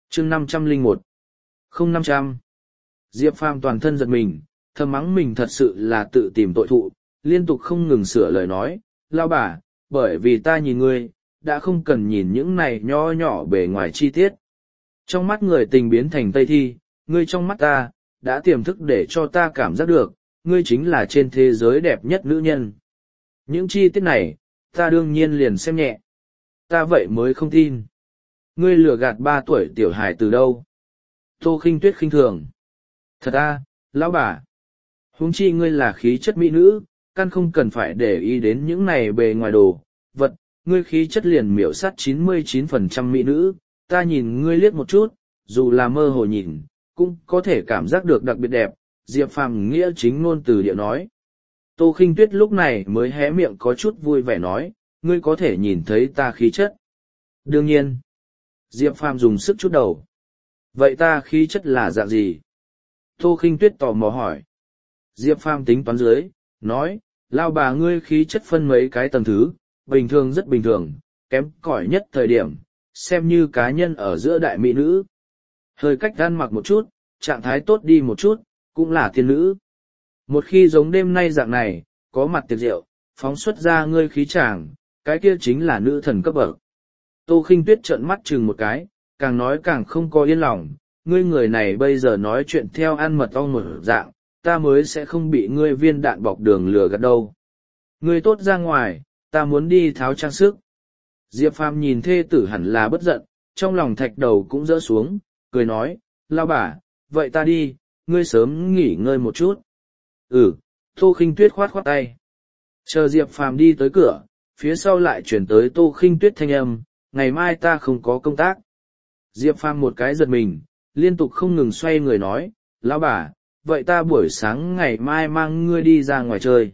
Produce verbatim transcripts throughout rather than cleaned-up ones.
chương năm trăm lẻ một. Không năm trăm. Diệp Phàm toàn thân giật mình, thầm mắng mình thật sự là tự tìm tội thụ, liên tục không ngừng sửa lời nói, lao bà, bởi vì ta nhìn ngươi, đã không cần nhìn những này nho nhỏ bề ngoài chi tiết. Trong mắt người tình biến thành tây thi, ngươi trong mắt ta, đã tiềm thức để cho ta cảm giác được, ngươi chính là trên thế giới đẹp nhất nữ nhân. Những chi tiết này, ta đương nhiên liền xem nhẹ. Ta vậy mới không tin. Ngươi lừa gạt ba tuổi tiểu hài từ đâu? Tô Khinh Tuyết khinh thường. Thật à, lão bà. Huống chi ngươi là khí chất mỹ nữ, căn không cần phải để ý đến những này bề ngoài đồ, vật, ngươi khí chất liền miểu sát chín mươi chín phần trăm mỹ nữ, ta nhìn ngươi liếc một chút, dù là mơ hồ nhìn, cũng có thể cảm giác được đặc biệt đẹp, Diệp Phàm nghĩa chính ngôn từ địa nói. Tô Khinh Tuyết lúc này mới hé miệng có chút vui vẻ nói, ngươi có thể nhìn thấy ta khí chất. Đương nhiên. Diệp Phàm dùng sức chút đầu. Vậy ta khí chất là dạng gì? Tô Khinh Tuyết tò mò hỏi. Diệp Phàm tính toán dưới, nói, lao bà ngươi khí chất phân mấy cái tầng thứ, bình thường rất bình thường, kém cỏi nhất thời điểm, xem như cá nhân ở giữa đại mỹ nữ. Hơi cách ăn mặc một chút, trạng thái tốt đi một chút, cũng là tiên nữ. Một khi giống đêm nay dạng này, có mặt tiệc rượu, phóng xuất ra ngươi khí chàng, cái kia chính là nữ thần cấp bậc. Tô Khinh Tuyết trợn mắt chừng một cái, càng nói càng không có yên lòng, ngươi người này bây giờ nói chuyện theo ăn mật ong một dạng, ta mới sẽ không bị ngươi viên đạn bọc đường lừa gạt đâu. Ngươi tốt ra ngoài, ta muốn đi tháo trang sức. Diệp Phàm nhìn thê tử hẳn là bất giận, trong lòng thạch đầu cũng rỡ xuống, cười nói, lao bà, vậy ta đi, ngươi sớm nghỉ ngơi một chút. Ừ, Tô Khinh Tuyết khoát khoát tay. Chờ Diệp Phàm đi tới cửa, phía sau lại chuyển tới Tô Khinh Tuyết thanh âm, ngày mai ta không có công tác. Diệp Phàm một cái giật mình, liên tục không ngừng xoay người nói, lão bà, vậy ta buổi sáng ngày mai mang ngươi đi ra ngoài chơi.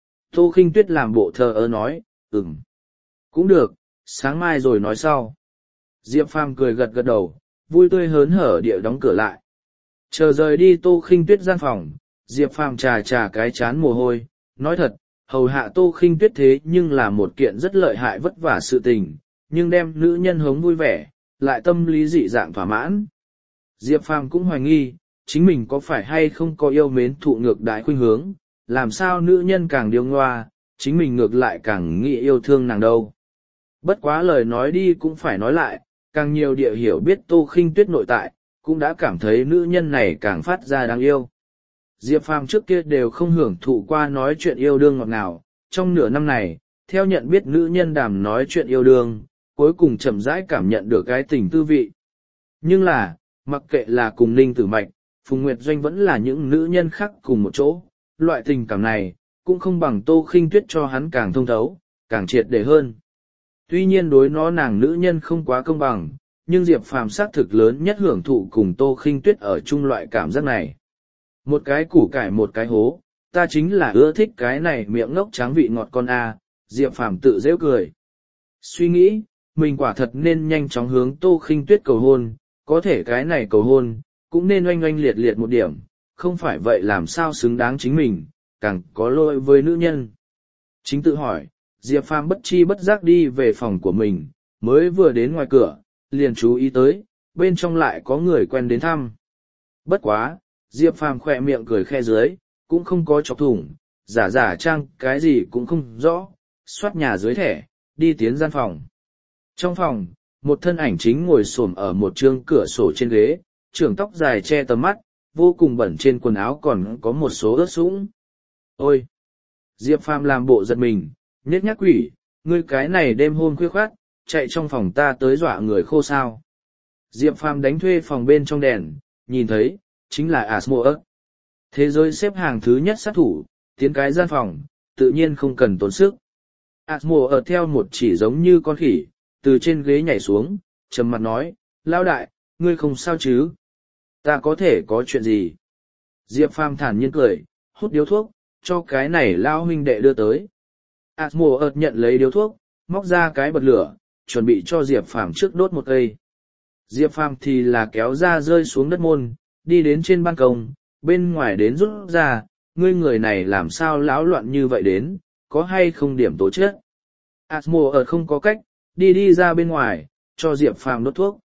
Tô Khinh Tuyết làm bộ thờ ơ nói, ừm, cũng được, sáng mai rồi nói sau. Diệp Phàm cười gật gật đầu, vui tươi hớn hở địa đóng cửa lại. Chờ rời đi Tô Khinh Tuyết gian phòng, Diệp Phàm trà trà cái chán mồ hôi, nói thật, hầu hạ Tô Khinh Tuyết thế nhưng là một kiện rất lợi hại vất vả sự tình, nhưng đem nữ nhân hống vui vẻ, lại tâm lý dị dạng thỏa mãn. Diệp Phàm cũng hoài nghi, chính mình có phải hay không có yêu mến thụ ngược đại khuynh hướng, làm sao nữ nhân càng điêu ngoa, chính mình ngược lại càng nghĩ yêu thương nàng đâu. Bất quá lời nói đi cũng phải nói lại, càng nhiều địa hiểu biết Tô Khinh Tuyết nội tại, cũng đã cảm thấy nữ nhân này càng phát ra đáng yêu. Diệp Phàm trước kia đều không hưởng thụ qua nói chuyện yêu đương ngọt ngào, trong nửa năm này, theo nhận biết nữ nhân đàm nói chuyện yêu đương, cuối cùng chậm rãi cảm nhận được cái tình tư vị. Nhưng là, mặc kệ là cùng Ninh Tử Mạch, Phùng Nguyệt Doanh vẫn là những nữ nhân khác cùng một chỗ, loại tình cảm này, cũng không bằng Tô Khinh Tuyết cho hắn càng thông thấu, càng triệt để hơn. Tuy nhiên đối nó nàng nữ nhân không quá công bằng, nhưng Diệp Phàm xác thực lớn nhất hưởng thụ cùng Tô Khinh Tuyết ở chung loại cảm giác này. Một cái củ cải một cái hố, ta chính là ưa thích cái này miệng ngốc tráng vị ngọt con a. Diệp Phàm tự giễu cười. Suy nghĩ, mình quả thật nên nhanh chóng hướng Tô Khinh Tuyết cầu hôn, có thể cái này cầu hôn, cũng nên oanh oanh liệt liệt một điểm, không phải vậy làm sao xứng đáng chính mình, càng có lỗi với nữ nhân. Chính tự hỏi, Diệp Phàm bất chi bất giác đi về phòng của mình, mới vừa đến ngoài cửa, liền chú ý tới, bên trong lại có người quen đến thăm. Bất quá, Diệp Phàm khỏe miệng cười khe dưới, cũng không có chọc thủng, giả giả trang cái gì cũng không rõ, xoát nhà dưới thẻ, đi tiến gian phòng. Trong phòng, một thân ảnh chính ngồi xổm ở một trương cửa sổ trên ghế, trưởng tóc dài che tầm mắt, vô cùng bẩn, trên quần áo còn có một số ướt sũng. Ôi! Diệp Phàm làm bộ giật mình, nhếch nhác quỷ, ngươi cái này đêm hôm khuya khoát, chạy trong phòng ta tới dọa người khô sao. Diệp Phàm đánh thuê phòng bên trong đèn, nhìn thấy, chính là Asmodeus. Thế giới xếp hàng thứ nhất sát thủ, tiến cái gian phòng, tự nhiên không cần tốn sức. Asmodeus theo một chỉ giống như con khỉ, từ trên ghế nhảy xuống, trầm mặt nói, lao đại, ngươi không sao chứ? Ta có thể có chuyện gì? Diệp Phàm thản nhiên cười, hút điếu thuốc, cho cái này lao huynh đệ đưa tới. Asmodeus nhận lấy điếu thuốc, móc ra cái bật lửa, chuẩn bị cho Diệp Phàm trước đốt một cây. Diệp Phàm thì là kéo ra rơi xuống đất môn, đi đến trên ban công, bên ngoài đến rút ra, ngươi người này làm sao láo loạn như vậy đến, có hay không điểm tố chết. Asmodeus không có cách, đi đi ra bên ngoài, cho Diệp Phàm đốt thuốc.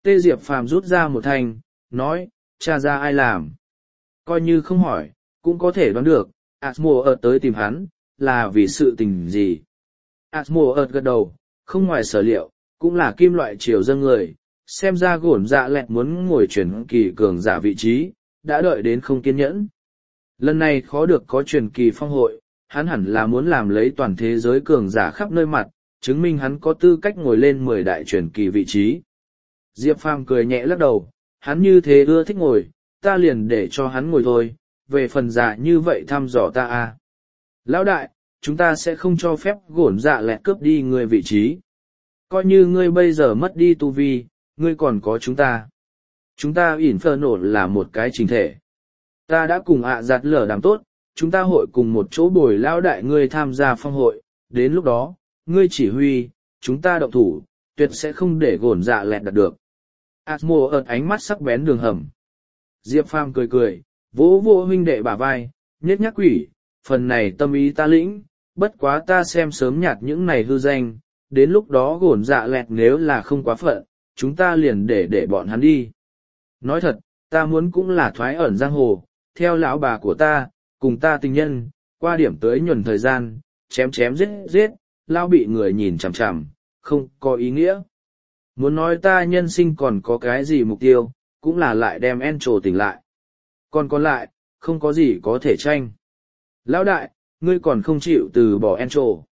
Tê Diệp Phàm rút ra một thanh, nói, cha ra ai làm. Coi như không hỏi, cũng có thể đoán được, Asmodeus tới tìm hắn, là vì sự tình gì. Asmodeus gật đầu, không ngoài sở liệu, cũng là kim loại triều dâng người, xem ra gổn dạ lẹt muốn ngồi truyền kỳ cường giả vị trí, đã đợi đến không kiên nhẫn. Lần này khó được có truyền kỳ phong hội, hắn hẳn là muốn làm lấy toàn thế giới cường giả khắp nơi mặt, chứng minh hắn có tư cách ngồi lên mười đại truyền kỳ vị trí. Diệp Phàm cười nhẹ lắc đầu, hắn như thế ưa thích ngồi, ta liền để cho hắn ngồi thôi, về phần giả như vậy thăm dò ta à. Lão đại, chúng ta sẽ không cho phép gổn dạ lẹt cướp đi người vị trí. Coi như ngươi bây giờ mất đi tu vi, ngươi còn có chúng ta. Chúng ta Inferno là một cái trình thể. Ta đã cùng ạ giặt lở đàm tốt, chúng ta hội cùng một chỗ bồi lão đại ngươi tham gia phong hội, đến lúc đó, ngươi chỉ huy, chúng ta động thủ, tuyệt sẽ không để gổn dạ lẹt đạt được. Asmo ợt ánh mắt sắc bén đường hầm. Diệp Phàm cười cười, vỗ vỗ huynh đệ bả vai, nhét nhác quỷ, phần này tâm ý ta lĩnh, bất quá ta xem sớm nhạt những này hư danh, đến lúc đó gổn dạ lẹt nếu là không quá phận, chúng ta liền để để bọn hắn đi. Nói thật, ta muốn cũng là thoái ẩn giang hồ, theo lão bà của ta, cùng ta tình nhân, qua điểm tới nhuần thời gian, chém chém giết giết, lao bị người nhìn chằm chằm, không có ý nghĩa. Muốn nói ta nhân sinh còn có cái gì mục tiêu, cũng là lại đem Encho tỉnh lại. Còn còn lại, không có gì có thể tranh. Lão đại, ngươi còn không chịu từ bỏ Encho.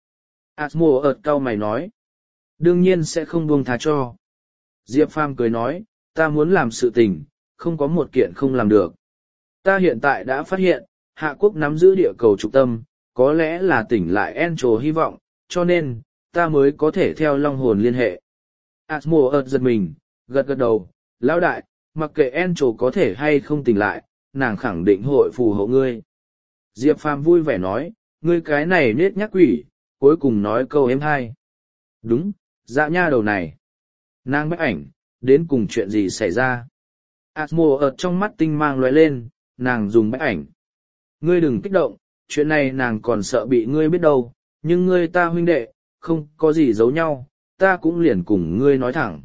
Asmo ợt cau mày nói. Đương nhiên sẽ không buông tha cho. Diệp Phàm cười nói, ta muốn làm sự tình, không có một kiện không làm được. Ta hiện tại đã phát hiện, Hạ Quốc nắm giữ địa cầu trục tâm, có lẽ là tỉnh lại Encho hy vọng, cho nên, ta mới có thể theo long hồn liên hệ. Asmo ợt giật mình, gật gật đầu, lão đại, mặc kệ Encho có thể hay không tỉnh lại, nàng khẳng định hội phù hộ ngươi. Diệp Phàm vui vẻ nói, ngươi cái này nết nhắc quỷ, cuối cùng nói câu êm hay. Đúng, dạ nha đầu này. Nàng bách ảnh, đến cùng chuyện gì xảy ra? Asmo ợt trong mắt tinh mang lóe lên, nàng dùng bách ảnh. Ngươi đừng kích động, chuyện này nàng còn sợ bị ngươi biết đâu, nhưng ngươi ta huynh đệ, không có gì giấu nhau, ta cũng liền cùng ngươi nói thẳng.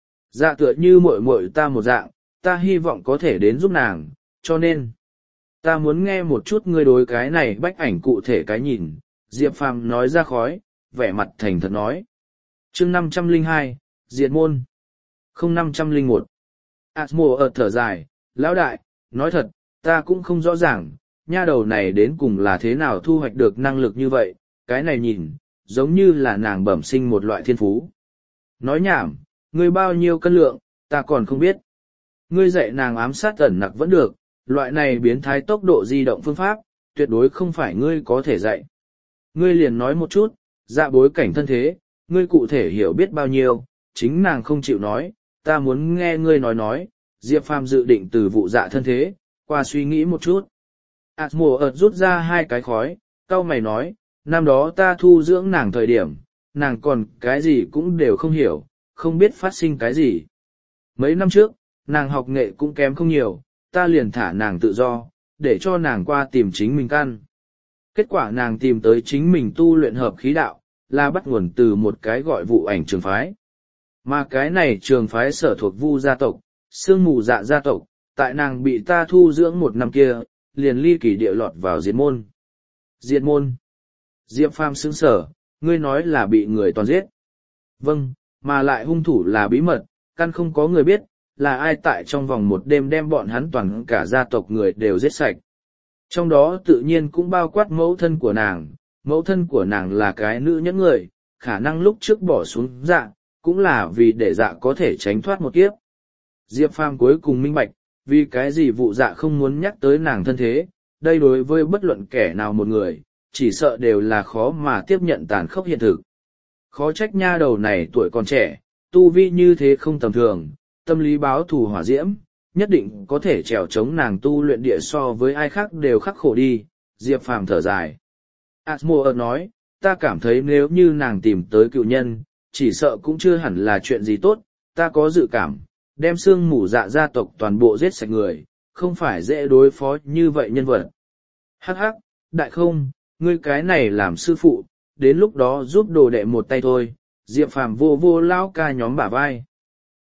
Dạ tựa như muội muội ta một dạng, ta hy vọng có thể đến giúp nàng, cho nên, ta muốn nghe một chút ngươi đối cái này bách ảnh cụ thể cái nhìn. Diệp Phàm nói ra khói, vẻ mặt thành thật nói. Chương năm trăm lẻ hai, Diệt môn. Không năm trăm lẻ một. Asmo ợt thở dài, lão đại, nói thật, ta cũng không rõ ràng, nha đầu này đến cùng là thế nào thu hoạch được năng lực như vậy, cái này nhìn, giống như là nàng bẩm sinh một loại thiên phú. Nói nhảm, ngươi bao nhiêu cân lượng, ta còn không biết. Ngươi dạy nàng ám sát ẩn nặc vẫn được, loại này biến thái tốc độ di động phương pháp, tuyệt đối không phải ngươi có thể dạy. Ngươi liền nói một chút, dạ bối cảnh thân thế, ngươi cụ thể hiểu biết bao nhiêu, chính nàng không chịu nói, ta muốn nghe ngươi nói nói. Diệp Phàm dự định từ vụ dạ thân thế, qua suy nghĩ một chút. Asmo ợt rút ra hai cái khói, cau mày nói, năm đó ta thu dưỡng nàng thời điểm, nàng còn cái gì cũng đều không hiểu, không biết phát sinh cái gì. Mấy năm trước, nàng học nghệ cũng kém không nhiều, ta liền thả nàng tự do, để cho nàng qua tìm chính mình căn. Kết quả nàng tìm tới chính mình tu luyện hợp khí đạo, là bắt nguồn từ một cái gọi vụ ảnh trường phái. Mà cái này trường phái sở thuộc Vu gia tộc, sương mù dạ gia tộc, tại nàng bị ta thu dưỡng một năm kia, liền ly kỳ địa lọt vào diệt môn. Diệt môn. Diệp Phàm sững sở, ngươi nói là bị người toàn giết. Vâng, mà lại hung thủ là bí mật, căn không có người biết, là ai tại trong vòng một đêm đem bọn hắn toàn cả gia tộc người đều giết sạch. Trong đó tự nhiên cũng bao quát mẫu thân của nàng, mẫu thân của nàng là cái nữ nhẫn người, khả năng lúc trước bỏ xuống dạ, cũng là vì để dạ có thể tránh thoát một kiếp. Diệp Phàm cuối cùng minh bạch, vì cái gì vụ dạ không muốn nhắc tới nàng thân thế, đây đối với bất luận kẻ nào một người, chỉ sợ đều là khó mà tiếp nhận tàn khốc hiện thực. Khó trách nha đầu này tuổi còn trẻ, tu vi như thế không tầm thường, tâm lý báo thù hỏa diễm, nhất định có thể trèo chống nàng tu luyện địa so với ai khác đều khắc khổ đi. Diệp Phàm thở dài. Asmo nói, ta cảm thấy nếu như nàng tìm tới cựu nhân, chỉ sợ cũng chưa hẳn là chuyện gì tốt, ta có dự cảm, đem xương mù dạ gia tộc toàn bộ giết sạch người, không phải dễ đối phó như vậy nhân vật. Hắc hắc, đại không, ngươi cái này làm sư phụ, đến lúc đó giúp đồ đệ một tay thôi. Diệp Phàm vô vô lao ca nhóm bả vai.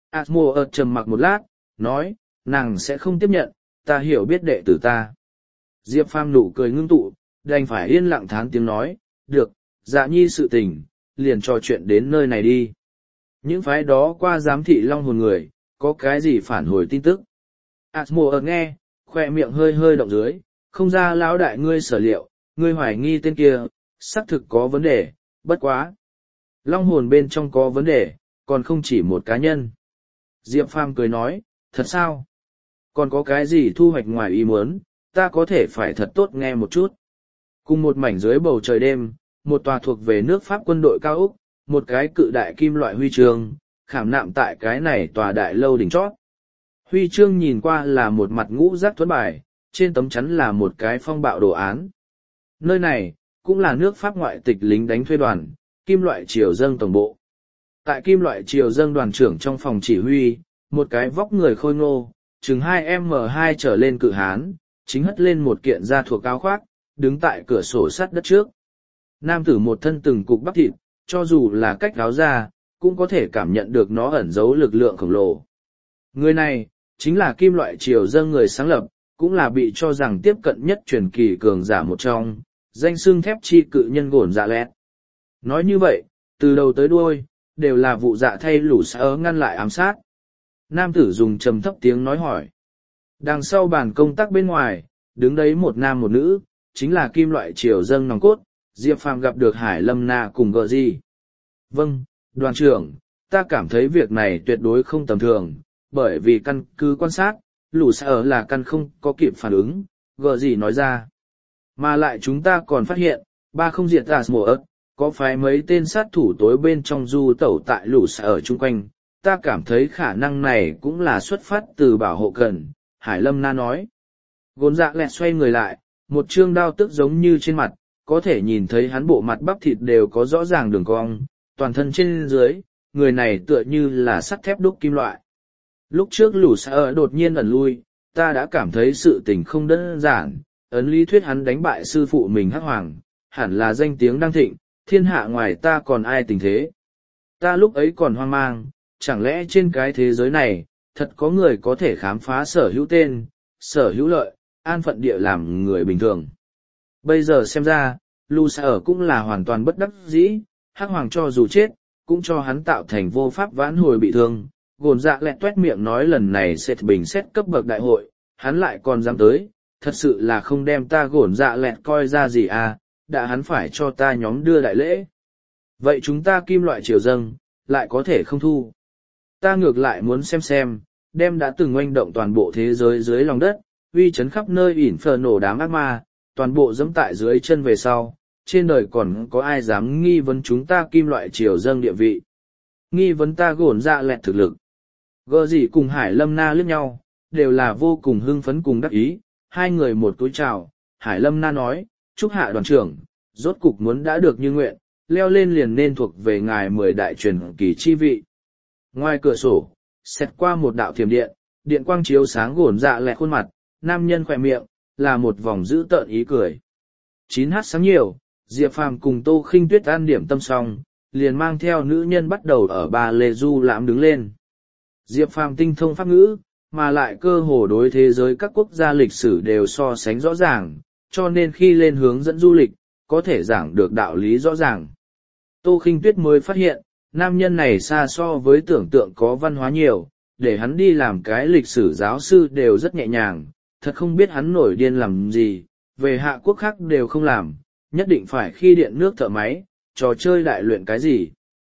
Asmodeus trầm mặc một lát, nói, nàng sẽ không tiếp nhận, ta hiểu biết đệ tử ta. Diệp Phàm nụ cười ngưng tụ, đành phải yên lặng thán tiếng nói, được, dạ nhi sự tình, liền trò chuyện đến nơi này đi. Những phái đó qua giám thị long hồn người, có cái gì phản hồi tin tức? Asmodeus nghe, khoe miệng hơi hơi động dưới, không ra lão đại ngươi sở liệu, ngươi hoài nghi tên kia, xác thực có vấn đề, bất quá. Long hồn bên trong có vấn đề, còn không chỉ một cá nhân. Diệp Phàm cười nói, thật sao? Còn có cái gì thu hoạch ngoài ý muốn, ta có thể phải thật tốt nghe một chút. Cùng một mảnh dưới bầu trời đêm, một tòa thuộc về nước Pháp quân đội cao Úc, một cái cự đại kim loại huy chương, khảm nạm tại cái này tòa đại lâu đỉnh chót. Huy chương nhìn qua là một mặt ngũ giác thuẫn bài, trên tấm chắn là một cái phong bạo đồ án. Nơi này, cũng là nước Pháp ngoại tịch lính đánh thuê đoàn, kim loại triều dâng tổng bộ. Tại kim loại triều dâng đoàn trưởng trong phòng chỉ huy, một cái vóc người khôi ngô, chừng hai M hai trở lên cự hán, chính hất lên một kiện da thuộc áo khoác, đứng tại cửa sổ sắt đất trước. Nam tử một thân từng cục bắp thịt, cho dù là cách áo ra, cũng có thể cảm nhận được nó ẩn giấu lực lượng khổng lồ. Người này, chính là kim loại triều dâng người sáng lập, cũng là bị cho rằng tiếp cận nhất truyền kỳ cường giả một trong, danh xưng thép chi cự nhân gổn dạ lẹt. Nói như vậy, từ đầu tới đuôi, đều là vụ dạ thay lũ sở ngăn lại ám sát. Nam tử dùng trầm thấp tiếng nói hỏi. Đằng sau bàn công tác bên ngoài, đứng đấy một nam một nữ, chính là kim loại triều dâng nòng cốt, Diệp Phàm gặp được Hải Lâm Na cùng gợ gì. Vâng, đoàn trưởng, ta cảm thấy việc này tuyệt đối không tầm thường, bởi vì căn cứ quan sát, lũ sở là căn không có kịp phản ứng, gợ gì nói ra. Mà lại chúng ta còn phát hiện, ba không diệt Asmodeus, có phải mấy tên sát thủ tối bên trong du tẩu tại lũ sở chung quanh, ta cảm thấy khả năng này cũng là xuất phát từ bảo hộ cần, Hải Lâm Na nói. Gốn dạ lẹt xoay người lại, một chương đao tức giống như trên mặt, có thể nhìn thấy hắn bộ mặt bắp thịt đều có rõ ràng đường cong, toàn thân trên dưới, người này tựa như là sắt thép đúc kim loại. Lúc trước lũ sở đột nhiên ẩn lui, ta đã cảm thấy sự tình không đơn giản, ấn lý thuyết hắn đánh bại sư phụ mình Hắc Hoàng, hẳn là danh tiếng đang thịnh, thiên hạ ngoài ta còn ai tình thế. Ta lúc ấy còn hoang mang, chẳng lẽ trên cái thế giới này, thật có người có thể khám phá sở hữu tên, sở hữu lợi, an phận địa làm người bình thường. Bây giờ xem ra, lũ sở cũng là hoàn toàn bất đắc dĩ, Hắc Hoàng cho dù chết, cũng cho hắn tạo thành vô pháp vãn hồi bị thương. Gồn dạ lẹt tuét miệng nói lần này sẽ bình xét cấp bậc đại hội, hắn lại còn dám tới, thật sự là không đem ta gồn dạ lẹt coi ra gì à, đã hắn phải cho ta nhóm đưa đại lễ. Vậy chúng ta kim loại triều dâng, lại có thể không thu. Ta ngược lại muốn xem xem, đem đã từng oanh động toàn bộ thế giới dưới lòng đất, uy chấn khắp nơi ỉn phờ nổ đám ác ma, toàn bộ dẫm tại dưới chân về sau, trên đời còn có ai dám nghi vấn chúng ta kim loại triều dâng địa vị. Nghi vấn ta gồn dạ lẹt thực lực. Gơ gì cùng Hải Lâm Na liếc nhau, đều là vô cùng hưng phấn cùng đắc ý, hai người một cúi chào, Hải Lâm Na nói, chúc hạ đoàn trưởng, rốt cục muốn đã được như nguyện, leo lên liền nên thuộc về ngài mười đại truyền kỳ chi vị. Ngoài cửa sổ, xẹt qua một đạo thiểm điện, điện quang chiếu sáng gồn dạ lẹt khuôn mặt, nam nhân khỏe miệng, là một vòng dữ tợn ý cười. chín h sáng nhiều, Diệp Phàm cùng Tô Khinh Tuyết ăn điểm tâm xong, liền mang theo nữ nhân bắt đầu ở ba lê du lãm đứng lên. Diệp Phàm tinh thông pháp ngữ, mà lại cơ hồ đối thế giới các quốc gia lịch sử đều so sánh rõ ràng, cho nên khi lên hướng dẫn du lịch, có thể giảng được đạo lý rõ ràng. Tô Khinh Tuyết mới phát hiện, nam nhân này xa so với tưởng tượng có văn hóa nhiều, để hắn đi làm cái lịch sử giáo sư đều rất nhẹ nhàng, thật không biết hắn nổi điên làm gì, về hạ quốc khác đều không làm, nhất định phải khi điện nước thợ máy, trò chơi đại luyện cái gì.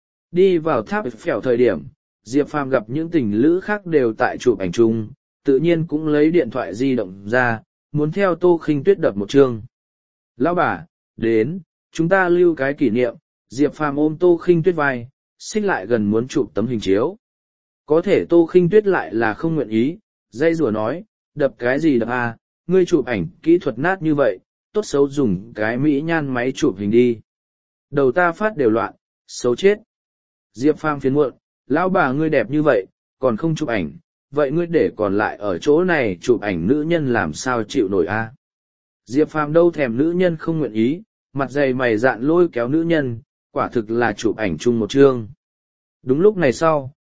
Đi vào tháp phèo thời điểm, Diệp Phàm gặp những tình lữ khác đều tại chụp ảnh chung, tự nhiên cũng lấy điện thoại di động ra, muốn theo Tô Khinh Tuyết đập một chương. Lão bà, đến, chúng ta lưu cái kỷ niệm, Diệp Phàm ôm Tô Khinh Tuyết vai, xích lại gần muốn chụp tấm hình chiếu. Có thể Tô Khinh Tuyết lại là không nguyện ý, dây rủa nói, đập cái gì đập à, ngươi chụp ảnh kỹ thuật nát như vậy, tốt xấu dùng cái mỹ nhan máy chụp hình đi. Đầu ta phát đều loạn, xấu chết. Diệp Phàm phiền muộn, lão bà ngươi đẹp như vậy, còn không chụp ảnh, vậy ngươi để còn lại ở chỗ này chụp ảnh nữ nhân làm sao chịu nổi a? À? Diệp Phàm đâu thèm nữ nhân không nguyện ý, mặt dày mày dạn lôi kéo nữ nhân, quả thực là chụp ảnh chung một chương. Đúng lúc này sau,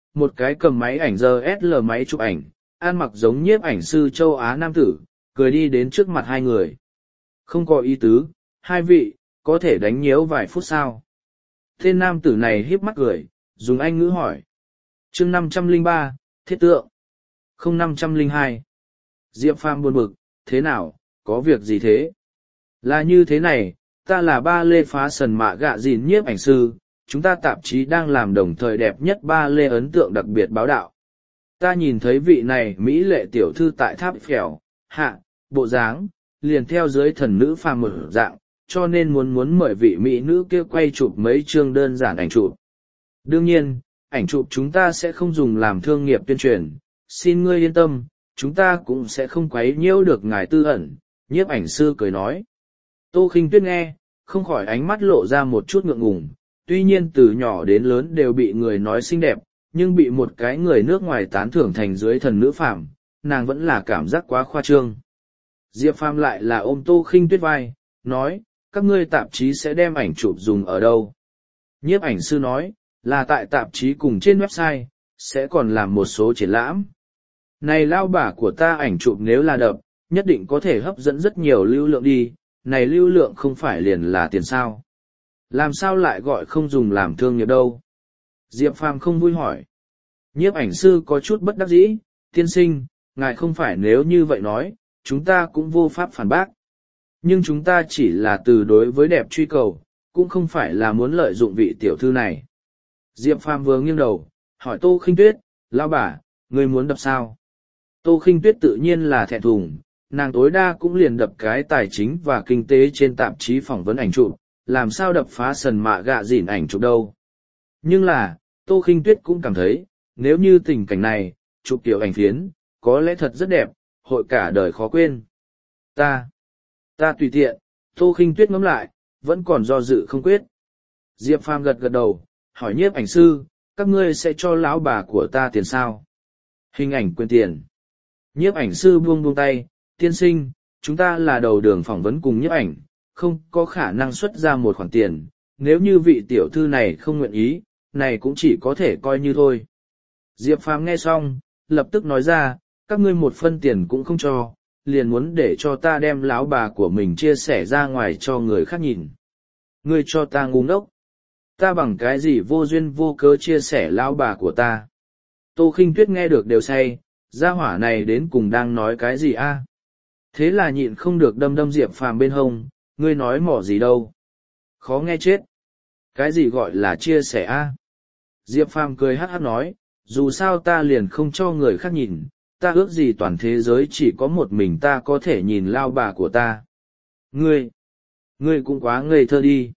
một cái cầm máy ảnh đê ét lờ máy chụp ảnh, ăn mặc giống nhiếp ảnh sư châu Á nam tử, cười đi đến trước mặt hai người. Không có ý tứ, hai vị, có thể đánh nhiễu vài phút sao? Tên nam tử này hiếp mắt cười, dùng Anh ngữ hỏi. chương năm trăm lẻ ba, thiết tượng. không năm trăm lẻ hai. Diệp Phàm buồn bực, thế nào, có việc gì thế? Là như thế này, ta là ba lê phá sần mạ gạ dìn nhiếp ảnh sư, chúng ta tạp chí đang làm đồng thời đẹp nhất ba lê ấn tượng đặc biệt báo đạo. Ta nhìn thấy vị này Mỹ lệ tiểu thư tại tháp phèo, hạ, bộ dáng, liền theo dưới thần nữ phàm mở dạng, cho nên muốn muốn mời vị Mỹ nữ kia quay chụp mấy chương đơn giản ảnh chụp. Đương nhiên, ảnh chụp chúng ta sẽ không dùng làm thương nghiệp tuyên truyền, xin ngươi yên tâm, chúng ta cũng sẽ không quấy nhiễu được ngài tư ẩn, nhiếp ảnh sư cười nói. Tô Khinh Tuyết nghe, không khỏi ánh mắt lộ ra một chút ngượng ngùng, tuy nhiên từ nhỏ đến lớn đều bị người nói xinh đẹp, nhưng bị một cái người nước ngoài tán thưởng thành dưới thần nữ phàm, nàng vẫn là cảm giác quá khoa trương. Diệp Phàm lại là ôm Tô Khinh Tuyết vai, nói, các ngươi tạp chí sẽ đem ảnh chụp dùng ở đâu? Nhiếp ảnh sư nói, là tại tạp chí cùng trên website, sẽ còn làm một số triển lãm. Này lao bà của ta ảnh chụp nếu là đập, nhất định có thể hấp dẫn rất nhiều lưu lượng đi, này lưu lượng không phải liền là tiền sao. Làm sao lại gọi không dùng làm thương nghiệp đâu? Diệp Phàm không vui hỏi. Nhiếp ảnh sư có chút bất đắc dĩ, tiên sinh, ngài không phải nếu như vậy nói, chúng ta cũng vô pháp phản bác. Nhưng chúng ta chỉ là từ đối với đẹp truy cầu, cũng không phải là muốn lợi dụng vị tiểu thư này. Diệp Phàm vừa nghiêng đầu, hỏi Tô Khinh Tuyết, lao bà, ngươi muốn đập sao? Tô Khinh Tuyết tự nhiên là thẹn thùng, nàng tối đa cũng liền đập cái tài chính và kinh tế trên tạp chí phỏng vấn ảnh chụp, làm sao đập phá sần mạ gạ dỉn ảnh chụp đâu. Nhưng là, Tô Khinh Tuyết cũng cảm thấy, nếu như tình cảnh này, chụp tiểu ảnh phiến, có lẽ thật rất đẹp, hội cả đời khó quên. Ta, ta tùy tiện, Tô Khinh Tuyết ngẫm lại, vẫn còn do dự không quyết. Diệp Phàm gật gật đầu, hỏi nhiếp ảnh sư, các ngươi sẽ cho lão bà của ta tiền sao? Hình ảnh quên tiền. Nhiếp ảnh sư buông buông tay, tiên sinh, chúng ta là đầu đường phỏng vấn cùng nhiếp ảnh, không có khả năng xuất ra một khoản tiền, nếu như vị tiểu thư này không nguyện ý, này cũng chỉ có thể coi như thôi. Diệp Phàm nghe xong, lập tức nói ra, các ngươi một phân tiền cũng không cho, liền muốn để cho ta đem lão bà của mình chia sẻ ra ngoài cho người khác nhìn. Ngươi cho ta ngu ngốc. Ta bằng cái gì vô duyên vô cớ chia sẻ lão bà của ta. Tô Khinh Tuyết nghe được đều say, gia hỏa này đến cùng đang nói cái gì a? Thế là nhịn không được đâm đâm Diệp Phàm bên hông, ngươi nói mỏ gì đâu. Khó nghe chết. Cái gì gọi là chia sẻ a? Diệp Phàm cười hắc hắc nói, dù sao ta liền không cho người khác nhìn, ta ước gì toàn thế giới chỉ có một mình ta có thể nhìn lao bà của ta. Ngươi, ngươi cũng quá ngây thơ đi.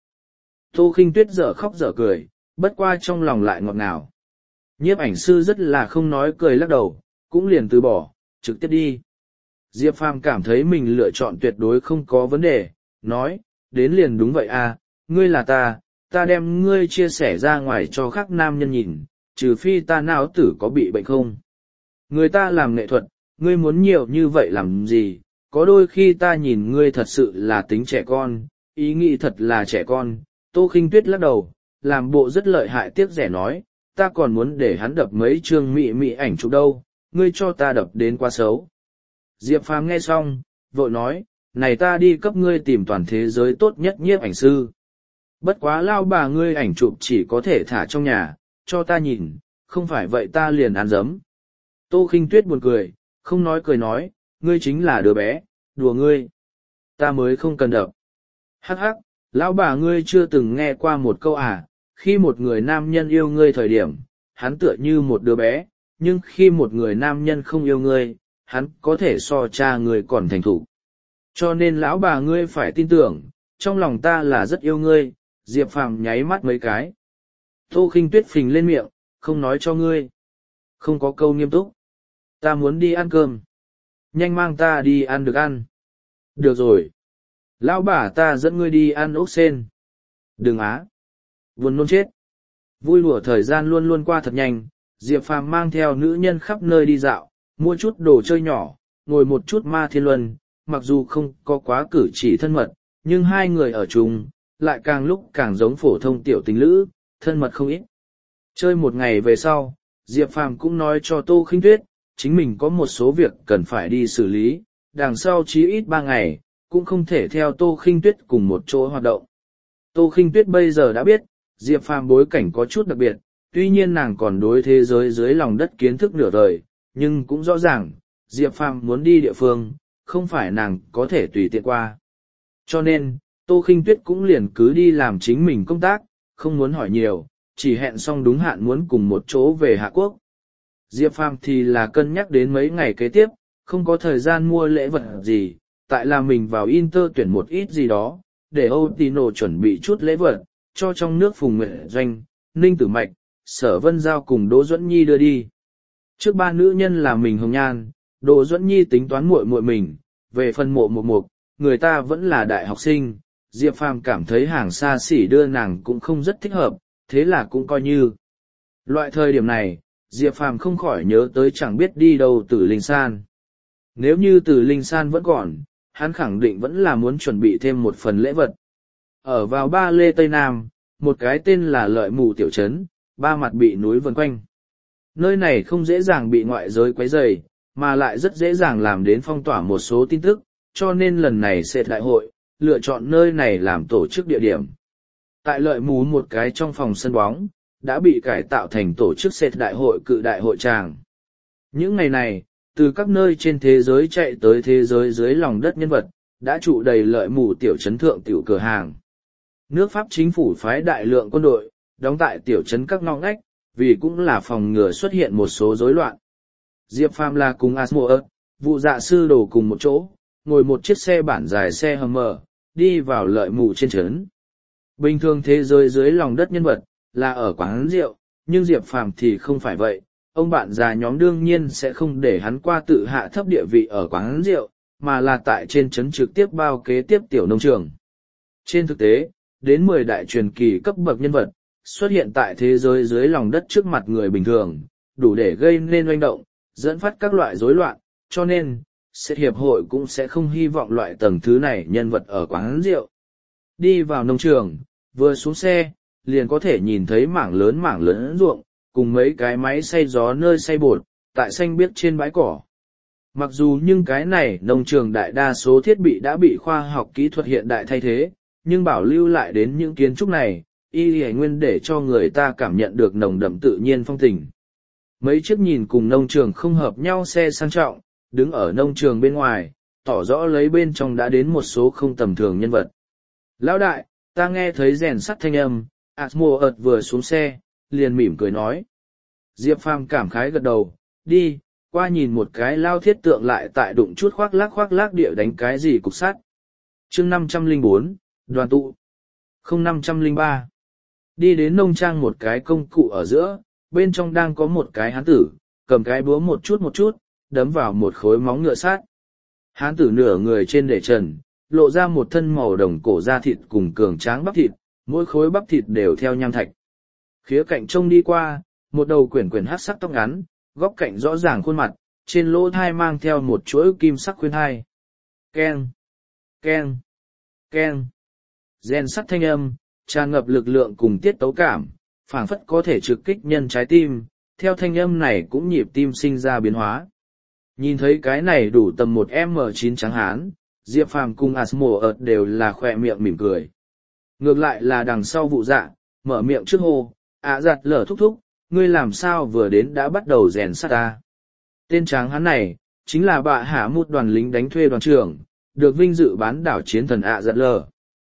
Tô Khinh Tuyết dở khóc dở cười, bất qua trong lòng lại ngọt ngào. Nhiếp ảnh sư rất là không nói cười lắc đầu, cũng liền từ bỏ, trực tiếp đi. Diệp Phàm cảm thấy mình lựa chọn tuyệt đối không có vấn đề, nói, đến liền đúng vậy à, ngươi là ta, ta đem ngươi chia sẻ ra ngoài cho khác nam nhân nhìn, trừ phi ta não tử có bị bệnh không. Người ta làm nghệ thuật, ngươi muốn nhiều như vậy làm gì, có đôi khi ta nhìn ngươi thật sự là tính trẻ con, ý nghĩ thật là trẻ con. Tô Khinh Tuyết lắc đầu, làm bộ rất lợi hại tiếc rẻ nói, ta còn muốn để hắn đập mấy chương mị mị ảnh chụp đâu, ngươi cho ta đập đến quá xấu. Diệp Phàm nghe xong, vội nói, này ta đi cấp ngươi tìm toàn thế giới tốt nhất nhiếp ảnh sư. Bất quá lao bà ngươi ảnh chụp chỉ có thể thả trong nhà, cho ta nhìn, không phải vậy ta liền ăn dấm. Tô Khinh Tuyết buồn cười, không nói cười nói, ngươi chính là đứa bé, đùa ngươi. Ta mới không cần đập. Hắc hắc, lão bà ngươi chưa từng nghe qua một câu à, khi một người nam nhân yêu ngươi thời điểm, hắn tựa như một đứa bé, nhưng khi một người nam nhân không yêu ngươi, hắn có thể so cha ngươi còn thành thục. Cho nên lão bà ngươi phải tin tưởng, trong lòng ta là rất yêu ngươi. Diệp Phàm nháy mắt mấy cái. Tô Khinh Tuyết phình lên miệng, không nói cho ngươi. Không có câu nghiêm túc. Ta muốn đi ăn cơm. Nhanh mang ta đi ăn được ăn. Được rồi. Lão bà ta dẫn ngươi đi ăn ốc sên. Đừng á. Buồn nôn chết. Vui lùa thời gian luôn luôn qua thật nhanh, Diệp Phàm mang theo nữ nhân khắp nơi đi dạo, mua chút đồ chơi nhỏ, ngồi một chút ma thiên luân, mặc dù không có quá cử chỉ thân mật, nhưng hai người ở chung, lại càng lúc càng giống phổ thông tiểu tình lữ, thân mật không ít. Chơi một ngày về sau, Diệp Phàm cũng nói cho Tô Khinh Tuyết, chính mình có một số việc cần phải đi xử lý, đằng sau chí ít ba ngày, cũng không thể theo Tô Khinh Tuyết cùng một chỗ hoạt động. Tô Khinh Tuyết bây giờ đã biết, Diệp Phàm bối cảnh có chút đặc biệt, tuy nhiên nàng còn đối thế giới dưới lòng đất kiến thức nửa đời, nhưng cũng rõ ràng, Diệp Phàm muốn đi địa phương, không phải nàng có thể tùy tiện qua. Cho nên, Tô Khinh Tuyết cũng liền cứ đi làm chính mình công tác, không muốn hỏi nhiều, chỉ hẹn xong đúng hạn muốn cùng một chỗ về Hạ Quốc. Diệp Phàm thì là cân nhắc đến mấy ngày kế tiếp, không có thời gian mua lễ vật gì, tại là mình vào Inter tuyển một ít gì đó, để Âu Tino chuẩn bị chút lễ vật, cho trong nước Phùng Nguyệt Doanh, Ninh Tử Mạch, Sở Vân Giao cùng Đỗ Duẫn Nhi đưa đi. Trước ba nữ nhân là mình Hồng Nhan, Đỗ Duẫn Nhi tính toán muội muội mình, về phần mộ một mục, người ta vẫn là đại học sinh, Diệp Phàm cảm thấy hàng xa xỉ đưa nàng cũng không rất thích hợp, thế là cũng coi như. Loại thời điểm này, Diệp Phàm không khỏi nhớ tới chẳng biết đi đâu Tử Linh San. Nếu như Tử Linh San vẫn còn, hắn khẳng định vẫn là muốn chuẩn bị thêm một phần lễ vật. Ở vào Ba Lê Tây Nam, một cái tên là Lợi Mù tiểu trấn, ba mặt bị núi vần quanh. Nơi này không dễ dàng bị ngoại giới quấy rầy, mà lại rất dễ dàng làm đến phong tỏa một số tin tức, cho nên lần này sẽ đại hội, lựa chọn nơi này làm tổ chức địa điểm. Tại Lợi Mù một cái trong phòng sân bóng, đã bị cải tạo thành tổ chức sẽ đại hội cự đại hội tràng. Những ngày này, từ các nơi trên thế giới chạy tới thế giới dưới lòng đất nhân vật, đã trụ đầy Lợi Mù tiểu trấn thượng tiểu cửa hàng. Nước Pháp chính phủ phái đại lượng quân đội, đóng tại tiểu trấn các ngõ ngách, vì cũng là phòng ngừa xuất hiện một số rối loạn. Diệp Phàm là cùng Asmodeus, vụ dạ sư đồ cùng một chỗ, ngồi một chiếc xe bản dài xe Hummer, đi vào Lợi Mù trên trấn. Bình thường thế giới dưới lòng đất nhân vật, là ở quán rượu, nhưng Diệp Phàm thì không phải vậy. Ông bạn già nhóm đương nhiên sẽ không để hắn qua tự hạ thấp địa vị ở quán rượu, mà là tại trên trấn trực tiếp bao kế tiếp tiểu nông trường. Trên thực tế, đến mười đại truyền kỳ cấp bậc nhân vật, xuất hiện tại thế giới dưới lòng đất trước mặt người bình thường, đủ để gây nên oanh động, dẫn phát các loại rối loạn, cho nên, sẽ hiệp hội cũng sẽ không hy vọng loại tầng thứ này nhân vật ở quán rượu. Đi vào nông trường, vừa xuống xe, liền có thể nhìn thấy mảng lớn mảng lớn ruộng, cùng mấy cái máy xay gió nơi xay bột, tại xanh biếc trên bãi cỏ. Mặc dù nhưng cái này nông trường đại đa số thiết bị đã bị khoa học kỹ thuật hiện đại thay thế, nhưng bảo lưu lại đến những kiến trúc này, y hề nguyên để cho người ta cảm nhận được nồng đậm tự nhiên phong tình. Mấy chiếc nhìn cùng nông trường không hợp nhau xe sang trọng, đứng ở nông trường bên ngoài, tỏ rõ lấy bên trong đã đến một số không tầm thường nhân vật. Lão đại, ta nghe thấy rèn sắt thanh âm, Asmodeus vừa xuống xe, liền mỉm cười nói. Diệp Phàm cảm khái gật đầu, đi, qua nhìn một cái lao thiết tượng lại tại đụng chút khoác lác khoác lác địa đánh cái gì cục sắt. Chương năm trăm lẻ bốn, đoàn tụ. Không năm trăm lẻ ba. Đi đến nông trang một cái công cụ ở giữa, bên trong đang có một cái hán tử, cầm cái búa một chút một chút, đấm vào một khối móng ngựa sát. Hán tử nửa người trên để trần, lộ ra một thân màu đồng cổ da thịt cùng cường tráng bắp thịt, mỗi khối bắp thịt đều theo nham thạch. Khía cạnh trông đi qua, một đầu quyển quyển hát sắc tóc ngắn, góc cạnh rõ ràng khuôn mặt, trên lỗ thai mang theo một chuỗi kim sắc khuyên thai. Keng, keng, keng. Rèn sắt thanh âm, tràn ngập lực lượng cùng tiết tấu cảm, phảng phất có thể trực kích nhân trái tim, theo thanh âm này cũng nhịp tim sinh ra biến hóa. Nhìn thấy cái này đủ tầm một M chín trắng hán, Diệp Phàm cùng Asmodeus đều là khỏe miệng mỉm cười. Ngược lại là đằng sau vụ dạ, mở miệng trước hô, ạ giặt lở thúc thúc, ngươi làm sao vừa đến đã bắt đầu rèn sắt ta. Tên tráng hán này, chính là bạ hạ một đoàn lính đánh thuê đoàn trưởng, được vinh dự bán đảo chiến thần ạ giặt lở.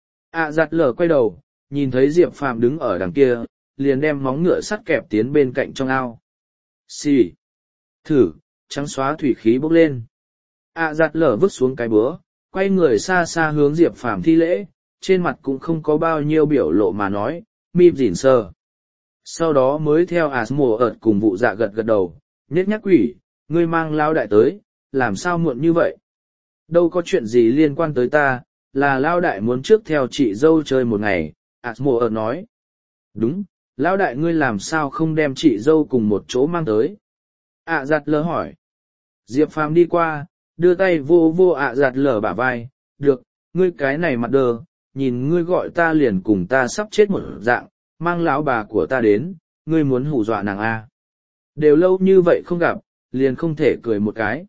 ạ giặt lở quay đầu, nhìn thấy Diệp Phàm đứng ở đằng kia, liền đem móng ngựa sắt kẹp tiến bên cạnh trong ao. Xì. Thử, trắng xóa thủy khí bốc lên. ạ giặt lở vứt xuống cái búa, quay người xa xa hướng Diệp Phàm thi lễ, trên mặt cũng không có bao nhiêu biểu lộ mà nói, mịp dỉn sờ. Sau đó mới theo Asmodeus cùng vụ dạ gật gật đầu, nhếch nhác quỷ, ngươi mang lao đại tới, làm sao muộn như vậy? Đâu có chuyện gì liên quan tới ta, là lao đại muốn trước theo chị dâu chơi một ngày, Asmodeus nói. Đúng, lao đại ngươi làm sao không đem chị dâu cùng một chỗ mang tới? ạ giặt lở hỏi. Diệp Phàm đi qua, đưa tay vô vô ạ giặt lở bả vai, được, ngươi cái này mặt đờ, nhìn ngươi gọi ta liền cùng ta sắp chết một dạng, mang lão bà của ta đến, ngươi muốn hù dọa nàng a? Đều lâu như vậy không gặp, liền không thể cười một cái.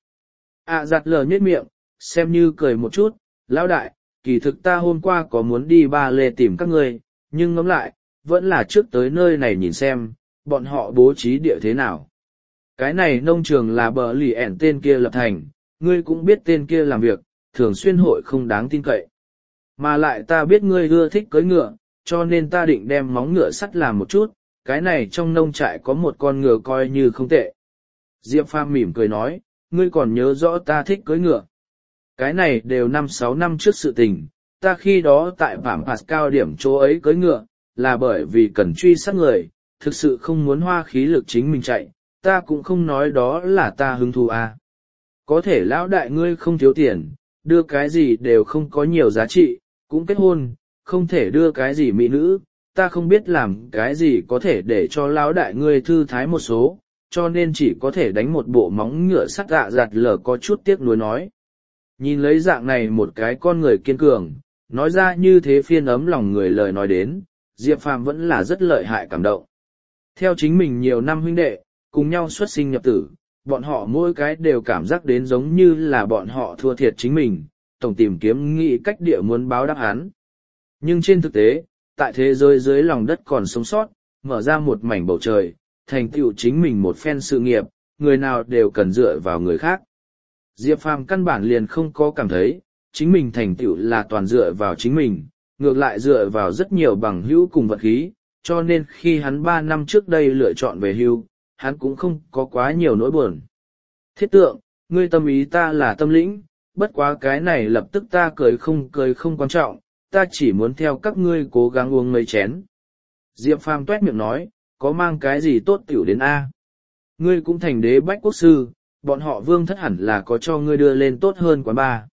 À giặt lờ nhếch miệng, xem như cười một chút, lão đại, kỳ thực ta hôm qua có muốn đi ba lê tìm các ngươi, nhưng ngẫm lại, vẫn là trước tới nơi này nhìn xem, bọn họ bố trí địa thế nào. Cái này nông trường là bờ lì ẻn tên kia lập thành, ngươi cũng biết tên kia làm việc, thường xuyên hội không đáng tin cậy. Mà lại ta biết ngươi ưa thích cưỡi ngựa, cho nên ta định đem móng ngựa sắt làm một chút, cái này trong nông trại có một con ngựa coi như không tệ. Diệp Phàm mỉm cười nói, ngươi còn nhớ rõ ta thích cưỡi ngựa. Cái này đều năm sáu năm trước sự tình, ta khi đó tại Vảm Pascal điểm chỗ ấy cưỡi ngựa, là bởi vì cần truy sát người, thực sự không muốn hoa khí lực chính mình chạy, ta cũng không nói đó là ta hứng thú à. Có thể lão đại ngươi không thiếu tiền, đưa cái gì đều không có nhiều giá trị, cũng kết hôn, không thể đưa cái gì mỹ nữ, ta không biết làm cái gì có thể để cho lão đại ngươi thư thái một số, cho nên chỉ có thể đánh một bộ móng ngựa sắt dạ giặt lở có chút tiếc nuối nói. Nhìn lấy dạng này một cái con người kiên cường, nói ra như thế phiên ấm lòng người lời nói đến, Diệp Phàm vẫn là rất lợi hại cảm động. Theo chính mình nhiều năm huynh đệ, cùng nhau xuất sinh nhập tử, bọn họ mỗi cái đều cảm giác đến giống như là bọn họ thua thiệt chính mình, tổng tìm kiếm nghĩ cách địa muốn báo đáp án. Nhưng trên thực tế, tại thế giới dưới lòng đất còn sống sót, mở ra một mảnh bầu trời, thành tựu chính mình một phen sự nghiệp, người nào đều cần dựa vào người khác. Diệp Phàm căn bản liền không có cảm thấy, chính mình thành tựu là toàn dựa vào chính mình, ngược lại dựa vào rất nhiều bằng hữu cùng vật khí, cho nên khi hắn ba năm trước đây lựa chọn về hưu, hắn cũng không có quá nhiều nỗi buồn. Thiết tượng, ngươi tâm ý ta là tâm lĩnh, bất quá cái này lập tức ta cười không cười không quan trọng, ta chỉ muốn theo các ngươi cố gắng uống mấy chén. Diệp Phàm tuét miệng nói, có mang cái gì tốt tiểu đến A. Ngươi cũng thành đế bách quốc sư, bọn họ vương thất hẳn là có cho ngươi đưa lên tốt hơn quán ba.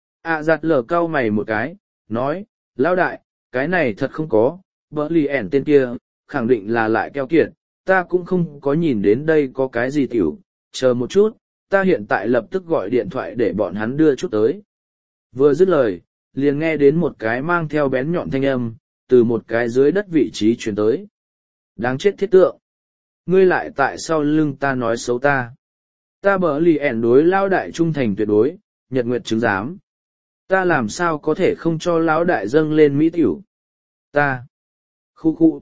À giặt lở cau mày một cái, nói, lão đại, cái này thật không có, bỡ lì ẻn tên kia, khẳng định là lại keo kiệt, ta cũng không có nhìn đến đây có cái gì tiểu, chờ một chút, ta hiện tại lập tức gọi điện thoại để bọn hắn đưa chút tới. Vừa dứt lời, liền nghe đến một cái mang theo bén nhọn thanh âm, từ một cái dưới đất vị trí truyền tới. Đáng chết thiết tượng! Ngươi lại tại sau lưng ta nói xấu ta. Ta bỡ lì ẻn đối lão đại trung thành tuyệt đối, nhật nguyệt chứng giám. Ta làm sao có thể không cho lão đại dâng lên mỹ tiểu? Ta! Khu khu!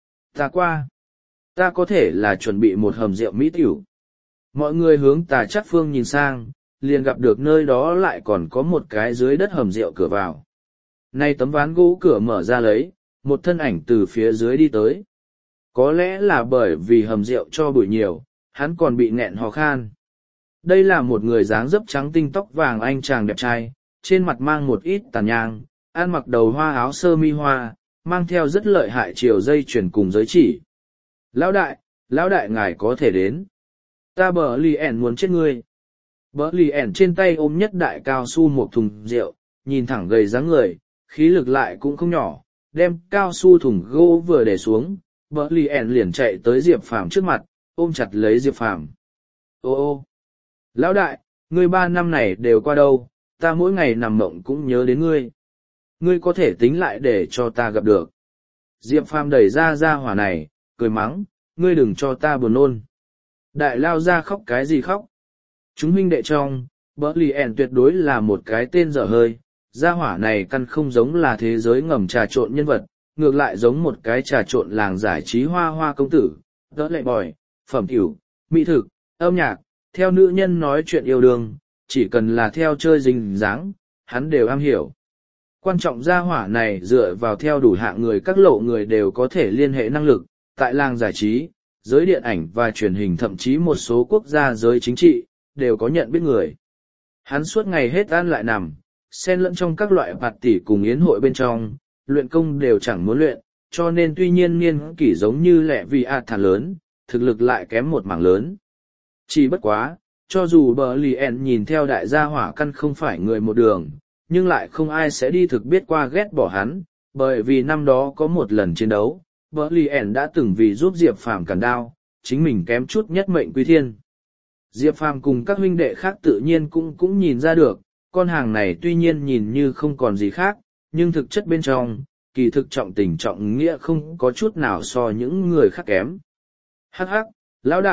Ta qua! Ta có thể là chuẩn bị một hầm rượu mỹ tiểu. Mọi người hướng Tà Chắc Phương nhìn sang, liền gặp được nơi đó lại còn có một cái dưới đất hầm rượu cửa vào. Nay tấm ván gỗ cửa mở ra lấy, một thân ảnh từ phía dưới đi tới. Có lẽ là bởi vì hầm rượu cho bụi nhiều, hắn còn bị nghẹn hò khan. Đây là một người dáng dấp trắng tinh tóc vàng anh chàng đẹp trai, trên mặt mang một ít tàn nhang, ăn mặc đầu hoa áo sơ mi hoa, mang theo rất lợi hại chiều dây chuyền cùng giới chỉ. Lão đại, lão đại ngài có thể đến. Ta bờ lì ẻn muốn chết ngươi. Bờ lì ẻn trên tay ôm nhất đại cao su một thùng rượu, nhìn thẳng gầy dáng người, khí lực lại cũng không nhỏ, đem cao su thùng gỗ vừa để xuống, bờ lì ẻn liền chạy tới Diệp Phàm trước mặt, ôm chặt lấy Diệp Phàm. Ô ô, lão đại, ngươi ba năm này đều qua đâu, ta mỗi ngày nằm mộng cũng nhớ đến ngươi. Ngươi có thể tính lại để cho ta gặp được. Diệp Phàm đẩy ra ra hỏa này, cười mắng, ngươi đừng cho ta buồn nôn. Đại lao ra khóc cái gì khóc? Chúng huynh đệ trong, bỡ lì ẻn tuyệt đối là một cái tên dở hơi, gia hỏa này căn không giống là thế giới ngầm trà trộn nhân vật, ngược lại giống một cái trà trộn làng giải trí hoa hoa công tử, đỡ lệ bòi, phẩm tiểu, mỹ thực, âm nhạc, theo nữ nhân nói chuyện yêu đương, chỉ cần là theo chơi rình dáng, hắn đều am hiểu. Quan trọng gia hỏa này dựa vào theo đủ hạng người các lộ người đều có thể liên hệ năng lực, tại làng giải trí, giới điện ảnh và truyền hình thậm chí một số quốc gia giới chính trị, đều có nhận biết người. Hắn suốt ngày hết ăn lại nằm, xen lẫn trong các loại bạt tỉ cùng yến hội bên trong, luyện công đều chẳng muốn luyện, cho nên tuy nhiên niên kỷ giống như lẹ vì ạt thả lớn, thực lực lại kém một mảng lớn. Chỉ bất quá, cho dù bờ lì ẻn nhìn theo đại gia hỏa căn không phải người một đường, nhưng lại không ai sẽ đi thực biết qua ghét bỏ hắn, bởi vì năm đó có một lần chiến đấu, bờ lì ẻn đã từng vì giúp Diệp Phàm cản đao, chính mình kém chút nhất mệnh quy thiên. Diệp Phàm cùng các huynh đệ khác tự nhiên cũng cũng nhìn ra được, con hàng này tuy nhiên nhìn như không còn gì khác, nhưng thực chất bên trong, kỳ thực trọng tình trọng nghĩa không có chút nào so những người khác kém. Hắc hắc, lão đại,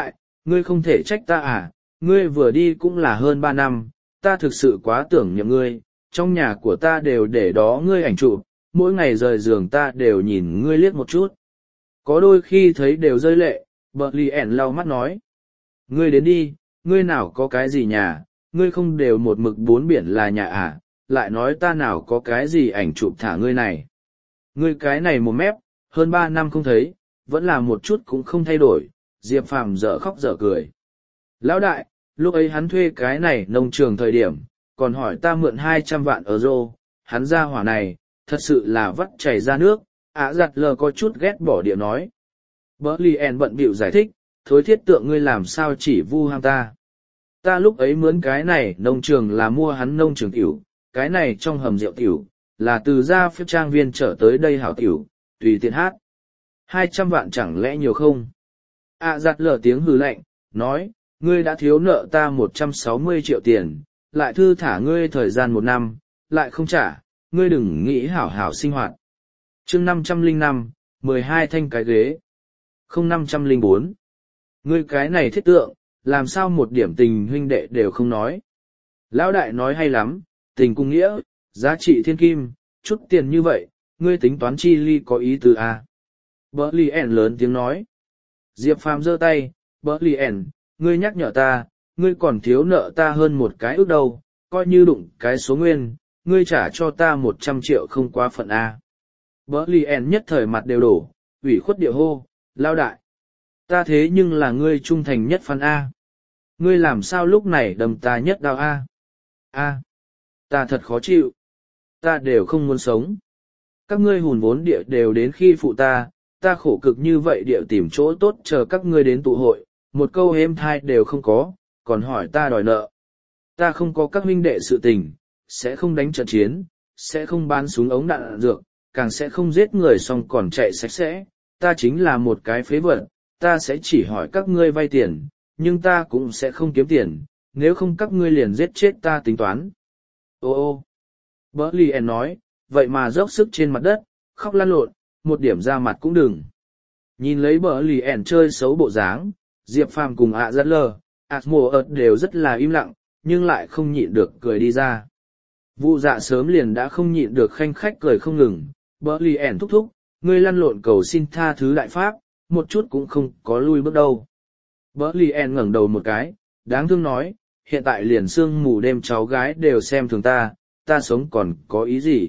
ngươi không thể trách ta à, ngươi vừa đi cũng là hơn ba năm, ta thực sự quá tưởng nhậm ngươi, trong nhà của ta đều để đó ngươi ảnh chụp, mỗi ngày rời giường ta đều nhìn ngươi liếc một chút. Có đôi khi thấy đều rơi lệ, bờ lì ẻn lau mắt nói. Ngươi đến đi, ngươi nào có cái gì nhà, ngươi không đều một mực bốn biển là nhà à, lại nói ta nào có cái gì ảnh chụp thả ngươi này. Ngươi cái này một mép, hơn ba năm không thấy, vẫn là một chút cũng không thay đổi, Diệp Phàm dở khóc dở cười. Lão đại, lúc ấy hắn thuê cái này nông trường thời điểm, còn hỏi ta mượn hai trăm vạn euro, hắn ra hỏa này, thật sự là vắt chảy ra nước, ạ giặt lờ có chút ghét bỏ địa nói. Bờ lì ẻn bận bịu giải thích, thối thiết tượng ngươi làm sao chỉ vu ham ta. Ta lúc ấy mướn cái này nông trường là mua hắn nông trường tiểu, cái này trong hầm rượu tiểu, là từ ra phía trang viên trở tới đây hảo tiểu, tùy tiện hát. Hai trăm vạn chẳng lẽ nhiều không? ạ giặt lờ tiếng hừ lạnh, nói, ngươi đã thiếu nợ ta một trăm sáu mươi triệu tiền, lại thư thả ngươi thời gian một năm, lại không trả, ngươi đừng nghĩ hảo hảo sinh hoạt. chương năm trăm lẻ năm, mười hai thanh cái ghế. không năm trăm lẻ bốn. Ngươi cái này thiết tượng, làm sao một điểm tình huynh đệ đều không nói. Lão đại nói hay lắm, tình cung nghĩa, giá trị thiên kim, chút tiền như vậy, ngươi tính toán chi ly có ý tứ à. Bờ lì ẻn lớn tiếng nói. Diệp Phàm giơ tay, bờ lì ẻn, ngươi nhắc nhở ta, ngươi còn thiếu nợ ta hơn một cái ước đâu, coi như đụng cái số nguyên, ngươi trả cho ta một trăm triệu không quá phận a. Bờ lì ẻn nhất thời mặt đều đổ, ủy khuất địa hô, lao đại. Ta thế nhưng là ngươi trung thành nhất fan A. Ngươi làm sao lúc này đâm ta nhất đau A. A. Ta thật khó chịu. Ta đều không muốn sống. Các ngươi hùn vốn địa đều đến khi phụ ta, ta khổ cực như vậy địa tìm chỗ tốt chờ các ngươi đến tụ hội, một câu êm thai đều không có, còn hỏi ta đòi nợ. Ta không có các huynh đệ sự tình, sẽ không đánh trận chiến, sẽ không bán súng ống đạn, đạn dược, càng sẽ không giết người xong còn chạy sạch sẽ, ta chính là một cái phế vật, ta sẽ chỉ hỏi các ngươi vay tiền, nhưng ta cũng sẽ không kiếm tiền, nếu không các ngươi liền giết chết ta tính toán. Ô ô, Bờ lì ẻn nói, vậy mà dốc sức trên mặt đất, khóc lăn lộn, một điểm ra mặt cũng đừng. Nhìn lấy bờ lì ẻn chơi xấu bộ dáng, Diệp Phàm cùng ạ rất lờ, ạt mùa ợt đều rất là im lặng, nhưng lại không nhịn được cười đi ra. Vụ dạ sớm liền đã không nhịn được khanh khách cười không ngừng, bờ lì ẻn thúc thúc, ngươi lăn lộn cầu xin tha thứ đại pháp, một chút cũng không có lui bước đâu. Bờ lì ẻn ngẩng đầu một cái, đáng thương nói, hiện tại liền sương mù đêm cháu gái đều xem thường ta, ta sống còn có ý gì.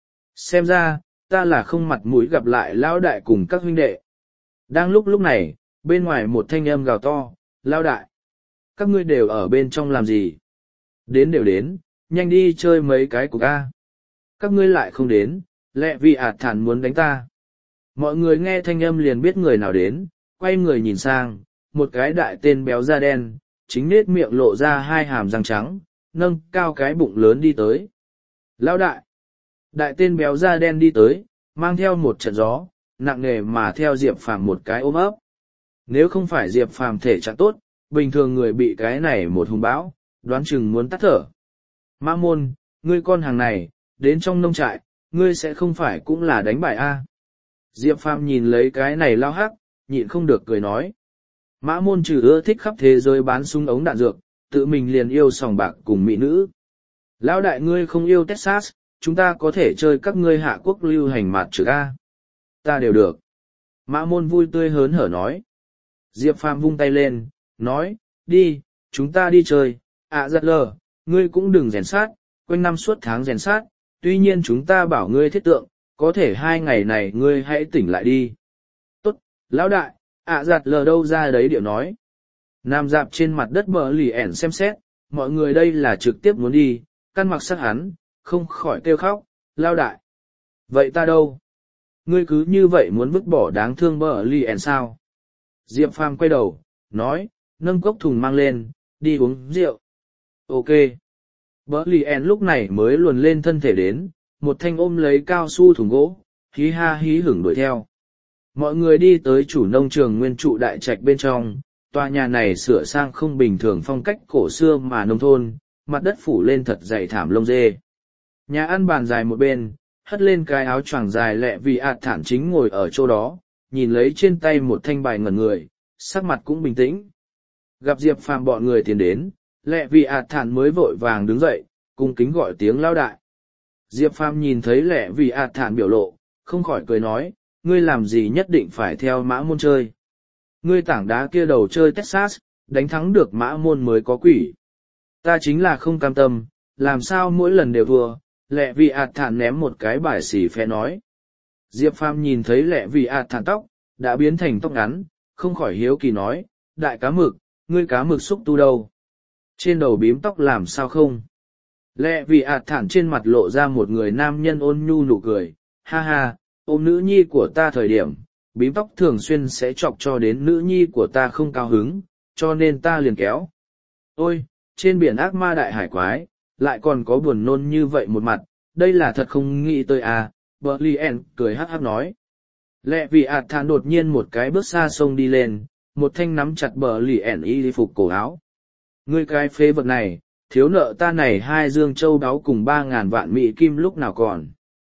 Xem ra, ta là không mặt mũi gặp lại lão đại cùng các huynh đệ. Đang lúc lúc này, bên ngoài một thanh âm gào to, lão đại. Các ngươi đều ở bên trong làm gì? Đến đều đến, nhanh đi chơi mấy cái của ca. Các ngươi lại không đến, lẹ vì ạt thản muốn đánh ta. Mọi người nghe thanh âm liền biết người nào đến, quay người nhìn sang, một cái đại tên béo da đen, chính nết miệng lộ ra hai hàm răng trắng, nâng cao cái bụng lớn đi tới. Lão đại! Đại tên béo da đen đi tới, mang theo một trận gió, nặng nề mà theo Diệp Phàm một cái ôm ấp. Nếu không phải Diệp Phàm thể trạng tốt, bình thường người bị cái này một hùng bão, đoán chừng muốn tắt thở. Mã môn, ngươi con hàng này, đến trong nông trại, ngươi sẽ không phải cũng là đánh bại a? Diệp Phàm nhìn lấy cái này lao hắc, nhịn không được cười nói. Mã môn trừ ưa thích khắp thế giới bán súng ống đạn dược, tự mình liền yêu sòng bạc cùng mỹ nữ. Lão đại ngươi không yêu Texas, chúng ta có thể chơi các ngươi hạ quốc lưu hành mặt trực a. Ta đều được. Mã môn vui tươi hớn hở nói. Diệp Phàm vung tay lên, nói, đi, chúng ta đi chơi, ạ giật lờ, ngươi cũng đừng rèn sát, quanh năm suốt tháng rèn sát, tuy nhiên chúng ta bảo ngươi thiết tượng, có thể hai ngày này ngươi hãy tỉnh lại đi. Tốt, lão đại, ạ giật lờ đâu ra đấy điệu nói. Nam dạp trên mặt đất bờ lì ẻn xem xét, mọi người đây là trực tiếp muốn đi, căn mặc sát hắn, không khỏi kêu khóc, lao đại. Vậy ta đâu? Ngươi cứ như vậy muốn vứt bỏ đáng thương bờ lì ẻn sao? Diệp Phàm quay đầu, nói, nâng cốc thùng mang lên, đi uống rượu. Ok. Bờ lì ẻn lúc này mới luồn lên thân thể đến, một thanh ôm lấy cao su thùng gỗ, hí ha hí hửng đuổi theo. Mọi người đi tới chủ nông trường nguyên trụ đại trạch bên trong, tòa nhà này sửa sang không bình thường phong cách cổ xưa mà nông thôn, mặt đất phủ lên thật dày thảm lông dê. Nhà ăn bàn dài một bên, hất lên cái áo choàng dài lẹ vì ạt thản chính ngồi ở chỗ đó, nhìn lấy trên tay một thanh bài ngẩn người, sắc mặt cũng bình tĩnh. Gặp Diệp Phàm bọn người tiến đến, Lệ Vị ạt thản mới vội vàng đứng dậy, cung kính gọi tiếng lao đại. Diệp Phàm nhìn thấy Lệ Vị ạt thản biểu lộ, không khỏi cười nói, ngươi làm gì nhất định phải theo mã môn chơi. Ngươi tảng đá kia đầu chơi Texas, đánh thắng được mã môn mới có quỷ. Ta chính là không cam tâm, làm sao mỗi lần đều thua. Lệ Vị ạt thản ném một cái bài xỉ phe nói. Diệp Phàm nhìn thấy Lệ Vị ạt thản tóc đã biến thành tóc ngắn, không khỏi hiếu kỳ nói, đại cá mực, ngươi cá mực xúc tu đâu? Trên đầu bím tóc làm sao không? Lệ Vị ạt thản trên mặt lộ ra một người nam nhân ôn nhu nụ cười, ha ha, ôm nữ nhi của ta thời điểm, bím tóc thường xuyên sẽ chọc cho đến nữ nhi của ta không cao hứng, cho nên ta liền kéo. Ôi, trên biển ác ma đại hải quái, lại còn có buồn nôn như vậy một mặt, đây là thật không nghĩ tới à, Berlien cười hắc hắc nói. Lệ Vị ạt thản đột nhiên một cái bước xa sông đi lên, một thanh nắm chặt Berlien y phục cổ áo. Ngươi cái phế vật này, thiếu nợ ta này hai dương châu đáo cùng ba ngàn vạn mỹ kim lúc nào còn.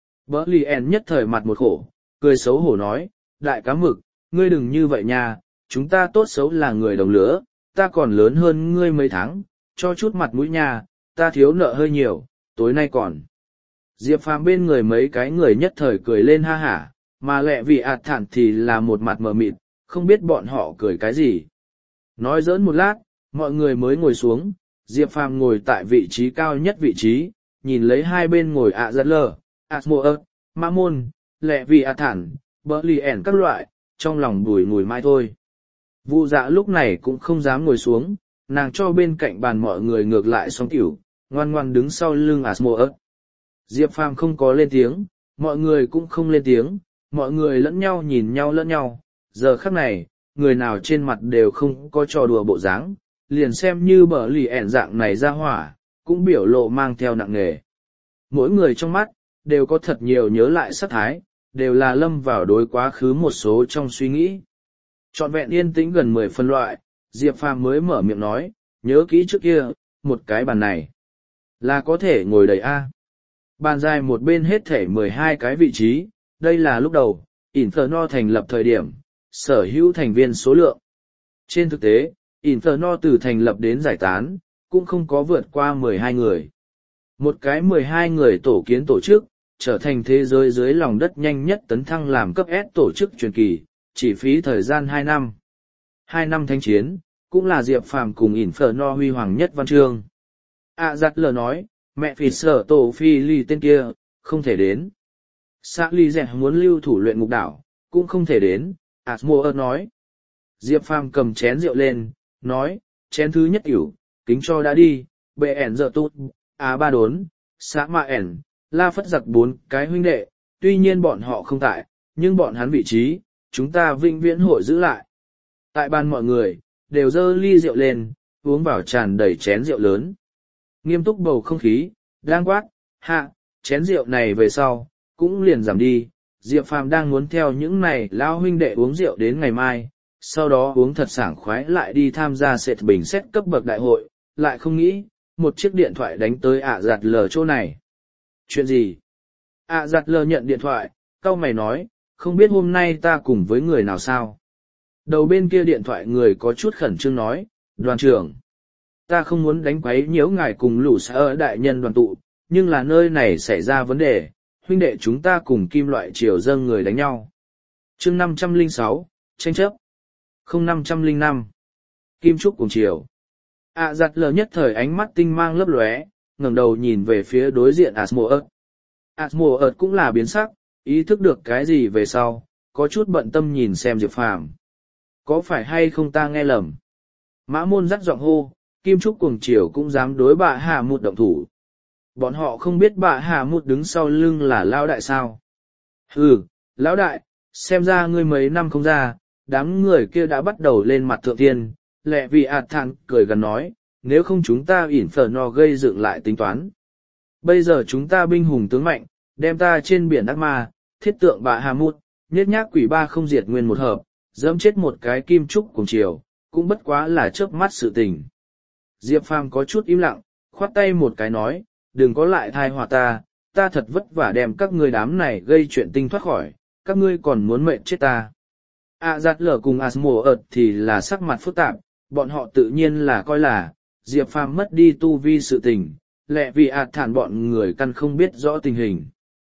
Berlien nhất thời mặt một khổ, cười xấu hổ nói, đại cá mực, ngươi đừng như vậy nha, chúng ta tốt xấu là người đồng lứa, ta còn lớn hơn ngươi mấy tháng, cho chút mặt mũi nha, ta thiếu nợ hơi nhiều, tối nay còn. Diệp Phàm bên người mấy cái người nhất thời cười lên ha hả, mà Lệ Vị ạt thản thì là một mặt mờ mịt, không biết bọn họ cười cái gì. Nói giỡn một lát, mọi người mới ngồi xuống, Diệp Phàm ngồi tại vị trí cao nhất vị trí, nhìn lấy hai bên ngồi ạ giật lờ, Asmoer, Mã Môn, Lệ Vị ạt thản, Berlien các loại, trong lòng bùi ngùi mai thôi. Vu Dạ lúc này cũng không dám ngồi xuống, nàng cho bên cạnh bàn mọi người ngược lại xong tiểu, ngoan ngoan đứng sau lưng Asmoer. Diệp Phàm không có lên tiếng, mọi người cũng không lên tiếng, mọi người lẫn nhau nhìn nhau lẫn nhau, giờ khắc này, người nào trên mặt đều không có trò đùa bộ dáng, liền xem như bờ lì ẻn dạng này ra hỏa, cũng biểu lộ mang theo nặng nề. Mỗi người trong mắt, đều có thật nhiều nhớ lại sát thái, đều là lâm vào đối quá khứ một số trong suy nghĩ. Trọn vẹn yên tĩnh gần mười phân loại, Diệp Phàm mới mở miệng nói, nhớ kỹ trước kia, một cái bàn này, là có thể ngồi đầy A. Bàn dài một bên hết thể mười hai cái vị trí, đây là lúc đầu, Inferno thành lập thời điểm, sở hữu thành viên số lượng. Trên thực tế, Inferno từ thành lập đến giải tán, cũng không có vượt qua mười hai người. Một cái mười hai người tổ kiến tổ chức, trở thành thế giới dưới lòng đất nhanh nhất tấn thăng làm cấp S tổ chức truyền kỳ, chỉ phí thời gian hai năm. Hai năm thanh chiến, cũng là Diệp Phàm cùng Inferno huy hoàng nhất văn chương. À giặt lờ nói, mẹ phì sở tổ phi ly tên kia, không thể đến. Xã ly dẹ muốn lưu thủ luyện ngục đảo, cũng không thể đến, Asmoer nói. Diệp Phàm cầm chén rượu lên, nói, chén thứ nhất ỉu, kính cho đã đi, bệ ẻn giờ tốt, á ba đốn, xã mạ ẻn, la phất giặc bốn cái huynh đệ, tuy nhiên bọn họ không tại, nhưng bọn hắn vị trí, chúng ta vĩnh viễn hội giữ lại. Tại bàn mọi người, đều dơ ly rượu lên, uống vào tràn đầy chén rượu lớn. Nghiêm túc bầu không khí, đang quát, hạ, chén rượu này về sau, cũng liền giảm đi. Diệp Phàm đang muốn theo những này lao huynh đệ uống rượu đến ngày mai, sau đó uống thật sảng khoái lại đi tham gia sệt bình xét cấp bậc đại hội, lại không nghĩ, một chiếc điện thoại đánh tới ạ giặt lờ chỗ này. Chuyện gì? ạ giặt lờ nhận điện thoại, cau mày nói, không biết hôm nay ta cùng với người nào sao? Đầu bên kia điện thoại người có chút khẩn trương nói, đoàn trưởng. Ta không muốn đánh quấy nhiễu ngài cùng lũ sở đại nhân đoàn tụ, nhưng là nơi này xảy ra vấn đề, huynh đệ chúng ta cùng kim loại triều dâng người đánh nhau. Chương năm trăm lẻ sáu, tranh chấp. Không năm trăm lẻ năm. Kim trúc cùng triều. ạ giặt lờ nhất thời ánh mắt tinh mang lấp lóe, ngẩng đầu nhìn về phía đối diện Asmoer. Asmoer cũng là biến sắc, ý thức được cái gì về sau, có chút bận tâm nhìn xem Diệp Phàm. Có phải hay không ta nghe lầm? Mã Môn dắt giọng hô, Kim Trúc cuồng triều cũng dám đối bà Hà Mụt động thủ. Bọn họ không biết bà Hà Mụt đứng sau lưng là lão đại sao? Hừ, lão đại, xem ra ngươi mấy năm không ra, đám người kia đã bắt đầu lên mặt thượng tiên. Lệ Vị ạt thản cười gần nói, nếu không chúng ta Inferno gây dựng lại tính toán. Bây giờ chúng ta binh hùng tướng mạnh, đem ta trên biển ác ma, thiết tượng bà Hà Mụt, nhét nhác quỷ ba không diệt nguyên một hợp, dẫm chết một cái Kim Trúc cuồng triều, cũng bất quá là chớp mắt sự tình. Diệp Phàm có chút im lặng, khoát tay một cái nói, đừng có lại thai họa ta, ta thật vất vả đem các ngươi đám này gây chuyện tinh thoát khỏi, các ngươi còn muốn mệnh chết ta. À giặt lở cùng Asmoer thì là sắc mặt phức tạp, bọn họ tự nhiên là coi là, Diệp Phàm mất đi tu vi sự tình, lẹ vì ạt thản bọn người căn không biết rõ tình hình.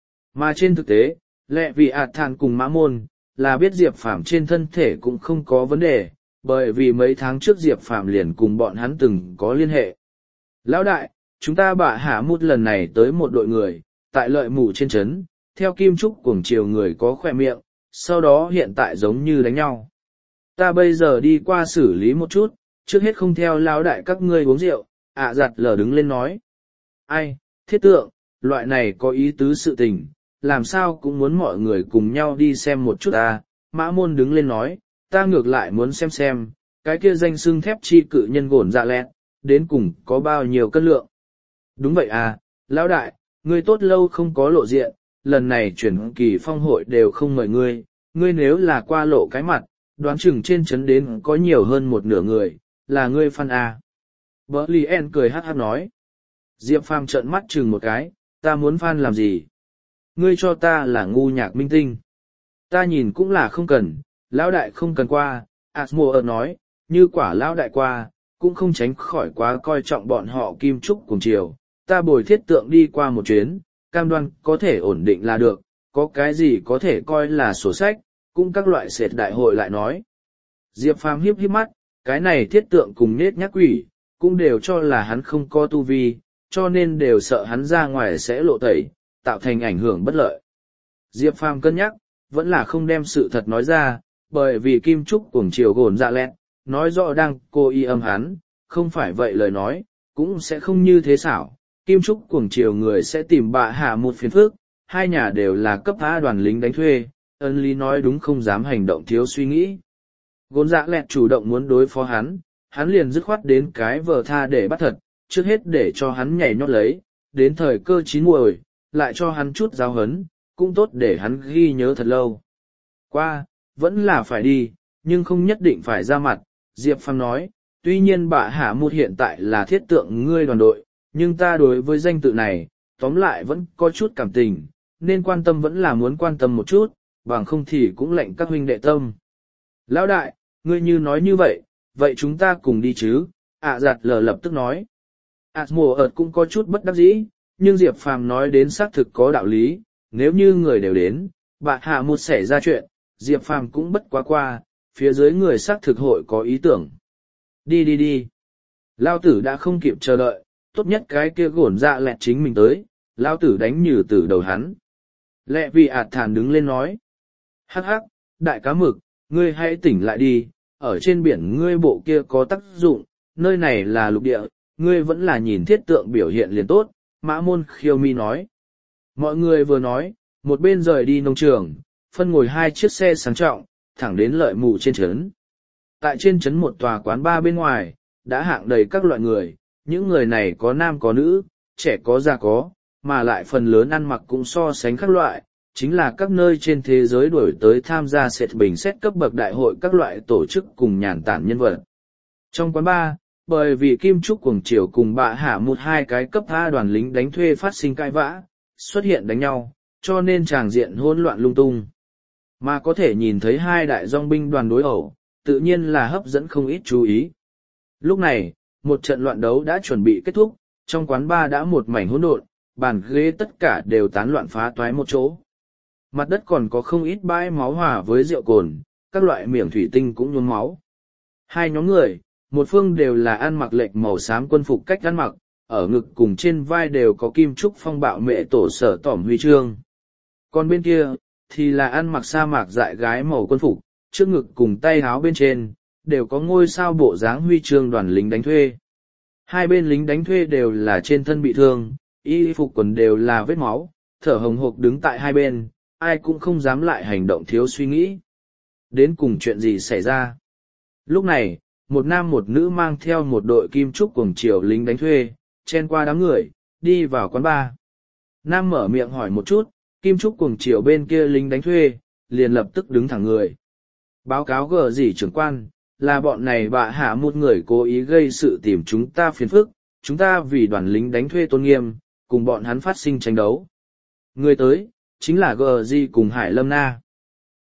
Mà trên thực tế, lẹ vì ạt thản cùng Mã Môn, là biết Diệp Phàm trên thân thể cũng không có vấn đề, bởi vì mấy tháng trước Diệp Phàm liền cùng bọn hắn từng có liên hệ. Lão đại, chúng ta bạ hạ mút lần này tới một đội người, tại lợi mù trên trấn, theo kim trúc cuồng chiều người có khỏe miệng, sau đó hiện tại giống như đánh nhau. Ta bây giờ đi qua xử lý một chút, trước hết không theo lão đại các ngươi uống rượu, ạ giặt lờ đứng lên nói. Ai, thiết tượng, loại này có ý tứ sự tình, làm sao cũng muốn mọi người cùng nhau đi xem một chút à, Mã Môn đứng lên nói, ta ngược lại muốn xem xem, cái kia danh xưng thép chi cự nhân gồn dạ lẹt, đến cùng có bao nhiêu cân lượng. Đúng vậy à, lão đại, ngươi tốt lâu không có lộ diện, lần này chuyển kỳ phong hội đều không mời ngươi, ngươi nếu là qua lộ cái mặt, đoán chừng trên trấn đến có nhiều hơn một nửa người, là ngươi fan à. Bờ Lì En cười hát hát nói. Diệp Phàm trợn mắt chừng một cái, ta muốn fan làm gì? Ngươi cho ta là ngu nhạc minh tinh. Ta nhìn cũng là không cần, lão đại không cần qua, Asmo nói, như quả lão đại qua, cũng không tránh khỏi quá coi trọng bọn họ kim trúc cùng chiều, ta bồi thiết tượng đi qua một chuyến, cam đoan có thể ổn định là được, có cái gì có thể coi là sổ sách, cũng các loại sệt đại hội lại nói. Diệp Phàm hiếp hiếp mắt, cái này thiết tượng cùng nết nhác quỷ, cũng đều cho là hắn không có tu vi, cho nên đều sợ hắn ra ngoài sẽ lộ tẩy, tạo thành ảnh hưởng bất lợi. Diệp Phàm cân nhắc, vẫn là không đem sự thật nói ra, bởi vì kim trúc cuồng chiều gồn dạ lẹt, nói rõ đang cố ý âm hắn, không phải vậy lời nói, cũng sẽ không như thế xảo. Kim trúc cuồng chiều người sẽ tìm bạ hạ một phiền phức, hai nhà đều là cấp A đoàn lính đánh thuê, ân lý nói đúng không dám hành động thiếu suy nghĩ. Gồn dạ lẹt chủ động muốn đối phó hắn, hắn liền dứt khoát đến cái vờ tha để bắt thật, trước hết để cho hắn nhảy nhót lấy, đến thời cơ chín muồi, lại cho hắn chút giáo hấn, cũng tốt để hắn ghi nhớ thật lâu. Qua, vẫn là phải đi, nhưng không nhất định phải ra mặt, Diệp Phàm nói, tuy nhiên bạ hạ một hiện tại là thiết tượng ngươi đoàn đội, nhưng ta đối với danh tự này, tóm lại vẫn có chút cảm tình, nên quan tâm vẫn là muốn quan tâm một chút, bằng không thì cũng lệnh các huynh đệ tâm. Lão đại, ngươi như nói như vậy, vậy chúng ta cùng đi chứ, ạ giặt lờ lập tức nói. ạ mùa ợt cũng có chút bất đắc dĩ, nhưng Diệp Phàm nói đến xác thực có đạo lý, nếu như người đều đến, bạ hạ một xảy ra chuyện, Diệp Phàm cũng bất quá qua, phía dưới người xác thực hội có ý tưởng. Đi đi đi. Lao tử đã không kịp chờ đợi, tốt nhất cái kia gổn dạ lẹt chính mình tới, Lao tử đánh nhừ từ đầu hắn. Lẹ vì ạt thản đứng lên nói. Hắc hắc, đại cá mực, ngươi hãy tỉnh lại đi, ở trên biển ngươi bộ kia có tác dụng, nơi này là lục địa, ngươi vẫn là nhìn thiết tượng biểu hiện liền tốt, Mã Môn khiêu mi nói. Mọi người vừa nói, một bên rời đi nông trường, phân ngồi hai chiếc xe sang trọng, thẳng đến lợi mù trên trấn. Tại trên trấn một tòa quán bar bên ngoài, đã hạng đầy các loại người, những người này có nam có nữ, trẻ có già có, mà lại phần lớn ăn mặc cũng so sánh các loại, chính là các nơi trên thế giới đuổi tới tham gia sệt bình xét cấp bậc đại hội các loại tổ chức cùng nhàn tản nhân vật. Trong quán bar, bởi vì Kim Trúc Cuồng Triều cùng bạ hạ một hai cái cấp A đoàn lính đánh thuê phát sinh cãi vã, xuất hiện đánh nhau, cho nên tràng diện hỗn loạn lung tung. Mà có thể nhìn thấy hai đại dòng binh đoàn đối ẩu, tự nhiên là hấp dẫn không ít chú ý. Lúc này, một trận loạn đấu đã chuẩn bị kết thúc, trong quán bar đã một mảnh hỗn độn, bàn ghế tất cả đều tán loạn phá toái một chỗ. Mặt đất còn có không ít bãi máu hòa với rượu cồn, các loại miệng thủy tinh cũng nhuốm máu. Hai nhóm người, một phương đều là ăn mặc lệch màu xám quân phục cách ăn mặc, ở ngực cùng trên vai đều có kim trúc phong bạo mẹ tổ sở tỏm huy chương. Còn bên kia, thì là ăn mặc sa mạc dại gái màu quân phục, trước ngực cùng tay áo bên trên, đều có ngôi sao bộ dáng huy chương đoàn lính đánh thuê. Hai bên lính đánh thuê đều là trên thân bị thương, y phục quần đều là vết máu, thở hồng hộc đứng tại hai bên, ai cũng không dám lại hành động thiếu suy nghĩ. Đến cùng chuyện gì xảy ra? Lúc này, một nam một nữ mang theo một đội kim trúc cuồng chiều lính đánh thuê, chen qua đám người, đi vào quán bar. Nam mở miệng hỏi một chút, kim trúc cuồng chiều bên kia lính đánh thuê, liền lập tức đứng thẳng người. Báo cáo gờ gì trưởng quan, là bọn này bạ hạ một người cố ý gây sự tìm chúng ta phiền phức, chúng ta vì đoàn lính đánh thuê tôn nghiêm, cùng bọn hắn phát sinh tranh đấu. Người tới, chính là gờ gì cùng Hải Lâm Na.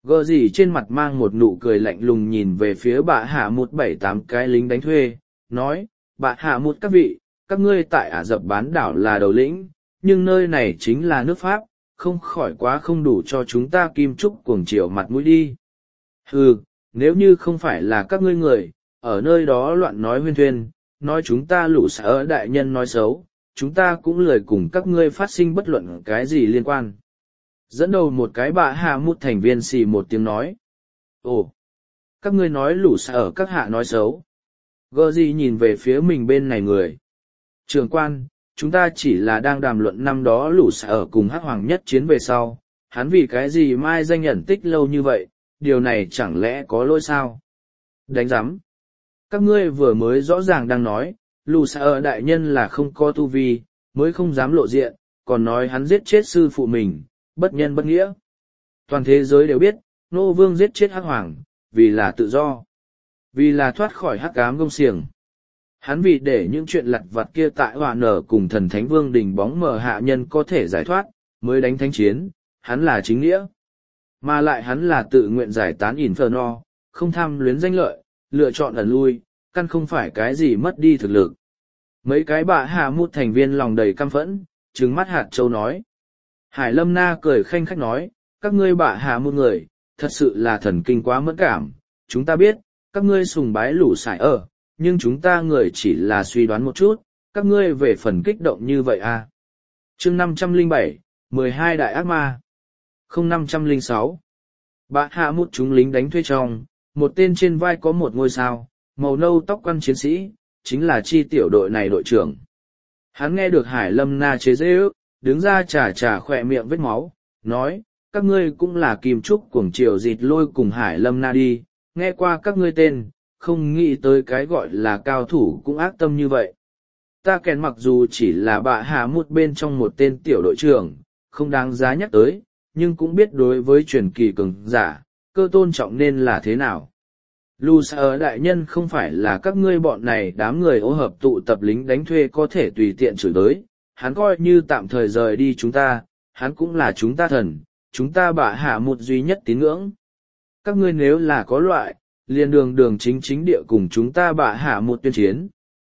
Gờ gì trên mặt mang một nụ cười lạnh lùng nhìn về phía bạ hạ một bảy tám cái lính đánh thuê, nói, bạ hạ một các vị, các ngươi tại Ả Rập bán đảo là đầu lĩnh, nhưng nơi này chính là nước Pháp, không khỏi quá không đủ cho chúng ta kim trúc cuồng chiều mặt mũi đi. Hừ, nếu như không phải là các ngươi người, ở nơi đó loạn nói huyên thuyên, nói chúng ta lũ sở đại nhân nói xấu, chúng ta cũng lười cùng các ngươi phát sinh bất luận cái gì liên quan. Dẫn đầu một cái bạ hạ một thành viên xì một tiếng nói. Ồ, các ngươi nói lũ sở các hạ nói xấu. Gơ gì nhìn về phía mình bên này người. Trường quan, chúng ta chỉ là đang đàm luận năm đó lũ sở cùng hắc hoàng nhất chiến về sau, hắn vì cái gì mai danh nhận tích lâu như vậy, điều này chẳng lẽ có lỗi sao? Đánh giám. Các ngươi vừa mới rõ ràng đang nói, lũ sở đại nhân là không có tu vi, mới không dám lộ diện, còn nói hắn giết chết sư phụ mình, bất nhân bất nghĩa. Toàn thế giới đều biết, Nô Vương giết chết hắc hoàng, vì là tự do, vì là thoát khỏi hắc ám gông xiềng. Hắn vì để những chuyện lặt vặt kia tại hòa nở cùng thần thánh vương đình bóng mờ hạ nhân có thể giải thoát, mới đánh thánh chiến, hắn là chính nghĩa. Mà lại hắn là tự nguyện giải tán Inferno, không tham luyến danh lợi, lựa chọn ẩn lui, căn không phải cái gì mất đi thực lực. Mấy cái bạ hạ một thành viên lòng đầy căm phẫn, trừng mắt hạt châu nói. Hải Lâm Na cười khanh khách nói, các ngươi bạ hạ một người, thật sự là thần kinh quá mẫn cảm, chúng ta biết, các ngươi sùng bái lũ sải ở, nhưng chúng ta người chỉ là suy đoán một chút, các ngươi về phần kích động như vậy à. Chương năm trăm lẻ bảy, mười hai đại ác ma. Không năm trăm lẻ sáu. Bạ hạ một chúng lính đánh thuê trong, một tên trên vai có một ngôi sao, màu nâu tóc quăn chiến sĩ, chính là chi tiểu đội này đội trưởng. Hắn nghe được Hải Lâm Na chế dễ ước, đứng ra trà trà khỏe miệng vết máu, nói, các ngươi cũng là kim trúc cuồng triều dịt lôi cùng Hải Lâm Na đi, nghe qua các ngươi tên, không nghĩ tới cái gọi là cao thủ cũng ác tâm như vậy. Ta kèn mặc dù chỉ là bạ hạ một bên trong một tên tiểu đội trưởng, không đáng giá nhắc tới, nhưng cũng biết đối với truyền kỳ cường giả, cơ tôn trọng nên là thế nào. Lù sở đại nhân không phải là các ngươi bọn này đám người ô hợp tụ tập lính đánh thuê có thể tùy tiện chửi tới, hắn coi như tạm thời rời đi chúng ta, hắn cũng là chúng ta thần, chúng ta bạ hạ một duy nhất tín ngưỡng. Các ngươi nếu là có loại, liền đường đường chính chính địa cùng chúng ta bạ hạ một tuyên chiến.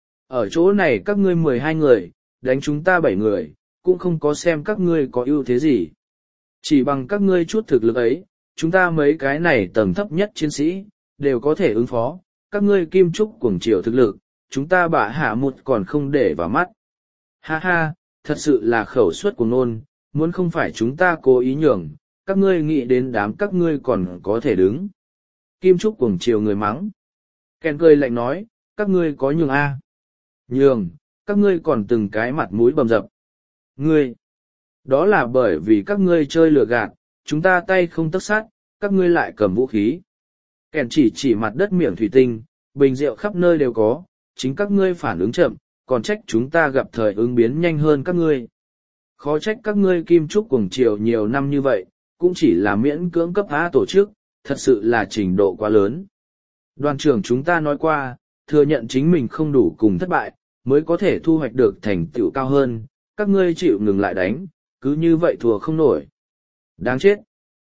Ở chỗ này các ngươi mười hai người, đánh chúng ta bảy người, cũng không có xem các ngươi có ưu thế gì. Chỉ bằng các ngươi chút thực lực ấy, chúng ta mấy cái này tầng thấp nhất chiến sĩ, đều có thể ứng phó, các ngươi kim trúc cuồng triều thực lực, chúng ta bạ hạ một còn không để vào mắt. Ha ha, thật sự là khẩu suất của nôn, muốn không phải chúng ta cố ý nhường, các ngươi nghĩ đến đám các ngươi còn có thể đứng. Kim trúc cuồng triều người mắng. Ken cười lạnh nói, các ngươi có nhường a? Nhường, các ngươi còn từng cái mặt mũi bầm dập. Ngươi, đó là bởi vì các ngươi chơi lừa gạt, chúng ta tay không tấc sát, các ngươi lại cầm vũ khí. Kèn chỉ chỉ mặt đất miệng thủy tinh, bình rượu khắp nơi đều có, chính các ngươi phản ứng chậm, còn trách chúng ta gặp thời ứng biến nhanh hơn các ngươi. Khó trách các ngươi kim trúc cuồng triều nhiều năm như vậy, cũng chỉ là miễn cưỡng cấp A tổ chức, thật sự là trình độ quá lớn. Đoàn trưởng chúng ta nói qua, thừa nhận chính mình không đủ cùng thất bại, mới có thể thu hoạch được thành tựu cao hơn, các ngươi chịu ngừng lại đánh, cứ như vậy thua không nổi. Đáng chết!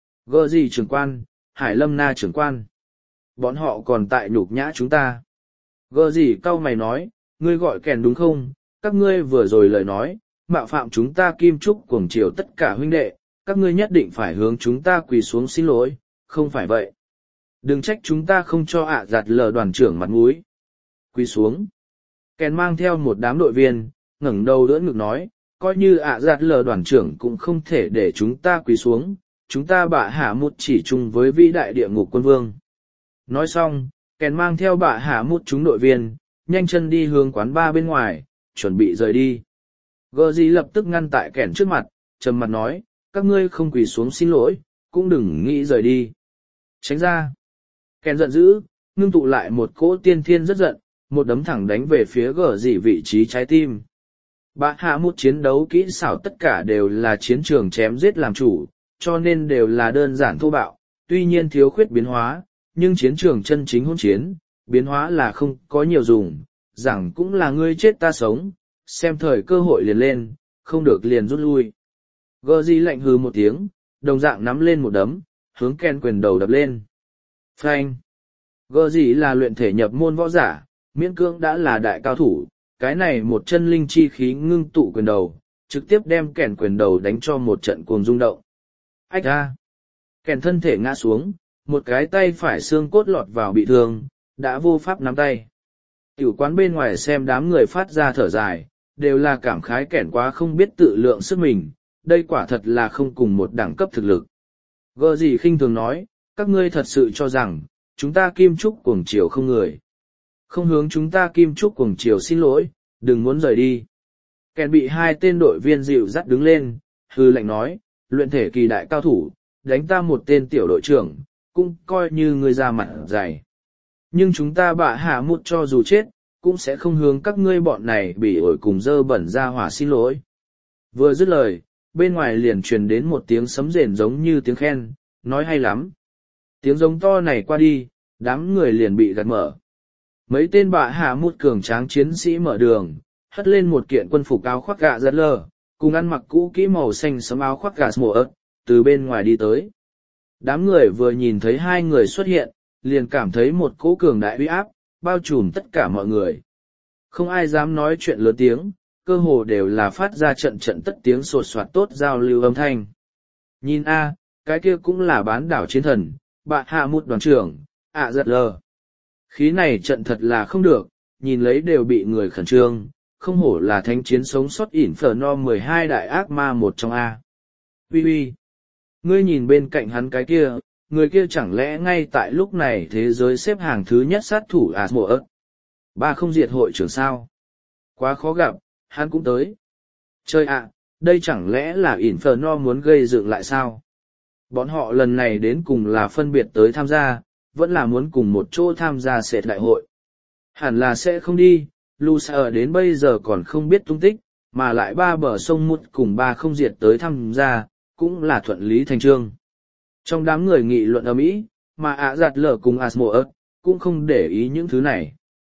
Gơ gì trưởng quan, Hải Lâm Na trưởng quan. Bọn họ còn tại nhục nhã chúng ta. Gơ gì cau mày nói, ngươi gọi kèn đúng không, các ngươi vừa rồi lời nói, mạo phạm chúng ta kim trúc cuồng triều tất cả huynh đệ, các ngươi nhất định phải hướng chúng ta quỳ xuống xin lỗi, không phải vậy. Đừng trách chúng ta không cho ạ giặt lờ đoàn trưởng mặt mũi. Quỳ xuống. Kèn mang theo một đám đội viên, ngẩng đầu đỡ ngực nói, coi như ạ giặt lờ đoàn trưởng cũng không thể để chúng ta quỳ xuống, chúng ta bạ hạ một chỉ chung với vĩ đại địa ngục quân vương. Nói xong, Kèn mang theo bạ hạ một chúng đội viên, nhanh chân đi hướng quán bar bên ngoài, chuẩn bị rời đi. Gơ gì lập tức ngăn tại Kèn trước mặt, trầm mặt nói, các ngươi không quỳ xuống xin lỗi, cũng đừng nghĩ rời đi. Tránh ra. Kèn giận dữ, ngưng tụ lại một cỗ tiên thiên rất giận, một đấm thẳng đánh về phía gờ gì vị trí trái tim. Bạ hạ một chiến đấu kỹ xảo tất cả đều là chiến trường chém giết làm chủ, cho nên đều là đơn giản thô bạo, tuy nhiên thiếu khuyết biến hóa, nhưng chiến trường chân chính hỗn chiến, biến hóa là không có nhiều dùng, rằng cũng là ngươi chết ta sống, xem thời cơ hội liền lên, không được liền rút lui. Gơ gì lạnh hừ một tiếng, đồng dạng nắm lên một đấm, hướng kèn quyền đầu đập lên. Phanh. Gờ gì là luyện thể nhập môn võ giả, miễn cưỡng đã là đại cao thủ, cái này một chân linh chi khí ngưng tụ quyền đầu, trực tiếp đem kèn quyền đầu đánh cho một trận cuồng rung động. Ách ra. Kèn thân thể ngã xuống, một cái tay phải xương cốt lọt vào bị thương, đã vô pháp nắm tay. Tiểu quán bên ngoài xem đám người phát ra thở dài, đều là cảm khái kẻn quá không biết tự lượng sức mình, đây quả thật là không cùng một đẳng cấp thực lực. Gờ gì khinh thường nói, các ngươi thật sự cho rằng, chúng ta kim trúc cuồng triều không người. Không hướng chúng ta kim trúc cuồng triều xin lỗi, đừng muốn rời đi. Kẻn bị hai tên đội viên dịu dắt đứng lên, hư lệnh nói, luyện thể kỳ đại cao thủ, đánh ta một tên tiểu đội trưởng, cũng coi như ngươi ra mặt dày. Nhưng chúng ta bạ hạ một cho dù chết, cũng sẽ không hướng các ngươi bọn này bị ổi cùng dơ bẩn ra hỏa xin lỗi. Vừa dứt lời, bên ngoài liền truyền đến một tiếng sấm rền giống như tiếng khen, nói hay lắm. Tiếng giống to này qua đi, đám người liền bị gạt mở. Mấy tên bạ hạ một cường tráng chiến sĩ mở đường, hất lên một kiện quân phục áo khoác gạ rất lờ, cùng ăn mặc cũ kỹ màu xanh sẫm áo khoác gạ mùa ớt, từ bên ngoài đi tới. Đám người vừa nhìn thấy hai người xuất hiện, liền cảm thấy một cỗ cường đại uy áp, bao trùm tất cả mọi người. Không ai dám nói chuyện lớn tiếng, cơ hồ đều là phát ra trận trận tất tiếng sột soạt tốt giao lưu âm thanh. Nhìn a, cái kia cũng là bán đảo chiến thần, bạ hạ một đoàn trưởng, ạ giật lờ. Khí này trận thật là không được, nhìn lấy đều bị người khẩn trương, không hổ là thánh chiến sống sót ỉn phở no mười hai đại ác ma một trong A. Ui ui, ngươi nhìn bên cạnh hắn cái kia, người kia chẳng lẽ ngay tại lúc này thế giới xếp hàng thứ nhất sát thủ à mùa ớt. Ba không diệt hội trưởng sao. Quá khó gặp, hắn cũng tới. Chơi ạ, đây chẳng lẽ là Inferno muốn gây dựng lại sao? Bọn họ lần này đến cùng là phân biệt tới tham gia, vẫn là muốn cùng một chỗ tham gia sệt đại hội. Hẳn là sẽ không đi, Lucer đến bây giờ còn không biết tung tích, mà lại ba bờ sông mút cùng ba không diệt tới tham gia, cũng là thuận lý thành trương. Trong đám người nghị luận ầm ĩ, mà ạ giặt lở cùng Asmodeus cũng không để ý những thứ này.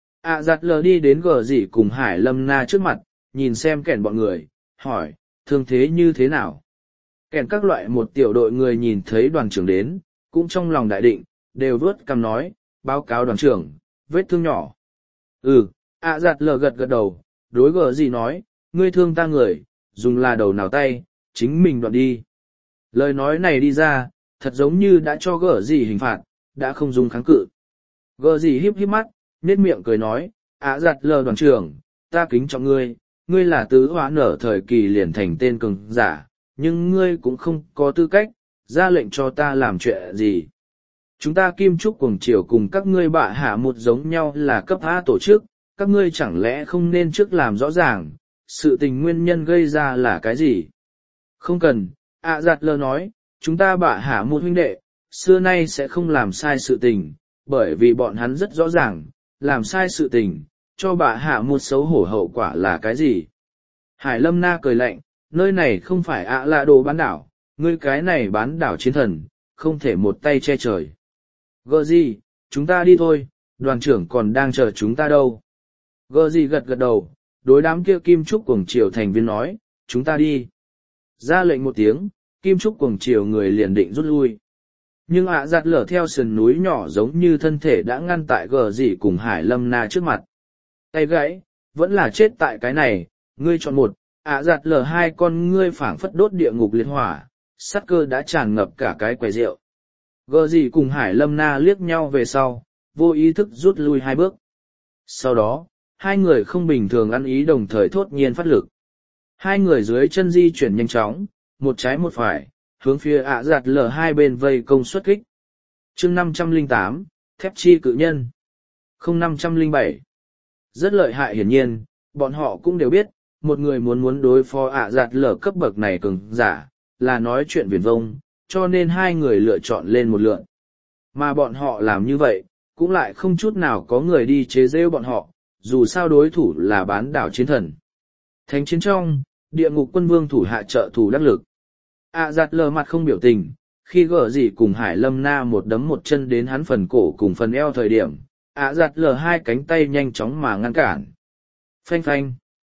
ạ giặt lở đi đến gờ dị cùng Hải Lâm Na trước mặt, nhìn xem kẻn bọn người, hỏi, thương thế như thế nào? Kẻn các loại một tiểu đội người nhìn thấy đoàn trưởng đến, cũng trong lòng đại định, đều vớt cằm nói, báo cáo đoàn trưởng, vết thương nhỏ. Ừ, ạ giặt lở gật gật đầu, đối gờ dị nói, ngươi thương ta người, dùng là đầu nào tay, chính mình đoạn đi. Lời nói này đi ra, thật giống như đã cho gờ gì hình phạt, đã không dùng kháng cự. Gờ gì híp híp mắt, nết miệng cười nói, ạ giặt lờ đoàn trưởng, ta kính trọng ngươi, ngươi là tứ hóa nở thời kỳ liền thành tên cường giả, nhưng ngươi cũng không có tư cách, ra lệnh cho ta làm chuyện gì. Chúng ta kim trúc cuồng triều cùng các ngươi bạ hạ một giống nhau là cấp A tổ chức, các ngươi chẳng lẽ không nên trước làm rõ ràng, sự tình nguyên nhân gây ra là cái gì? Không cần, ạ giặt lờ nói, chúng ta bạ hạ một huynh đệ, xưa nay sẽ không làm sai sự tình, bởi vì bọn hắn rất rõ ràng, làm sai sự tình, cho bạ hạ một xấu hổ hậu quả là cái gì. Hải Lâm Na cười lạnh, nơi này không phải ạ là đồ bán đảo, ngươi cái này bán đảo chiến thần, không thể một tay che trời. Gơ gì, chúng ta đi thôi, đoàn trưởng còn đang chờ chúng ta đâu. Gơ gì gật gật đầu, đối đám kia kim trúc cuồng triều thành viên nói, chúng ta đi. Ra lệnh một tiếng, kim trúc cuồng triều người liền định rút lui. Nhưng ạ giặt lở theo sườn núi nhỏ giống như thân thể đã ngăn tại gờ gì cùng Hải Lâm Na trước mặt. Tay gãy, vẫn là chết tại cái này, ngươi chọn một, ạ giặt lở hai con ngươi phảng phất đốt địa ngục liệt hỏa, sát cơ đã tràn ngập cả cái quầy rượu. Gờ gì cùng Hải Lâm Na liếc nhau về sau, vô ý thức rút lui hai bước. Sau đó, hai người không bình thường ăn ý đồng thời thốt nhiên phát lực. Hai người dưới chân di chuyển nhanh chóng, một trái một phải, hướng phía ạ giặt lở hai bên vây công xuất kích. chương năm trăm lẻ tám, thép chi cự nhân. không năm trăm lẻ bảy. Rất lợi hại hiển nhiên, bọn họ cũng đều biết, một người muốn muốn đối phó ạ giặt lở cấp bậc này cường giả, là nói chuyện viển vông, cho nên hai người lựa chọn lên một lượn. Mà bọn họ làm như vậy, cũng lại không chút nào có người đi chế rêu bọn họ, dù sao đối thủ là bán đảo chiến thần. Thánh chiến trong, địa ngục quân vương thủ hạ trợ thủ đắc lực. ạ giặt lờ mặt không biểu tình, khi gở gì cùng Hải Lâm Na một đấm một chân đến hắn phần cổ cùng phần eo thời điểm, ạ giặt lờ hai cánh tay nhanh chóng mà ngăn cản. Phanh phanh.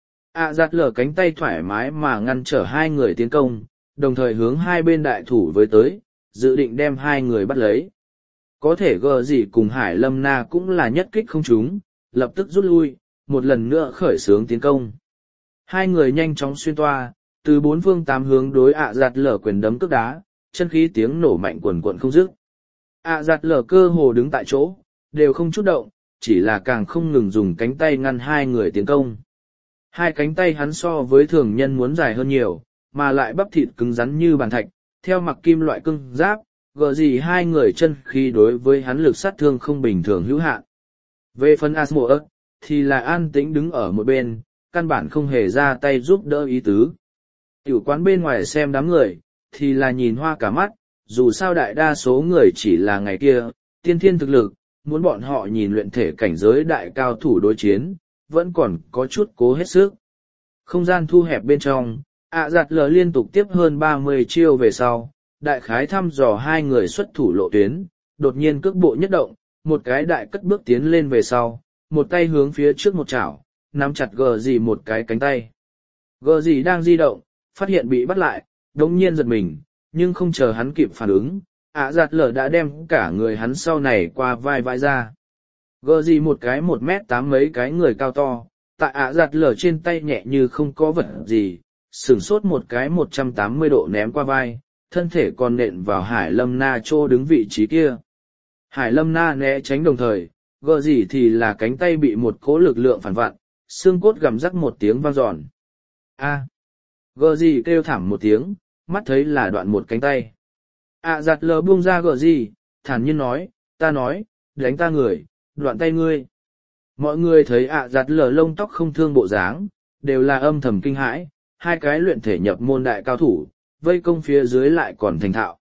ạ giặt lờ cánh tay thoải mái mà ngăn trở hai người tiến công, đồng thời hướng hai bên đại thủ với tới, dự định đem hai người bắt lấy. Có thể gờ gì cùng Hải Lâm Na cũng là nhất kích không trúng, lập tức rút lui, một lần nữa khởi xướng tiến công. Hai người nhanh chóng xuyên toa, từ bốn phương tám hướng đối ạ giặt lở quyền đấm cước đá, chân khí tiếng nổ mạnh quần quận không dứt. ạ giặt lở cơ hồ đứng tại chỗ, đều không chút động, chỉ là càng không ngừng dùng cánh tay ngăn hai người tiến công. Hai cánh tay hắn so với thường nhân muốn dài hơn nhiều, mà lại bắp thịt cứng rắn như bàn thạch, theo mặc kim loại cưng giáp, gờ gì hai người chân khí đối với hắn lực sát thương không bình thường hữu hạn. Về phần Asmodeus, thì là an tĩnh đứng ở một bên, căn bản không hề ra tay giúp đỡ ý tứ. Tiểu quán bên ngoài xem đám người, thì là nhìn hoa cả mắt, dù sao đại đa số người chỉ là ngày kia, tiên thiên thực lực, muốn bọn họ nhìn luyện thể cảnh giới đại cao thủ đối chiến, vẫn còn có chút cố hết sức. Không gian thu hẹp bên trong, ạ giặt lờ liên tục tiếp hơn ba mươi chiêu về sau, đại khái thăm dò hai người xuất thủ lộ tuyến, đột nhiên cước bộ nhất động, một cái đại cất bước tiến lên về sau, một tay hướng phía trước một chảo, nắm chặt gờ gì một cái cánh tay. Gờ gì đang di động, phát hiện bị bắt lại, đống nhiên giật mình, nhưng không chờ hắn kịp phản ứng, ạ giặt lờ đã đem cả người hắn sau này qua vai vai ra. Gờ gì một cái một mét tám mấy cái người cao to, tại ạ giặt lờ trên tay nhẹ như không có vật gì, sửng sốt một cái một trăm tám mươi độ ném qua vai, thân thể còn nện vào Hải Lâm Na Chô đứng vị trí kia. Hải Lâm Na né tránh đồng thời, gờ gì thì là cánh tay bị một cỗ lực lượng phản vặn, xương cốt gầm rắc một tiếng vang giòn. A. Gờ gì kêu thảm một tiếng, mắt thấy là đoạn một cánh tay. ạ giặt lờ buông ra gờ gì, thản nhiên nói, ta nói, đánh ta người, đoạn tay ngươi. Mọi người thấy ạ giặt lờ lông tóc không thương bộ dáng, đều là âm thầm kinh hãi, hai cái luyện thể nhập môn đại cao thủ, vây công phía dưới lại còn thành thạo.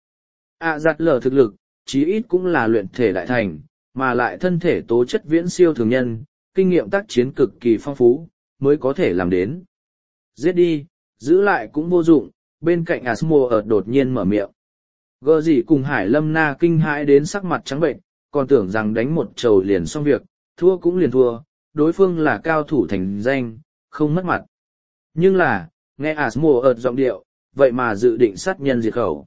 ạ giặt lờ thực lực, chí ít cũng là luyện thể đại thành, mà lại thân thể tố chất viễn siêu thường nhân, kinh nghiệm tác chiến cực kỳ phong phú, mới có thể làm đến. Giết đi, giữ lại cũng vô dụng, bên cạnh Asmo đột nhiên mở miệng. Gờ gì cùng Hải Lâm Na kinh hãi đến sắc mặt trắng bệnh, còn tưởng rằng đánh một trầu liền xong việc, thua cũng liền thua, đối phương là cao thủ thành danh, không mất mặt. Nhưng là, nghe Asmo giọng điệu, vậy mà dự định sát nhân diệt khẩu.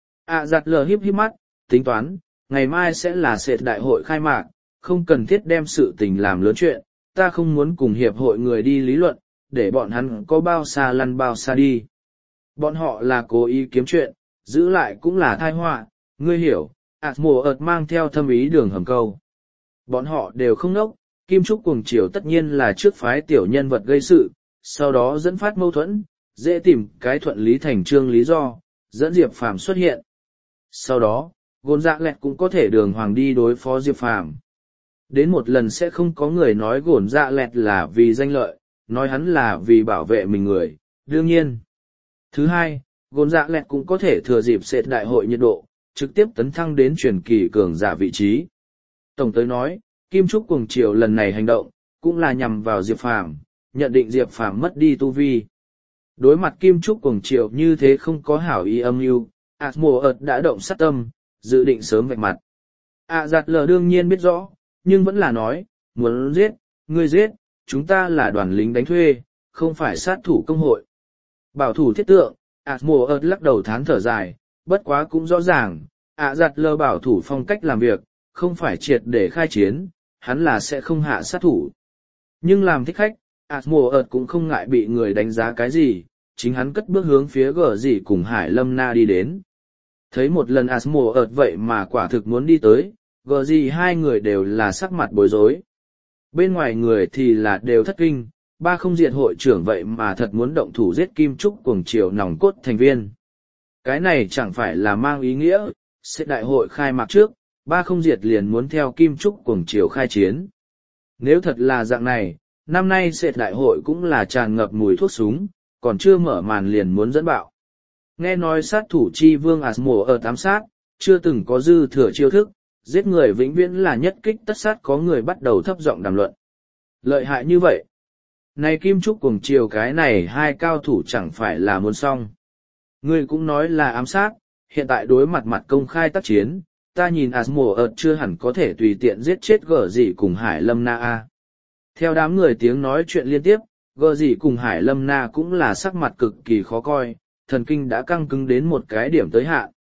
À giặt lờ híp híp mắt, tính toán, ngày mai sẽ là sệt đại hội khai mạc, không cần thiết đem sự tình làm lớn chuyện, ta không muốn cùng hiệp hội người đi lý luận, để bọn hắn có bao xa lăn bao xa đi. Bọn họ là cố ý kiếm chuyện, giữ lại cũng là tai họa, ngươi hiểu, Asmo ợt mang theo thâm ý đường hầm câu. Bọn họ đều không ngốc, Kim Trúc Cuồng Triều tất nhiên là trước phái tiểu nhân vật gây sự, sau đó dẫn phát mâu thuẫn, dễ tìm cái thuận lý thành trương lý do, dẫn Diệp Phàm xuất hiện. Sau đó, Gôn Dạ Lẹt cũng có thể đường hoàng đi đối phó Diệp Phàm. Đến một lần sẽ không có người nói Gôn Dạ Lẹt là vì danh lợi, nói hắn là vì bảo vệ mình người, đương nhiên. Thứ hai, Gôn Dạ Lẹt cũng có thể thừa dịp sệt đại hội nhiệt độ, trực tiếp tấn thăng đến truyền kỳ cường giả vị trí. Tổng tới nói, Kim Trúc Cuồng Triều lần này hành động, cũng là nhằm vào Diệp Phàm, nhận định Diệp Phàm mất đi tu vi. Đối mặt Kim Trúc Cuồng Triều như thế không có hảo ý âm mưu, Asmo đã động sát tâm, dự định sớm vạch mặt. À giặt lờ đương nhiên biết rõ, nhưng vẫn là nói, muốn giết, ngươi giết, chúng ta là đoàn lính đánh thuê, không phải sát thủ công hội. Bảo thủ thiết tượng, Asmo lắc đầu thán thở dài, bất quá cũng rõ ràng, à giặt lờ bảo thủ phong cách làm việc, không phải triệt để khai chiến, hắn là sẽ không hạ sát thủ. Nhưng làm thích khách, Asmo cũng không ngại bị người đánh giá cái gì, chính hắn cất bước hướng phía gờ gì cùng Hải Lâm Na đi đến. Thấy một lần Asmo vậy mà quả thực muốn đi tới, gờ gì hai người đều là sắc mặt bối rối. Bên ngoài người thì là đều thất kinh, ba không diệt hội trưởng vậy mà thật muốn động thủ giết Kim Trúc Cuồng Triều nòng cốt thành viên. Cái này chẳng phải là mang ý nghĩa, sẽ đại hội khai mạc trước, ba không diệt liền muốn theo Kim Trúc Cuồng Triều khai chiến. Nếu thật là dạng này, năm nay sẽ đại hội cũng là tràn ngập mùi thuốc súng, còn chưa mở màn liền muốn dẫn bạo. Nghe nói sát thủ chi vương Asmo ở tám sát, chưa từng có dư thừa chiêu thức, giết người vĩnh viễn là nhất kích tất sát, có người bắt đầu thấp giọng đàm luận. Lợi hại như vậy. Này Kim Trúc Cuồng Triều cái này hai cao thủ chẳng phải là muốn xong. Ngươi cũng nói là ám sát, hiện tại đối mặt mặt công khai tác chiến, ta nhìn Asmo ợt chưa hẳn có thể tùy tiện giết chết gở gì cùng Hải Lâm Na A. Theo đám người tiếng nói chuyện liên tiếp, gở gì cùng Hải Lâm Na cũng là sắc mặt cực kỳ khó coi, thần kinh đã căng cứng đến một cái điểm tới hạn.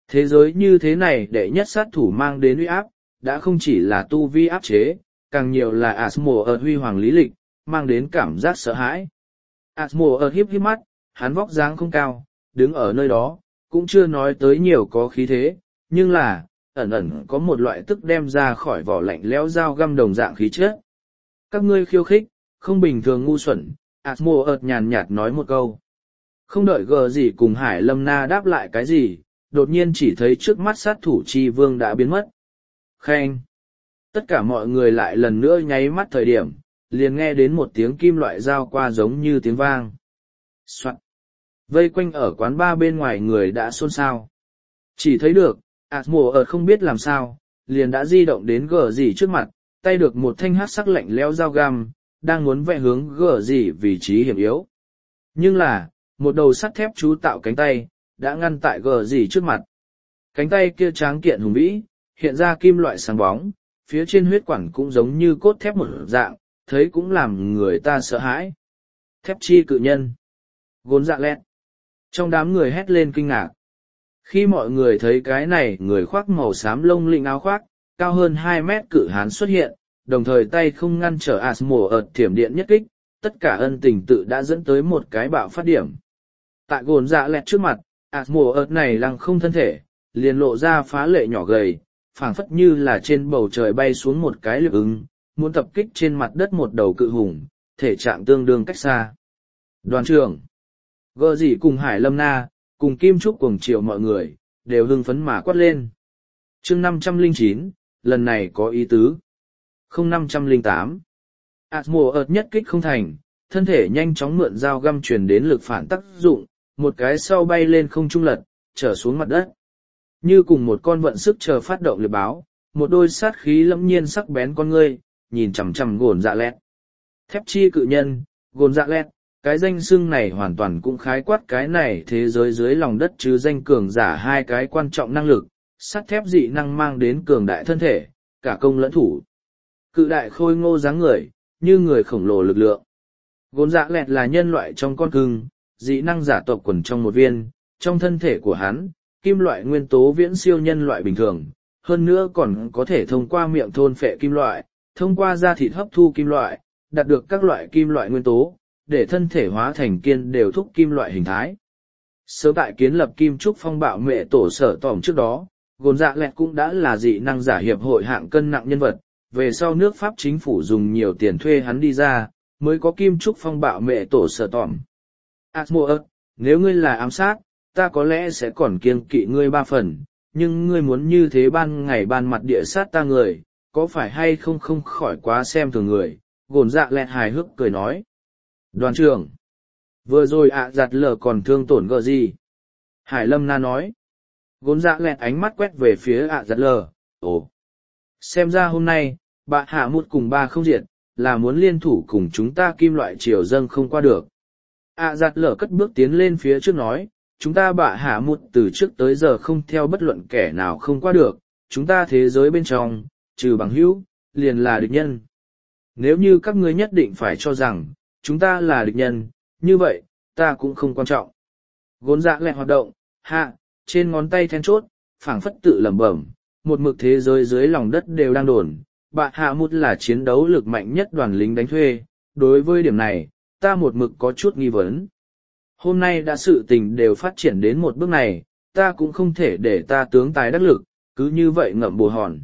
Thế giới như thế này đệ nhất sát thủ mang đến uy áp, đã không chỉ là tu vi áp chế, càng nhiều là Asmodeus huy hoàng lý lịch, mang đến cảm giác sợ hãi. Asmodeus hiếp hiếp mắt, hắn vóc dáng không cao, đứng ở nơi đó, cũng chưa nói tới nhiều có khí thế, nhưng là, ẩn ẩn có một loại tức đem ra khỏi vỏ lạnh lẽo dao găm đồng dạng khí chất. Các ngươi khiêu khích, không bình thường ngu xuẩn, Asmodeus nhàn nhạt nói một câu. Không đợi gờ gì cùng Hải Lâm Na đáp lại cái gì, đột nhiên chỉ thấy trước mắt sát thủ chi vương đã biến mất. Khen! Tất cả mọi người lại lần nữa nháy mắt thời điểm, liền nghe đến một tiếng kim loại dao qua giống như tiếng vang. Soạn! Vây quanh ở quán ba bên ngoài người đã xôn xao. Chỉ thấy được, Asmodeus không biết làm sao, liền đã di động đến gờ gì trước mặt, tay được một thanh hát sắc lạnh lẽo dao găm, đang muốn vẽ hướng gờ gì vị trí hiểm yếu. Nhưng là, một đầu sắt thép chú tạo cánh tay, đã ngăn tại gờ gì trước mặt. Cánh tay kia tráng kiện hùng vĩ, hiện ra kim loại sáng bóng, phía trên huyết quản cũng giống như cốt thép một dạng, thấy cũng làm người ta sợ hãi. Thép chi cự nhân. Gôn dạ lẹt. Trong đám người hét lên kinh ngạc. Khi mọi người thấy cái này người khoác màu xám lông lĩnh áo khoác, cao hơn hai mét cự hán xuất hiện, đồng thời tay không ngăn trở Asmodeus thiểm điện nhất kích, tất cả ân tình tự đã dẫn tới một cái bạo phát điểm. Tại gồn dạ lẹt trước mặt, Asmodeus này lăng không thân thể, liền lộ ra phá lệ nhỏ gầy, phảng phất như là trên bầu trời bay xuống một cái liệp ứng, muốn tập kích trên mặt đất một đầu cự hùng, thể trạng tương đương cách xa. Đoàn trưởng, gờ gì cùng Hải Lâm Na, cùng Kim Trúc cùng chiều mọi người, đều hưng phấn mà quát lên. chương năm trăm lẻ chín, lần này có ý tứ. không năm trăm lẻ tám. Asmodeus nhất kích không thành, thân thể nhanh chóng mượn dao găm truyền đến lực phản tác dụng, một cái sau bay lên không trung lật, trở xuống mặt đất. Như cùng một con vận sức chờ phát động liệp báo, một đôi sát khí lẫm nhiên sắc bén con ngươi, nhìn chằm chằm gồn dạ lẹt. Thép chi cự nhân, gồn dạ lẹt, cái danh xưng này hoàn toàn cũng khái quát cái này thế giới dưới lòng đất chứ danh cường giả hai cái quan trọng năng lực, sắt thép dị năng mang đến cường đại thân thể, cả công lẫn thủ. Cự đại khôi ngô dáng người, như người khổng lồ lực lượng. Gồn dạ lẹt là nhân loại trong con cưng, dị năng giả tộc quần trong một viên, trong thân thể của hắn, kim loại nguyên tố viễn siêu nhân loại bình thường, hơn nữa còn có thể thông qua miệng thôn phệ kim loại, thông qua da thịt hấp thu kim loại, đạt được các loại kim loại nguyên tố, để thân thể hóa thành kiên đều thúc kim loại hình thái. Sớm tại kiến lập kim trúc phong bạo mẹ tổ sở tỏm trước đó, gồn dạ lẹt cũng đã là dị năng giả hiệp hội hạng cân nặng nhân vật, về sau nước Pháp chính phủ dùng nhiều tiền thuê hắn đi ra, mới có kim trúc phong bạo mẹ tổ sở tỏm. Asmodeus, nếu ngươi là ám sát, ta có lẽ sẽ còn kiêng kỵ ngươi ba phần, nhưng ngươi muốn như thế ban ngày ban mặt địa sát ta người, có phải hay không không khỏi quá xem thường người, gồn dạ lẹt hài hước cười nói. Đoàn trưởng, vừa rồi ạ giặt lờ còn thương tổn gờ gì? Hải Lâm Na nói. Gồn dạ lẹt ánh mắt quét về phía ạ giặt lờ, ồ. Xem ra hôm nay, bà hạ một cùng ba không diệt, là muốn liên thủ cùng chúng ta kim loại triều dâng không qua được. ạ giặt lờ cất bước tiến lên phía trước nói, chúng ta bạ hạ một từ trước tới giờ không theo bất luận kẻ nào không qua được, chúng ta thế giới bên trong, trừ bằng hữu, liền là địch nhân. Nếu như các ngươi nhất định phải cho rằng, chúng ta là địch nhân, như vậy, ta cũng không quan trọng. Gốn dạ lẹ hoạt động, hạ, trên ngón tay then chốt, phảng phất tự lẩm bẩm, một mực thế giới dưới lòng đất đều đang đồn, bạ hạ một là chiến đấu lực mạnh nhất đoàn lính đánh thuê, đối với điểm này, ta một mực có chút nghi vấn. Hôm nay đã sự tình đều phát triển đến một bước này, ta cũng không thể để ta tướng tài đắc lực, cứ như vậy ngậm bồ hòn.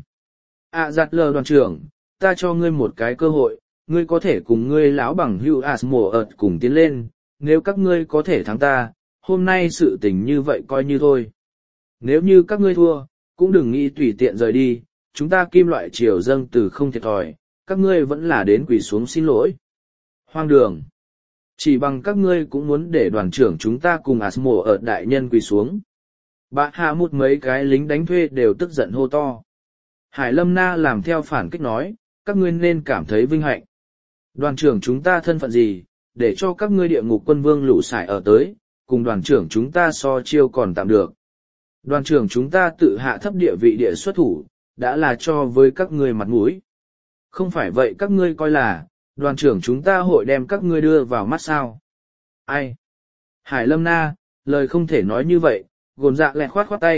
À giặt lờ đoàn trưởng, ta cho ngươi một cái cơ hội, ngươi có thể cùng ngươi lão bằng hữu Asmodeus cùng tiến lên, nếu các ngươi có thể thắng ta, hôm nay sự tình như vậy coi như thôi. Nếu như các ngươi thua, cũng đừng nghĩ tùy tiện rời đi, chúng ta kim loại triều dâng từ không thiệt thòi, các ngươi vẫn là đến quỳ xuống xin lỗi. Hoang đường. Chỉ bằng các ngươi cũng muốn để đoàn trưởng chúng ta cùng Asmodeus đại nhân quỳ xuống. Bà hạ một mấy cái lính đánh thuê đều tức giận hô to. Hải Lâm Na làm theo phản kích nói, các ngươi nên cảm thấy vinh hạnh. Đoàn trưởng chúng ta thân phận gì, để cho các ngươi địa ngục quân vương lũ sải ở tới, cùng đoàn trưởng chúng ta so chiêu còn tạm được. Đoàn trưởng chúng ta tự hạ thấp địa vị địa xuất thủ, đã là cho với các ngươi mặt mũi. Không phải vậy các ngươi coi là, đoàn trưởng chúng ta hội đem các ngươi đưa vào mắt sao. Ai? Hải Lâm Na, lời không thể nói như vậy, gồn dạ lẹ khoát khoát tay,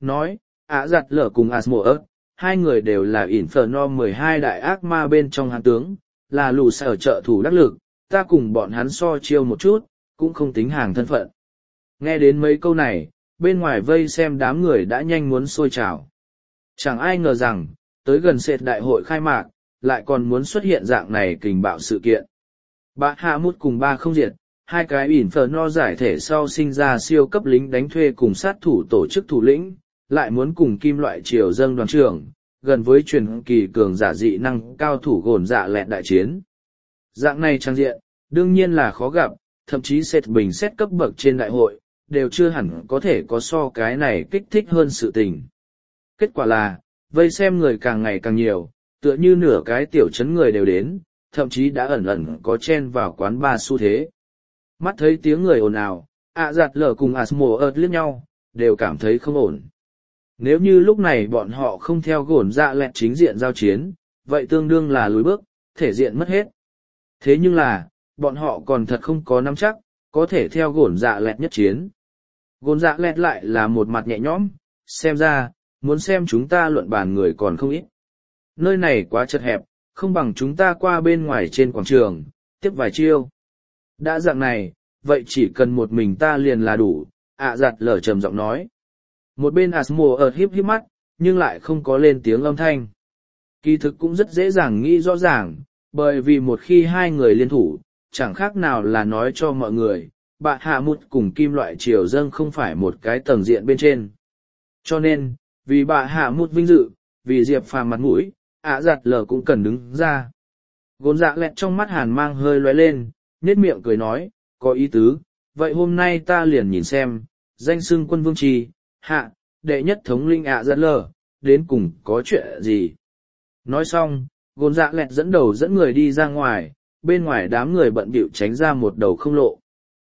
nói, ạ giặt lở cùng Asmodeus, hai người đều là Inferno mười hai đại ác ma bên trong hán tướng, là lù sở trợ thủ đắc lực, ta cùng bọn hắn so chiêu một chút, cũng không tính hàng thân phận. Nghe đến mấy câu này, bên ngoài vây xem đám người đã nhanh muốn sôi trào. Chẳng ai ngờ rằng, tới gần sệt đại hội khai mạc, lại còn muốn xuất hiện dạng này kình bạo sự kiện. Bà Hạ Mút cùng ba không diệt, hai cái Inferno giải thể sau sinh ra siêu cấp lính đánh thuê cùng sát thủ tổ chức thủ lĩnh, lại muốn cùng kim loại triều dâng đoàn trưởng, gần với truyền kỳ cường giả dị năng cao thủ gồn dạ lẹt đại chiến. Dạng này trang diện, đương nhiên là khó gặp, thậm chí xét bình xét cấp bậc trên đại hội, đều chưa hẳn có thể có so cái này kích thích hơn sự tình. Kết quả là, vây xem người càng ngày càng nhiều, tựa như nửa cái tiểu trấn người đều đến, thậm chí đã ẩn ẩn có chen vào quán bar xu thế. Mắt thấy tiếng người ồn ào, ạ giặt lở cùng Asmodeus liếc nhau, đều cảm thấy không ổn. Nếu như lúc này bọn họ không theo gồn dạ lẹt chính diện giao chiến, vậy tương đương là lùi bước, thể diện mất hết. Thế nhưng là, bọn họ còn thật không có nắm chắc, có thể theo gồn dạ lẹt nhất chiến. Gồn dạ lẹt lại là một mặt nhẹ nhõm, xem ra, muốn xem chúng ta luận bàn người còn không ít. Nơi này quá chật hẹp, không bằng chúng ta qua bên ngoài trên quảng trường, tiếp vài chiêu. Đã dạng này, vậy chỉ cần một mình ta liền là đủ, ạ giặt lở trầm giọng nói. Một bên Asmodeus híp híp mắt, nhưng lại không có lên tiếng âm thanh. Kỳ thực cũng rất dễ dàng nghĩ rõ ràng, bởi vì một khi hai người liên thủ, chẳng khác nào là nói cho mọi người, bà Hạ Mút cùng kim loại triều dâng không phải một cái tầng diện bên trên. Cho nên, vì bà Hạ Mút vinh dự, vì Diệp Phàm mặt mũi, ạ giặt lở cũng cần đứng ra. Gồn dạ lẹt trong mắt hàn mang hơi lóe lên, nhếch miệng cười nói, có ý tứ, vậy hôm nay ta liền nhìn xem, danh xưng quân vương trì, hạ, đệ nhất thống linh ạ giặt lở, đến cùng có chuyện gì. Nói xong, gồn dạ lẹt dẫn đầu dẫn người đi ra ngoài, bên ngoài đám người bận bịu tránh ra một đầu không lộ.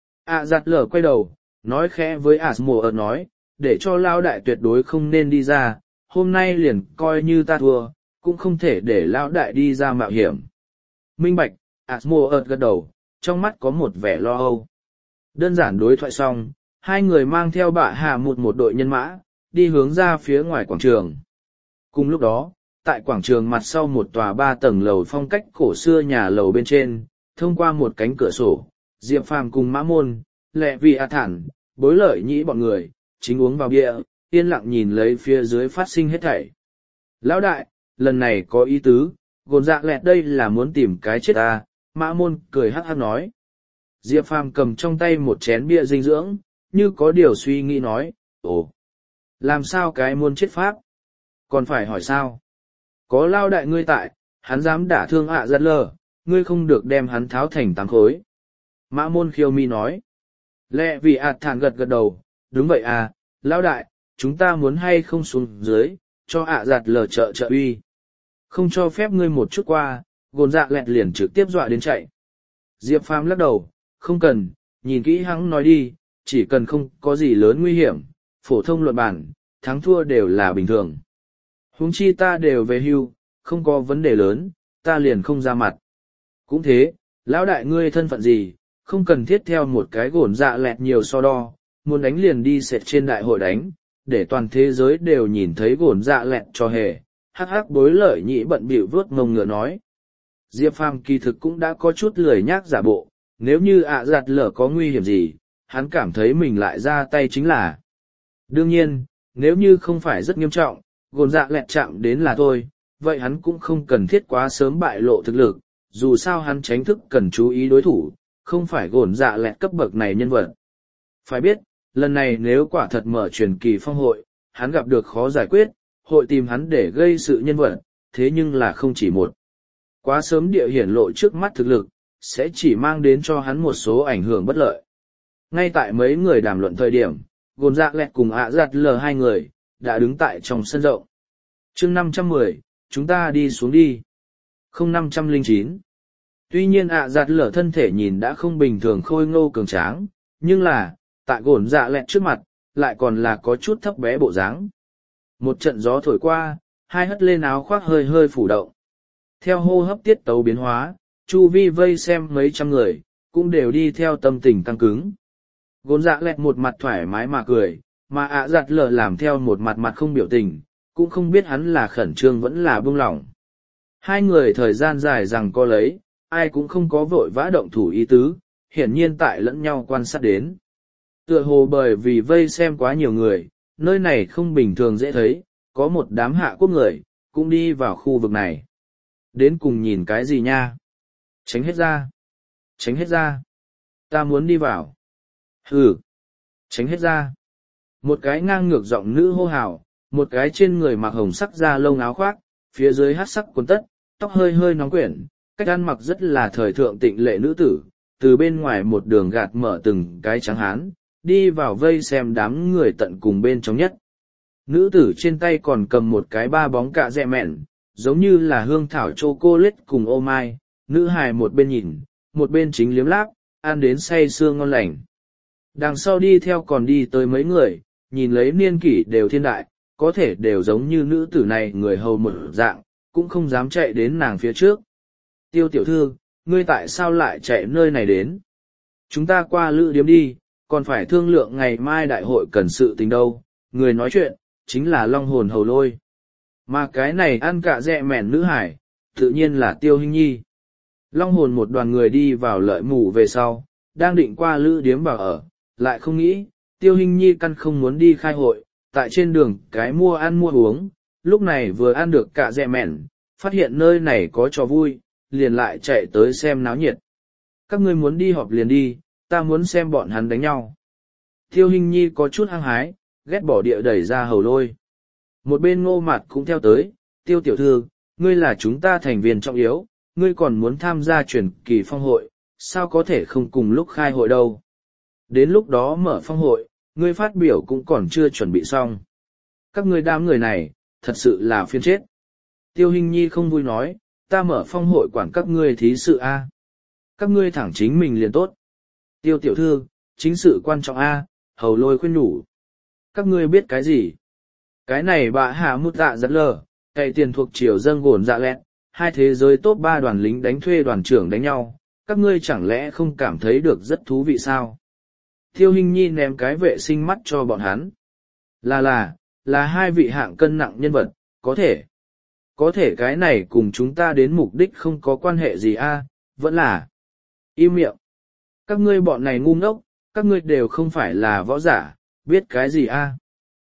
ạ giặt lở quay đầu, nói khẽ với Asmodeus nói, để cho lao đại tuyệt đối không nên đi ra, hôm nay liền coi như ta thua, cũng không thể để lao đại đi ra mạo hiểm. Minh bạch, Asmodeus gật đầu, trong mắt có một vẻ lo âu. Đơn giản đối thoại xong, hai người mang theo bạ Hạ Mút một đội nhân mã, đi hướng ra phía ngoài quảng trường. Cùng lúc đó, tại quảng trường mặt sau một tòa ba tầng lầu phong cách cổ xưa nhà lầu bên trên, thông qua một cánh cửa sổ, Diệp Phàm cùng Mã Môn, Lệ Vị A Thản, Bối Lợi Nhĩ bọn người, chính uống vào bia, yên lặng nhìn lấy phía dưới phát sinh hết thảy. Lão đại, lần này có ý tứ, gồn dạ lẹt đây là muốn tìm cái chết ta, Mã Môn cười hắc hắc nói. Diệp Phàm cầm trong tay một chén bia dinh dưỡng, như có điều suy nghĩ nói, ồ, làm sao cái muốn chết pháp? Còn phải hỏi sao? Có lao đại ngươi tại, hắn dám đả thương ạ giặt lở, ngươi không được đem hắn tháo thành tám khối. Mã Môn khiêu mi nói. Lệ vì ạt thản gật gật đầu, đúng vậy à, lao đại, chúng ta muốn hay không xuống dưới, cho ạ giặt lở trợ trợ uy. Không cho phép ngươi một chút qua, gồn dạ lẹt liền trực tiếp dọa đến chạy. Diệp Phàm lắc đầu, không cần, nhìn kỹ hắn nói đi, chỉ cần không có gì lớn nguy hiểm, phổ thông luận bản, thắng thua đều là bình thường. Huống chi ta đều về hưu, không có vấn đề lớn, ta liền không ra mặt. Cũng thế, lão đại ngươi thân phận gì, không cần thiết theo một cái gồn dạ lẹt nhiều so đo, muốn đánh liền đi sệt trên đại hội đánh, để toàn thế giới đều nhìn thấy gồn dạ lẹt cho hề. Hắc hắc Bối Lợi Nhĩ bận bịu vuốt mông ngựa nói. Diệp Phàm kỳ thực cũng đã có chút lười nhác giả bộ, nếu như ạ giặt lở có nguy hiểm gì, hắn cảm thấy mình lại ra tay chính là. Đương nhiên, nếu như không phải rất nghiêm trọng, gồn dạ lẹt chạm đến là thôi, vậy hắn cũng không cần thiết quá sớm bại lộ thực lực, dù sao hắn tránh thức cần chú ý đối thủ, không phải gồn dạ lẹt cấp bậc này nhân vật. Phải biết, lần này nếu quả thật mở truyền kỳ phong hội, hắn gặp được khó giải quyết, hội tìm hắn để gây sự nhân vật, thế nhưng là không chỉ một. Quá sớm địa hiển lộ trước mắt thực lực, sẽ chỉ mang đến cho hắn một số ảnh hưởng bất lợi. Ngay tại mấy người đàm luận thời điểm, gồn dạ lẹt cùng ạ giặt lờ hai người, đã đứng tại trong sân rộng. chương năm trăm mười, chúng ta đi xuống đi. không năm trăm lẻ chín. Tuy nhiên ạ giặt lờ thân thể nhìn đã không bình thường khôi ngô cường tráng, nhưng là, tại gồn dạ lẹt trước mặt, lại còn là có chút thấp bé bộ dáng. Một trận gió thổi qua, hai hất lên áo khoác hơi hơi phủ động. Theo hô hấp tiết tấu biến hóa, chu vi vây xem mấy trăm người, cũng đều đi theo tâm tình tăng cứng. Gồn dạ lẹt một mặt thoải mái mà cười, mà ạ giặt lờ làm theo một mặt mặt không biểu tình, cũng không biết hắn là khẩn trương vẫn là buông lỏng. Hai người thời gian dài rằng co lấy, ai cũng không có vội vã động thủ ý tứ, hiển nhiên tại lẫn nhau quan sát đến. Tựa hồ bởi vì vây xem quá nhiều người, nơi này không bình thường dễ thấy, có một đám hạ quốc người, cũng đi vào khu vực này. Đến cùng nhìn cái gì nha? Tránh hết ra. Tránh hết ra. Ta muốn đi vào. Hừ. Tránh hết ra. Một cái ngang ngược giọng nữ hô hào, một cái trên người mặc hồng sắc da lông áo khoác, phía dưới hát sắc quần tất, tóc hơi hơi nóng quyển, cách ăn mặc rất là thời thượng tịnh lệ nữ tử, từ bên ngoài một đường gạt mở từng cái trắng hán, đi vào vây xem đám người tận cùng bên trong nhất. Nữ tử trên tay còn cầm một cái ba bóng cạ dẹ mẹn, giống như là hương thảo chocolate cùng ô mai, nữ hài một bên nhìn, một bên chính liếm láp, ăn đến say sưa ngon lành. Đằng sau đi theo còn đi tới mấy người, nhìn lấy niên kỷ đều thiên đại, có thể đều giống như nữ tử này người hầu một dạng, cũng không dám chạy đến nàng phía trước. Tiêu tiểu thư, ngươi tại sao lại chạy nơi này đến? Chúng ta qua lữ điếm đi, còn phải thương lượng ngày mai đại hội cần sự tình đâu. Người nói chuyện, chính là Long Hồn Hầu Lôi. Mà cái này ăn cả dẹ mẻn nữ hải, tự nhiên là Tiêu Hinh Nhi. Long Hồn một đoàn người đi vào lợi mù về sau, đang định qua lữ điếm vào ở, lại không nghĩ, Tiêu Hinh Nhi căn không muốn đi khai hội, tại trên đường cái mua ăn mua uống, lúc này vừa ăn được cả dẹ mẻn, phát hiện nơi này có trò vui, liền lại chạy tới xem náo nhiệt. Các ngươi muốn đi họp liền đi, ta muốn xem bọn hắn đánh nhau. Tiêu Hinh Nhi có chút hăng hái, ghét bỏ địa đẩy ra Hầu Lôi. Một bên Ngô Mạt cũng theo tới, Tiêu tiểu thư, ngươi là chúng ta thành viên trọng yếu, ngươi còn muốn tham gia truyền kỳ phong hội, sao có thể không cùng lúc khai hội đâu. Đến lúc đó mở phong hội, ngươi phát biểu cũng còn chưa chuẩn bị xong. Các ngươi đám người này, thật sự là phiền chết. Tiêu Hinh Nhi không vui nói, ta mở phong hội quản các ngươi thí sự A. Các ngươi thẳng chính mình liền tốt. Tiêu tiểu thư, chính sự quan trọng A, Hầu Lôi khuyên nhủ. Các ngươi biết cái gì? Cái này bà hạ mút dạ rất lờ, cậy tiền thuộc triều dân gồn dạ lẹn, hai thế giới top ba đoàn lính đánh thuê đoàn trưởng đánh nhau, các ngươi chẳng lẽ không cảm thấy được rất thú vị sao? Tiêu Hinh Nhi ném cái vệ sinh mắt cho bọn hắn. Là là, là hai vị hạng cân nặng nhân vật, có thể. Có thể cái này cùng chúng ta đến mục đích không có quan hệ gì a, vẫn là. Im miệng. Các ngươi bọn này ngu ngốc, các ngươi đều không phải là võ giả, biết cái gì a?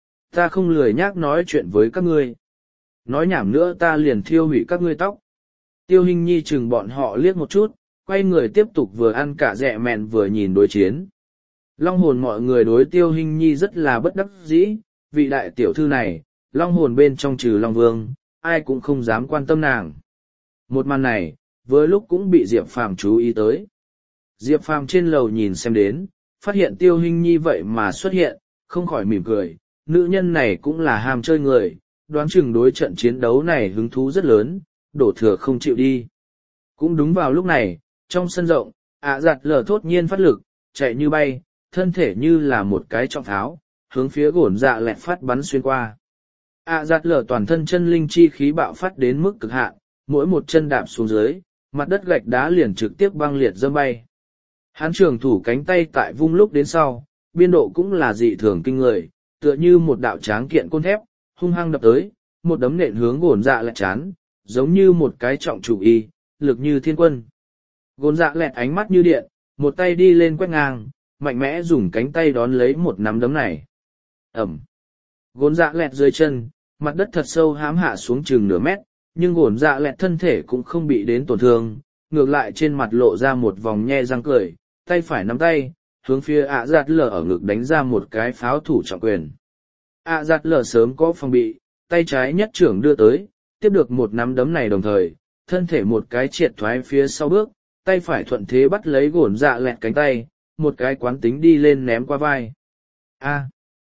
Ta không lười nhác nói chuyện với các ngươi. Nói nhảm nữa ta liền thiêu hủy các ngươi tóc. Tiêu Hinh Nhi chừng bọn họ liếc một chút, quay người tiếp tục vừa ăn cả dẹ mẹn vừa nhìn đối chiến. Long hồn mọi người đối Tiêu Hinh Nhi rất là bất đắc dĩ, vị đại tiểu thư này, long hồn bên trong trừ Long Vương, ai cũng không dám quan tâm nàng. Một màn này, với lúc cũng bị Diệp Phàm chú ý tới. Diệp Phàm trên lầu nhìn xem đến, phát hiện Tiêu Hinh Nhi vậy mà xuất hiện, không khỏi mỉm cười, nữ nhân này cũng là ham chơi người, đoán chừng đối trận chiến đấu này hứng thú rất lớn, đổ thừa không chịu đi. Cũng đúng vào lúc này, trong sân rộng, ạ giặt lở thốt nhiên phát lực, chạy như bay, thân thể như là một cái trọng tháo, hướng phía gổn dạ lẹt phát bắn xuyên qua. ạ giặt lở toàn thân chân linh chi khí bạo phát đến mức cực hạn, mỗi một chân đạp xuống dưới, mặt đất gạch đá liền trực tiếp băng liệt dâm bay. Hán trường thủ cánh tay tại vung lúc đến sau, biên độ cũng là dị thường kinh người, tựa như một đạo tráng kiện côn thép, hung hăng đập tới, một đấm nện hướng gổn dạ lẹt chán, giống như một cái trọng chủ y, lực như thiên quân. Gổn dạ lẹt ánh mắt như điện, một tay đi lên quét ngang, mạnh mẽ dùng cánh tay đón lấy một nắm đấm này. Ẩm. Gổn dạ lẹt dưới chân, mặt đất thật sâu hám hạ xuống chừng nửa mét, nhưng gổn dạ lẹt thân thể cũng không bị đến tổn thương, ngược lại trên mặt lộ ra một vòng nhe răng cười, tay phải nắm tay, hướng phía ạ giặt lở ở ngực đánh ra một cái pháo thủ trọng quyền. ạ giặt lở sớm có phòng bị, tay trái nhất trưởng đưa tới, tiếp được một nắm đấm này đồng thời, thân thể một cái triệt thoái phía sau bước, tay phải thuận thế bắt lấy gổn dạ lẹt cánh tay, một cái quán tính đi lên ném qua vai. A.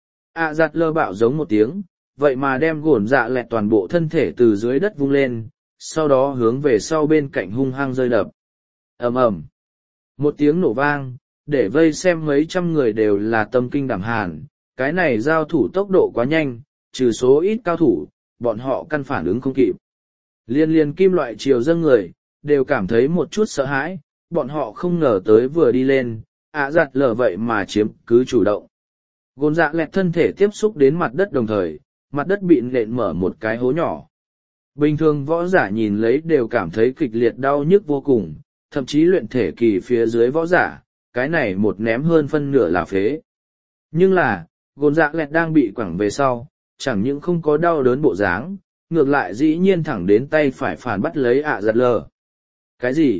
ạ giặt lở bạo giống một tiếng, vậy mà đem gổn dạ lẹt toàn bộ thân thể từ dưới đất vung lên, sau đó hướng về sau bên cạnh hung hăng rơi đập. Ầm ầm. Một tiếng nổ vang, để vây xem mấy trăm người đều là tâm kinh đảm hàn, cái này giao thủ tốc độ quá nhanh, trừ số ít cao thủ, bọn họ căn phản ứng không kịp. Liên liên kim loại triều dâng người, đều cảm thấy một chút sợ hãi, bọn họ không ngờ tới vừa đi lên, ạ giặt lở vậy mà chiếm cứ chủ động. Gồn dạ lẹt thân thể tiếp xúc đến mặt đất đồng thời, mặt đất bị nện mở một cái hố nhỏ. Bình thường võ giả nhìn lấy đều cảm thấy kịch liệt đau nhức vô cùng, thậm chí luyện thể kỳ phía dưới võ giả, cái này một ném hơn phân nửa là phế. Nhưng là, gồn dạ lẹt đang bị quẳng về sau, chẳng những không có đau đớn bộ dáng, ngược lại dĩ nhiên thẳng đến tay phải phản bắt lấy ạ giặt lờ. Cái gì?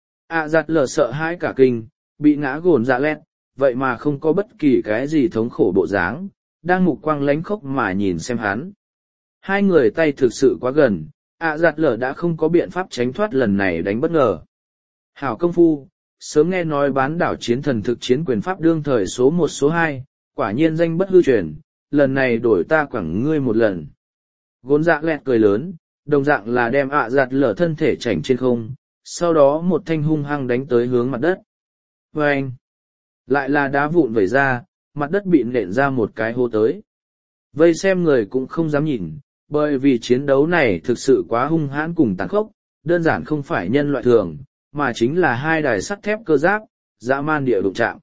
ạ giặt lờ sợ hãi cả kinh, bị ngã gồn dạ lẹt, vậy mà không có bất kỳ cái gì thống khổ bộ dáng, đang mục quang lánh khốc mà nhìn xem hắn. Hai người tay thực sự quá gần, ạ giặt lờ đã không có biện pháp tránh thoát lần này đánh bất ngờ. Hảo công phu, sớm nghe nói bán đảo chiến thần thực chiến quyền pháp đương thời số một số hai, quả nhiên danh bất hư truyền, lần này đổi ta quẳng ngươi một lần. Gôn dạ lẹt cười lớn, đồng dạng là đem ạ giặt lở thân thể chảnh trên không, sau đó một thanh hung hăng đánh tới hướng mặt đất. Và anh, lại là đá vụn vẩy ra, mặt đất bị nện ra một cái hố tới. Vây xem người cũng không dám nhìn, bởi vì chiến đấu này thực sự quá hung hãn cùng tàn khốc, đơn giản không phải nhân loại thường, mà chính là hai đài sắt thép cơ giáp, dã man địa đụng chạm.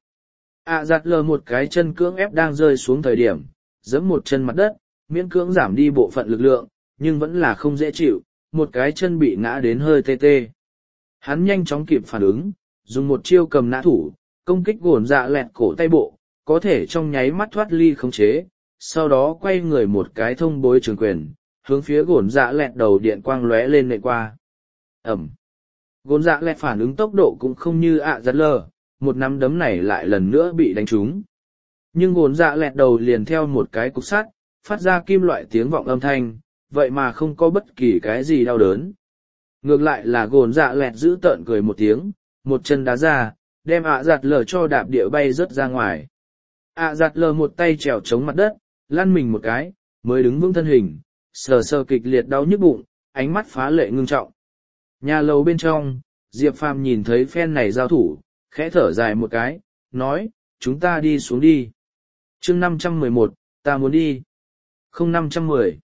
ạ giặt lờ một cái chân cưỡng ép đang rơi xuống thời điểm, giẫm một chân mặt đất, miễn cưỡng giảm đi bộ phận lực lượng, nhưng vẫn là không dễ chịu, một cái chân bị ngã đến hơi tê tê. Hắn nhanh chóng kịp phản ứng, dùng một chiêu cầm nã thủ, công kích gồn dạ lẹt cổ tay bộ, có thể trong nháy mắt thoát ly khống chế, sau đó quay người một cái thông bối trường quyền, hướng phía gồn dạ lẹt đầu điện quang lóe lên nệ qua. Ẩm. Gồn dạ lẹt phản ứng tốc độ cũng không như ạ giặt lờ, một nắm đấm này lại lần nữa bị đánh trúng. Nhưng gồn dạ lẹt đầu liền theo một cái cục sắt, phát ra kim loại tiếng vọng âm thanh, vậy mà không có bất kỳ cái gì đau đớn. Ngược lại là gồn dạ lẹt giữ tợn cười một tiếng, một chân đá ra, đem ạ giặt lờ cho đạp địa bay rớt ra ngoài. ạ giặt lờ một tay trèo chống mặt đất, lăn mình một cái, mới đứng vững thân hình, sờ sờ kịch liệt đau nhức bụng, ánh mắt phá lệ ngưng trọng. Nhà lầu bên trong, Diệp Phàm nhìn thấy phen này giao thủ, khẽ thở dài một cái, nói, chúng ta đi xuống đi. chương năm trăm mười một, ta muốn đi. không năm trăm mười.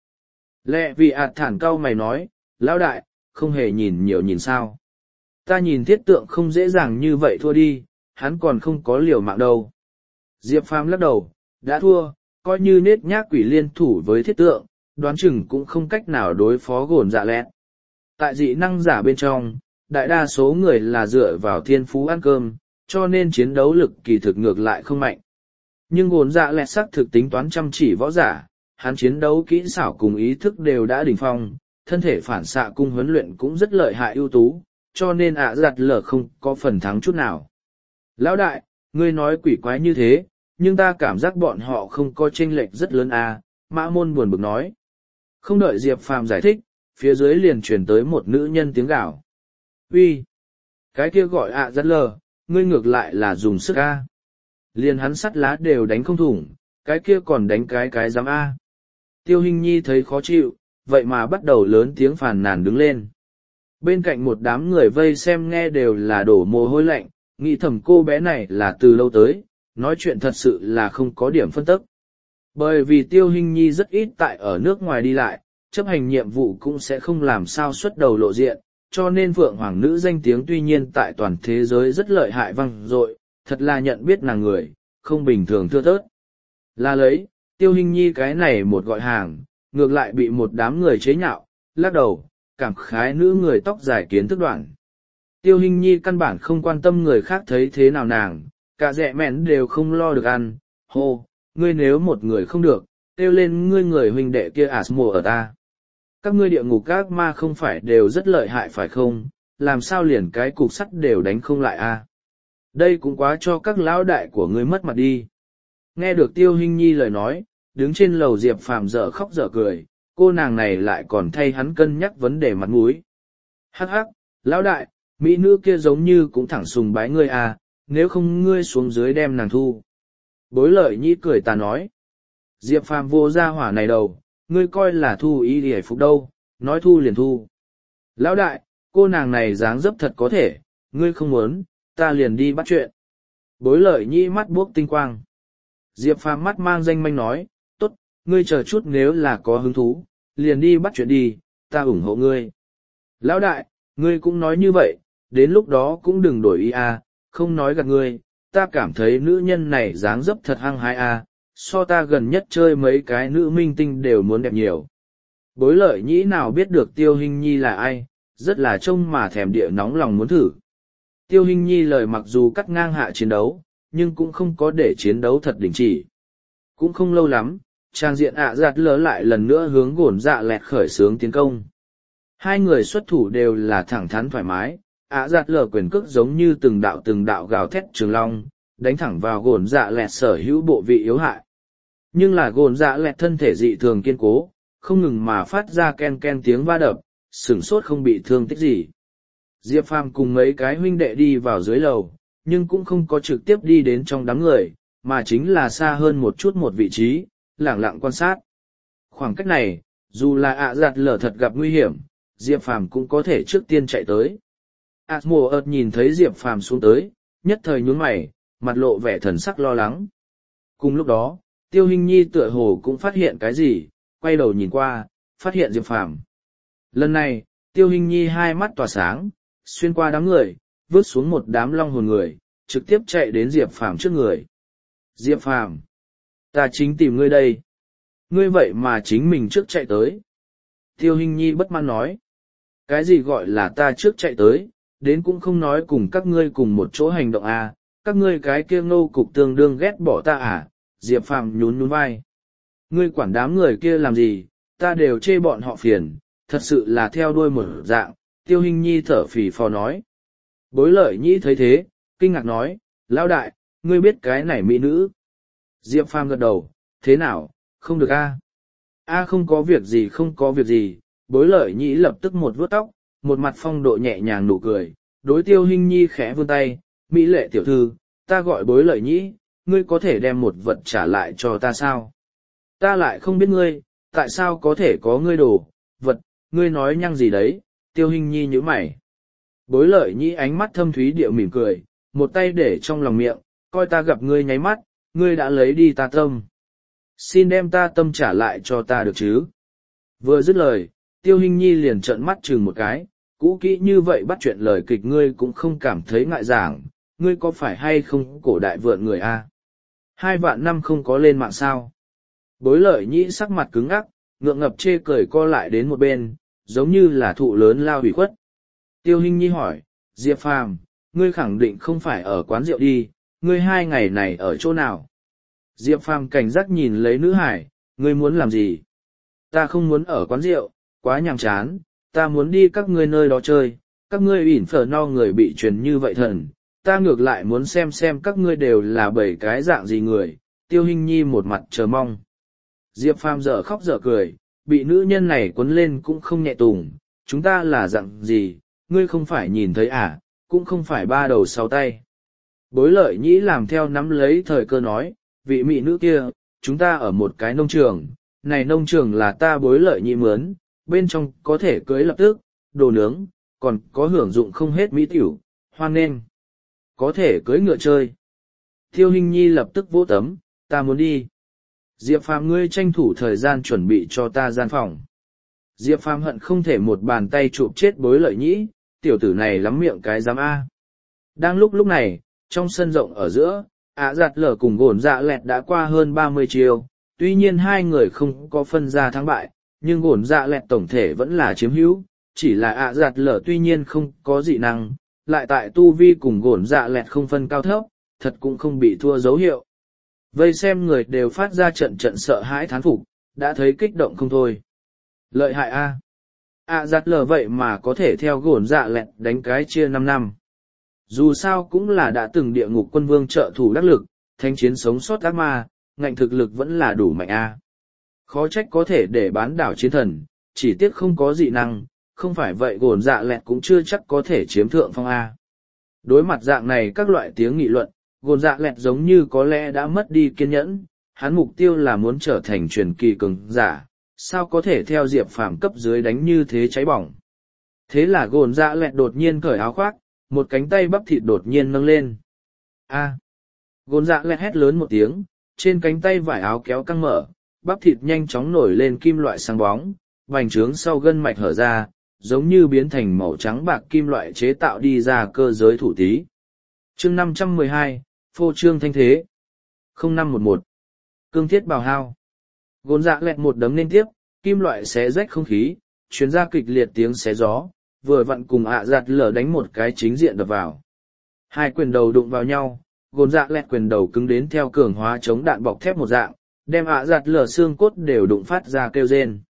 Lẹ vì ạt thản cau mày nói, lão đại, không hề nhìn nhiều nhìn sao. Ta nhìn thiết tượng không dễ dàng như vậy thua đi, hắn còn không có liều mạng đâu. Diệp Phàm lắc đầu, đã thua, coi như nết nhác quỷ liên thủ với thiết tượng, đoán chừng cũng không cách nào đối phó gồn dạ lẹt. Tại dị năng giả bên trong, đại đa số người là dựa vào thiên phú ăn cơm, cho nên chiến đấu lực kỳ thực ngược lại không mạnh. Nhưng gồn dạ lẹt sắc thực tính toán chăm chỉ võ giả, hắn chiến đấu kỹ xảo cùng ý thức đều đã đỉnh phong, thân thể phản xạ cung huấn luyện cũng rất lợi hại ưu tú, cho nên ạ giặt lở không có phần thắng chút nào. Lão đại, ngươi nói quỷ quái như thế, nhưng ta cảm giác bọn họ không có chênh lệch rất lớn à, Mã Môn buồn bực nói. Không đợi Diệp Phàm giải thích, phía dưới liền truyền tới một nữ nhân tiếng gào. Uy, cái kia gọi ạ giặt lở, ngươi ngược lại là dùng sức a. Liền hắn sắt lá đều đánh không thủng, cái kia còn đánh cái cái dám a. Tiêu Hinh Nhi thấy khó chịu, vậy mà bắt đầu lớn tiếng phàn nàn đứng lên. Bên cạnh một đám người vây xem nghe đều là đổ mồ hôi lạnh, nghĩ thầm cô bé này là từ lâu tới, nói chuyện thật sự là không có điểm phân tức. Bởi vì Tiêu Hinh Nhi rất ít tại ở nước ngoài đi lại, chấp hành nhiệm vụ cũng sẽ không làm sao xuất đầu lộ diện, cho nên Phượng Hoàng nữ danh tiếng tuy nhiên tại toàn thế giới rất lợi hại vang dội, thật là nhận biết nàng người, không bình thường thưa thớt. Là lấy, Tiêu Hinh Nhi cái này một gọi hàng, ngược lại bị một đám người chế nhạo, lắc đầu, cảm khái nữ người tóc dài kiến thức đoạn. Tiêu Hinh Nhi căn bản không quan tâm người khác thấy thế nào nàng, cả dẹ mẹn đều không lo được ăn, hô, ngươi nếu một người không được, kêu lên ngươi người huynh đệ kia Asmo ở ta. Các ngươi địa ngục các ma không phải đều rất lợi hại phải không, làm sao liền cái cục sắt đều đánh không lại a? Đây cũng quá cho các lão đại của ngươi mất mặt đi. Nghe được Tiêu Hinh Nhi lời nói, đứng trên lầu Diệp Phàm dở khóc dở cười, cô nàng này lại còn thay hắn cân nhắc vấn đề mặt mũi. Hắc hắc, lão đại, mỹ nữ kia giống như cũng thẳng sùng bái ngươi à, nếu không ngươi xuống dưới đem nàng thu. Bối lợi nhi cười ta nói. Diệp Phàm vô ra hỏa này đầu, ngươi coi là thu ý để phục đâu, nói thu liền thu. Lão đại, cô nàng này dáng dấp thật có thể, ngươi không muốn, ta liền đi bắt chuyện. Bối lợi nhi mắt buốc tinh quang. Diệp Phàm mắt mang danh manh nói, tốt, ngươi chờ chút nếu là có hứng thú, liền đi bắt chuyện đi, ta ủng hộ ngươi. Lão đại, ngươi cũng nói như vậy, đến lúc đó cũng đừng đổi ý à, không nói gạt ngươi, ta cảm thấy nữ nhân này dáng dấp thật hăng hái à, So ta gần nhất chơi mấy cái nữ minh tinh đều muốn đẹp nhiều. Bối lợi nhĩ nào biết được Tiêu Hinh Nhi là ai, rất là trông mà thèm địa nóng lòng muốn thử. Tiêu Hinh Nhi lời mặc dù cắt ngang hạ chiến đấu, nhưng cũng không có để chiến đấu thật đình chỉ. Cũng không lâu lắm, trang diện ạ giặt lỡ lại lần nữa hướng gồn dạ lẹt khởi xướng tiến công. Hai người xuất thủ đều là thẳng thắn thoải mái, ạ giặt lỡ quyền cước giống như từng đạo từng đạo gào thét trường long, đánh thẳng vào gồn dạ lẹt sở hữu bộ vị yếu hại. Nhưng là gồn dạ lẹt thân thể dị thường kiên cố, không ngừng mà phát ra ken ken tiếng va đập, sửng sốt không bị thương tích gì. Diệp Phàm cùng mấy cái huynh đệ đi vào dưới lầu, nhưng cũng không có trực tiếp đi đến trong đám người, mà chính là xa hơn một chút một vị trí, lẳng lặng quan sát. Khoảng cách này, dù là ạ giặt lở thật gặp nguy hiểm, Diệp Phàm cũng có thể trước tiên chạy tới. Atmo ợt nhìn thấy Diệp Phàm xuống tới, nhất thời nhún mày, mặt lộ vẻ thần sắc lo lắng. Cùng lúc đó, Tiêu Hinh Nhi tựa hồ cũng phát hiện cái gì, quay đầu nhìn qua, phát hiện Diệp Phàm. Lần này, Tiêu Hinh Nhi hai mắt tỏa sáng, xuyên qua đám người, vứt xuống một đám long hồn người, trực tiếp chạy đến Diệp Phàm trước người. Diệp Phàm, ta chính tìm ngươi đây. Ngươi vậy mà chính mình trước chạy tới. Tiêu Hinh Nhi bất mãn nói. Cái gì gọi là ta trước chạy tới, đến cũng không nói cùng các ngươi cùng một chỗ hành động à, các ngươi cái kia ngô cục tương đương ghét bỏ ta à, Diệp Phàm nhún nhún vai. Ngươi quản đám người kia làm gì, ta đều chê bọn họ phiền, thật sự là theo đuôi một dạng, Tiêu Hinh Nhi thở phì phò nói. Bối lợi nhĩ thấy thế, kinh ngạc nói, lão đại, ngươi biết cái này mỹ nữ. Diệp Phàm gật đầu, thế nào, không được a? A không có việc gì không có việc gì, bối lợi nhĩ lập tức một vuốt tóc, một mặt phong độ nhẹ nhàng nụ cười, đối Tiêu Hinh Nhi khẽ vươn tay, mỹ lệ tiểu thư, ta gọi bối lợi nhĩ, ngươi có thể đem một vật trả lại cho ta sao? Ta lại không biết ngươi, tại sao có thể có ngươi đồ, vật, ngươi nói nhăng gì đấy, Tiêu Hinh Nhi nhíu mày. Bối lợi nhĩ ánh mắt thâm thúy điệu mỉm cười, một tay để trong lòng miệng, coi ta gặp ngươi nháy mắt, ngươi đã lấy đi ta tâm. Xin đem ta tâm trả lại cho ta được chứ? Vừa dứt lời, Tiêu Hinh Nhi liền trợn mắt chừng một cái, cũ kỹ như vậy bắt chuyện lời kịch ngươi cũng không cảm thấy ngại giảng, ngươi có phải hay không cổ đại vượn người a? Hai vạn năm không có lên mạng sao? Bối lợi nhĩ sắc mặt cứng ngắc, ngượng ngập chê cười co lại đến một bên, giống như là thụ lớn lao hủy khuất. Tiêu Hinh Nhi hỏi, Diệp Phàm, ngươi khẳng định không phải ở quán rượu đi, ngươi hai ngày này ở chỗ nào? Diệp Phàm cảnh giác nhìn lấy nữ hải, ngươi muốn làm gì? Ta không muốn ở quán rượu, quá nhàm chán, ta muốn đi các ngươi nơi đó chơi, các ngươi ỉn phở no người bị truyền như vậy thần, ta ngược lại muốn xem xem các ngươi đều là bảy cái dạng gì người. Tiêu Hinh Nhi một mặt chờ mong. Diệp Phàm dở khóc dở cười, bị nữ nhân này quấn lên cũng không nhẹ tùng, chúng ta là dạng gì, ngươi không phải nhìn thấy à, cũng không phải ba đầu sáu tay. Bối lợi nhĩ làm theo nắm lấy thời cơ nói, vị mỹ nữ kia, chúng ta ở một cái nông trường, này nông trường là ta bối lợi nhĩ mướn, bên trong có thể cưới lập tức, đồ nướng, còn có hưởng dụng không hết mỹ tiểu, hoan nghênh, có thể cưới ngựa chơi. Tiêu Hinh Nhi lập tức vỗ tấm, ta muốn đi. Diệp Phàm ngươi tranh thủ thời gian chuẩn bị cho ta gian phòng. Diệp Phàm hận không thể một bàn tay chụp chết bối lợi nhĩ, tiểu tử này lắm miệng cái dám A. Đang lúc lúc này, trong sân rộng ở giữa, ạ giặt lở cùng gồn dạ lẹt đã qua hơn ba mươi chiêu, tuy nhiên hai người không có phân ra thắng bại, nhưng gồn dạ lẹt tổng thể vẫn là chiếm hữu, chỉ là ạ giặt lở tuy nhiên không có dị năng, lại tại tu vi cùng gồn dạ lẹt không phân cao thấp, thật cũng không bị thua dấu hiệu. Vây xem người đều phát ra trận trận sợ hãi thán phục, đã thấy kích động không thôi. Lợi hại a, ạ giặt lở vậy mà có thể theo gồn dạ lẹt đánh cái chia năm năm. Dù sao cũng là đã từng địa ngục quân vương trợ thủ đắc lực, thanh chiến sống sót ác ma, ngạnh thực lực vẫn là đủ mạnh a. Khó trách có thể để bán đảo chiến thần, chỉ tiếc không có dị năng, không phải vậy gồn dạ lẹt cũng chưa chắc có thể chiếm thượng phong a. Đối mặt dạng này các loại tiếng nghị luận, gồn dạ lẹt giống như có lẽ đã mất đi kiên nhẫn, hắn mục tiêu là muốn trở thành truyền kỳ cường giả, sao có thể theo Diệp Phàm cấp dưới đánh như thế cháy bỏng. Thế là gồn dạ lẹt đột nhiên cởi áo khoác, một cánh tay bắp thịt đột nhiên nâng lên. A! Gồn dạ lẹt hét lớn một tiếng, trên cánh tay vải áo kéo căng mở, bắp thịt nhanh chóng nổi lên kim loại sáng bóng, vành trướng sau gân mạch hở ra, giống như biến thành màu trắng bạc kim loại chế tạo đi ra cơ giới thủ tí. Chương năm trăm mười hai, phô trương thanh thế. không năm một một Cương thiết bào hao. Gồn dạ lẹt một đấm lên tiếp, kim loại xé rách không khí, chuyến ra kịch liệt tiếng xé gió, vừa vặn cùng ạ giặt lở đánh một cái chính diện đập vào. Hai quyền đầu đụng vào nhau, gồn dạ lẹt quyền đầu cứng đến theo cường hóa chống đạn bọc thép một dạng, đem ạ giặt lở xương cốt đều đụng phát ra kêu rên.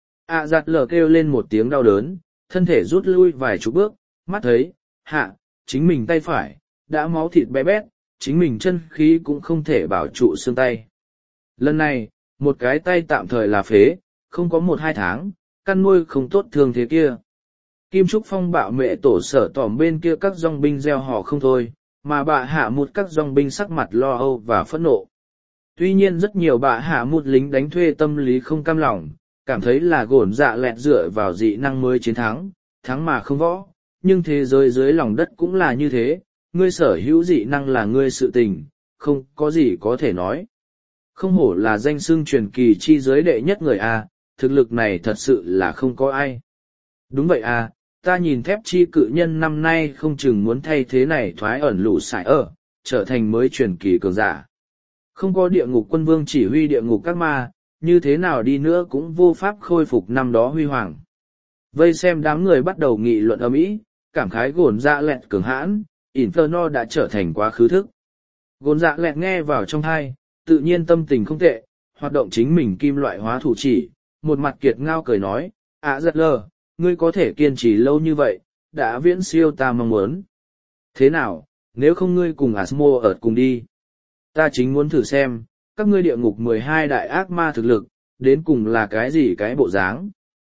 ạ giặt lở kêu lên một tiếng đau đớn, thân thể rút lui vài chục bước, mắt thấy, hạ, chính mình tay phải, đã máu thịt bé bét, chính mình chân khí cũng không thể bảo trụ xương tay. Lần này, một cái tay tạm thời là phế, không có một hai tháng, căn nuôi không tốt thương thế kia. Kim Trúc Phong bạo mẹ tổ sở tỏm bên kia các dòng binh gieo họ không thôi, mà bà hạ một các dòng binh sắc mặt lo âu và phẫn nộ. Tuy nhiên rất nhiều bà hạ một lính đánh thuê tâm lý không cam lòng, cảm thấy là gổn dạ lẹt dựa vào dị năng mới chiến thắng, thắng mà không võ, nhưng thế giới dưới lòng đất cũng là như thế, ngươi sở hữu dị năng là ngươi sự tình, không có gì có thể nói. Không hổ là danh xưng truyền kỳ chi giới đệ nhất người A, thực lực này thật sự là không có ai. Đúng vậy à, ta nhìn thép chi cự nhân năm nay không chừng muốn thay thế này thoái ẩn lũ sải ở, trở thành mới truyền kỳ cường giả. Không có địa ngục quân vương chỉ huy địa ngục các ma, như thế nào đi nữa cũng vô pháp khôi phục năm đó huy hoàng. Vây xem đám người bắt đầu nghị luận ầm ĩ, cảm khái gồn dạ lẹt cường hãn, Inferno đã trở thành quá khứ thức. Gồn dạ lẹt nghe vào trong tai, tự nhiên tâm tình không tệ, hoạt động chính mình kim loại hóa thủ chỉ, một mặt kiệt ngao cười nói, ạ giật lờ, ngươi có thể kiên trì lâu như vậy, đã viễn siêu ta mong muốn. Thế nào, nếu không ngươi cùng Asmo ở cùng đi? Ta chính muốn thử xem, các ngươi địa ngục mười hai đại ác ma thực lực, đến cùng là cái gì cái bộ dáng.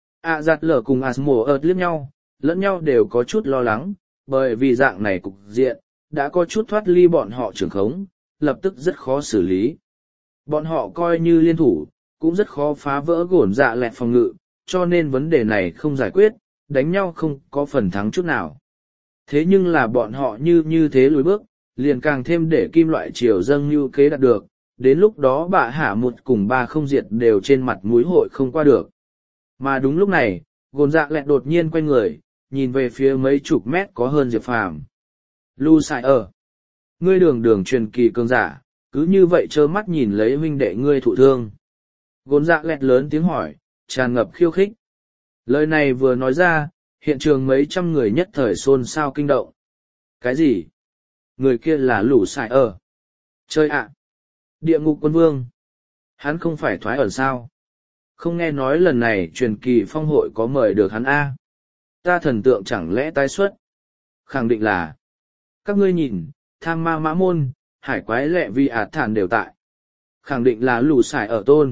ạ giật lờ cùng Asmo ở liếc nhau, lẫn nhau đều có chút lo lắng, bởi vì dạng này cục diện, đã có chút thoát ly bọn họ trưởng khống, lập tức rất khó xử lý. Bọn họ coi như liên thủ, cũng rất khó phá vỡ gổn dạ lẹt phòng ngự, cho nên vấn đề này không giải quyết, đánh nhau không có phần thắng chút nào. Thế nhưng là bọn họ như như thế lùi bước, liền càng thêm để kim loại triều dâng như kế đạt được, đến lúc đó bà hạ một cùng ba không diệt đều trên mặt mũi hội không qua được. Mà đúng lúc này, gồn dạ lẹt đột nhiên quay người, nhìn về phía mấy chục mét có hơn Diệp Phàm. Lu Sai ở. Ngươi đường đường truyền kỳ cường giả, cứ như vậy trơ mắt nhìn lấy huynh đệ ngươi thụ thương. Gồn dạ lẹt lớn tiếng hỏi, tràn ngập khiêu khích. Lời này vừa nói ra, hiện trường mấy trăm người nhất thời xôn xao kinh động. Cái gì? Người kia là Lũ Sai ở. Chơi ạ! Địa ngục quân vương. Hắn không phải thoái ẩn sao? Không nghe nói lần này truyền kỳ phong hội có mời được hắn A. Ta thần tượng chẳng lẽ tái xuất? Khẳng định là. Các ngươi nhìn, tham ma mã môn, hải quái lệ vi ạt thản đều tại. Khẳng định là Lũ Sai ở tôn.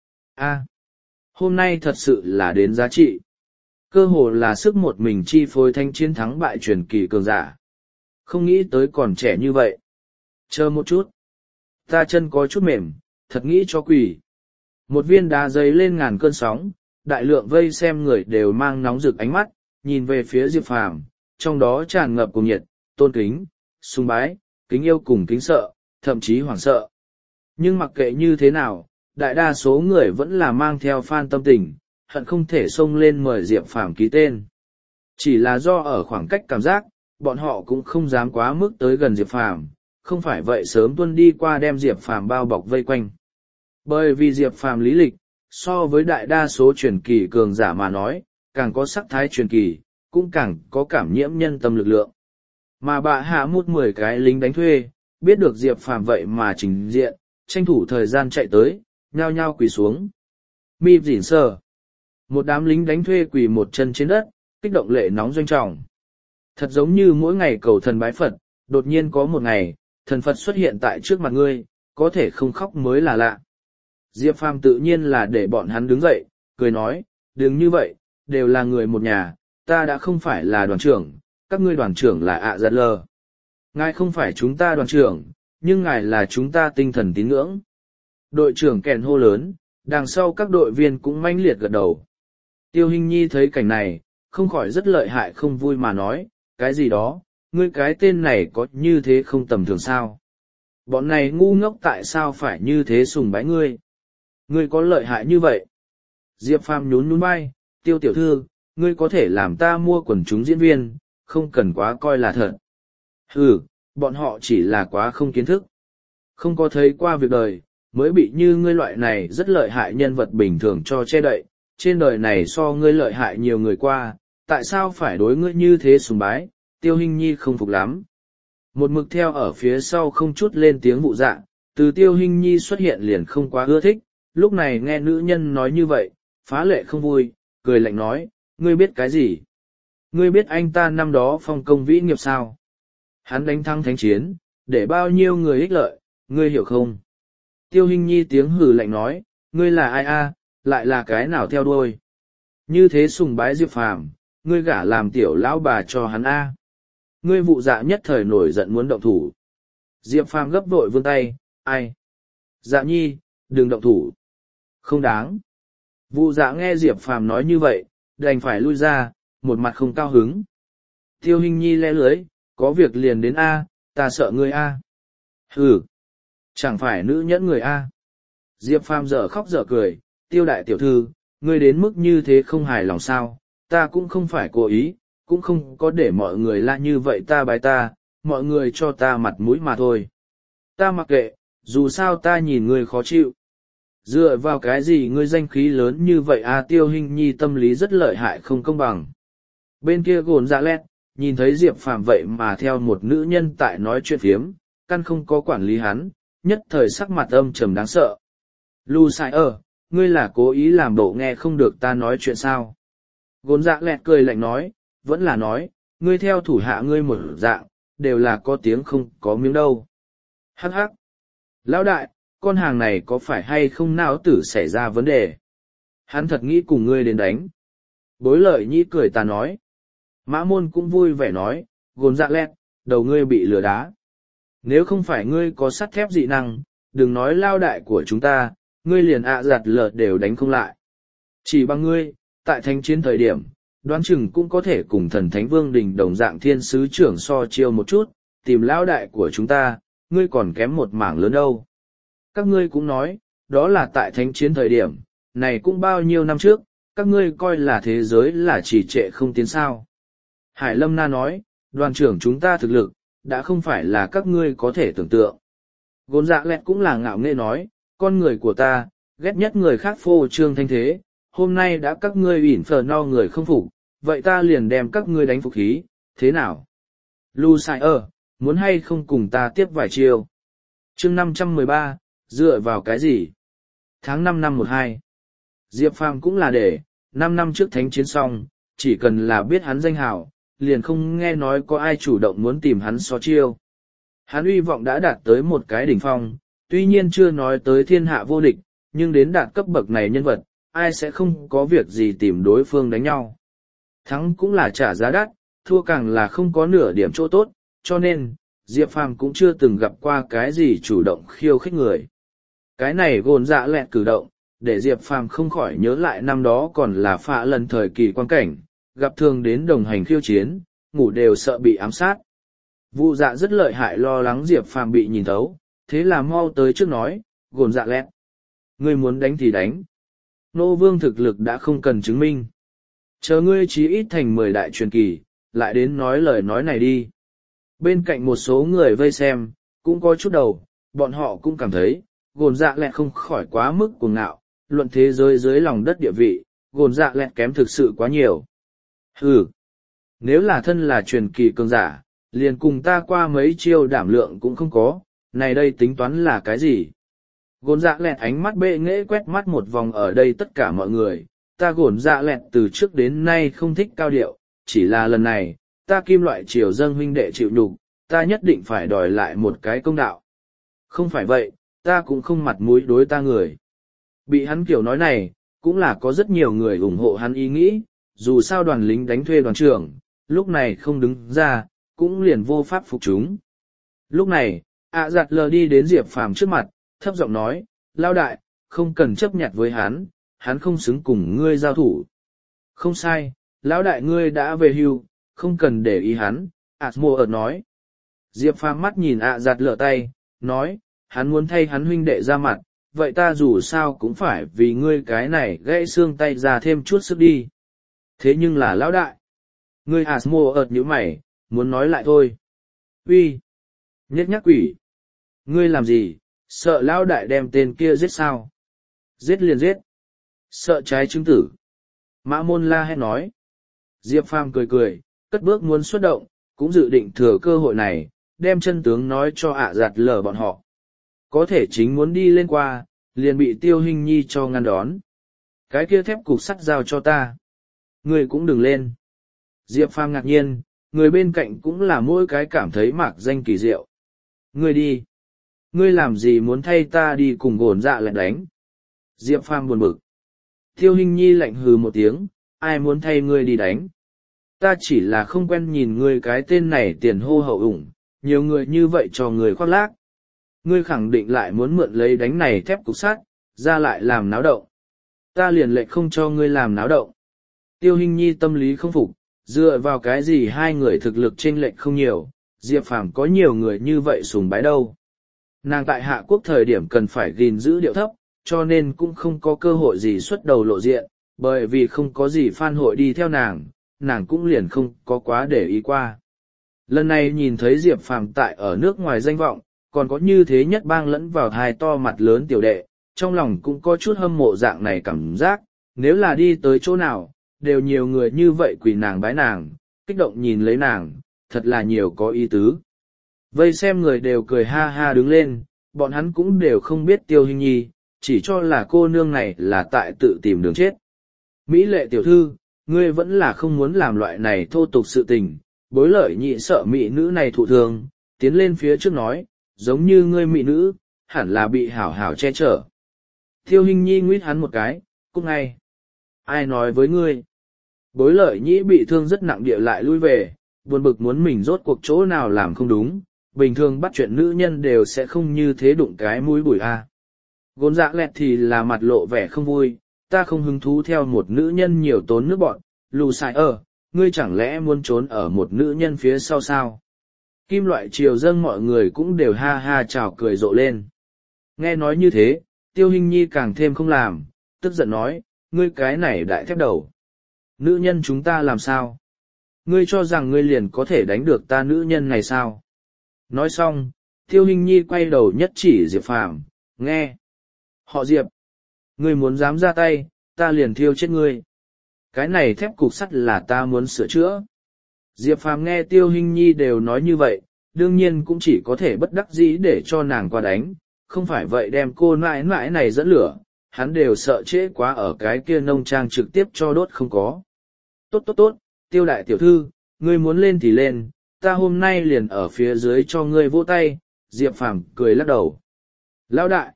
A. Hôm nay thật sự là đến giá trị. Cơ hồ là sức một mình chi phối thanh chiến thắng bại truyền kỳ cường giả. Không nghĩ tới còn trẻ như vậy. Chờ một chút. Ta chân có chút mềm, thật nghĩ cho quỷ. Một viên đá giấy lên ngàn cơn sóng, đại lượng vây xem người đều mang nóng rực ánh mắt, nhìn về phía Diệp Phàm, trong đó tràn ngập cùng nhiệt, tôn kính, sùng bái, kính yêu cùng kính sợ, thậm chí hoảng sợ. Nhưng mặc kệ như thế nào, đại đa số người vẫn là mang theo fan tâm tình, hận không thể xông lên mời Diệp Phàm ký tên. Chỉ là do ở khoảng cách cảm giác, bọn họ cũng không dám quá mức tới gần Diệp Phàm, không phải vậy sớm tuân đi qua đem Diệp Phàm bao bọc vây quanh. Bởi vì Diệp Phàm lý lịch, so với đại đa số truyền kỳ cường giả mà nói, càng có sắc thái truyền kỳ, cũng càng có cảm nhiễm nhân tâm lực lượng. Mà bà hạ mút mười cái lính đánh thuê, biết được Diệp Phàm vậy mà trình diện, tranh thủ thời gian chạy tới, nhao nhao quỳ xuống. Mi dỉn sờ. Một đám lính đánh thuê quỳ một chân trên đất, kích động lệ nóng doanh trọng. Thật giống như mỗi ngày cầu thần bái Phật, đột nhiên có một ngày, thần Phật xuất hiện tại trước mặt ngươi, có thể không khóc mới là lạ. Diệp Phàm tự nhiên là để bọn hắn đứng dậy, cười nói, đừng như vậy, đều là người một nhà, ta đã không phải là đoàn trưởng, các ngươi đoàn trưởng là ạ giật lờ. Ngài không phải chúng ta đoàn trưởng, nhưng ngài là chúng ta tinh thần tín ngưỡng. Đội trưởng kèn hô lớn, đằng sau các đội viên cũng manh liệt gật đầu. Tiêu Hinh Nhi thấy cảnh này, không khỏi rất lợi hại không vui mà nói, cái gì đó, ngươi cái tên này có như thế không tầm thường sao? Bọn này ngu ngốc tại sao phải như thế sùng bái ngươi? Ngươi có lợi hại như vậy? Diệp Phàm nhún nhún vai, Tiêu tiểu thư, ngươi có thể làm ta mua quần chúng diễn viên, không cần quá coi là thật. Ừ, bọn họ chỉ là quá không kiến thức. Không có thấy qua việc đời, mới bị như ngươi loại này rất lợi hại nhân vật bình thường cho che đậy, trên đời này so ngươi lợi hại nhiều người qua, tại sao phải đối ngươi như thế sùng bái, Tiêu Hinh Nhi không phục lắm. Một mực theo ở phía sau không chút lên tiếng vụ dạ, từ Tiêu Hinh Nhi xuất hiện liền không quá ưa thích, lúc này nghe nữ nhân nói như vậy, phá lệ không vui, cười lạnh nói, ngươi biết cái gì? Ngươi biết anh ta năm đó phong công vĩ nghiệp sao? Hắn đánh thắng thánh chiến, để bao nhiêu người ích lợi, ngươi hiểu không? Tiêu Hinh Nhi tiếng hừ lạnh nói, ngươi là ai a, lại là cái nào theo đuôi? Như thế sùng bái Diệp Phàm, ngươi gả làm tiểu lão bà cho hắn a. Ngươi vụ dạ nhất thời nổi giận muốn động thủ. Diệp Phàm gấp vội vươn tay, ai? Dạ nhi, đừng động thủ. Không đáng. Vụ dạ nghe Diệp Phàm nói như vậy, đành phải lui ra, một mặt không cao hứng. Tiêu Hinh Nhi le lưới, có việc liền đến a, ta sợ ngươi a. Hừ, chẳng phải nữ nhẫn người a. Diệp Phàm dở khóc dở cười, Tiêu đại tiểu thư, ngươi đến mức như thế không hài lòng sao, ta cũng không phải cố ý, cũng không có để mọi người la như vậy ta bái ta, mọi người cho ta mặt mũi mà thôi. Ta mặc kệ, dù sao ta nhìn ngươi khó chịu. Dựa vào cái gì ngươi danh khí lớn như vậy à? Tiêu Hinh Nhi tâm lý rất lợi hại không công bằng. Bên kia gồn dạ lét, nhìn thấy Diệp Phàm vậy mà theo một nữ nhân tại nói chuyện phiếm, căn không có quản lý hắn, nhất thời sắc mặt âm trầm đáng sợ. Lu sai ở, ngươi là cố ý làm bộ nghe không được ta nói chuyện sao? Gồn dạ lẹt cười lạnh nói, vẫn là nói, ngươi theo thủ hạ ngươi một dạng, đều là có tiếng không có miếng đâu. Hắc hắc. Lão đại, con hàng này có phải hay không não tử xảy ra vấn đề? Hắn thật nghĩ cùng ngươi đến đánh. Bối lợi nhĩ cười ta nói. Mã môn cũng vui vẻ nói, gồn dạ lẹt, đầu ngươi bị lừa đá. Nếu không phải ngươi có sắt thép dị năng, đừng nói lao đại của chúng ta, ngươi liền ạ giặt lợt đều đánh không lại. Chỉ bằng ngươi, tại thánh chiến thời điểm, đoán chừng cũng có thể cùng thần thánh vương đình đồng dạng thiên sứ trưởng so chiêu một chút, tìm lao đại của chúng ta, ngươi còn kém một mảng lớn đâu. Các ngươi cũng nói, đó là tại thánh chiến thời điểm, này cũng bao nhiêu năm trước, các ngươi coi là thế giới là chỉ trệ không tiến sao. Hải Lâm Na nói, đoàn trưởng chúng ta thực lực, đã không phải là các ngươi có thể tưởng tượng. Gôn dạ lẹt cũng là ngạo nghễ nói, con người của ta, ghét nhất người khác phô trương thanh thế, hôm nay đã các ngươi ủy phờ no người không phục, vậy ta liền đem các ngươi đánh phục khí, thế nào? Lu sai ở, muốn hay không cùng ta tiếp vài chiêu? Chương năm trăm mười ba, dựa vào cái gì? Tháng năm năm một hai. Diệp Phàm cũng là để, năm năm trước thánh chiến xong, chỉ cần là biết hắn danh hào, liền không nghe nói có ai chủ động muốn tìm hắn so chiêu. Hắn uy vọng đã đạt tới một cái đỉnh phong, tuy nhiên chưa nói tới thiên hạ vô địch, nhưng đến đạt cấp bậc này nhân vật, ai sẽ không có việc gì tìm đối phương đánh nhau. Thắng cũng là trả giá đắt, thua càng là không có nửa điểm chỗ tốt, cho nên, Diệp Phàm cũng chưa từng gặp qua cái gì chủ động khiêu khích người. Cái này gồn dạ lẹt cử động, để Diệp Phàm không khỏi nhớ lại năm đó còn là phạ lần thời kỳ quan cảnh, gặp thường đến đồng hành khiêu chiến, ngủ đều sợ bị ám sát. Vụ dạ rất lợi hại lo lắng Diệp Phàm bị nhìn thấu, thế là mau tới trước nói, gồn dạ lẹt. Ngươi muốn đánh thì đánh. Nô vương thực lực đã không cần chứng minh. Chờ ngươi chí ít thành mười đại truyền kỳ, lại đến nói lời nói này đi. Bên cạnh một số người vây xem, cũng có chút đầu, bọn họ cũng cảm thấy, gồn dạ lẹt không khỏi quá mức cuồng ngạo, luận thế giới dưới lòng đất địa vị, gồn dạ lẹt kém thực sự quá nhiều. Hừ, nếu là thân là truyền kỳ cường giả, liền cùng ta qua mấy chiêu đảm lượng cũng không có, này đây tính toán là cái gì? Gồn dạ lẹt ánh mắt bệ nghễ quét mắt một vòng ở đây tất cả mọi người, ta gồn dạ lẹt từ trước đến nay không thích cao điệu, chỉ là lần này, ta kim loại triều dâng huynh đệ chịu nhục, ta nhất định phải đòi lại một cái công đạo. Không phải vậy, ta cũng không mặt mũi đối ta người. Bị hắn kiểu nói này, cũng là có rất nhiều người ủng hộ hắn ý nghĩ, dù sao đoàn lính đánh thuê đoàn trưởng, lúc này không đứng ra, cũng liền vô pháp phục chúng. Lúc này, ạ giặt lờ đi đến Diệp Phàm trước mặt, thấp giọng nói, lao đại, không cần chấp nhặt với hắn, hắn không xứng cùng ngươi giao thủ. Không sai, lão đại ngươi đã về hưu, không cần để ý hắn, Asmo ở nói. Diệp Phàm mắt nhìn ạ giặt lờ tay, nói, hắn muốn thay hắn huynh đệ ra mặt, vậy ta dù sao cũng phải vì ngươi cái này gãy xương tay ra thêm chút sức đi. Thế nhưng là lão đại. Ngươi Asmo ợt như mày, muốn nói lại thôi. Uy, nhếch nhác quỷ. Ngươi làm gì, Sợ lão đại đem tên kia giết sao? Giết liền giết. Sợ trái chứng tử. Mã Môn la hét nói. Diệp Phàm cười cười, cất bước muốn xuất động, cũng dự định thừa cơ hội này, đem chân tướng nói cho ạ giặt lờ bọn họ. Có thể chính muốn đi lên qua, liền bị Tiêu Hinh Nhi cho ngăn đón. Cái kia thép cục sắt giao cho ta. Người cũng đừng lên. Diệp Phàm ngạc nhiên, người bên cạnh cũng là mỗi cái cảm thấy mạc danh kỳ diệu. Ngươi đi. Ngươi làm gì muốn thay ta đi cùng gồn dạ lại đánh? Diệp Phàm buồn bực. Tiêu Hinh Nhi lạnh hừ một tiếng, ai muốn thay ngươi đi đánh? Ta chỉ là không quen nhìn ngươi cái tên này tiền hô hậu ủng, nhiều người như vậy cho người khoác lác. Ngươi khẳng định lại muốn mượn lấy đánh này thép cục sắt, ra lại làm náo động. Ta liền lệnh không cho ngươi làm náo động. Tiêu Hinh Nhi tâm lý không phục, dựa vào cái gì hai người thực lực chênh lệch không nhiều, Diệp Phàm có nhiều người như vậy sùng bái đâu. Nàng tại Hạ Quốc thời điểm cần phải gìn giữ điệu thấp, cho nên cũng không có cơ hội gì xuất đầu lộ diện, bởi vì không có gì fan hội đi theo nàng, nàng cũng liền không có quá để ý qua. Lần này nhìn thấy Diệp Phàm tại ở nước ngoài danh vọng, còn có như thế nhất bang lẫn vào hai to mặt lớn tiểu đệ, trong lòng cũng có chút hâm mộ dạng này cảm giác, nếu là đi tới chỗ nào, đều nhiều người như vậy quỳ nàng bái nàng, kích động nhìn lấy nàng, thật là nhiều có ý tứ. Vây xem người đều cười ha ha đứng lên, bọn hắn cũng đều không biết Tiêu Hinh Nhi, chỉ cho là cô nương này là tại tự tìm đường chết. Mỹ lệ tiểu thư, ngươi vẫn là không muốn làm loại này thô tục sự tình, bối lợi nhị sợ mỹ nữ này thụ thương, tiến lên phía trước nói, giống như ngươi mỹ nữ, hẳn là bị hảo hảo che chở. Tiêu Hinh Nhi nguyết hắn một cái, cút ngay. Ai nói với ngươi? Bối lợi nhĩ bị thương rất nặng địa lại lui về, buồn bực muốn mình rốt cuộc chỗ nào làm không đúng, bình thường bắt chuyện nữ nhân đều sẽ không như thế đụng cái mũi bùi a. Gốn dạ lẹt thì là mặt lộ vẻ không vui, ta không hứng thú theo một nữ nhân nhiều tốn nước bọn, lù xài ở, ngươi chẳng lẽ muốn trốn ở một nữ nhân phía sau sao? Kim loại triều dâng mọi người cũng đều ha ha chào cười rộ lên. Nghe nói như thế, Tiêu Hinh Nhi càng thêm không làm, tức giận nói, ngươi cái này đại thép đầu. Nữ nhân chúng ta làm sao? Ngươi cho rằng ngươi liền có thể đánh được ta nữ nhân này sao? Nói xong, Tiêu Hinh Nhi quay đầu nhất chỉ Diệp Phàm, nghe. Họ Diệp, ngươi muốn dám ra tay, ta liền thiêu chết ngươi. Cái này thép cục sắt là ta muốn sửa chữa. Diệp Phàm nghe Tiêu Hinh Nhi đều nói như vậy, đương nhiên cũng chỉ có thể bất đắc dĩ để cho nàng qua đánh, không phải vậy đem cô nãi nãi này dẫn lửa, hắn đều sợ trễ quá ở cái kia nông trang trực tiếp cho đốt không có. Tốt tốt tốt, Tiêu đại tiểu thư, ngươi muốn lên thì lên, ta hôm nay liền ở phía dưới cho ngươi vỗ tay. Diệp Phàm cười lắc đầu. Lão đại,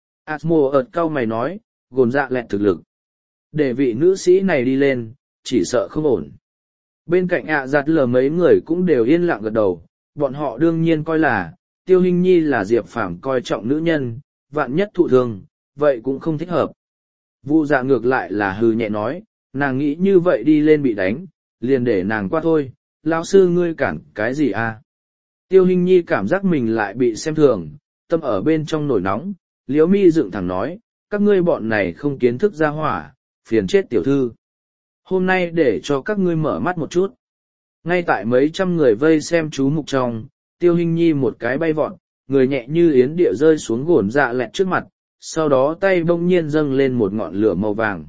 Asmo ợt cau mày nói, gồn dạ lẹt thực lực. Để vị nữ sĩ này đi lên, chỉ sợ không ổn. Bên cạnh ạ giặt lờ mấy người cũng đều yên lặng gật đầu, bọn họ đương nhiên coi là, Tiêu Hinh Nhi là Diệp Phàm coi trọng nữ nhân, vạn nhất thụ thương, vậy cũng không thích hợp. Vu dạ ngược lại là hừ nhẹ nói, nàng nghĩ như vậy đi lên bị đánh, liền để nàng qua thôi, lão sư ngươi cản cái gì à? Tiêu Hinh Nhi cảm giác mình lại bị xem thường, tâm ở bên trong nổi nóng, liếu mi dựng thẳng nói, các ngươi bọn này không kiến thức ra hỏa, phiền chết tiểu thư. Hôm nay để cho các ngươi mở mắt một chút. Ngay tại mấy trăm người vây xem chú mục trong, Tiêu Hinh Nhi một cái bay vọt, người nhẹ như yến địa rơi xuống gồn dạ lẹt trước mặt, sau đó tay bỗng nhiên dâng lên một ngọn lửa màu vàng.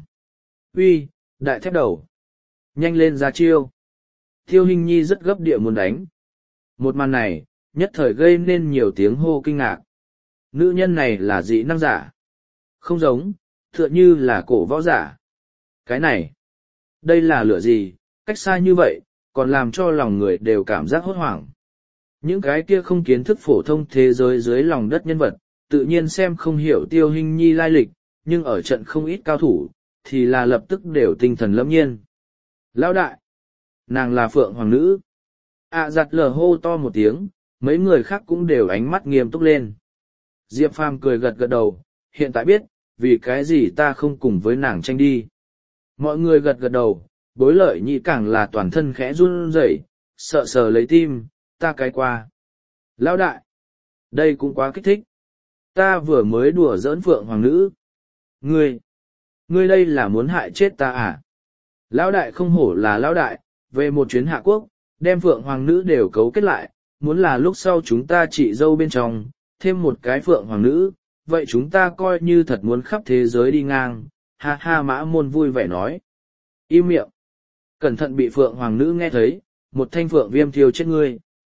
Uy, đại thép đầu! Nhanh lên ra chiêu! Tiêu Hinh Nhi rất gấp địa muốn đánh. Một màn này, nhất thời gây nên nhiều tiếng hô kinh ngạc. Nữ nhân này là dị năng giả. Không giống, tựa như là cổ võ giả. Cái này, đây là lửa gì, cách xa như vậy, còn làm cho lòng người đều cảm giác hốt hoảng. Những cái kia không kiến thức phổ thông thế giới dưới lòng đất nhân vật, tự nhiên xem không hiểu Tiêu Hinh Nhi lai lịch, nhưng ở trận không ít cao thủ, thì là lập tức đều tinh thần lâm nhiên. Lão đại, nàng là Phượng Hoàng Nữ. À giặt lờ hô to một tiếng, mấy người khác cũng đều ánh mắt nghiêm túc lên. Diệp Phàm cười gật gật đầu, hiện tại biết, vì cái gì ta không cùng với nàng tranh đi. Mọi người gật gật đầu, bối lợi nhị càng là toàn thân khẽ run rẩy, sợ sờ lấy tim, ta cái qua. Lão đại, đây cũng quá kích thích. Ta vừa mới đùa giỡn Phượng Hoàng Nữ. Ngươi, ngươi đây là muốn hại chết ta à? Lão đại không hổ là lão đại, về một chuyến Hạ Quốc, đem Phượng Hoàng Nữ đều cấu kết lại, muốn là lúc sau chúng ta trị dâu bên trong, thêm một cái phượng hoàng nữ, vậy chúng ta coi như thật muốn khắp thế giới đi ngang, ha ha mã môn vui vẻ nói. Im miệng. Cẩn thận bị phượng hoàng nữ nghe thấy, một thanh phượng viêm thiêu chết ngươi.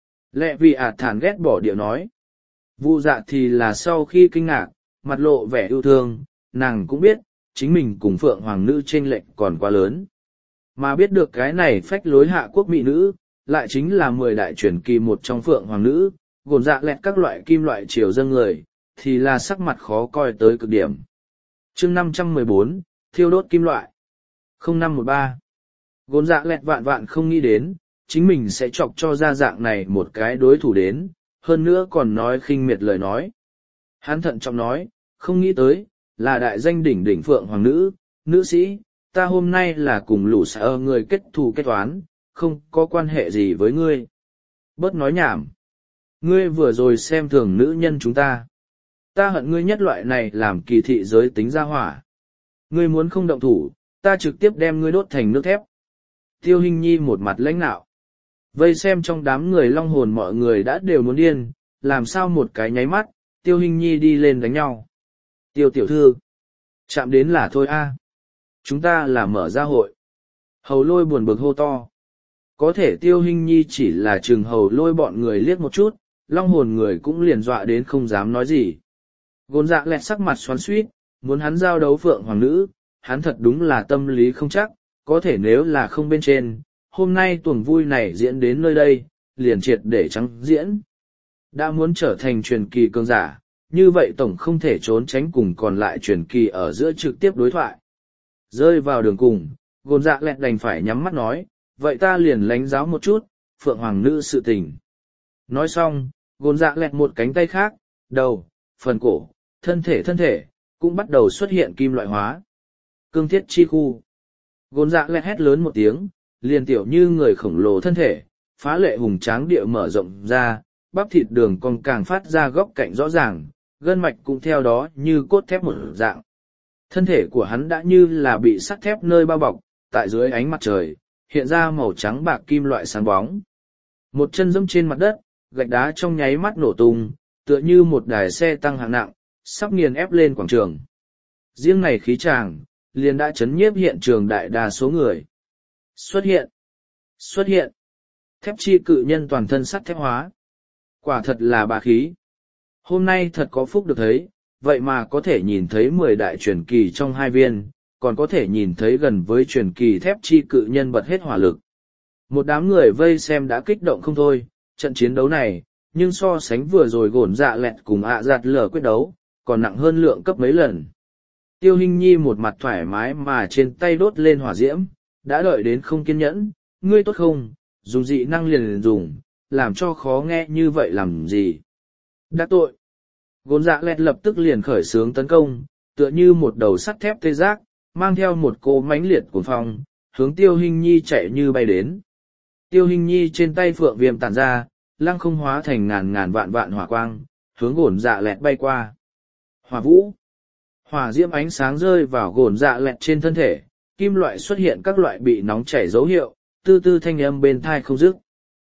Lẹ vì ạt thản ghét bỏ điệu nói. Vu dạ thì là sau khi kinh ngạc, mặt lộ vẻ yêu thương, nàng cũng biết, chính mình cùng phượng hoàng nữ chênh lệch còn quá lớn. Mà biết được cái này phách lối hạ quốc mỹ nữ, lại chính là mười đại truyền kỳ một trong phượng hoàng nữ, gồn dạ lẹt các loại kim loại triều dâng người, thì là sắc mặt khó coi tới cực điểm. chương năm trăm mười bốn, thiêu đốt kim loại. không năm một ba. Gồn dạ lẹt vạn vạn không nghĩ đến, chính mình sẽ chọc cho ra dạng này một cái đối thủ đến, hơn nữa còn nói khinh miệt lời nói. Hắn thận trọng nói, không nghĩ tới, là đại danh đỉnh đỉnh phượng hoàng nữ, nữ sĩ, ta hôm nay là cùng lũ sở người kết thù kết toán, không có quan hệ gì với ngươi. Bớt nói nhảm. Ngươi vừa rồi xem thường nữ nhân chúng ta. Ta hận ngươi nhất loại này làm kỳ thị giới tính ra hỏa. Ngươi muốn không động thủ, ta trực tiếp đem ngươi đốt thành nước thép. Tiêu Hinh Nhi một mặt lãnh nạo. Vây xem trong đám người long hồn mọi người đã đều muốn điên, làm sao một cái nháy mắt, Tiêu Hinh Nhi đi lên đánh nhau. Tiêu tiểu thư. Chạm đến là thôi a. Chúng ta là mở ra hội. Hầu lôi buồn bực hô to. Có thể Tiêu Hinh Nhi chỉ là chừng hầu lôi bọn người liếc một chút, long hồn người cũng liền dọa đến không dám nói gì. Gồn dạ lẹt sắc mặt xoắn xuýt, muốn hắn giao đấu phượng hoàng nữ, hắn thật đúng là tâm lý không chắc, có thể nếu là không bên trên, hôm nay tuồng vui này diễn đến nơi đây, liền triệt để trắng diễn. Đã muốn trở thành truyền kỳ cường giả, như vậy tổng không thể trốn tránh cùng còn lại truyền kỳ ở giữa trực tiếp đối thoại. Rơi vào đường cùng, gồn dạ lẹt đành phải nhắm mắt nói, vậy ta liền lánh giáo một chút, phượng hoàng nữ sự tình. Nói xong, gồn dạ lẹt một cánh tay khác, đầu, phần cổ, thân thể thân thể, cũng bắt đầu xuất hiện kim loại hóa. Cương thiết chi khu. Gồn dạ lẹt hét lớn một tiếng, liền tiểu như người khổng lồ thân thể, phá lệ hùng tráng địa mở rộng ra, bắp thịt đường còn càng phát ra góc cạnh rõ ràng, gân mạch cũng theo đó như cốt thép một dạng. Thân thể của hắn đã như là bị sắt thép nơi bao bọc, tại dưới ánh mặt trời, hiện ra màu trắng bạc kim loại sáng bóng. Một chân dẫm trên mặt đất, gạch đá trong nháy mắt nổ tung, tựa như một đài xe tăng hạng nặng, sắp nghiền ép lên quảng trường. Riêng này khí tràng, liền đã chấn nhiếp hiện trường đại đa số người. Xuất hiện! Xuất hiện! Thép chi cự nhân toàn thân sắt thép hóa. Quả thật là bá khí. Hôm nay thật có phúc được thấy, vậy mà có thể nhìn thấy mười đại truyền kỳ trong hai viên, còn có thể nhìn thấy gần với truyền kỳ thép chi cự nhân bật hết hỏa lực. Một đám người vây xem đã kích động không thôi, trận chiến đấu này, nhưng so sánh vừa rồi gồn dạ lẹt cùng ạ giặt lở quyết đấu, còn nặng hơn lượng cấp mấy lần. Tiêu Hinh Nhi một mặt thoải mái mà trên tay đốt lên hỏa diễm, đã đợi đến không kiên nhẫn, ngươi tốt không, dùng dị năng liền liền dùng, làm cho khó nghe như vậy làm gì. Đắc tội. Gồn dạ lẹt lập tức liền khởi xướng tấn công, tựa như một đầu sắt thép tê giác, mang theo một cỗ mãnh liệt cuồng phong, hướng Tiêu Hinh Nhi chạy như bay đến. Tiêu Hinh Nhi trên tay phượng viêm tản ra, lăng không hóa thành ngàn ngàn vạn vạn hỏa quang, hướng gồn dạ lẹt bay qua. Hỏa vũ. Hỏa diễm ánh sáng rơi vào gồn dạ lẹt trên thân thể, kim loại xuất hiện các loại bị nóng chảy dấu hiệu, tư tư thanh âm bên thai không dứt.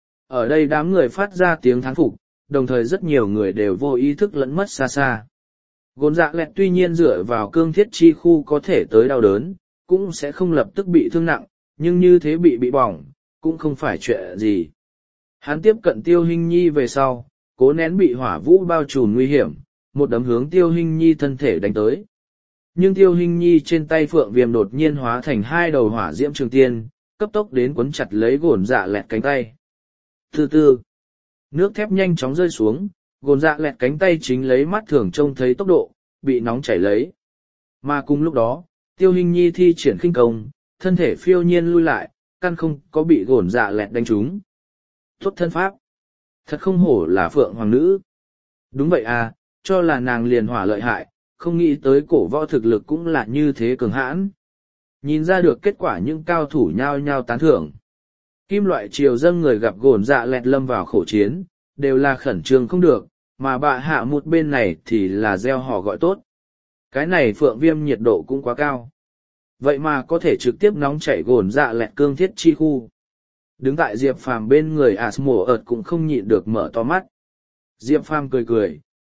Ở đây đám người phát ra tiếng thán phục, đồng thời rất nhiều người đều vô ý thức lẫn mất xa xa. Gồn dạ lẹt tuy nhiên dựa vào cương thiết chi khu có thể tới đau đớn, cũng sẽ không lập tức bị thương nặng, nhưng như thế bị bị bỏng, cũng không phải chuyện gì. Hắn tiếp cận Tiêu Hinh Nhi về sau, cố nén bị hỏa vũ bao trùm nguy hiểm, một đấm hướng Tiêu Hinh Nhi thân thể đánh tới. Nhưng Tiêu Hinh Nhi trên tay phượng viêm đột nhiên hóa thành hai đầu hỏa diễm trường tiên, cấp tốc đến quấn chặt lấy gồn dạ lẹt cánh tay. Từ từ, nước thép nhanh chóng rơi xuống, gồn dạ lẹt cánh tay chính lấy mắt thường trông thấy tốc độ, bị nóng chảy lấy. Mà cùng lúc đó, Tiêu Hinh Nhi thi triển khinh công, thân thể phiêu nhiên lui lại, căn không có bị gồn dạ lẹt đánh trúng. Tốt thân pháp. Thật không hổ là phượng hoàng nữ. Đúng vậy à, cho là nàng liền hỏa lợi hại, không nghĩ tới cổ võ thực lực cũng là như thế cường hãn. Nhìn ra được kết quả những cao thủ nhao nhao tán thưởng. Kim loại triều dâng người gặp gồn dạ lẹt lâm vào khổ chiến, đều là khẩn trương không được, mà bạ hạ một bên này thì là gieo họ gọi tốt. Cái này phượng viêm nhiệt độ cũng quá cao. Vậy mà có thể trực tiếp nóng chảy gồn dạ lẹt cương thiết chi khu. Đứng tại Diệp Phàm bên người Asmo ợt cũng không nhịn được mở to mắt. Diệp Phàm cười cười,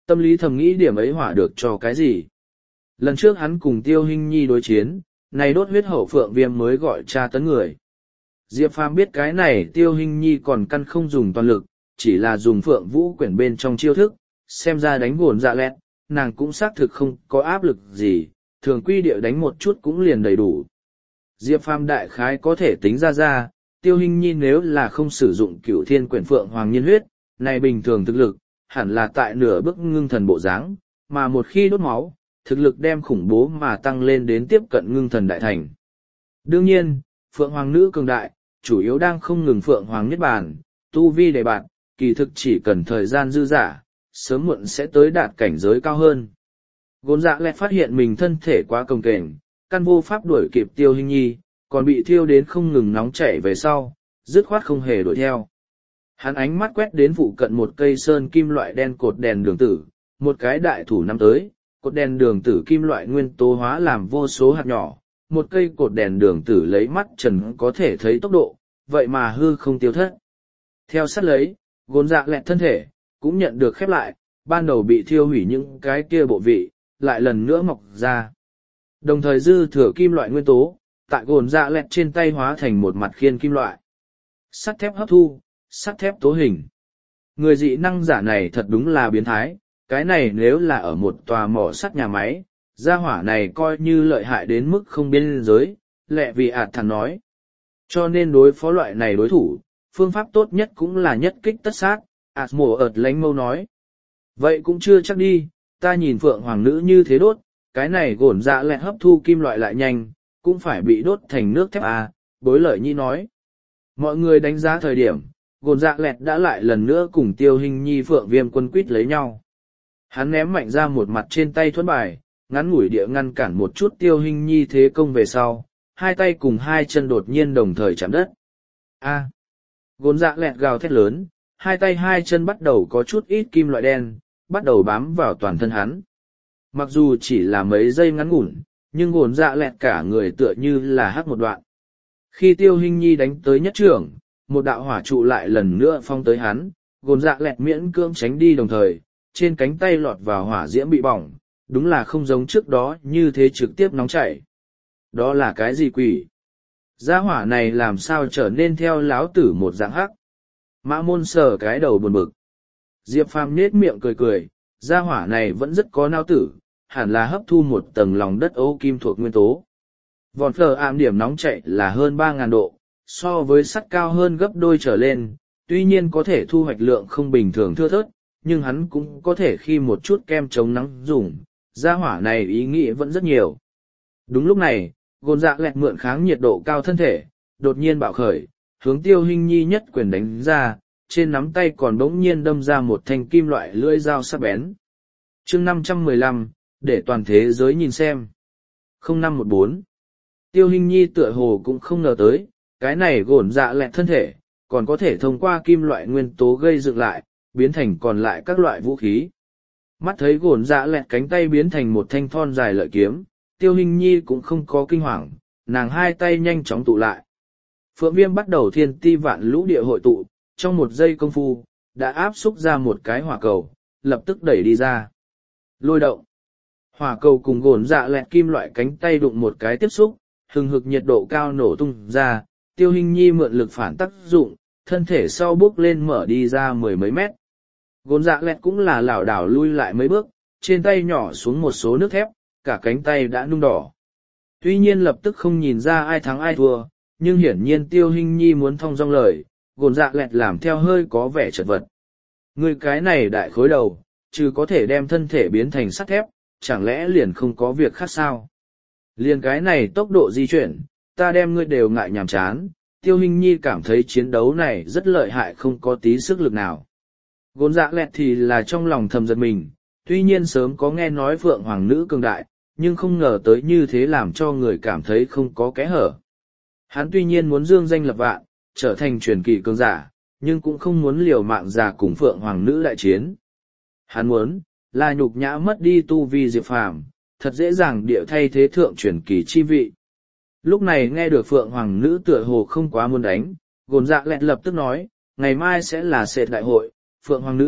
Tâm lý thầm nghĩ điểm ấy hỏa được cho cái gì. Lần trước hắn cùng Tiêu Hinh Nhi đối chiến, này đốt huyết hậu phượng viêm mới gọi tra tấn người. Diệp Phàm biết cái này Tiêu Hinh Nhi còn căn không dùng toàn lực, chỉ là dùng phượng vũ quyển bên trong chiêu thức, xem ra đánh gồn dạ lẹt, nàng cũng xác thực không có áp lực gì, thường quy địa đánh một chút cũng liền đầy đủ. Diệp Phàm đại khái có thể tính ra ra, Tiêu Hinh Nhi nếu là không sử dụng cửu thiên quyển phượng hoàng nhiên huyết, này bình thường thực lực, hẳn là tại nửa bước ngưng thần bộ dáng, mà một khi đốt máu, thực lực đem khủng bố mà tăng lên đến tiếp cận ngưng thần đại thành. Đương nhiên, phượng hoàng nữ cường đại, chủ yếu đang không ngừng phượng hoàng nhất bản, tu vi đề bạt, kỳ thực chỉ cần thời gian dư dả, sớm muộn sẽ tới đạt cảnh giới cao hơn. Gôn dạ lẹt phát hiện mình thân thể quá cồng kềnh, căn vô pháp đuổi kịp Tiêu Hinh Nhi, còn bị thiêu đến không ngừng nóng chảy về sau, dứt khoát không hề đuổi theo. Hắn ánh mắt quét đến phụ cận một cây sơn kim loại đen cột đèn đường tử, một cái đại thủ năm tới, cột đèn đường tử kim loại nguyên tố hóa làm vô số hạt nhỏ, một cây cột đèn đường tử lấy mắt trần có thể thấy tốc độ, vậy mà hư không tiêu thất. Theo sát lấy, gôn dạ lẹt thân thể, cũng nhận được khép lại, ban đầu bị thiêu hủy những cái kia bộ vị, lại lần nữa mọc ra. Đồng thời dư thừa kim loại nguyên tố, tại gồn dạ lẹt trên tay hóa thành một mặt khiên kim loại. Sắt thép hấp thu, sắt thép tố hình. Người dị năng giả này thật đúng là biến thái, cái này nếu là ở một tòa mỏ sắt nhà máy, gia hỏa này coi như lợi hại đến mức không biên giới, lẹ vì ạt thằng nói. Cho nên đối phó loại này đối thủ, phương pháp tốt nhất cũng là nhất kích tất sát, ạt mổ ợt lánh mâu nói. Vậy cũng chưa chắc đi, ta nhìn phượng hoàng nữ như thế đốt, cái này gồn dạ lẹt hấp thu kim loại lại nhanh, cũng phải bị đốt thành nước thép à, bối lợi nhi nói. Mọi người đánh giá thời điểm, gồn dạ lẹt đã lại lần nữa cùng Tiêu Hinh Nhi phượng viêm quân quýt lấy nhau. Hắn ném mạnh ra một mặt trên tay thuẫn bài, ngắn ngủi địa ngăn cản một chút Tiêu Hinh Nhi thế công về sau, hai tay cùng hai chân đột nhiên đồng thời chạm đất. A. Gồn dạ lẹt gào thét lớn, hai tay hai chân bắt đầu có chút ít kim loại đen, bắt đầu bám vào toàn thân hắn. Mặc dù chỉ là mấy giây ngắn ngủn, nhưng gồn dạ lẹt cả người tựa như là hắc một đoạn. Khi Tiêu Hinh Nhi đánh tới nhất trưởng, một đạo hỏa trụ lại lần nữa phong tới hắn, gồn dạ lẹt miễn cưỡng tránh đi đồng thời, trên cánh tay lọt vào hỏa diễm bị bỏng, đúng là không giống trước đó như thế trực tiếp nóng chảy. Đó là cái gì quỷ? Gia hỏa này làm sao trở nên theo láo tử một dạng hắc? Mã môn sờ cái đầu buồn bực. Diệp Phàm nết miệng cười cười, gia hỏa này vẫn rất có nao tử, hẳn là hấp thu một tầng lòng đất ô kim thuộc nguyên tố. Vòn phở ảm điểm nóng chạy là hơn ba nghìn độ, so với sắt cao hơn gấp đôi trở lên, tuy nhiên có thể thu hoạch lượng không bình thường thưa thớt, nhưng hắn cũng có thể khi một chút kem chống nắng dùng, gia hỏa này ý nghĩa vẫn rất nhiều. Đúng lúc này, gồn dạ lẹt mượn kháng nhiệt độ cao thân thể, đột nhiên bạo khởi, hướng Tiêu Hinh Nhi nhất quyền đánh ra, trên nắm tay còn bỗng nhiên đâm ra một thanh kim loại lưỡi dao sắc bén. Chương năm trăm mười lăm, để toàn thế giới nhìn xem. không năm một bốn. Tiêu Hinh Nhi tựa hồ cũng không ngờ tới, cái này gồn dạ lẹt thân thể, còn có thể thông qua kim loại nguyên tố gây dựng lại, biến thành còn lại các loại vũ khí. Mắt thấy gồn dạ lẹt cánh tay biến thành một thanh thon dài lợi kiếm, Tiêu Hinh Nhi cũng không có kinh hoàng, nàng hai tay nhanh chóng tụ lại. Phượng viêm bắt đầu thiên ti vạn lũ địa hội tụ, trong một giây công phu, đã áp xúc ra một cái hỏa cầu, lập tức đẩy đi ra. Lôi động. Hỏa cầu cùng gồn dạ lẹt kim loại cánh tay đụng một cái tiếp xúc, hừng hực nhiệt độ cao nổ tung ra, Tiêu Hinh Nhi mượn lực phản tác dụng, thân thể sau bước lên mở đi ra mười mấy mét. Gồn dạ lẹt cũng là lảo đảo lui lại mấy bước, trên tay nhỏ xuống một số nước thép, cả cánh tay đã nung đỏ. Tuy nhiên lập tức không nhìn ra ai thắng ai thua, nhưng hiển nhiên Tiêu Hinh Nhi muốn thông dong lời, gồn dạ lẹt làm theo hơi có vẻ chật vật. Người cái này đại khối đầu, chứ có thể đem thân thể biến thành sắt thép, chẳng lẽ liền không có việc khác sao? Liền cái này tốc độ di chuyển, ta đem ngươi đều ngại nhàm chán. Tiêu Hinh Nhi cảm thấy chiến đấu này rất lợi hại, không có tí sức lực nào. Gồn dạ lẹt thì là trong lòng thầm giật mình, tuy nhiên sớm có nghe nói Phượng Hoàng nữ cường đại, nhưng không ngờ tới như thế làm cho người cảm thấy không có kẽ hở. Hắn tuy nhiên muốn dương danh lập vạn, trở thành truyền kỳ cường giả, nhưng cũng không muốn liều mạng già cùng Phượng Hoàng nữ đại chiến. Hắn muốn, là nhục nhã mất đi tu vi Diệp Phàm, thật dễ dàng địa thay thế thượng truyền kỳ chi vị. Lúc này nghe được Phượng Hoàng nữ tựa hồ không quá muốn đánh, gồn dạ lẹt lập tức nói, ngày mai sẽ là sệt đại hội, Phượng Hoàng nữ,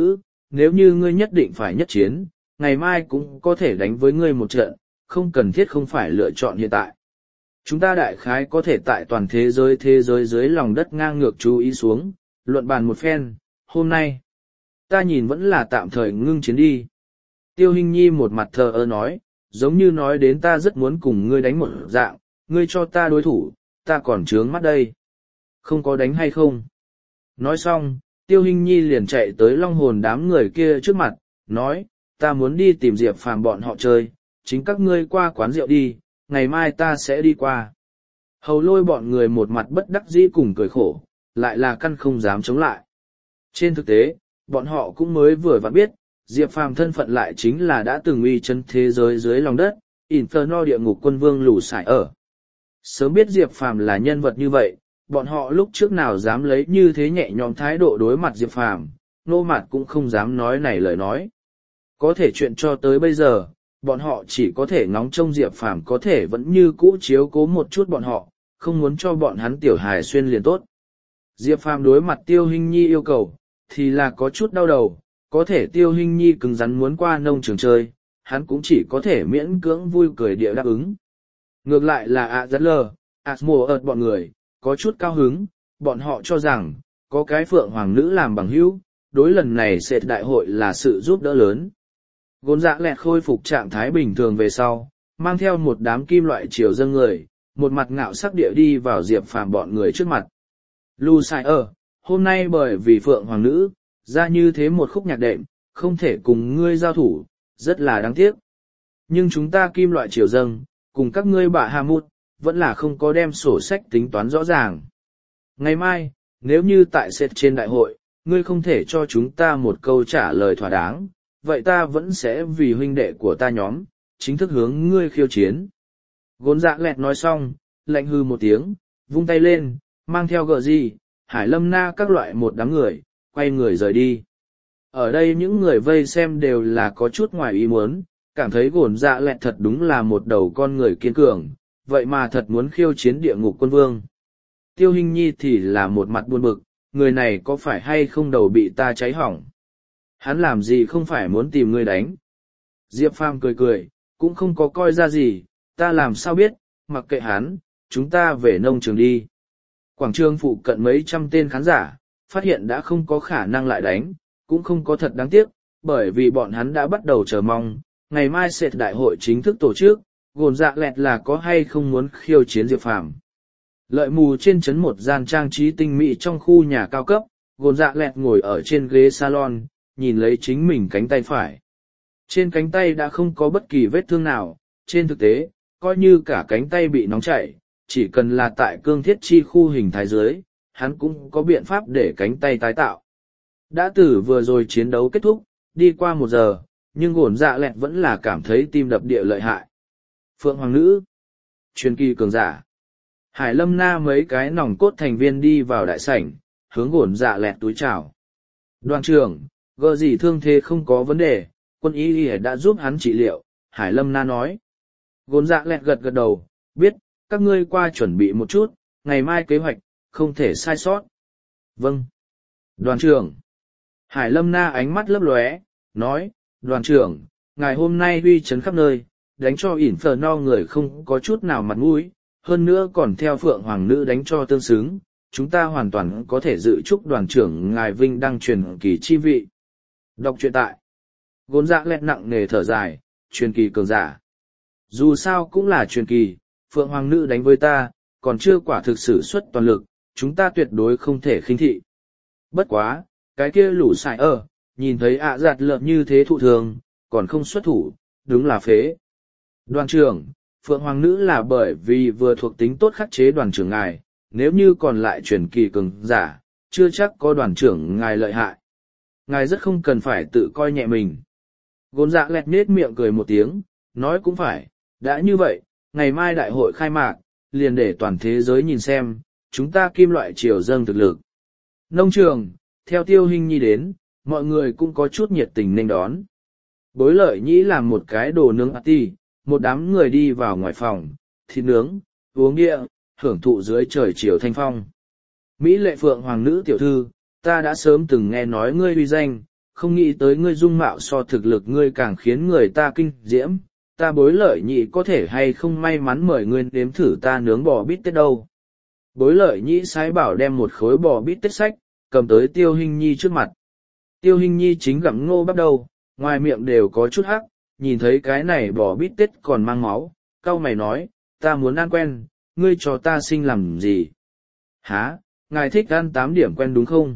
nếu như ngươi nhất định phải nhất chiến, ngày mai cũng có thể đánh với ngươi một trận, không cần thiết không phải lựa chọn hiện tại. Chúng ta đại khái có thể tại toàn thế giới thế giới dưới lòng đất ngang ngược chú ý xuống, luận bàn một phen, hôm nay. Ta nhìn vẫn là tạm thời ngưng chiến đi. Tiêu Hinh Nhi một mặt thờ ơ nói, giống như nói đến ta rất muốn cùng ngươi đánh một dạng, ngươi cho ta đối thủ, ta còn trướng mắt đây. Không có đánh hay không? Nói xong, Tiêu Hinh Nhi liền chạy tới Long Hồn đám người kia trước mặt, nói, ta muốn đi tìm Diệp Phàm bọn họ chơi, chính các ngươi qua quán rượu đi, ngày mai ta sẽ đi qua. Hầu Lôi bọn người một mặt bất đắc dĩ cùng cười khổ, lại là căn không dám chống lại. Trên thực tế, bọn họ cũng mới vừa vặn biết, Diệp Phàm thân phận lại chính là đã từng uy chân thế giới dưới lòng đất, Inferno địa ngục quân vương lù sải ở. Sớm biết Diệp Phàm là nhân vật như vậy, bọn họ lúc trước nào dám lấy như thế nhẹ nhõm thái độ đối mặt Diệp Phàm, nô mặt cũng không dám nói này lời nói. Có thể chuyện cho tới bây giờ, bọn họ chỉ có thể ngóng trông Diệp Phàm có thể vẫn như cũ chiếu cố một chút bọn họ, không muốn cho bọn hắn tiểu hài xuyên liền tốt. Diệp Phàm đối mặt Tiêu Hinh Nhi yêu cầu, thì là có chút đau đầu, có thể Tiêu Hinh Nhi cứng rắn muốn qua nông trường chơi, hắn cũng chỉ có thể miễn cưỡng vui cười địa đáp ứng. Ngược lại là ạ rất lờ, ạ mùa ợt bọn người, có chút cao hứng, bọn họ cho rằng, có cái phượng hoàng nữ làm bằng hữu, đối lần này sẽ đại hội là sự giúp đỡ lớn. Gốn dạ lẹt khôi phục trạng thái bình thường về sau, mang theo một đám kim loại triều dâng người, một mặt ngạo sắc địa đi vào Diệp Phàm bọn người trước mặt. Lu sai ở, hôm nay bởi vì phượng hoàng nữ, ra như thế một khúc nhạc đệm, không thể cùng ngươi giao thủ, rất là đáng tiếc. Nhưng chúng ta kim loại triều dâng, cùng các ngươi bạ hà mút, vẫn là không có đem sổ sách tính toán rõ ràng. Ngày mai, nếu như tại sệt trên đại hội, ngươi không thể cho chúng ta một câu trả lời thỏa đáng, vậy ta vẫn sẽ vì huynh đệ của ta nhóm, chính thức hướng ngươi khiêu chiến. Gốn dạ lẹt nói xong, lạnh hư một tiếng, vung tay lên, mang theo gờ gì, Hải Lâm Na các loại một đám người, quay người rời đi. Ở đây những người vây xem đều là có chút ngoài ý muốn, cảm thấy gồn dạ lẹt thật đúng là một đầu con người kiên cường, vậy mà thật muốn khiêu chiến địa ngục quân vương. Tiêu Hinh Nhi thì là một mặt buồn bực, người này có phải hay không đầu bị ta cháy hỏng? Hắn làm gì không phải muốn tìm ngươi đánh? Diệp Phàm cười cười, cũng không có coi ra gì, ta làm sao biết, mặc kệ hắn, chúng ta về nông trường đi. Quảng trường phụ cận mấy trăm tên khán giả, phát hiện đã không có khả năng lại đánh, cũng không có thật đáng tiếc, bởi vì bọn hắn đã bắt đầu chờ mong, ngày mai sẽ đại hội chính thức tổ chức, gồn dạ lẹt là có hay không muốn khiêu chiến Diệp Phàm. Lợi mù trên trấn một gian trang trí tinh mỹ trong khu nhà cao cấp, gồn dạ lẹt ngồi ở trên ghế salon, nhìn lấy chính mình cánh tay phải. Trên cánh tay đã không có bất kỳ vết thương nào, trên thực tế, coi như cả cánh tay bị nóng chảy, chỉ cần là tại cương thiết chi khu hình thái dưới, hắn cũng có biện pháp để cánh tay tái tạo. Đã từ vừa rồi chiến đấu kết thúc, đi qua một giờ, nhưng gồn dạ lẹt vẫn là cảm thấy tim đập địa lợi hại. Phượng Hoàng Nữ, truyền kỳ cường giả, Hải Lâm Na mấy cái nòng cốt thành viên đi vào đại sảnh, hướng gồn dạ lẹt túi chào. Đoàn trưởng, gờ gì thương thế không có vấn đề, quân y y đã giúp hắn trị liệu, Hải Lâm Na nói. Gồn dạ lẹt gật gật đầu, biết, các ngươi qua chuẩn bị một chút, ngày mai kế hoạch, không thể sai sót. Vâng. Đoàn trưởng. Hải Lâm Na ánh mắt lấp lóe, nói, đoàn trưởng, ngày hôm nay uy chấn khắp nơi, đánh cho Inferno người không có chút nào mặt mũi, hơn nữa còn theo Phượng Hoàng Nữ đánh cho tương xứng, chúng ta hoàn toàn có thể dự chúc đoàn trưởng ngài vinh đăng truyền kỳ chi vị. Đọc truyện tại. Gốn dạ lẹt nặng nề thở dài, truyền kỳ cường giả. Dù sao cũng là truyền kỳ, Phượng Hoàng Nữ đánh với ta, còn chưa quả thực sự xuất toàn lực, chúng ta tuyệt đối không thể khinh thị. Bất quá, cái kia lũ sải ở, nhìn thấy ạ giặt lợn như thế thụ thường, còn không xuất thủ, đúng là phế. Đoàn trưởng, Phượng Hoàng Nữ là bởi vì vừa thuộc tính tốt khắc chế đoàn trưởng ngài, nếu như còn lại truyền kỳ cường giả, chưa chắc có đoàn trưởng ngài lợi hại. Ngài rất không cần phải tự coi nhẹ mình. Gốn dạ lẹt nết miệng cười một tiếng, nói cũng phải, đã như vậy, ngày mai đại hội khai mạc, liền để toàn thế giới nhìn xem, chúng ta kim loại triều dâng thực lực. Nông trường, theo Tiêu Hinh Nhi đến, mọi người cũng có chút nhiệt tình nên đón. Bối lợi nhĩ làm một cái đồ nướng party, một đám người đi vào ngoài phòng, thịt nướng, uống bia, hưởng thụ dưới trời chiều thanh phong. Mỹ lệ Phượng Hoàng Nữ tiểu thư, ta đã sớm từng nghe nói ngươi uy danh, không nghĩ tới ngươi dung mạo so thực lực ngươi càng khiến người ta kinh diễm, ta bối lợi nhị có thể hay không may mắn mời ngươi nếm thử ta nướng bò bít tết đâu. Bối lợi nhị sái bảo đem một khối bò bít tết sách, cầm tới Tiêu Hinh Nhi trước mặt. Tiêu Hinh Nhi chính gặm ngô bắp đầu, ngoài miệng đều có chút hắc, nhìn thấy cái này bò bít tết còn mang máu, cau mày nói, ta muốn ăn quen, ngươi cho ta sinh làm gì? Hả, ngài thích ăn tám điểm quen đúng không?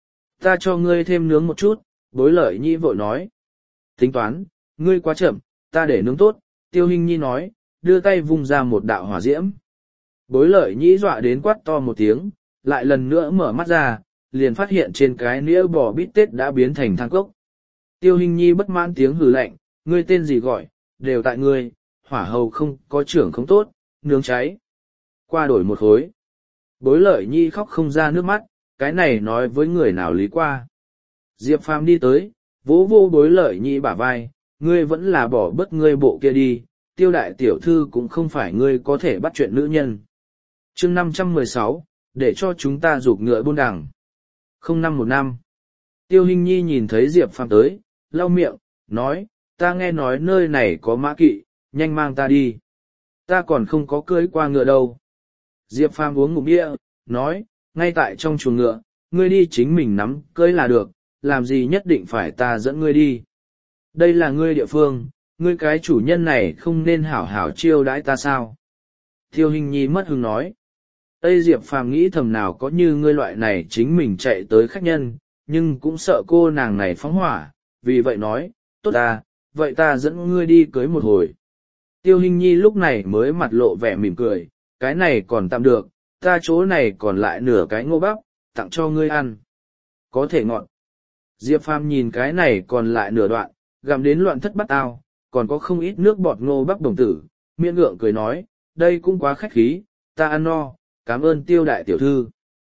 Ta cho ngươi thêm nướng một chút, bối lợi nhi vội nói. Tính toán, ngươi quá chậm, ta để nướng tốt, Tiêu Hinh Nhi nói, đưa tay vung ra một đạo hỏa diễm. Bối lợi nhi dọa đến quát to một tiếng, lại lần nữa mở mắt ra, liền phát hiện trên cái nĩa bò bít tết đã biến thành than cốc. Tiêu Hinh Nhi bất mãn tiếng hừ lạnh, ngươi tên gì gọi, đều tại ngươi, hỏa hầu không có trưởng không tốt, nướng cháy. Qua đổi một khối. Bối lợi nhi khóc không ra nước mắt, cái này nói với người nào lý qua. Diệp Phàm đi tới, vỗ vô bối lợi nhi bả vai, ngươi vẫn là bỏ bớt ngươi bộ kia đi, Tiêu đại tiểu thư cũng không phải ngươi có thể bắt chuyện nữ nhân. Chương năm trăm mười sáu, để cho chúng ta giục ngựa buôn đằng. Không năm một năm. Tiêu Hinh Nhi nhìn thấy Diệp Phàm tới, lau miệng, nói, ta nghe nói nơi này có mã kỵ, nhanh mang ta đi. Ta còn không có cưới qua ngựa đâu. Diệp Phàm uống ngụm bia, nói, ngay tại trong chuồng ngựa, ngươi đi chính mình nắm cưới là được, làm gì nhất định phải ta dẫn ngươi đi. Đây là ngươi địa phương, ngươi cái chủ nhân này không nên hảo hảo chiêu đãi ta sao. Tiêu Hinh Nhi mất hứng nói. Tây Diệp Phàm nghĩ thầm nào có như ngươi loại này chính mình chạy tới khách nhân, nhưng cũng sợ cô nàng này phóng hỏa, vì vậy nói, tốt ta, vậy ta dẫn ngươi đi cưới một hồi. Tiêu Hinh Nhi lúc này mới mặt lộ vẻ mỉm cười, cái này còn tạm được, ta chỗ này còn lại nửa cái ngô bắp, tặng cho ngươi ăn. Có thể ngọt. Diệp Phàm nhìn cái này còn lại nửa đoạn, gặm đến loạn thất bắt ao, còn có không ít nước bọt ngô bắp đồng tử, miễn gượng cười nói, đây cũng quá khách khí, ta ăn no, cảm ơn Tiêu đại tiểu thư.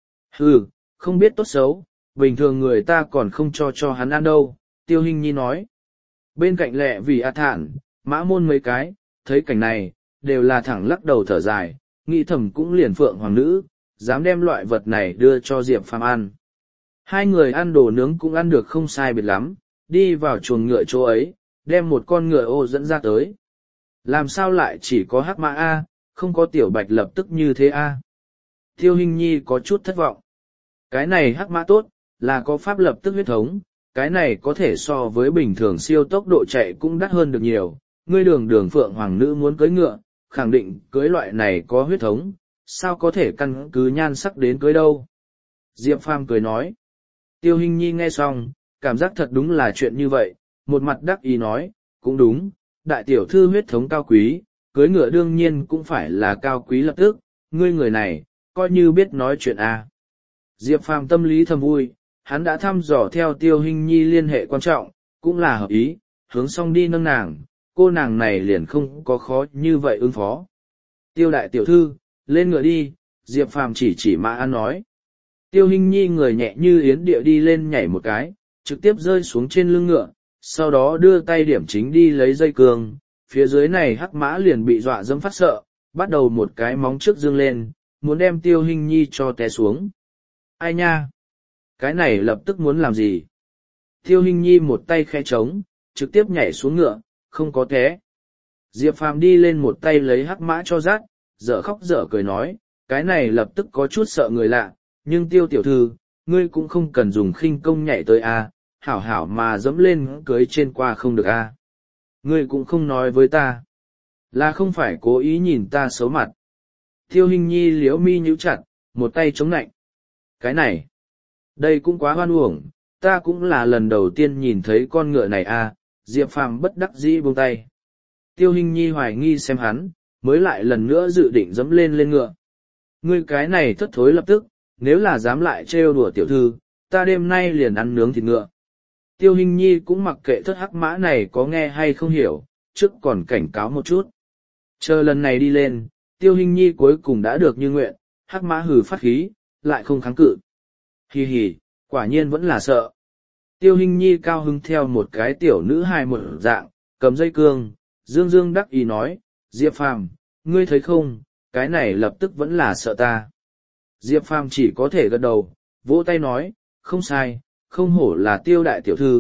Hừ, không biết tốt xấu, bình thường người ta còn không cho cho hắn ăn đâu, Tiêu Hinh Nhi nói. Bên cạnh lẹ vì a thản, mã môn mấy cái, thấy cảnh này, đều là thẳng lắc đầu thở dài, nghĩ thầm cũng liền phượng hoàng nữ, dám đem loại vật này đưa cho Diệp Phàm ăn. Hai người ăn đồ nướng cũng ăn được không sai biệt lắm, đi vào chuồng ngựa chỗ ấy, đem một con ngựa ô dẫn ra tới. Làm sao lại chỉ có hắc mã A, không có tiểu bạch lập tức như thế A. Tiêu Hinh Nhi có chút thất vọng. Cái này hắc mã tốt, là có pháp lập tức huyết thống, cái này có thể so với bình thường siêu tốc độ chạy cũng đắt hơn được nhiều. Ngươi đường đường phượng hoàng nữ muốn cưới ngựa, khẳng định cưới loại này có huyết thống, sao có thể căn cứ nhan sắc đến cưới đâu. Diệp Phàm cười nói. Tiêu Hinh Nhi nghe xong, cảm giác thật đúng là chuyện như vậy, một mặt đắc ý nói, cũng đúng, đại tiểu thư huyết thống cao quý, cưới ngựa đương nhiên cũng phải là cao quý lập tức, ngươi người này, coi như biết nói chuyện à. Diệp Phàm tâm lý thầm vui, hắn đã thăm dò theo Tiêu Hinh Nhi liên hệ quan trọng, cũng là hợp ý, hướng xong đi nâng nàng, cô nàng này liền không có khó như vậy ứng phó. Tiêu đại tiểu thư, lên ngựa đi, Diệp Phàm chỉ chỉ Mã An nói. Tiêu Hinh Nhi người nhẹ như yến địa đi lên nhảy một cái, trực tiếp rơi xuống trên lưng ngựa, sau đó đưa tay điểm chính đi lấy dây cương, phía dưới này hắc mã liền bị dọa dẫm phát sợ, bắt đầu một cái móng trước dương lên, muốn đem Tiêu Hinh Nhi cho té xuống. Ai nha? Cái này lập tức muốn làm gì? Tiêu Hinh Nhi một tay khe trống, trực tiếp nhảy xuống ngựa, không có té. Diệp Phàm đi lên một tay lấy hắc mã cho rát, dở khóc dở cười nói, cái này lập tức có chút sợ người lạ, nhưng Tiêu tiểu thư, ngươi cũng không cần dùng khinh công nhảy tới a, hảo hảo mà dẫm lên cưới trên qua không được a. Ngươi cũng không nói với ta, là không phải cố ý nhìn ta xấu mặt. Tiêu Hinh Nhi liễu mi nhíu chặt, một tay chống nạnh. Cái này, đây cũng quá hoan uổng, ta cũng là lần đầu tiên nhìn thấy con ngựa này a. Diệp Phàm bất đắc dĩ buông tay. Tiêu Hinh Nhi hoài nghi xem hắn, mới lại lần nữa dự định dẫm lên lên ngựa. Ngươi cái này thất thối lập tức, nếu là dám lại trêu đùa tiểu thư, ta đêm nay liền ăn nướng thịt ngựa. Tiêu Hinh Nhi cũng mặc kệ thất hắc mã này có nghe hay không hiểu, trước còn cảnh cáo một chút. Chờ lần này đi lên, Tiêu Hinh Nhi cuối cùng đã được như nguyện, hắc mã hừ phát khí, lại không kháng cự. Hì hì, quả nhiên vẫn là sợ. Tiêu Hinh Nhi cao hứng theo một cái tiểu nữ hài một dạng, cầm dây cương, dương dương đắc ý nói, Diệp Phàm, ngươi thấy không, cái này lập tức vẫn là sợ ta. Diệp Phàm chỉ có thể gật đầu, vỗ tay nói, không sai, không hổ là Tiêu đại tiểu thư,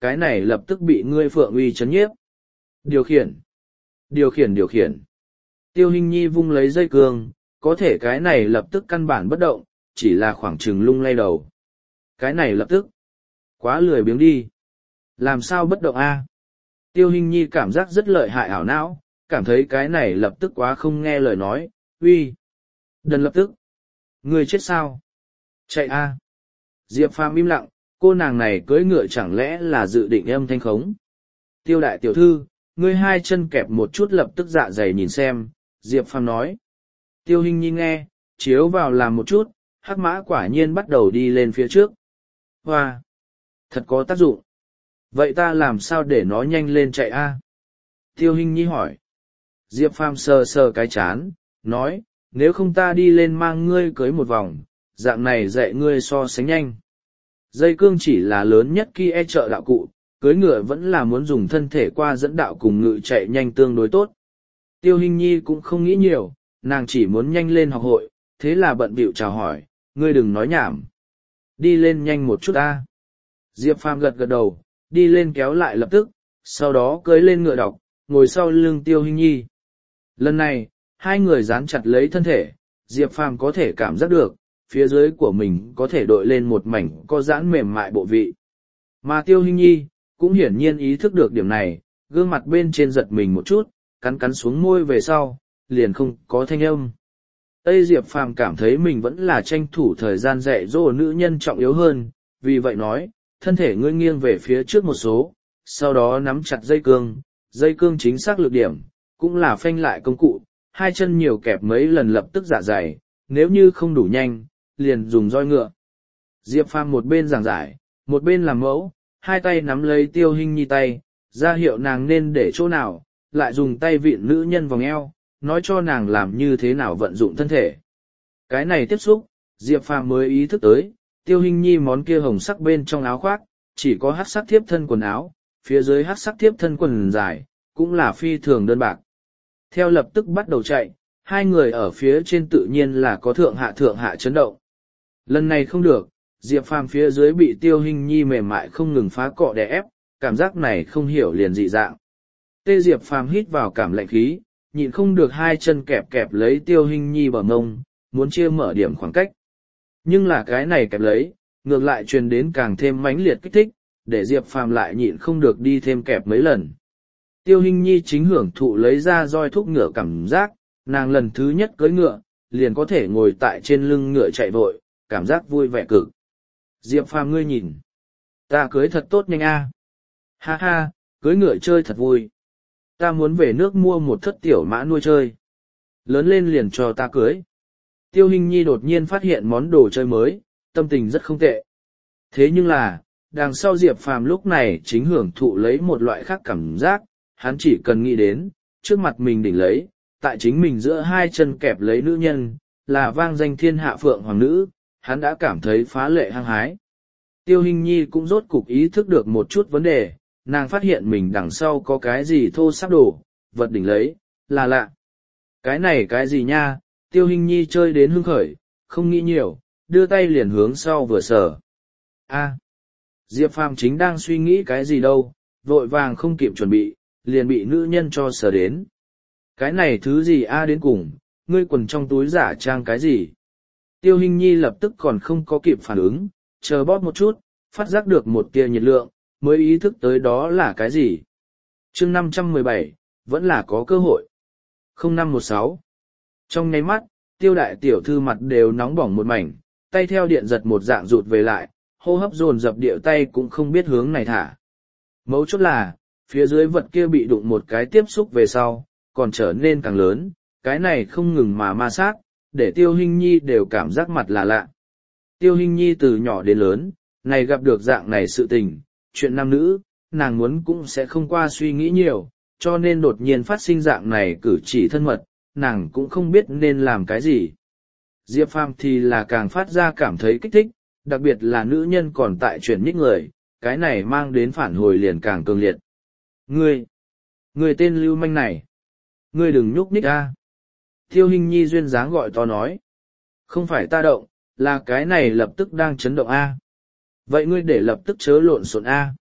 cái này lập tức bị ngươi phượng uy chấn nhiếp. Điều khiển, điều khiển điều khiển. Tiêu Hinh Nhi vung lấy dây cương, có thể cái này lập tức căn bản bất động, chỉ là khoảng chừng lung lay đầu. Cái này lập tức, quá lười biếng đi. Làm sao bất động a? Tiêu Hinh Nhi cảm giác rất lợi hại ảo não, cảm thấy cái này lập tức quá không nghe lời nói, uy. Đần lập tức. Ngươi chết sao? Chạy a. Diệp Phàm im lặng, cô nàng này cưỡi ngựa chẳng lẽ là dự định âm thanh khống. Tiêu đại tiểu thư, ngươi hai chân kẹp một chút lập tức dạ dày nhìn xem, Diệp Phàm nói. Tiêu Hinh Nhi nghe, chiếu vào làm một chút, hắc mã quả nhiên bắt đầu đi lên phía trước. Hoa! Thật có tác dụng. Vậy ta làm sao để nó nhanh lên chạy a? Tiêu Hinh Nhi hỏi. Diệp Phàm sờ sờ cái chán, nói, nếu không ta đi lên mang ngươi cưới một vòng, dạng này dạy ngươi so sánh nhanh. Dây cương chỉ là lớn nhất khi e trợ đạo cụ, cưới ngựa vẫn là muốn dùng thân thể qua dẫn đạo cùng ngự chạy nhanh tương đối tốt. Tiêu Hinh Nhi cũng không nghĩ nhiều, nàng chỉ muốn nhanh lên học hội, thế là bận bịu chào hỏi, ngươi đừng nói nhảm. Đi lên nhanh một chút ta. Diệp Phàm gật gật đầu, đi lên kéo lại lập tức, sau đó cưới lên ngựa đọc, ngồi sau lưng Tiêu Hinh Nhi. Lần này, hai người dán chặt lấy thân thể, Diệp Phàm có thể cảm giác được, phía dưới của mình có thể đội lên một mảnh có giãn mềm mại bộ vị. Mà Tiêu Hinh Nhi, cũng hiển nhiên ý thức được điểm này, gương mặt bên trên giật mình một chút, cắn cắn xuống môi về sau, liền không có thanh âm. Tây Diệp Phàm cảm thấy mình vẫn là tranh thủ thời gian dạy dỗ nữ nhân trọng yếu hơn, vì vậy nói, thân thể ngươi nghiêng về phía trước một số, sau đó nắm chặt dây cương, dây cương chính xác lực điểm, cũng là phanh lại công cụ, hai chân nhiều kẹp mấy lần lập tức dạ dày, nếu như không đủ nhanh, liền dùng roi ngựa. Diệp Phàm một bên giảng giải, một bên làm mẫu, hai tay nắm lấy Tiêu Hinh Nhi tay, ra hiệu nàng nên để chỗ nào, lại dùng tay vịn nữ nhân vòng eo, nói cho nàng làm như thế nào vận dụng thân thể. Cái này tiếp xúc, Diệp Phàm mới ý thức tới, Tiêu Hinh Nhi món kia hồng sắc bên trong áo khoác, chỉ có hắc sắc thiếp thân quần áo, phía dưới hắc sắc thiếp thân quần dài, cũng là phi thường đơn bạc. Theo lập tức bắt đầu chạy, hai người ở phía trên tự nhiên là có thượng hạ thượng hạ chấn động. Lần này không được, Diệp Phàm phía dưới bị Tiêu Hinh Nhi mềm mại không ngừng phá cọ đè ép, cảm giác này không hiểu liền dị dạng. Tê Diệp Phàm hít vào cảm lạnh khí, nhịn không được hai chân kẹp kẹp lấy Tiêu Hinh Nhi bờ mông, muốn chia mở điểm khoảng cách. Nhưng là cái này kẹp lấy, ngược lại truyền đến càng thêm mãnh liệt kích thích, để Diệp Phàm lại nhịn không được đi thêm kẹp mấy lần. Tiêu Hinh Nhi chính hưởng thụ lấy ra roi thúc ngựa cảm giác, nàng lần thứ nhất cưỡi ngựa, liền có thể ngồi tại trên lưng ngựa chạy vội, cảm giác vui vẻ cực. Diệp Phàm ngươi nhìn, ta cưới thật tốt nhanh a. Ha ha, cưới ngựa chơi thật vui. Ta muốn về nước mua một thất tiểu mã nuôi chơi. Lớn lên liền cho ta cưới. Tiêu Hinh Nhi đột nhiên phát hiện món đồ chơi mới, tâm tình rất không tệ. Thế nhưng là, đằng sau Diệp Phàm lúc này chính hưởng thụ lấy một loại khác cảm giác, hắn chỉ cần nghĩ đến, trước mặt mình đỉnh lấy, tại chính mình giữa hai chân kẹp lấy nữ nhân, là vang danh thiên hạ phượng hoàng nữ, hắn đã cảm thấy phá lệ hăng hái. Tiêu Hinh Nhi cũng rốt cục ý thức được một chút vấn đề, nàng phát hiện mình đằng sau có cái gì thô sắp đổ, vật đỉnh lấy, là lạ. Cái này cái gì nha, Tiêu Hinh Nhi chơi đến hưng khởi, không nghĩ nhiều, đưa tay liền hướng sau vừa sờ. A, Diệp Phàm chính đang suy nghĩ cái gì đâu, vội vàng không kịp chuẩn bị, liền bị nữ nhân cho sờ đến. Cái này thứ gì a đến cùng, ngươi quần trong túi giả trang cái gì? Tiêu Hinh Nhi lập tức còn không có kịp phản ứng, chờ bóp một chút, phát giác được một tia nhiệt lượng, mới ý thức tới đó là cái gì. Chương năm trăm mười bảy, vẫn là có cơ hội. không năm một sáu. Trong nháy mắt, Tiêu đại tiểu thư mặt đều nóng bỏng một mảnh, tay theo điện giật một dạng rụt về lại, hô hấp dồn dập điệu tay cũng không biết hướng này thả. Mấu chốt là, phía dưới vật kia bị đụng một cái tiếp xúc về sau, còn trở nên càng lớn, cái này không ngừng mà ma sát, để Tiêu Hinh Nhi đều cảm giác mặt là lạ. Tiêu Hinh Nhi từ nhỏ đến lớn, này gặp được dạng này sự tình, chuyện nam nữ, nàng muốn cũng sẽ không qua suy nghĩ nhiều, cho nên đột nhiên phát sinh dạng này cử chỉ thân mật, nàng cũng không biết nên làm cái gì. Diệp Phàm thì là càng phát ra cảm thấy kích thích, đặc biệt là nữ nhân còn tại chuyển nhích người, cái này mang đến phản hồi liền càng cường liệt. Ngươi, ngươi tên lưu manh này, ngươi đừng nhúc nhích a. Tiêu Hinh Nhi duyên dáng gọi to nói, không phải ta động, là cái này lập tức đang chấn động a. Vậy ngươi để lập tức chớ lộn xộn a.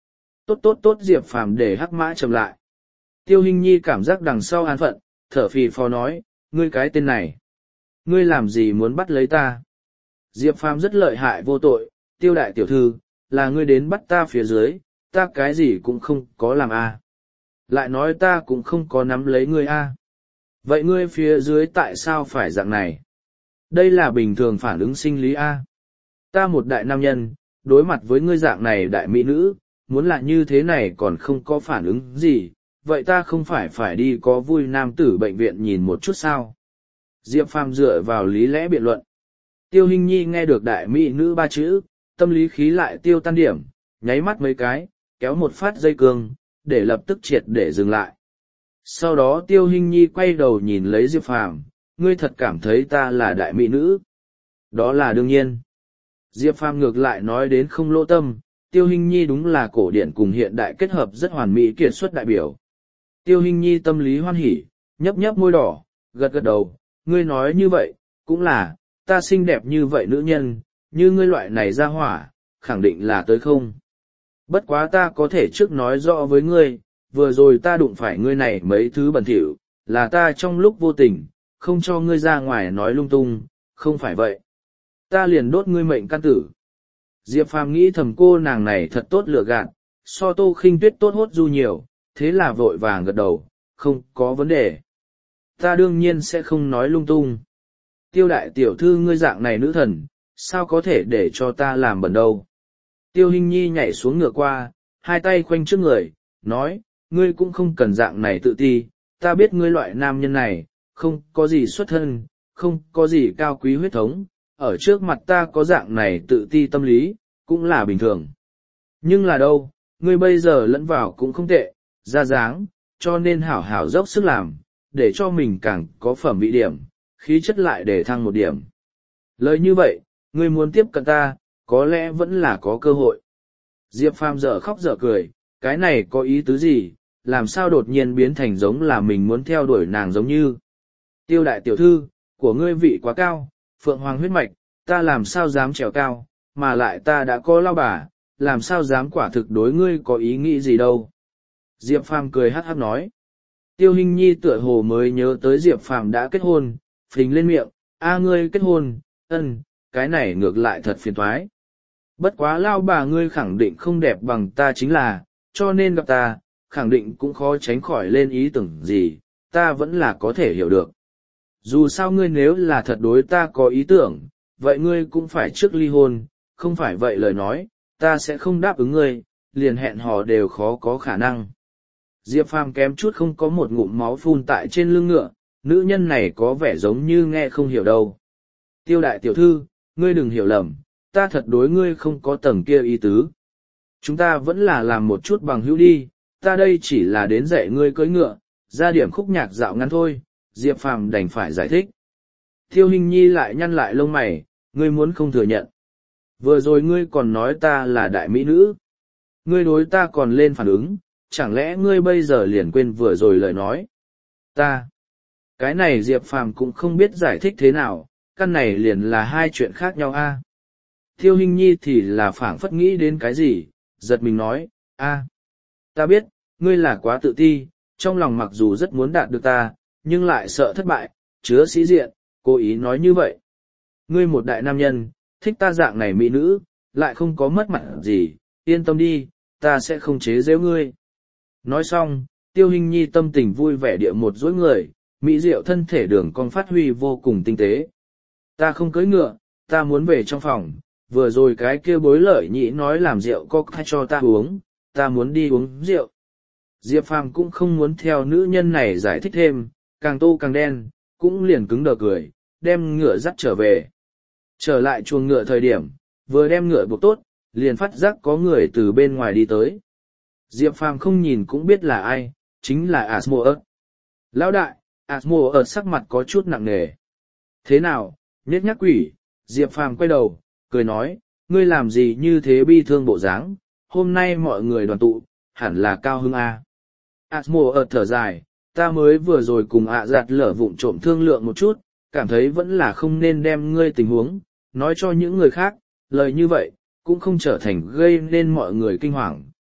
Tốt tốt tốt Diệp Phàm để hắc mã trầm lại. Tiêu Hinh Nhi cảm giác đằng sau an phận, thở phì phò nói, ngươi cái tên này. Ngươi làm gì muốn bắt lấy ta? Diệp Phàm rất lợi hại vô tội, Tiêu đại tiểu thư, là ngươi đến bắt ta phía dưới, ta cái gì cũng không có làm a. À. Lại nói ta cũng không có nắm lấy ngươi a. À. Vậy ngươi phía dưới tại sao phải dạng này? Đây là bình thường phản ứng sinh lý a. À. Ta một đại nam nhân, đối mặt với ngươi dạng này đại mỹ nữ, muốn là như thế này còn không có phản ứng gì, vậy ta không phải phải đi có vui nam tử bệnh viện nhìn một chút sao? Diệp Phàm dựa vào lý lẽ biện luận. Tiêu Hinh Nhi nghe được đại mỹ nữ ba chữ, tâm lý khí lại tiêu tan điểm, nháy mắt mấy cái, kéo một phát dây cương, để lập tức triệt để dừng lại. Sau đó Tiêu Hinh Nhi quay đầu nhìn lấy Diệp Phàm, ngươi thật cảm thấy ta là đại mỹ nữ? Đó là đương nhiên. Diệp Phàm ngược lại nói đến không lỗ tâm, Tiêu Hinh Nhi đúng là cổ điển cùng hiện đại kết hợp rất hoàn mỹ kiệt xuất đại biểu. Tiêu Hinh Nhi tâm lý hoan hỉ, nhấp nhấp môi đỏ, gật gật đầu, ngươi nói như vậy, cũng là, ta xinh đẹp như vậy nữ nhân, như ngươi loại này ra hỏa, khẳng định là tới không. Bất quá ta có thể trước nói rõ với ngươi, vừa rồi ta đụng phải ngươi này mấy thứ bẩn thỉu, là ta trong lúc vô tình, không cho ngươi ra ngoài nói lung tung, không phải vậy. Ta liền đốt ngươi mệnh căn tử. Diệp Phàm nghĩ thầm cô nàng này thật tốt lựa gạt, so Tô Khinh Tuyết tốt hốt du nhiều, thế là vội vàng gật đầu, không có vấn đề. Ta đương nhiên sẽ không nói lung tung. Tiêu đại tiểu thư ngươi dạng này nữ thần, sao có thể để cho ta làm bẩn đâu. Tiêu Hinh Nhi nhảy xuống ngựa qua, hai tay khoanh trước người, nói, ngươi cũng không cần dạng này tự ti, ta biết ngươi loại nam nhân này, không có gì xuất thân, không có gì cao quý huyết thống, ở trước mặt ta có dạng này tự ti tâm lý, cũng là bình thường. Nhưng là đâu, ngươi bây giờ lẫn vào cũng không tệ, ra dáng, cho nên hảo hảo dốc sức làm, để cho mình càng có phẩm vị điểm, khí chất lại để thăng một điểm. Lời như vậy, ngươi muốn tiếp cận ta, có lẽ vẫn là có cơ hội. Diệp Phàm dở khóc dở cười, cái này có ý tứ gì, làm sao đột nhiên biến thành giống là mình muốn theo đuổi nàng giống như. Tiêu đại tiểu thư, của ngươi vị quá cao, phượng hoàng huyết mạch, ta làm sao dám trèo cao, mà lại ta đã có lao bà, làm sao dám quả thực đối ngươi có ý nghĩ gì đâu. Diệp Phàm cười hát hát nói. Tiêu Hinh Nhi tựa hồ mới nhớ tới Diệp Phàm đã kết hôn, phình lên miệng, a ngươi kết hôn, ân, cái này ngược lại thật phiền toái. Bất quá lao bà ngươi khẳng định không đẹp bằng ta chính là, cho nên gặp ta, khẳng định cũng khó tránh khỏi lên ý tưởng gì, ta vẫn là có thể hiểu được. Dù sao ngươi nếu là thật đối ta có ý tưởng, vậy ngươi cũng phải trước ly hôn, không phải vậy lời nói, ta sẽ không đáp ứng ngươi, liền hẹn hò đều khó có khả năng. Diệp Phàm kém chút không có một ngụm máu phun tại trên lưng ngựa, nữ nhân này có vẻ giống như nghe không hiểu đâu. Tiêu đại tiểu thư, ngươi đừng hiểu lầm, ta thật đối ngươi không có tầng kia ý tứ. Chúng ta vẫn là làm một chút bằng hữu đi, ta đây chỉ là đến dạy ngươi cưỡi ngựa, ra điểm khúc nhạc dạo ngắn thôi, Diệp Phàm đành phải giải thích. Tiêu Hinh Nhi lại nhăn lại lông mày, ngươi muốn không thừa nhận. Vừa rồi ngươi còn nói ta là đại mỹ nữ. Ngươi đối ta còn lên phản ứng, chẳng lẽ ngươi bây giờ liền quên vừa rồi lời nói. Ta. Cái này Diệp Phàm cũng không biết giải thích thế nào, căn này liền là hai chuyện khác nhau a. À. Tiêu Hinh Nhi thì là phảng phất nghĩ đến cái gì, giật mình nói, a, à, ta biết, ngươi là quá tự ti, trong lòng mặc dù rất muốn đạt được ta, nhưng lại sợ thất bại, chứa sĩ diện, cố ý nói như vậy. Ngươi một đại nam nhân, thích ta dạng này mỹ nữ, lại không có mất mặt gì, yên tâm đi, ta sẽ không chế giễu ngươi. Nói xong, Tiêu Hinh Nhi tâm tình vui vẻ địa một dối người, mỹ diệu thân thể đường cong phát huy vô cùng tinh tế. Ta không cưỡi ngựa, ta muốn về trong phòng, vừa rồi cái kia bối lợi nhĩ nói làm rượu cocktail cho ta uống, ta muốn đi uống rượu. Diệp Phàm cũng không muốn theo nữ nhân này giải thích thêm, càng tô càng đen, cũng liền cứng đờ cười, đem ngựa dắt trở về. Trở lại chuồng ngựa thời điểm, vừa đem ngựa buộc tốt, liền phát giác có người từ bên ngoài đi tới. Diệp Phàm không nhìn cũng biết là ai, chính là Asmodeus. Lão đại, Asmodeus sắc mặt có chút nặng nề. Thế nào, nhếch nhác quỷ, Diệp Phàm quay đầu, cười nói, ngươi làm gì như thế bi thương bộ dáng, hôm nay mọi người đoàn tụ, hẳn là cao hứng a. Asmodeus thở dài, ta mới vừa rồi cùng ạ giặt lở vụng trộm thương lượng một chút, cảm thấy vẫn là không nên đem ngươi tình huống, nói cho những người khác, lời như vậy, cũng không trở thành gây nên mọi người kinh hoàng,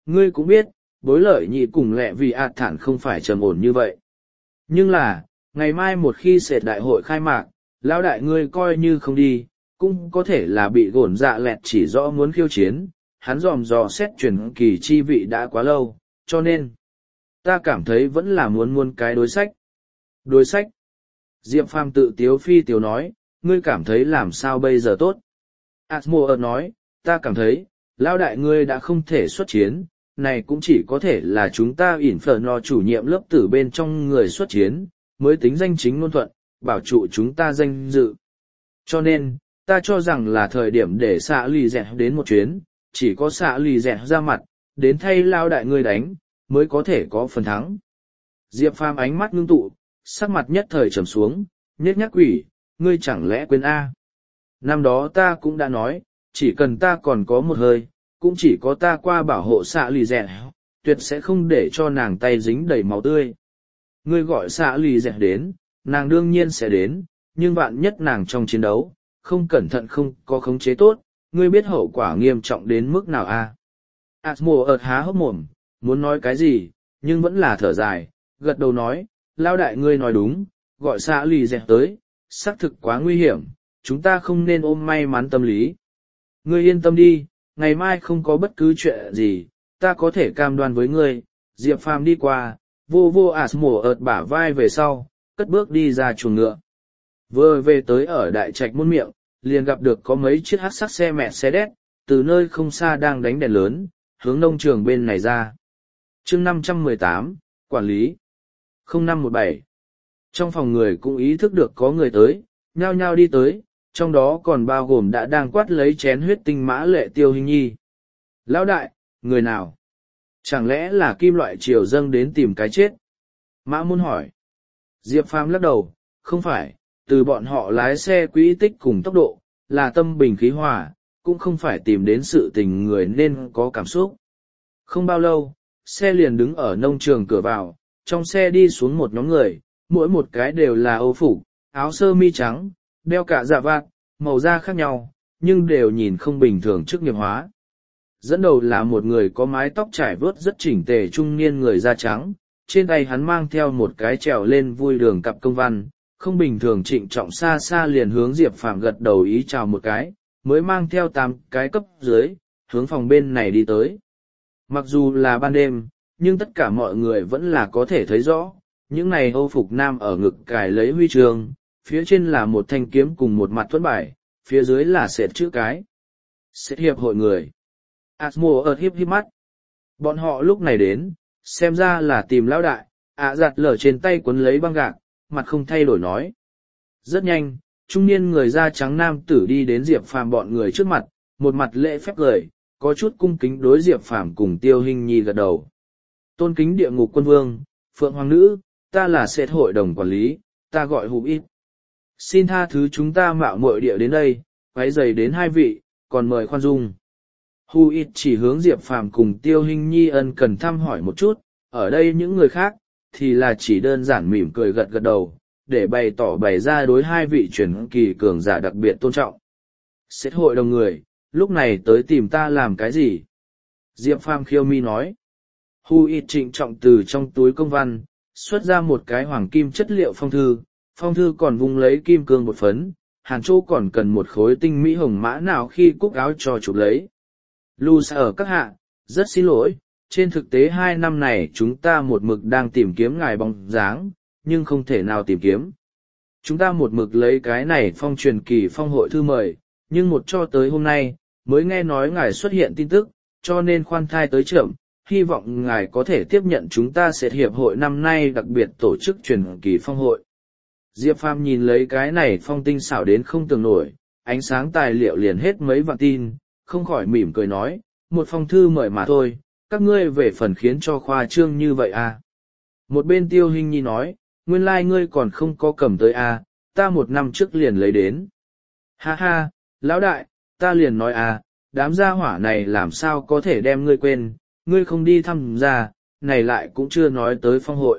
ngươi cũng biết, bối lợi nhị cùng lẹ vì ạt thản không phải trầm ổn như vậy. Nhưng là, ngày mai một khi sệt đại hội khai mạc, lão đại ngươi coi như không đi, cũng có thể là bị gổn dạ lẹt chỉ rõ muốn khiêu chiến, hắn dòm dò xét truyền kỳ chi vị đã quá lâu, cho nên, ta cảm thấy vẫn là muốn muôn cái đối sách. Đối sách. Diệp Phàm tự tiếu phi tiếu nói, ngươi cảm thấy làm sao bây giờ tốt? Asmoer nói, ta cảm thấy, lão đại ngươi đã không thể xuất chiến, này cũng chỉ có thể là chúng ta Inferno chủ nhiệm lớp tử bên trong người xuất chiến, mới tính danh chính ngôn thuận, bảo trụ chúng ta danh dự. Cho nên, ta cho rằng là thời điểm để xạ lì dẹt đến một chuyến, chỉ có xạ lì dẹt ra mặt, đến thay lao đại ngươi đánh, mới có thể có phần thắng. Diệp Phàm ánh mắt ngưng tụ, sắc mặt nhất thời trầm xuống, nhếch nhác quỷ, ngươi chẳng lẽ quên A. Năm đó ta cũng đã nói, chỉ cần ta còn có một hơi, cũng chỉ có ta qua bảo hộ xạ lì dẹt, tuyệt sẽ không để cho nàng tay dính đầy máu tươi. Ngươi gọi xạ lì dẹt đến, nàng đương nhiên sẽ đến, nhưng vạn nhất nàng trong chiến đấu, không cẩn thận không có khống chế tốt, ngươi biết hậu quả nghiêm trọng đến mức nào a? Asmo ợt há hốc mồm, muốn nói cái gì, nhưng vẫn là thở dài, gật đầu nói, lao đại ngươi nói đúng, gọi xạ lì dẹt tới, xác thực quá nguy hiểm, chúng ta không nên ôm may mắn tâm lý. Ngươi yên tâm đi, ngày mai không có bất cứ chuyện gì, ta có thể cam đoan với ngươi. Diệp Phàm đi qua, vô vô Asmo ợt bả vai về sau, cất bước đi ra chuồng ngựa. Vừa về tới ở đại trạch môn miệng, liền gặp được có mấy chiếc hắc sắc xe mẹ xe đét, từ nơi không xa đang đánh đèn lớn, hướng nông trường bên này ra. chương năm trăm mười tám, Quản lý. không năm một bảy. Trong phòng người cũng ý thức được có người tới, nhao nhao đi tới, trong đó còn bao gồm đã đang quát lấy chén huyết tinh mã lệ Tiêu Hình Nhi. Lão đại, người nào? Chẳng lẽ là kim loại triều dâng đến tìm cái chết? Mã Môn hỏi. Diệp Phàm lắc đầu, không phải, từ bọn họ lái xe quỹ tích cùng tốc độ, là tâm bình khí hòa, cũng không phải tìm đến sự tình người nên có cảm xúc. Không bao lâu, xe liền đứng ở nông trường cửa vào, trong xe đi xuống một nhóm người, mỗi một cái đều là âu phục, áo sơ mi trắng, đeo cả dạ vạt, màu da khác nhau, nhưng đều nhìn không bình thường chức nghiệp hóa. Dẫn đầu là một người có mái tóc trải vớt rất chỉnh tề trung niên người da trắng, trên tay hắn mang theo một cái trèo lên vui đường cặp công văn, không bình thường trịnh trọng xa xa liền hướng Diệp Phàm gật đầu ý chào một cái, mới mang theo tám cái cấp dưới, hướng phòng bên này đi tới. Mặc dù là ban đêm, nhưng tất cả mọi người vẫn là có thể thấy rõ, những này âu phục nam ở ngực cài lấy huy chương, phía trên là một thanh kiếm cùng một mặt thuẫn bài, phía dưới là sệt chữ cái. Sệt hiệp hội người. Asmo ợt hiếp hiếp mắt. Bọn họ lúc này đến, xem ra là tìm lão đại, ạ giặt lở trên tay quấn lấy băng gạc, mặt không thay đổi nói. Rất nhanh, trung niên người da trắng nam tử đi đến Diệp Phàm bọn người trước mặt, một mặt lễ phép cười, có chút cung kính đối Diệp Phàm cùng Tiêu Hình Nhi gật đầu. Tôn kính địa ngục quân vương, Phượng Hoàng Nữ, ta là sệt hội đồng quản lý, ta gọi Hù Ít. Xin tha thứ chúng ta mạo muội địa đến đây, quấy rầy đến hai vị, còn mời khoan dung. Hù Ít chỉ hướng Diệp Phàm cùng Tiêu Hình Nhi ân cần thăm hỏi một chút, ở đây những người khác, thì là chỉ đơn giản mỉm cười gật gật đầu, để bày tỏ bày ra đối hai vị truyền kỳ cường giả đặc biệt tôn trọng. Sét hội đồng người, lúc này tới tìm ta làm cái gì? Diệp Phàm khiêu mi nói. Hu Ít trịnh trọng từ trong túi công văn, xuất ra một cái hoàng kim chất liệu phong thư, phong thư còn vung lấy kim cương bột phấn, Hàn Châu còn cần một khối tinh mỹ hồng mã nào khi cúc áo cho chụp lấy. Lu sa ở các hạ, rất xin lỗi, trên thực tế hai năm này chúng ta một mực đang tìm kiếm ngài bóng dáng, nhưng không thể nào tìm kiếm. Chúng ta một mực lấy cái này phong truyền kỳ phong hội thư mời, nhưng một cho tới hôm nay, mới nghe nói ngài xuất hiện tin tức, cho nên khoan thai tới trưởng, hy vọng ngài có thể tiếp nhận chúng ta sẽ hiệp hội năm nay đặc biệt tổ chức truyền kỳ phong hội. Diệp Phàm nhìn lấy cái này phong tinh xảo đến không tưởng nổi, ánh sáng tài liệu liền hết mấy vạn tin, không khỏi mỉm cười nói, một phong thư mời mà thôi, các ngươi về phần khiến cho khoa trương như vậy à. Một bên Tiêu Hình Nhi nói, nguyên lai like ngươi còn không có cầm tới à, ta một năm trước liền lấy đến. Ha ha, lão đại, ta liền nói à, đám gia hỏa này làm sao có thể đem ngươi quên, ngươi không đi thăm gia, này lại cũng chưa nói tới phong hội.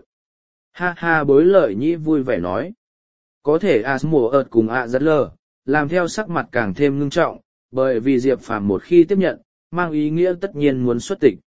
Ha ha bối lợi nhĩ vui vẻ nói. Có thể Asmo ợt cùng ạ rất lờ, làm theo sắc mặt càng thêm ngưng trọng, bởi vì Diệp Phàm một khi tiếp nhận, mang ý nghĩa tất nhiên muốn xuất tịch.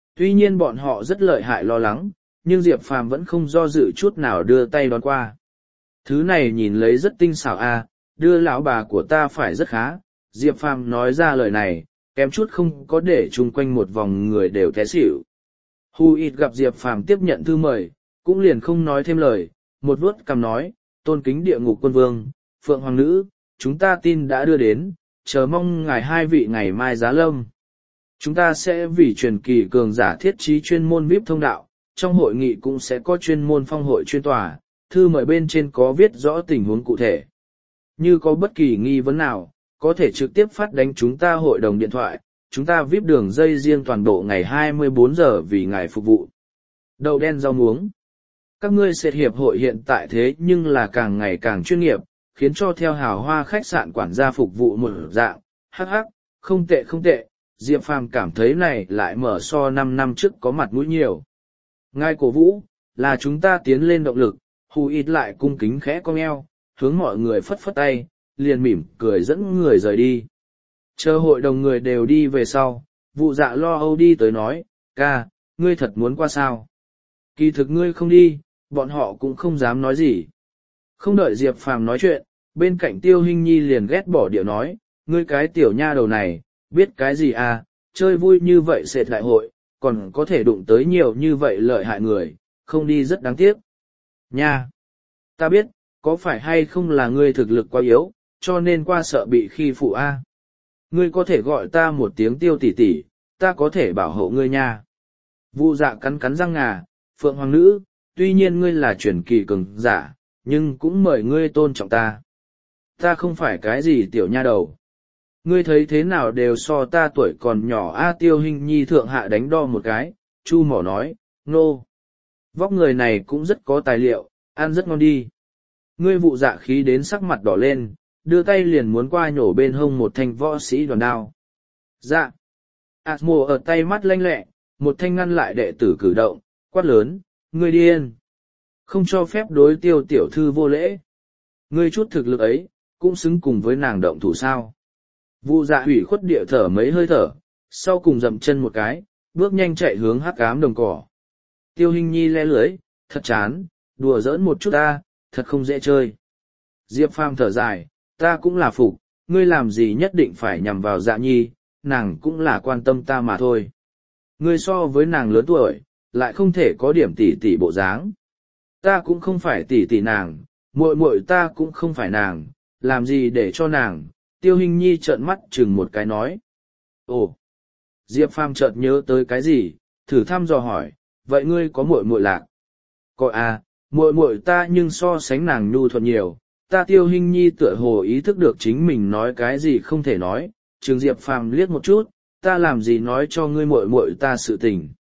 Tuy nhiên bọn họ rất lợi hại lo lắng, nhưng Diệp Phàm vẫn không do dự chút nào đưa tay đón qua. Thứ này nhìn lấy rất tinh xảo a, đưa lão bà của ta phải rất khá. Diệp Phàm nói ra lời này, kém chút không có để chung quanh một vòng người đều té xỉu. Hu ít gặp Diệp Phàm tiếp nhận thư mời, cũng liền không nói thêm lời, một vuốt cằm nói, tôn kính địa ngục quân vương, phượng hoàng nữ, chúng ta tin đã đưa đến, chờ mong ngài hai vị ngày mai giá lâm. Chúng ta sẽ vì truyền kỳ cường giả thiết trí chuyên môn vi ai pi thông đạo, trong hội nghị cũng sẽ có chuyên môn phong hội chuyên tòa, thư mời bên trên có viết rõ tình huống cụ thể. Như có bất kỳ nghi vấn nào, có thể trực tiếp phát đánh chúng ta hội đồng điện thoại, chúng ta vi ai pi đường dây riêng toàn bộ ngày hai mươi bốn giờ vì ngài phục vụ. Đậu đen rau muống. Các ngươi sệt hiệp hội hiện tại thế nhưng là càng ngày càng chuyên nghiệp, khiến cho theo hào hoa khách sạn quản gia phục vụ một dạng, hắc hắc, không tệ không tệ, Diệp Phàm cảm thấy này lại mở so năm năm trước có mặt mũi nhiều. Ngài cổ vũ, là chúng ta tiến lên động lực, Hù ít lại cung kính khẽ cong eo, hướng mọi người phất phất tay, liền mỉm cười dẫn người rời đi. Chờ hội đồng người đều đi về sau, vụ dạ lo âu đi tới nói, ca, ngươi thật muốn qua sao? Kỳ thực ngươi không đi, bọn họ cũng không dám nói gì. Không đợi Diệp Phàm nói chuyện, bên cạnh Tiêu Hinh Nhi liền ghét bỏ điệu nói, ngươi cái tiểu nha đầu này, biết cái gì à, chơi vui như vậy sệt đại hội, còn có thể đụng tới nhiều như vậy lợi hại người, không đi rất đáng tiếc. Nha! Ta biết, có phải hay không là ngươi thực lực quá yếu, cho nên qua sợ bị khi phụ a. À? Ngươi có thể gọi ta một tiếng Tiêu tỷ tỷ, ta có thể bảo hộ ngươi nha. Vu dạ cắn cắn răng ngà, Phượng Hoàng nữ, tuy nhiên ngươi là truyền kỳ cường giả, nhưng cũng mời ngươi tôn trọng ta. Ta không phải cái gì tiểu nha đầu. Ngươi thấy thế nào đều so ta tuổi còn nhỏ a. Tiêu Hinh Nhi thượng hạ đánh đo một cái, chu mỏ nói, nô. No. Vóc người này cũng rất có tài liệu, ăn rất ngon đi. Ngươi vụ dạ khí đến sắc mặt đỏ lên, đưa tay liền muốn qua nhổ bên hông một thanh võ sĩ đoàn đao. Dạ. Asmo ở tay mắt lanh lẹ, một thanh ngăn lại đệ tử cử động, quát lớn, ngươi điên. Không cho phép đối Tiêu tiểu thư vô lễ. Ngươi chút thực lực ấy, cũng xứng cùng với nàng động thủ sao. Vụ dạ hủy khuất địa thở mấy hơi thở, sau cùng dậm chân một cái, bước nhanh chạy hướng hắc ám đồng cỏ. Tiêu Hinh Nhi le lưới, thật chán, đùa giỡn một chút ta, thật không dễ chơi. Diệp Phàm thở dài, ta cũng là phục, ngươi làm gì nhất định phải nhằm vào Dạ Nhi, nàng cũng là quan tâm ta mà thôi. Ngươi so với nàng lớn tuổi, lại không thể có điểm tỷ tỷ bộ dáng. Ta cũng không phải tỷ tỷ nàng, muội muội ta cũng không phải nàng, làm gì để cho nàng. Tiêu Hinh Nhi trợn mắt chừng một cái nói. Ồ! Diệp Phàm chợt nhớ tới cái gì, thử thăm dò hỏi, vậy ngươi có muội muội lạc? Có à, muội muội ta nhưng so sánh nàng nhu thuận nhiều. Ta Tiêu Hinh Nhi tựa hồ ý thức được chính mình nói cái gì không thể nói, chừng Diệp Phàm liếc một chút, ta làm gì nói cho ngươi muội muội ta sự tình.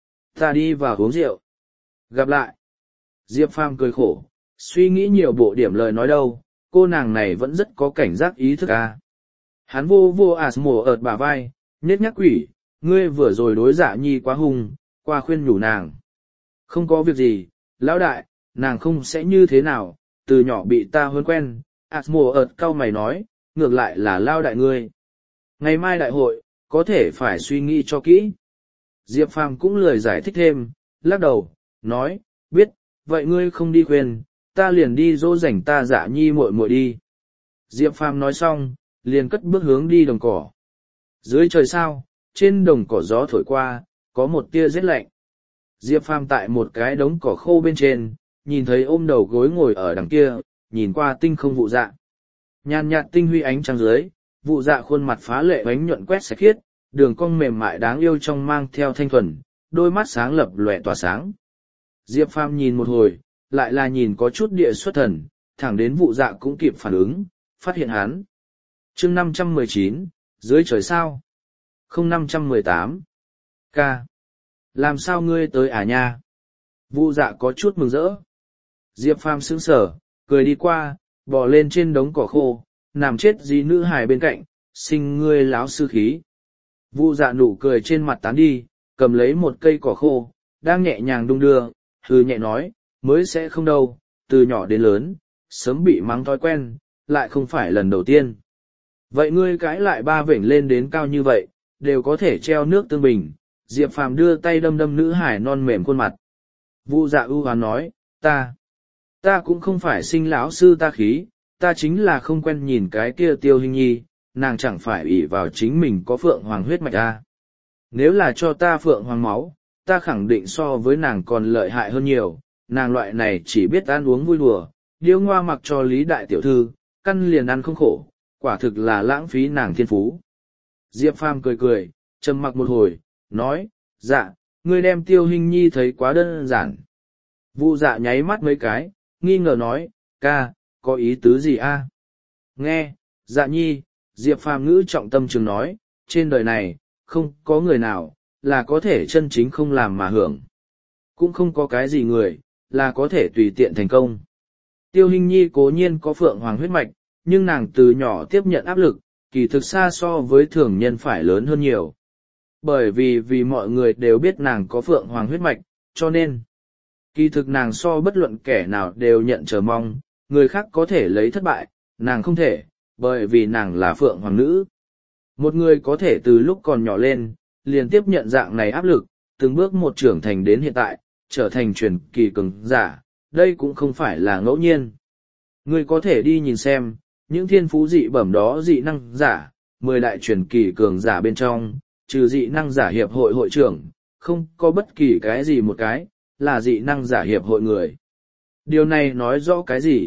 Ta đi vào uống rượu. Gặp lại. Diệp Phàm cười khổ, suy nghĩ nhiều bộ điểm lời nói đâu, cô nàng này vẫn rất có cảnh giác ý thức à. Hắn vô vô Asmo ợt bả vai, nhếch nhắc quỷ, ngươi vừa rồi đối Dạ Nhi quá hung, qua khuyên nhủ nàng. Không có việc gì, lão đại, nàng không sẽ như thế nào, từ nhỏ bị ta huấn quen. Asmo ợt cau mày nói, ngược lại là lao đại ngươi. Ngày mai đại hội, có thể phải suy nghĩ cho kỹ. Diệp Phàm cũng lười giải thích thêm, lắc đầu, nói, biết, vậy ngươi không đi khuyên, ta liền đi dỗ dành ta Dạ Nhi muội muội đi. Diệp Phàm nói xong, liền cất bước hướng đi đồng cỏ. Dưới trời sao, trên đồng cỏ gió thổi qua, có một tia rét lạnh. Diệp Phàm tại một cái đống cỏ khô bên trên, nhìn thấy ôm đầu gối ngồi ở đằng kia, nhìn qua tinh không vụ dạ. Nhàn nhạt tinh huy ánh trăng dưới, vụ dạ khuôn mặt phá lệ bánh nhuận quét sạch khiết, đường cong mềm mại đáng yêu trong mang theo thanh thuần, đôi mắt sáng lập lòe tỏa sáng. Diệp Phàm nhìn một hồi, lại là nhìn có chút địa xuất thần, thẳng đến vụ dạ cũng kịp phản ứng, phát hiện hắn. Chương năm trăm mười chín, dưới trời sao? Không năm trăm mười tám. Ca. Làm sao ngươi tới à nha? Vụ dạ có chút mừng rỡ. Diệp Phàm sững sờ, cười đi qua, bò lên trên đống cỏ khô, nằm chết dí nữ hài bên cạnh, sinh ngươi láo sư khí. Vụ dạ nụ cười trên mặt tán đi, cầm lấy một cây cỏ khô, đang nhẹ nhàng đung đưa, hừ nhẹ nói, mới sẽ không đâu, từ nhỏ đến lớn, sớm bị mắng thói quen, lại không phải lần đầu tiên. Vậy ngươi cãi lại ba vểnh lên đến cao như vậy, đều có thể treo nước tương bình, Diệp Phàm đưa tay đâm đâm nữ hải non mềm khuôn mặt. Vu Dạ ưu hoán nói, ta, ta cũng không phải sinh lão sư ta khí, ta chính là không quen nhìn cái kia Tiêu Hinh Nhi, nàng chẳng phải ỷ vào chính mình có phượng hoàng huyết mạch à. Nếu là cho ta phượng hoàng máu, ta khẳng định so với nàng còn lợi hại hơn nhiều, nàng loại này chỉ biết ăn uống vui đùa, điêu ngoa mặc cho Lý Đại Tiểu Thư, căn liền ăn không khổ, quả thực là lãng phí nàng thiên phú. Diệp Phàm cười cười, trầm mặc một hồi, nói, dạ, ngươi đem Tiêu Hinh Nhi thấy quá đơn giản. Vu Dạ nháy mắt mấy cái, nghi ngờ nói, ca, có ý tứ gì a? Nghe, Dạ Nhi, Diệp Phàm ngữ trọng tâm trường nói, trên đời này, không có người nào, là có thể chân chính không làm mà hưởng. Cũng không có cái gì người, là có thể tùy tiện thành công. Tiêu Hinh Nhi cố nhiên có phượng hoàng huyết mạch, nhưng nàng từ nhỏ tiếp nhận áp lực, kỳ thực xa so với thường nhân phải lớn hơn nhiều. Bởi vì vì mọi người đều biết nàng có phượng hoàng huyết mạch, cho nên, kỳ thực nàng so bất luận kẻ nào đều nhận chờ mong, người khác có thể lấy thất bại, nàng không thể, bởi vì nàng là phượng hoàng nữ. Một người có thể từ lúc còn nhỏ lên, liền tiếp nhận dạng này áp lực, từng bước một trưởng thành đến hiện tại, trở thành truyền kỳ cường giả, đây cũng không phải là ngẫu nhiên. Người có thể đi nhìn xem, những thiên phú dị bẩm đó dị năng giả, mười đại truyền kỳ cường giả bên trong, trừ dị năng giả hiệp hội hội trưởng, không có bất kỳ cái gì một cái, là dị năng giả hiệp hội người. Điều này nói rõ cái gì?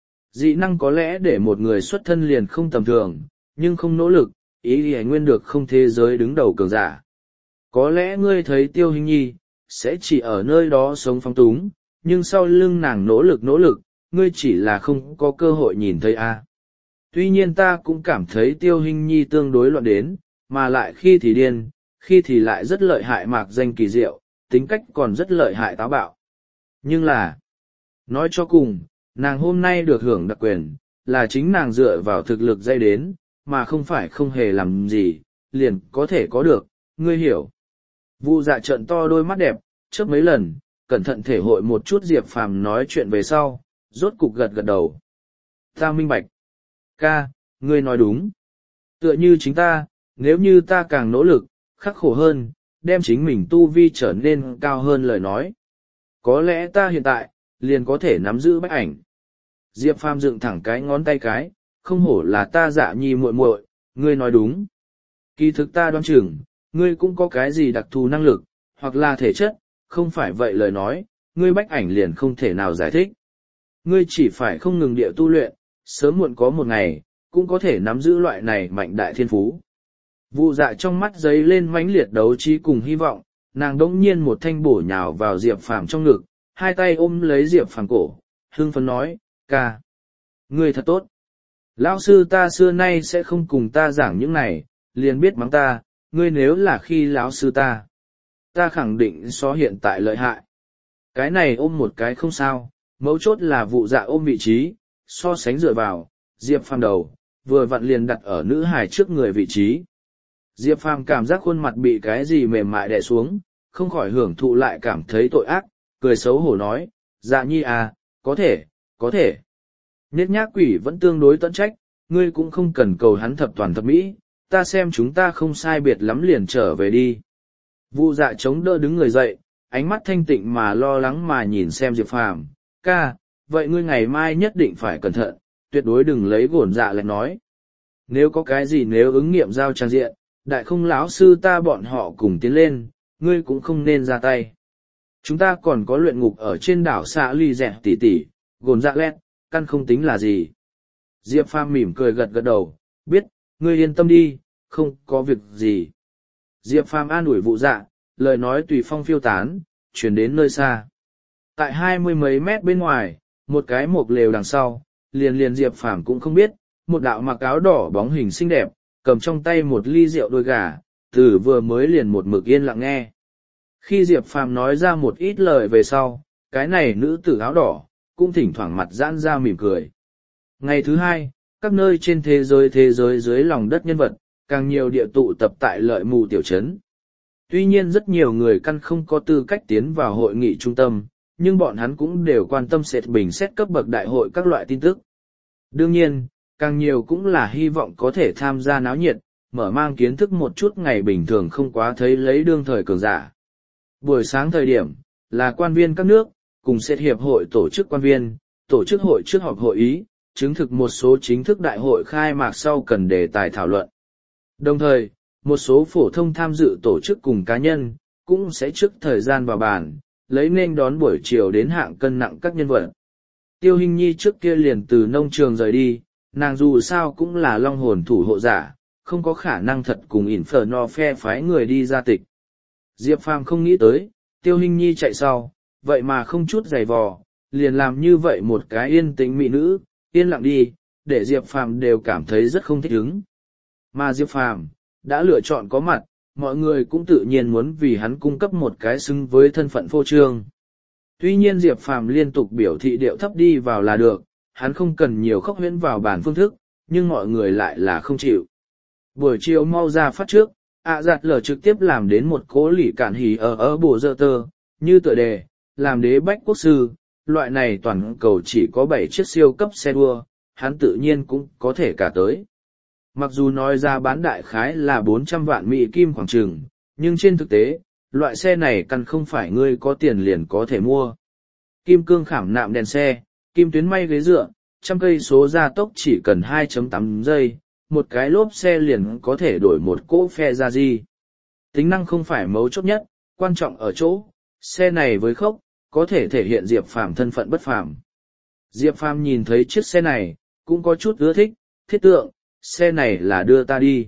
Dị năng có lẽ để một người xuất thân liền không tầm thường, nhưng không nỗ lực, ý thì nguyên được không thế giới đứng đầu cường giả. Có lẽ ngươi thấy Tiêu Hinh Nhi, sẽ chỉ ở nơi đó sống phóng túng, nhưng sau lưng nàng nỗ lực nỗ lực, ngươi chỉ là không có cơ hội nhìn thấy a. Tuy nhiên ta cũng cảm thấy Tiêu Hinh Nhi tương đối loạn đến, mà lại khi thì điên, khi thì lại rất lợi hại mạc danh kỳ diệu, tính cách còn rất lợi hại táo bạo. Nhưng là, nói cho cùng, nàng hôm nay được hưởng đặc quyền, là chính nàng dựa vào thực lực dây đến, mà không phải không hề làm gì, liền có thể có được, ngươi hiểu. Vu Dạ trợn to đôi mắt đẹp, trước mấy lần, cẩn thận thể hội một chút Diệp Phàm nói chuyện về sau, rốt cục gật gật đầu. Ta minh bạch. Ca, ngươi nói đúng. Tựa như chính ta, nếu như ta càng nỗ lực, khắc khổ hơn, đem chính mình tu vi trở nên cao hơn lời nói. Có lẽ ta hiện tại, liền có thể nắm giữ bách ảnh. Diệp Phàm dựng thẳng cái ngón tay cái, không hổ là ta Dạ Nhi muội muội, ngươi nói đúng. Kỳ thực ta đoán chừng, ngươi cũng có cái gì đặc thù năng lực, hoặc là thể chất, không phải vậy lời nói, ngươi bách ảnh liền không thể nào giải thích. Ngươi chỉ phải không ngừng địa tu luyện, sớm muộn có một ngày, cũng có thể nắm giữ loại này mạnh đại thiên phú. Vu Dạ trong mắt giấy lên mãnh liệt đấu trí cùng hy vọng, nàng đỗng nhiên một thanh bổ nhào vào Diệp Phàm trong ngực, hai tay ôm lấy Diệp Phàm cổ, hưng phấn nói, ca, ngươi thật tốt. Lão sư ta xưa nay sẽ không cùng ta giảng những này, liền biết mắng ta, ngươi nếu là khi lão sư ta, ta khẳng định so hiện tại lợi hại. Cái này ôm một cái không sao, mấu chốt là Vu Dạ ôm vị trí, so sánh dựa vào, Diệp Phàm đầu, vừa vặn liền đặt ở nữ hài trước người vị trí. Diệp Phàm cảm giác khuôn mặt bị cái gì mềm mại đè xuống, không khỏi hưởng thụ lại cảm thấy tội ác, cười xấu hổ nói, Dạ Nhi à, có thể, có thể. Nhết nhác quỷ vẫn tương đối tận trách, ngươi cũng không cần cầu hắn thập toàn thập mỹ, ta xem chúng ta không sai biệt lắm liền trở về đi. Vu Dạ chống đỡ đứng người dậy, ánh mắt thanh tịnh mà lo lắng mà nhìn xem Diệp Phàm, ca, vậy ngươi ngày mai nhất định phải cẩn thận, tuyệt đối đừng lấy gổn dạ lại nói. Nếu có cái gì nếu ứng nghiệm giao trang diện, đại không lão sư ta bọn họ cùng tiến lên, ngươi cũng không nên ra tay. Chúng ta còn có luyện ngục ở trên đảo xã ly dẹt tỉ tỉ, gồn dạ lét, căn không tính là gì. Diệp Phàm mỉm cười gật gật đầu, biết, ngươi yên tâm đi, không có việc gì. Diệp Phàm an ủi Vu Dạ, lời nói tùy phong phiêu tán, chuyển đến nơi xa. Tại hai mươi mấy mét bên ngoài, một cái mộc lều đằng sau, liền liền Diệp Phàm cũng không biết, một đạo mặc áo đỏ bóng hình xinh đẹp, cầm trong tay một ly rượu đôi gà, từ vừa mới liền một mực yên lặng nghe. Khi Diệp Phàm nói ra một ít lời về sau, cái này nữ tử áo đỏ, cũng thỉnh thoảng mặt giãn ra mỉm cười. Ngày thứ hai, các nơi trên thế giới thế giới dưới lòng đất nhân vật, càng nhiều địa tụ tập tại lợi mù tiểu trấn. Tuy nhiên rất nhiều người căn không có tư cách tiến vào hội nghị trung tâm, nhưng bọn hắn cũng đều quan tâm sẽ bình xét cấp bậc đại hội các loại tin tức. Đương nhiên, càng nhiều cũng là hy vọng có thể tham gia náo nhiệt, mở mang kiến thức một chút ngày bình thường không quá thấy lấy đương thời cường giả. Buổi sáng thời điểm, là quan viên các nước, cùng sẽ hiệp hội tổ chức quan viên, tổ chức hội trước họp hội ý, chứng thực một số chính thức đại hội khai mạc sau cần đề tài thảo luận. Đồng thời, một số phổ thông tham dự tổ chức cùng cá nhân, cũng sẽ trước thời gian vào bàn, lấy nên đón buổi chiều đến hạng cân nặng các nhân vật. Tiêu Hinh Nhi trước kia liền từ nông trường rời đi, nàng dù sao cũng là long hồn thủ hộ giả, không có khả năng thật cùng Inferno phe phái người đi ra tịch. Diệp Phàm không nghĩ tới, Tiêu Hinh Nhi chạy sau, vậy mà không chút giày vò, liền làm như vậy một cái yên tĩnh mỹ nữ, yên lặng đi, để Diệp Phàm đều cảm thấy rất không thích ứng. Mà Diệp Phàm đã lựa chọn có mặt, mọi người cũng tự nhiên muốn vì hắn cung cấp một cái xứng với thân phận phô trương. Tuy nhiên Diệp Phàm liên tục biểu thị điệu thấp đi vào là được, hắn không cần nhiều khốc huyễn vào bản phương thức, nhưng mọi người lại là không chịu. Buổi chiều mau ra phát trước, ạ giặt lở trực tiếp làm đến một cố lì cản hỉ ở ở bộ dơ tơ, như tựa đề, làm đế bách quốc sư, loại này toàn cầu chỉ có bảy chiếc siêu cấp xe đua, hắn tự nhiên cũng có thể cả tới. Mặc dù nói ra bán đại khái là bốn trăm vạn Mỹ kim khoảng chừng, nhưng trên thực tế, loại xe này căn không phải ngươi có tiền liền có thể mua. Kim cương khảm nạm đèn xe, kim tuyến may ghế dựa, trăm cây số gia tốc chỉ cần hai phẩy tám giây, một cái lốp xe liền có thể đổi một cỗ phe ra gì. Tính năng không phải mấu chốt nhất, quan trọng ở chỗ, xe này với khốc, có thể thể hiện Diệp Phàm thân phận bất phàm. Diệp Phàm nhìn thấy chiếc xe này, cũng có chút ưa thích, thiết tượng, xe này là đưa ta đi.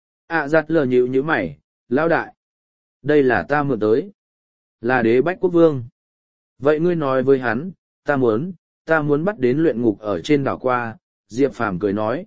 À giặt lờ nhịu như mày, lão đại. Đây là ta mượn tới. Là đế bách quốc vương. Vậy ngươi nói với hắn, ta muốn, ta muốn bắt đến luyện ngục ở trên đảo qua, Diệp Phàm cười nói.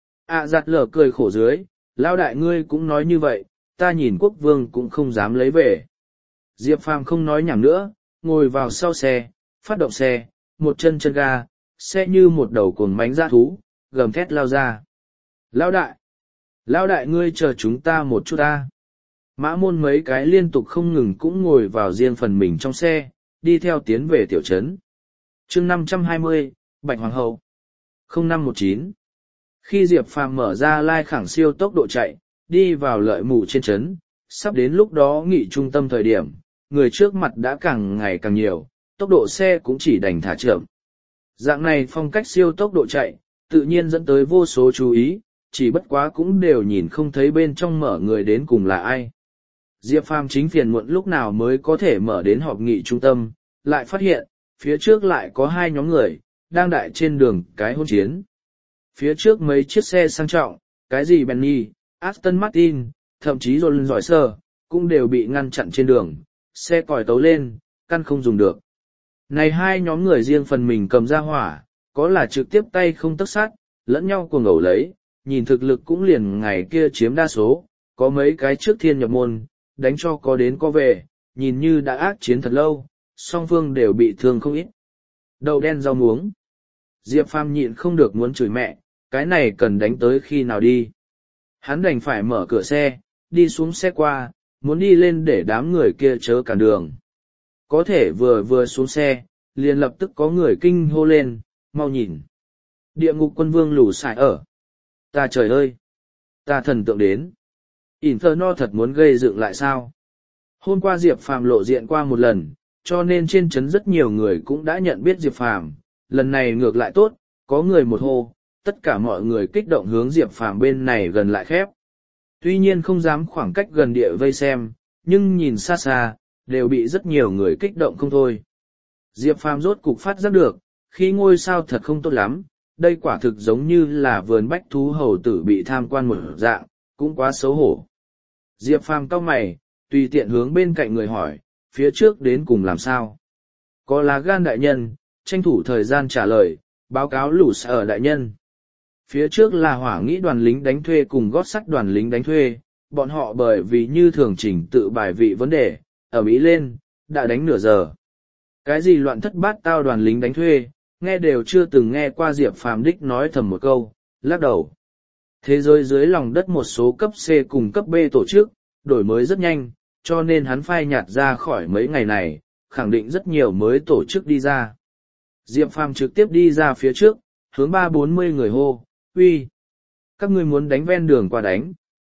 À giặt lờ cười khổ dưới, lão đại ngươi cũng nói như vậy, ta nhìn quốc vương cũng không dám lấy về. Diệp Phàm không nói nhảm nữa, ngồi vào sau xe, phát động xe, một chân chân ga, xe như một đầu cuồng mánh dã thú, gầm thét lao ra. Lão đại! Lão đại ngươi chờ chúng ta một chút ta. Mã môn mấy cái liên tục không ngừng cũng ngồi vào riêng phần mình trong xe, đi theo tiến về tiểu trấn. chương năm trăm hai mươi, Bạch Hoàng hậu. không năm một chín. Khi Diệp Phàm mở ra lai khẳng siêu tốc độ chạy, đi vào lợi mù trên trấn, sắp đến lúc đó nghị trung tâm thời điểm, người trước mặt đã càng ngày càng nhiều, tốc độ xe cũng chỉ đành thả chậm. Dạng này phong cách siêu tốc độ chạy, tự nhiên dẫn tới vô số chú ý, chỉ bất quá cũng đều nhìn không thấy bên trong mở người đến cùng là ai. Diệp Phàm chính phiền muộn lúc nào mới có thể mở đến họp nghị trung tâm, lại phát hiện, phía trước lại có hai nhóm người, đang đại trên đường cái hôn chiến. Phía trước mấy chiếc xe sang trọng, cái gì Bentley, Aston Martin, thậm chí Rolls Royce, cũng đều bị ngăn chặn trên đường, xe còi tấu lên, căn không dùng được. Này hai nhóm người riêng phần mình cầm ra hỏa, có là trực tiếp tay không tấc sát, lẫn nhau cuồng ẩu lấy, nhìn thực lực cũng liền ngày kia chiếm đa số, có mấy cái trước thiên nhập môn, đánh cho có đến có về, nhìn như đã ác chiến thật lâu, song phương đều bị thương không ít. Đậu đen rau muống. Diệp Phàm nhịn không được muốn chửi mẹ, cái này cần đánh tới khi nào đi. Hắn đành phải mở cửa xe, đi xuống xe qua, muốn đi lên để đám người kia chớ cản đường. Có thể vừa vừa xuống xe, liền lập tức có người kinh hô lên, mau nhìn. Địa ngục quân vương lù xài ở. Ta trời ơi! Ta thần tượng đến. Inferno thật muốn gây dựng lại sao? Hôm qua Diệp Phàm lộ diện qua một lần, cho nên trên trấn rất nhiều người cũng đã nhận biết Diệp Phàm. Lần này ngược lại tốt, có người một hô, tất cả mọi người kích động hướng Diệp Phàm bên này gần lại khép. Tuy nhiên không dám khoảng cách gần địa vây xem, nhưng nhìn xa xa, đều bị rất nhiều người kích động không thôi. Diệp Phàm rốt cục phát giác được, khi ngôi sao thật không tốt lắm, đây quả thực giống như là vườn bách thú hầu tử bị tham quan một dạng, cũng quá xấu hổ. Diệp Phàm cau mày, tùy tiện hướng bên cạnh người hỏi, phía trước đến cùng làm sao? Có lá gan đại nhân, tranh thủ thời gian trả lời, báo cáo lũ sở đại nhân. Phía trước là hỏa nghĩ đoàn lính đánh thuê cùng gót sắt đoàn lính đánh thuê, bọn họ bởi vì như thường chỉnh tự bài vị vấn đề, ở Mỹ lên, đã đánh nửa giờ. Cái gì loạn thất bát tao đoàn lính đánh thuê, nghe đều chưa từng nghe qua Diệp Phàm đích nói thầm một câu, lắc đầu. Thế giới dưới lòng đất một số cấp C cùng cấp B tổ chức, đổi mới rất nhanh, cho nên hắn phai nhạt ra khỏi mấy ngày này, khẳng định rất nhiều mới tổ chức đi ra. Diệp Phàm trực tiếp đi ra phía trước, hướng ba bốn mươi người hô, uy, các ngươi muốn đánh ven đường qua đánh.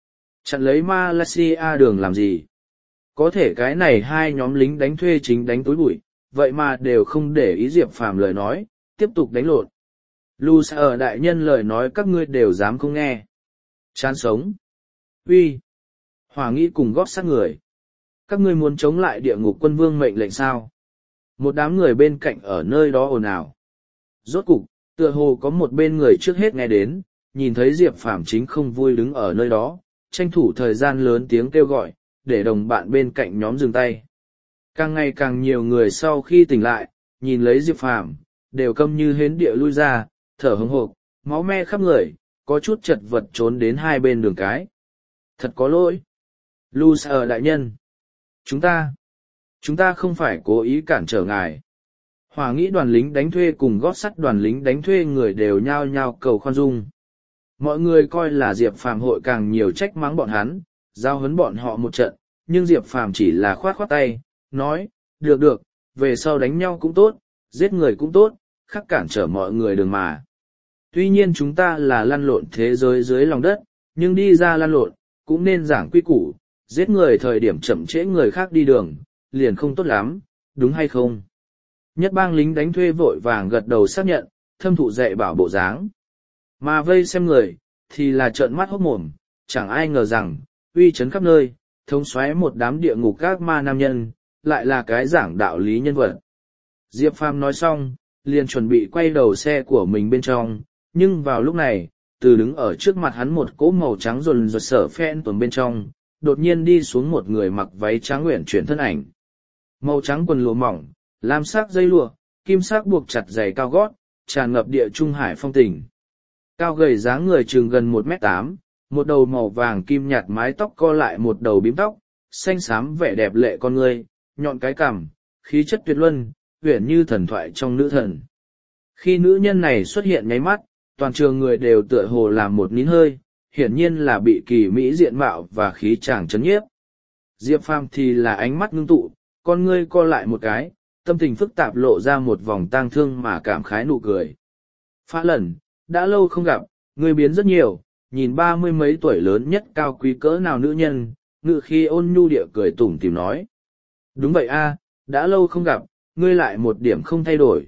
Chặn lấy Malaysia đường làm gì? Có thể cái này hai nhóm lính đánh thuê chính đánh túi bụi, vậy mà đều không để ý Diệp Phàm lời nói, tiếp tục đánh lộn. Lu sa ở đại nhân lời nói các ngươi đều dám không nghe. Chán sống. Uy. Hỏa nghĩ cùng gót sát người. Các ngươi muốn chống lại địa ngục quân vương mệnh lệnh sao? Một đám người bên cạnh ở nơi đó ồn ào. Rốt cục, tựa hồ có một bên người trước hết nghe đến, nhìn thấy Diệp Phàm chính không vui đứng ở nơi đó, tranh thủ thời gian lớn tiếng kêu gọi, để đồng bạn bên cạnh nhóm dừng tay. Càng ngày càng nhiều người sau khi tỉnh lại, nhìn lấy Diệp Phàm, đều câm như hến địa lui ra, thở hổn hộc, máu me khắp người, có chút chật vật trốn đến hai bên đường cái. Thật có lỗi. Lu sa đại nhân. Chúng ta, chúng ta không phải cố ý cản trở ngài. Hỏa nghĩ đoàn lính đánh thuê cùng gót sắt đoàn lính đánh thuê người đều nhao nhao cầu khoan dung. Mọi người coi là Diệp Phàm hội càng nhiều trách mắng bọn hắn, giao huấn bọn họ một trận, nhưng Diệp Phàm chỉ là khoát khoát tay, nói, được được, về sau đánh nhau cũng tốt, giết người cũng tốt, khắc cản trở mọi người đường mà. Tuy nhiên chúng ta là lăn lộn thế giới dưới lòng đất, nhưng đi ra lăn lộn, cũng nên giảng quy củ, giết người thời điểm chậm trễ người khác đi đường, liền không tốt lắm, đúng hay không? Nhất bang lính đánh thuê vội vàng gật đầu xác nhận, thâm thụ dạy bảo bộ dáng. Mà vây xem người, thì là trợn mắt hốt mồm, chẳng ai ngờ rằng, uy chấn khắp nơi, thống soái một đám địa ngục các ma nam nhân, lại là cái giảng đạo lý nhân vật. Diệp Phàm nói xong, liền chuẩn bị quay đầu xe của mình bên trong, nhưng vào lúc này, từ đứng ở trước mặt hắn một cỗ màu trắng rồn rột sở phen tuần bên trong, đột nhiên đi xuống một người mặc váy trắng uyển chuyển thân ảnh. Màu trắng quần lụa mỏng, lam sắc dây lụa, kim sắc buộc chặt giày cao gót, tràn ngập địa trung hải phong tình. Cao gầy dáng người chừng gần một mét tám, một đầu màu vàng kim nhạt mái tóc co lại một đầu bím tóc, xanh xám vẻ đẹp lệ con người, nhọn cái cằm, khí chất tuyệt luân, uyển như thần thoại trong nữ thần. Khi nữ nhân này xuất hiện nháy mắt, toàn trường người đều tựa hồ làm một nín hơi, hiển nhiên là bị kỳ mỹ diện mạo và khí chàng chấn nhiếp. Diệp Phàm thì là ánh mắt ngưng tụ, con ngươi co lại một cái, tâm tình phức tạp lộ ra một vòng tang thương mà cảm khái nụ cười. Phá lần, đã lâu không gặp, ngươi biến rất nhiều, nhìn ba mươi mấy tuổi lớn nhất cao quý cỡ nào nữ nhân, ngự khi ôn nhu địa cười tủm tỉm nói. Đúng vậy a, đã lâu không gặp, ngươi lại một điểm không thay đổi.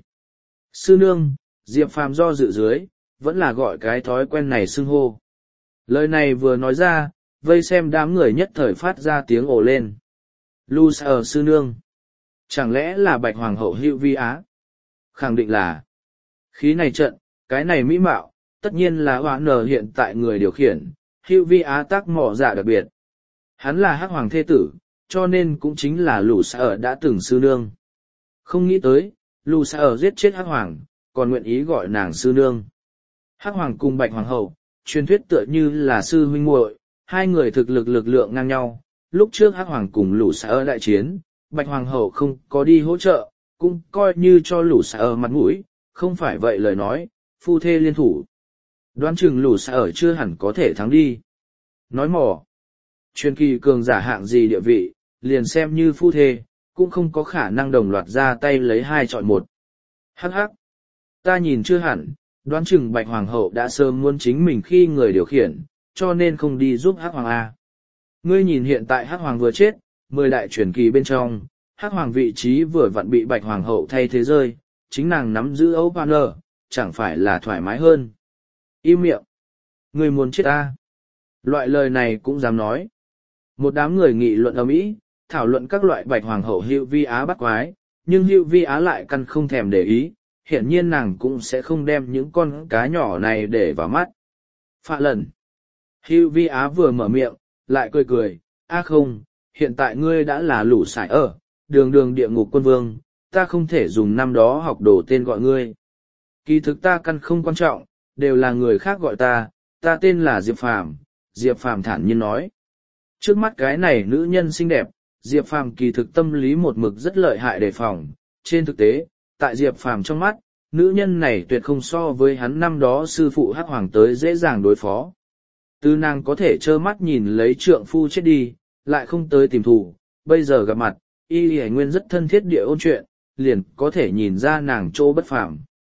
Sư nương, Diệp Phàm do dự dưới, vẫn là gọi cái thói quen này xưng hô. Lời này vừa nói ra, vây xem đám người nhất thời phát ra tiếng ồ lên. Lu sa ở sư nương. Chẳng lẽ là Bạch Hoàng hậu Hữu Vi Á? Khẳng định là. Khí này trận, cái này mỹ mạo, tất nhiên là Hoa Nở hiện tại người điều khiển, Hữu Vi Á tác mỏ dạ đặc biệt. Hắn là Hắc Hoàng thê tử, cho nên cũng chính là Lù sa ở đã từng sư nương. Không nghĩ tới, Lù sa ở giết chết Hắc Hoàng, còn nguyện ý gọi nàng sư nương. Hắc Hoàng cùng Bạch Hoàng hậu, truyền thuyết tựa như là sư huynh muội, hai người thực lực lực lượng ngang nhau. Lúc trước Hắc Hoàng cùng Lù sa ở đại chiến, Bạch Hoàng hậu không có đi hỗ trợ, cũng coi như cho Lù sa ở mặt mũi, không phải vậy lời nói, phu thê liên thủ. Đoán chừng Lù sa ở chưa hẳn có thể thắng đi. Nói mỏ, truyền kỳ cường giả hạng gì địa vị, liền xem như phu thê, cũng không có khả năng đồng loạt ra tay lấy hai chọi một. Hắc hắc, ta nhìn chưa hẳn, đoán chừng Bạch Hoàng hậu đã sớm muốn chính mình khi người điều khiển, cho nên không đi giúp Hắc Hoàng A. Ngươi nhìn hiện tại Hắc Hoàng vừa chết, mười đại truyền kỳ bên trong, Hắc Hoàng vị trí vừa vặn bị Bạch Hoàng hậu thay thế rơi, chính nàng nắm giữ ấu ban nở, chẳng phải là thoải mái hơn. Im miệng. Ngươi muốn chết A. Loại lời này cũng dám nói. Một đám người nghị luận ầm ĩ, thảo luận các loại Bạch Hoàng hậu Hữu Vi Á bắt quái, nhưng Hữu Vi Á lại căn không thèm để ý, hiển nhiên nàng cũng sẽ không đem những con cá nhỏ này để vào mắt. Phạ lần. Hữu Vi Á vừa mở miệng, lại cười cười, a không, hiện tại ngươi đã là lũ sải ở, đường đường địa ngục quân vương, ta không thể dùng năm đó học đồ tên gọi ngươi. Kỳ thực ta căn không quan trọng, đều là người khác gọi ta, ta tên là Diệp Phàm. Diệp Phàm thản nhiên nói. Trước mắt cái này nữ nhân xinh đẹp, Diệp Phàm kỳ thực tâm lý một mực rất lợi hại đề phòng. Trên thực tế, tại Diệp Phàm trong mắt, nữ nhân này tuyệt không so với hắn năm đó sư phụ Hắc Hoàng tới dễ dàng đối phó. Từ nàng có thể trơ mắt nhìn lấy trượng phu chết đi, lại không tới tìm thù, bây giờ gặp mặt, y hải nguyên rất thân thiết địa ôn chuyện, liền có thể nhìn ra nàng chỗ bất phàm.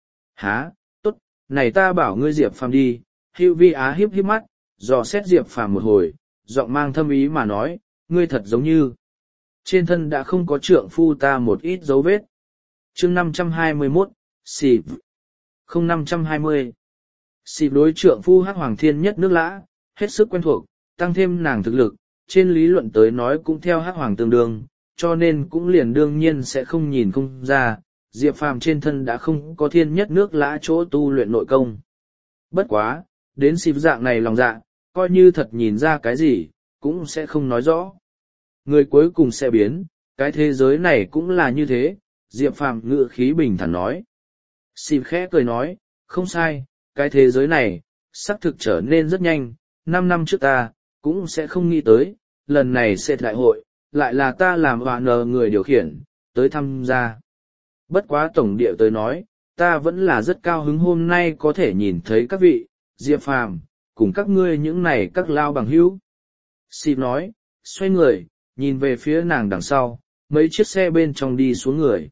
Há, tốt, này ta bảo ngươi Diệp Phàm đi. Hữu Vi Á hiếp hiếp mắt, dò xét Diệp Phàm một hồi, giọng mang thâm ý mà nói, ngươi thật giống như trên thân đã không có trượng phu ta một ít dấu vết. Chương năm trăm hai mươi mốt, xịp. Không năm trăm hai mươi. Xịp đối trượng phu Hắc Hoàng Thiên Nhất nước Lã, hết sức quen thuộc, tăng thêm nàng thực lực, trên lý luận tới nói cũng theo Hắc Hoàng tương đương, cho nên cũng liền đương nhiên sẽ không nhìn không ra, Diệp Phàm trên thân đã không có Thiên Nhất nước Lã chỗ tu luyện nội công. Bất quá, đến xịp dạng này lòng dạ, coi như thật nhìn ra cái gì, cũng sẽ không nói rõ. Người cuối cùng sẽ biến, cái thế giới này cũng là như thế, Diệp Phàm ngữ khí bình thản nói. Xịp khẽ cười nói, không sai, cái thế giới này, xác thực trở nên rất nhanh, năm năm trước ta, cũng sẽ không nghĩ tới, lần này sẽ đại hội, lại là ta làm hòa nờ người điều khiển, tới tham gia. Bất quá tổng địa tới nói, ta vẫn là rất cao hứng hôm nay có thể nhìn thấy các vị, Diệp Phàm, cùng các ngươi những này các lao bằng hữu. Xịp nói, xoay người, nhìn về phía nàng đằng sau, mấy chiếc xe bên trong đi xuống người.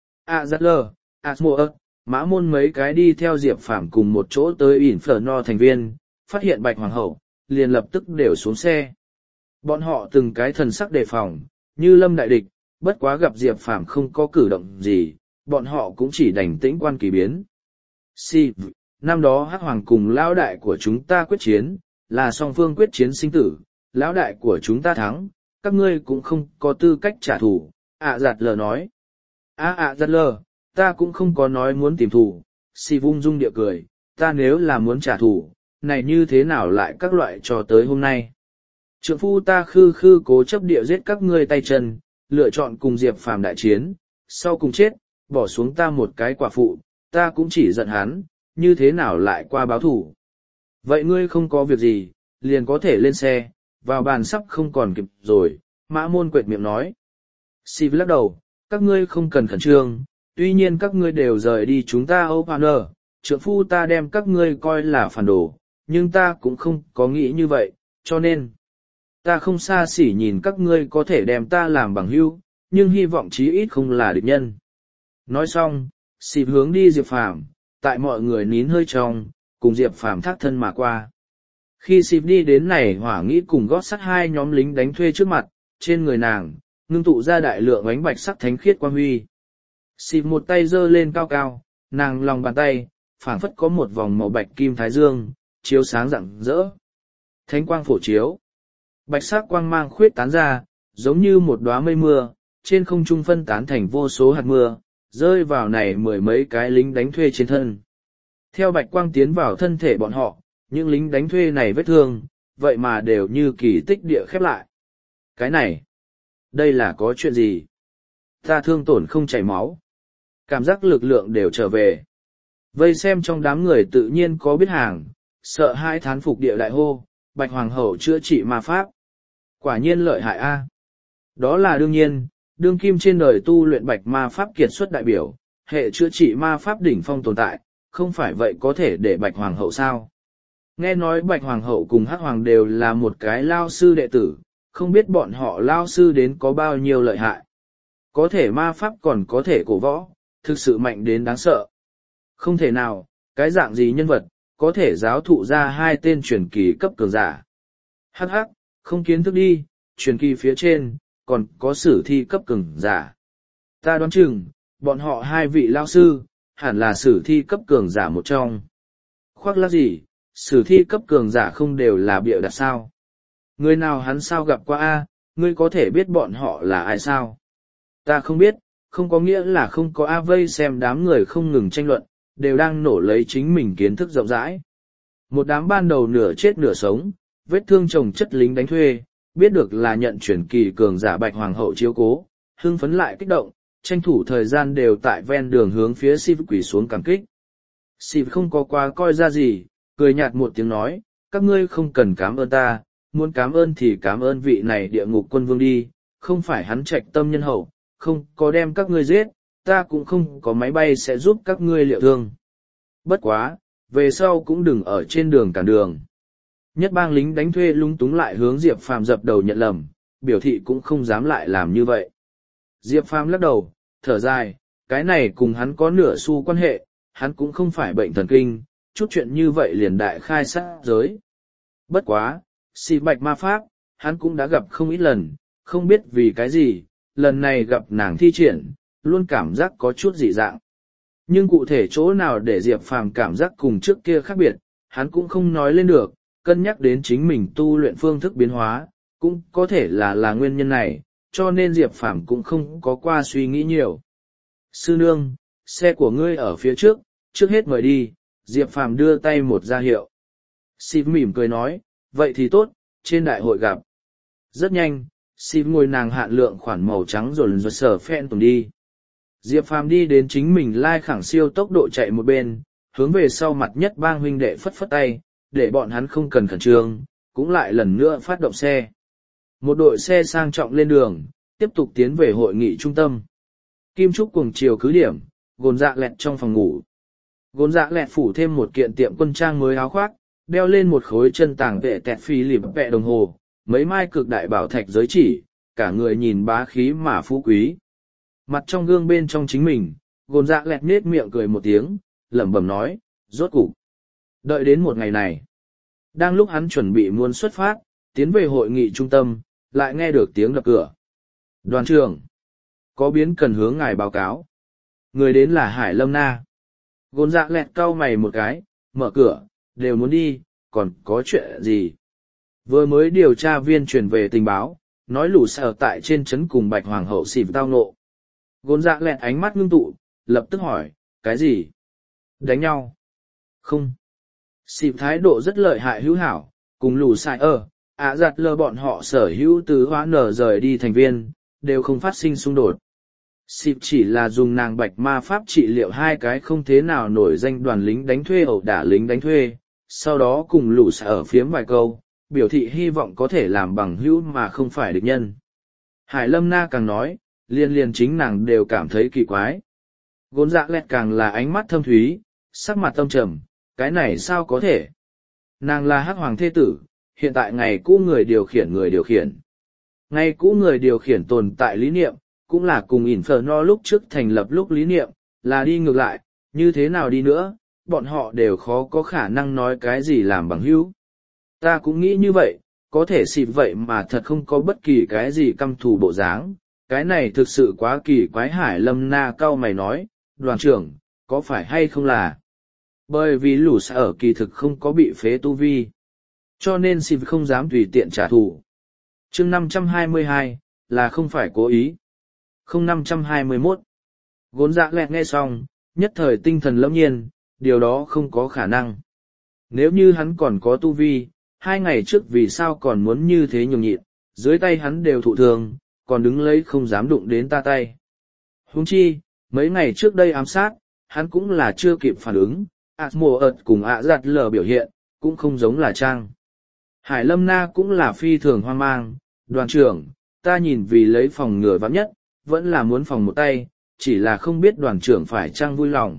À giật lờ, à mùa ớt, mã môn mấy cái đi theo Diệp Phàm cùng một chỗ tới Inferno thành viên, phát hiện Bạch Hoàng hậu, liền lập tức đều xuống xe. Bọn họ từng cái thần sắc đề phòng, như lâm đại địch, bất quá gặp Diệp Phàm không có cử động gì, bọn họ cũng chỉ đành tĩnh quan kỳ biến. Si, năm đó Hắc Hoàng cùng lão đại của chúng ta quyết chiến, là song phương quyết chiến sinh tử, lão đại của chúng ta thắng, các ngươi cũng không có tư cách trả thù, ạ giặt lờ nói. À ạ giặt lờ, ta cũng không có nói muốn tìm thù, Si vung dung địa cười, ta nếu là muốn trả thù, này như thế nào lại các loại cho tới hôm nay. Trượng phu ta khư khư cố chấp địa giết các ngươi tay chân, lựa chọn cùng Diệp Phàm đại chiến, sau cùng chết, bỏ xuống ta một cái quả phụ, ta cũng chỉ giận hắn, như thế nào lại qua báo thủ. Vậy ngươi không có việc gì, liền có thể lên xe, vào bàn sắp không còn kịp rồi, mã môn quệt miệng nói. Si lắc đầu, các ngươi không cần khẩn trương, tuy nhiên các ngươi đều rời đi chúng ta Âu Paner, trượng phu ta đem các ngươi coi là phản đồ, nhưng ta cũng không có nghĩ như vậy, cho nên, ta không xa xỉ nhìn các ngươi có thể đem ta làm bằng hữu, nhưng hy vọng chí ít không là địch nhân. Nói xong, xịp hướng đi Diệp Phàm, tại mọi người nín hơi trong, cùng Diệp Phàm thác thân mà qua. Khi xịp đi đến này hỏa nghĩ cùng gót sắt hai nhóm lính đánh thuê trước mặt, trên người nàng, ngưng tụ ra đại lượng ánh bạch sắc thánh khiết quang huy. Xịp một tay giơ lên cao cao, nàng lòng bàn tay, phảng phất có một vòng màu bạch kim thái dương, chiếu sáng rạng rỡ. Thánh quang phổ chiếu. Bạch sắc quang mang khuyết tán ra, giống như một đóa mây mưa, trên không trung phân tán thành vô số hạt mưa, rơi vào này mười mấy cái lính đánh thuê trên thân. Theo bạch quang tiến vào thân thể bọn họ, những lính đánh thuê này vết thương, vậy mà đều như kỳ tích địa khép lại. Cái này, đây là có chuyện gì? Ta thương tổn không chảy máu. Cảm giác lực lượng đều trở về. Vây xem trong đám người tự nhiên có biết hàng, sợ hai thán phục địa đại hô, Bạch Hoàng hậu chữa trị ma pháp. Quả nhiên lợi hại a. Đó là đương nhiên, đương kim trên đời tu luyện bạch ma pháp kiệt xuất đại biểu, hệ chữa trị ma pháp đỉnh phong tồn tại, không phải vậy có thể để Bạch Hoàng hậu sao? Nghe nói Bạch Hoàng hậu cùng Hắc Hoàng đều là một cái lao sư đệ tử, không biết bọn họ lao sư đến có bao nhiêu lợi hại. Có thể ma pháp còn có thể cổ võ, thực sự mạnh đến đáng sợ. Không thể nào, cái dạng gì nhân vật, có thể giáo thụ ra hai tên truyền kỳ cấp cường giả. Hắc hắc, không kiến thức đi, truyền kỳ phía trên, còn có sử thi cấp cường giả. Ta đoán chừng, bọn họ hai vị lao sư, hẳn là sử thi cấp cường giả một trong. Khoác lác gì, sử thi cấp cường giả không đều là bịa đặt sao? Người nào hắn sao gặp qua a, ngươi có thể biết bọn họ là ai sao? Ta không biết, không có nghĩa là không có a. Vây xem đám người không ngừng tranh luận, đều đang nổ lấy chính mình kiến thức rộng rãi. Một đám ban đầu nửa chết nửa sống, vết thương chồng chất lính đánh thuê, biết được là nhận chuyển kỳ cường giả Bạch Hoàng hậu chiếu cố, hưng phấn lại kích động, tranh thủ thời gian đều tại ven đường hướng phía Sip quỳ xuống cảm kích. Sip không có quá coi ra gì, cười nhạt một tiếng nói, các ngươi không cần cảm ơn ta, muốn cảm ơn thì cảm ơn vị này địa ngục quân vương đi, không phải hắn trạch tâm nhân hậu, không có đem các ngươi giết, ta cũng không có máy bay sẽ giúp các ngươi liệu thương. Bất quá, về sau cũng đừng ở trên đường cản đường. Nhất bang lính đánh thuê lung túng lại hướng Diệp Phàm dập đầu nhận lầm, biểu thị cũng không dám lại làm như vậy. Diệp Phàm lắc đầu, thở dài, cái này cùng hắn có nửa xu quan hệ, hắn cũng không phải bệnh thần kinh, chút chuyện như vậy liền đại khai sát giới. Bất quá, xì bạch ma pháp, hắn cũng đã gặp không ít lần, không biết vì cái gì, lần này gặp nàng thi triển, luôn cảm giác có chút dị dạng. Nhưng cụ thể chỗ nào để Diệp Phàm cảm giác cùng trước kia khác biệt, hắn cũng không nói lên được, cân nhắc đến chính mình tu luyện phương thức biến hóa, cũng có thể là là nguyên nhân này, cho nên Diệp Phàm cũng không có qua suy nghĩ nhiều. Sư nương, xe của ngươi ở phía trước, trước hết mời đi, Diệp Phàm đưa tay một ra hiệu. Steve mỉm cười nói, vậy thì tốt, trên đại hội gặp. Rất nhanh, Steve ngồi nàng hạn lượng khoản màu trắng rồi rồi sở phen tùng đi. Diệp Phàm đi đến chính mình lai khẳng siêu tốc độ chạy một bên, hướng về sau mặt nhất bang huynh đệ phất phất tay, để bọn hắn không cần khẩn trương, cũng lại lần nữa phát động xe. Một đội xe sang trọng lên đường, tiếp tục tiến về hội nghị trung tâm. Kim Trúc cuồng chiều cứ điểm, gồn dạ lẹt trong phòng ngủ. Gồn dạ lẹt phủ thêm một kiện tiệm quân trang mới áo khoác, đeo lên một khối chân tàng vệ tẹt phi lịp vẹ đồng hồ, mấy mai cực đại bảo thạch giới chỉ, cả người nhìn bá khí mà phú quý. Mặt trong gương bên trong chính mình, gồn dạ lẹt nết miệng cười một tiếng, lẩm bẩm nói, rốt cục. Đợi đến một ngày này. Đang lúc hắn chuẩn bị muốn xuất phát, tiến về hội nghị trung tâm, lại nghe được tiếng đập cửa. Đoàn trưởng, có biến cần hướng ngài báo cáo. Người đến là Hải Lâm Na. Gồn dạ lẹt cau mày một cái, mở cửa, đều muốn đi, còn có chuyện gì? Vừa mới điều tra viên truyền về tình báo, nói lũ sở tại trên trấn cùng Bạch Hoàng hậu xịp tao nộ. Gồn dạ lẹt ánh mắt ngưng tụ, lập tức hỏi, cái gì? Đánh nhau? Không. Xịp thái độ rất lợi hại hữu hảo, cùng lũ xài ở, ạ giặt lơ bọn họ sở hữu từ hóa nở rời đi thành viên, đều không phát sinh xung đột. Xịp chỉ là dùng nàng bạch ma pháp trị liệu hai cái không thế nào nổi danh đoàn lính đánh thuê ẩu đả lính đánh thuê, sau đó cùng lũ xài ở phiếm vài câu, biểu thị hy vọng có thể làm bằng hữu mà không phải địch nhân. Hải Lâm Na càng nói, liên liên chính nàng đều cảm thấy kỳ quái. Gôn dạ lẹt càng là ánh mắt thâm thúy, sắc mặt tâm trầm, cái này sao có thể? Nàng là hắc hoàng thế tử, hiện tại ngày cũ người điều khiển người điều khiển. Ngày cũ người điều khiển tồn tại lý niệm, cũng là cùng Inferno lúc trước thành lập lúc lý niệm, là đi ngược lại, như thế nào đi nữa, bọn họ đều khó có khả năng nói cái gì làm bằng hữu. Ta cũng nghĩ như vậy, có thể xịp vậy mà thật không có bất kỳ cái gì căm thù bộ dáng, cái này thực sự quá kỳ quái. Hải Lâm Na cau mày nói, đoàn trưởng, có phải hay không là? Bởi vì lũ sở kỳ thực không có bị phế tu vi, cho nên xịp không dám tùy tiện trả thù. Chương năm trăm hai mươi hai, là không phải cố ý. Không năm trăm hai mươi mốt. Gốn dạ lẹt nghe xong, nhất thời tinh thần lâm nhiên, điều đó không có khả năng. Nếu như hắn còn có tu vi, hai ngày trước vì sao còn muốn như thế nhường nhịn, dưới tay hắn đều thụ thường, còn đứng lấy không dám đụng đến ta tay. Huống chi, mấy ngày trước đây ám sát, hắn cũng là chưa kịp phản ứng, ạt mùa ợt cùng ạ giặt lờ biểu hiện, cũng không giống là trang. Hải Lâm Na cũng là phi thường hoang mang, đoàn trưởng, ta nhìn vì lấy phòng ngừa vắng nhất, vẫn là muốn phòng một tay, chỉ là không biết đoàn trưởng phải trang vui lòng.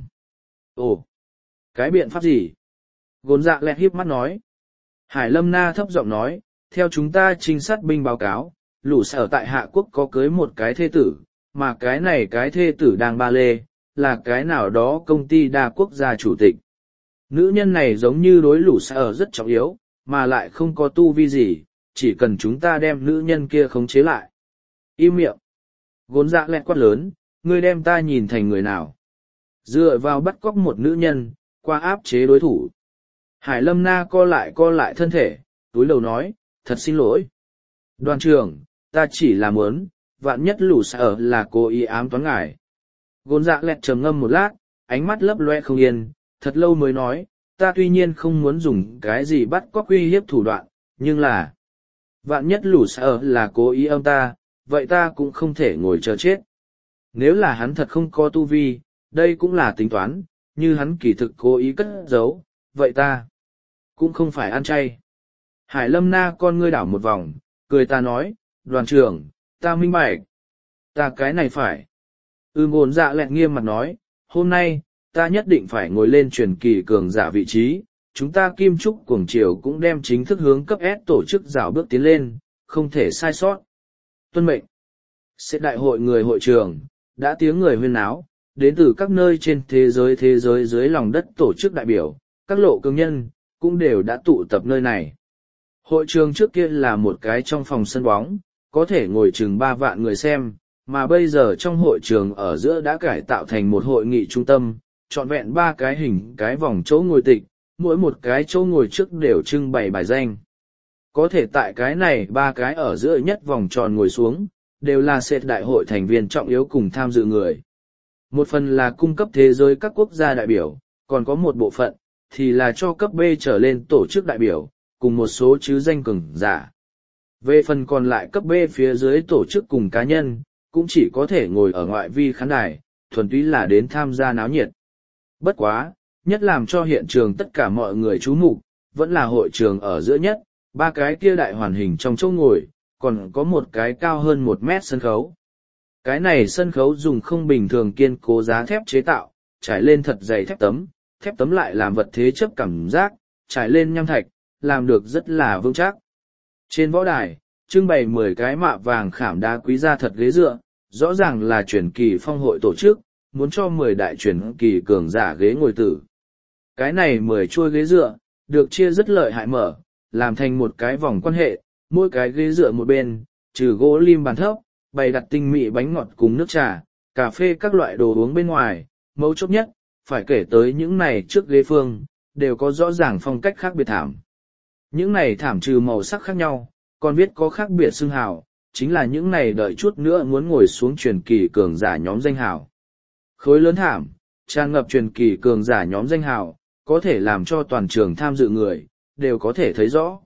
Ồ, cái biện pháp gì? Gốn dạ lẹt hiếp mắt nói. Hải Lâm Na thấp giọng nói, theo chúng ta trinh sát binh báo cáo, lũ sở tại Hạ Quốc có cưới một cái thê tử, mà cái này cái thê tử đang ba lê, là cái nào đó công ty đa quốc gia chủ tịch. Nữ nhân này giống như đối lũ sở rất trọng yếu, mà lại không có tu vi gì, chỉ cần chúng ta đem nữ nhân kia khống chế lại. Im miệng. Gốn dạ lẹt quát lớn, ngươi đem ta nhìn thành người nào? Dựa vào bắt cóc một nữ nhân, qua áp chế đối thủ. Hải Lâm Na co lại co lại thân thể, túi đầu nói, thật xin lỗi. Đoàn trưởng, ta chỉ là muốn, vạn nhất lũ sở là cố ý ám toán ngài. Gốn dạ lẹt trầm ngâm một lát, ánh mắt lấp loe không yên, thật lâu mới nói, ta tuy nhiên không muốn dùng cái gì bắt cóc uy hiếp thủ đoạn, nhưng là, vạn nhất lũ sở là cố ý âm ta, vậy ta cũng không thể ngồi chờ chết. Nếu là hắn thật không có tu vi, đây cũng là tính toán, như hắn kỳ thực cố ý cất giấu, vậy ta cũng không phải ăn chay. Hải Lâm Na con ngươi đảo một vòng, cười ta nói, đoàn trưởng, ta minh bạch. Ta cái này phải. Ư ngồn dạ lẹt nghiêm mặt nói, hôm nay, ta nhất định phải ngồi lên truyền kỳ cường giả vị trí, chúng ta Kim Trúc Cuồng Triều cũng đem chính thức hướng cấp S tổ chức rào bước tiến lên, không thể sai sót. Tuân mệnh. Sẽ đại hội người hội trường, đã tiếng người huyên náo, đến từ các nơi trên thế giới thế giới dưới lòng đất tổ chức đại biểu, các lộ cường nhân, cũng đều đã tụ tập nơi này. Hội trường trước kia là một cái trong phòng sân bóng, có thể ngồi chừng ba vạn người xem, mà bây giờ trong hội trường ở giữa đã cải tạo thành một hội nghị trung tâm, trọn vẹn ba cái hình cái vòng chỗ ngồi tịch, mỗi một cái chỗ ngồi trước đều trưng bày bài danh. Có thể tại cái này ba cái ở giữa nhất vòng tròn ngồi xuống, đều là sệt đại hội thành viên trọng yếu cùng tham dự người. Một phần là cung cấp thế giới các quốc gia đại biểu, còn có một bộ phận, thì là cho cấp B trở lên tổ chức đại biểu, cùng một số chứ danh cường giả. Về phần còn lại cấp B phía dưới tổ chức cùng cá nhân, cũng chỉ có thể ngồi ở ngoại vi khán đài, thuần túy là đến tham gia náo nhiệt. Bất quá, nhất làm cho hiện trường tất cả mọi người chú mục, vẫn là hội trường ở giữa nhất, ba cái kia đại hoàn hình trong chỗ ngồi, còn có một cái cao hơn một mét sân khấu. Cái này sân khấu dùng không bình thường kiên cố giá thép chế tạo, trải lên thật dày thép tấm, thép tấm lại làm vật thế chấp cảm giác, trải lên nham thạch, làm được rất là vững chắc. Trên võ đài, trưng bày mười cái mạ vàng khảm đá quý gia thật ghế dựa, rõ ràng là truyền kỳ phong hội tổ chức, muốn cho mười đại truyền kỳ cường giả ghế ngồi tử. Cái này mười chuôi ghế dựa, được chia rất lợi hại mở, làm thành một cái vòng quan hệ, mỗi cái ghế dựa một bên, trừ gỗ lim bàn thấp, bày đặt tinh mị bánh ngọt cùng nước trà, cà phê các loại đồ uống bên ngoài, mấu chốt nhất, phải kể tới những này trước ghế phương, đều có rõ ràng phong cách khác biệt thảm. Những này thảm trừ màu sắc khác nhau, còn biết có khác biệt xưng hào, chính là những này đợi chút nữa muốn ngồi xuống truyền kỳ cường giả nhóm danh hào. Khối lớn thảm, tràn ngập truyền kỳ cường giả nhóm danh hào, có thể làm cho toàn trường tham dự người, đều có thể thấy rõ.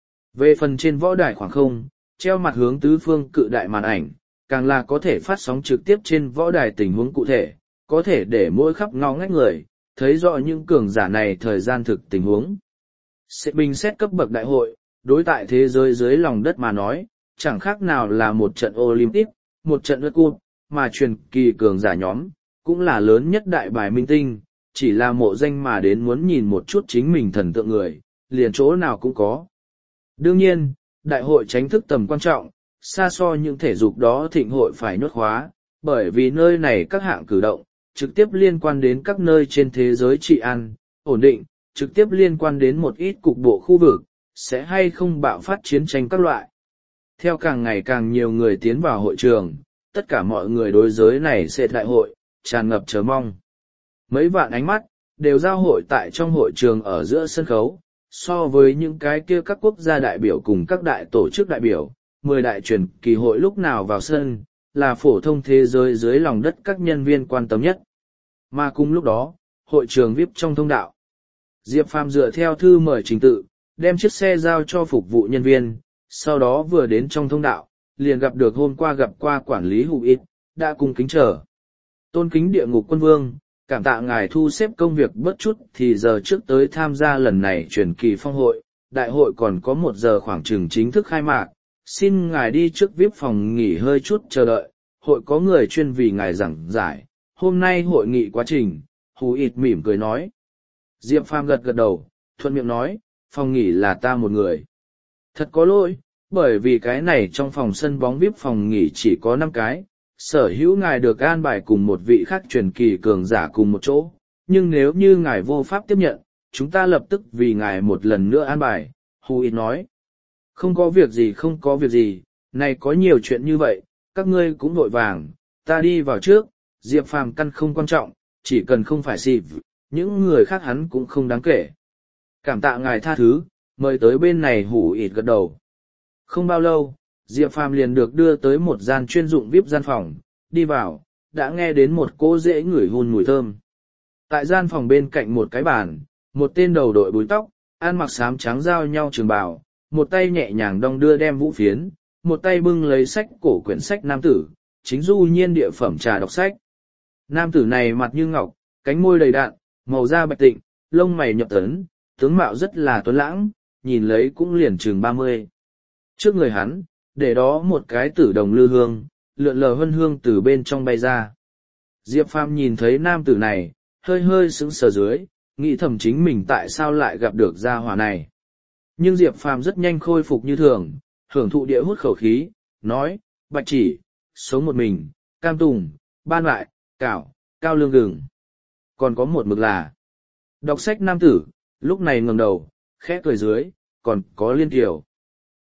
Về phần trên võ đài khoảng không, treo mặt hướng tứ phương cự đại màn ảnh, càng là có thể phát sóng trực tiếp trên võ đài tình huống cụ thể, có thể để mỗi khắp ngõ ngách người, thấy rõ những cường giả này thời gian thực tình huống. Sẽ bình xét cấp bậc đại hội, đối tại thế giới dưới lòng đất mà nói, chẳng khác nào là một trận Olympic, một trận World Cup, mà truyền kỳ cường giả nhóm, cũng là lớn nhất đại bài minh tinh, chỉ là mộ danh mà đến muốn nhìn một chút chính mình thần tượng người, liền chỗ nào cũng có. Đương nhiên, đại hội tránh thức tầm quan trọng, xa so những thể dục đó thịnh hội phải nhốt khóa, bởi vì nơi này các hạng cử động, trực tiếp liên quan đến các nơi trên thế giới trị an, ổn định, trực tiếp liên quan đến một ít cục bộ khu vực, sẽ hay không bạo phát chiến tranh các loại. Theo càng ngày càng nhiều người tiến vào hội trường, tất cả mọi người đối giới này sẽ đại hội, tràn ngập chờ mong. Mấy vạn ánh mắt, đều giao hội tại trong hội trường ở giữa sân khấu, so với những cái kia các quốc gia đại biểu cùng các đại tổ chức đại biểu, mười đại truyền kỳ hội lúc nào vào sân, là phổ thông thế giới dưới lòng đất các nhân viên quan tâm nhất. Mà cùng lúc đó, hội trường vi ai pi trong thông đạo. Diệp Phàm dựa theo thư mời trình tự, đem chiếc xe giao cho phục vụ nhân viên, sau đó vừa đến trong thông đạo, liền gặp được hôm qua gặp qua quản lý Hù Ít, đã cung kính chờ. Tôn kính địa ngục quân vương, cảm tạ ngài thu xếp công việc bớt chút thì giờ trước tới tham gia lần này truyền kỳ phong hội, đại hội còn có một giờ khoảng chừng chính thức khai mạc, xin ngài đi trước vi ai pi phòng nghỉ hơi chút chờ đợi, hội có người chuyên vì ngài giảng giải, hôm nay hội nghị quá trình, Hù Ít mỉm cười nói. Diệp Phàm gật gật đầu, thuận miệng nói, phòng nghỉ là ta một người. Thật có lỗi, bởi vì cái này trong phòng sân bóng vi ai pi phòng nghỉ chỉ có năm cái, sở hữu ngài được an bài cùng một vị khác truyền kỳ cường giả cùng một chỗ, nhưng nếu như ngài vô pháp tiếp nhận, chúng ta lập tức vì ngài một lần nữa an bài, Hù Ít nói. Không có việc gì không có việc gì, này có nhiều chuyện như vậy, các ngươi cũng vội vàng, ta đi vào trước, Diệp Phàm căn không quan trọng, chỉ cần không phải xịp, những người khác hắn cũng không đáng kể. Cảm tạ ngài tha thứ, mời tới bên này Hù Ít gật đầu. Không bao lâu, Diệp Phàm liền được đưa tới một gian chuyên dụng vi ai pi gian phòng, đi vào, đã nghe đến một cỗ rễ ngửi hun mùi thơm. Tại gian phòng bên cạnh một cái bàn, một tên đầu đội búi tóc, ăn mặc xám trắng giao nhau trường bào, một tay nhẹ nhàng đong đưa đem vũ phiến, một tay bưng lấy sách cổ quyển sách nam tử, chính du nhiên địa phẩm trà đọc sách. Nam tử này mặt như ngọc, cánh môi đầy đặn, màu da bạch tịnh, lông mày nhập tấn, tướng mạo rất là tuấn lãng, nhìn lấy cũng liền chừng ba mươi. Trước người hắn, để đó một cái tử đồng lư hương, lượn lờ hân hương từ bên trong bay ra. Diệp Phàm nhìn thấy nam tử này, hơi hơi sững sờ dưới, nghĩ thầm chính mình tại sao lại gặp được gia hỏa này. Nhưng Diệp Phàm rất nhanh khôi phục như thường, hưởng thụ địa hút khẩu khí, nói, bạch chỉ, sống một mình, cam tùng, ban lại, cảo, cao lương gừng. Còn có một mực là, đọc sách nam tử, lúc này ngẩng đầu, khẽ cười dưới, còn có liên tiểu.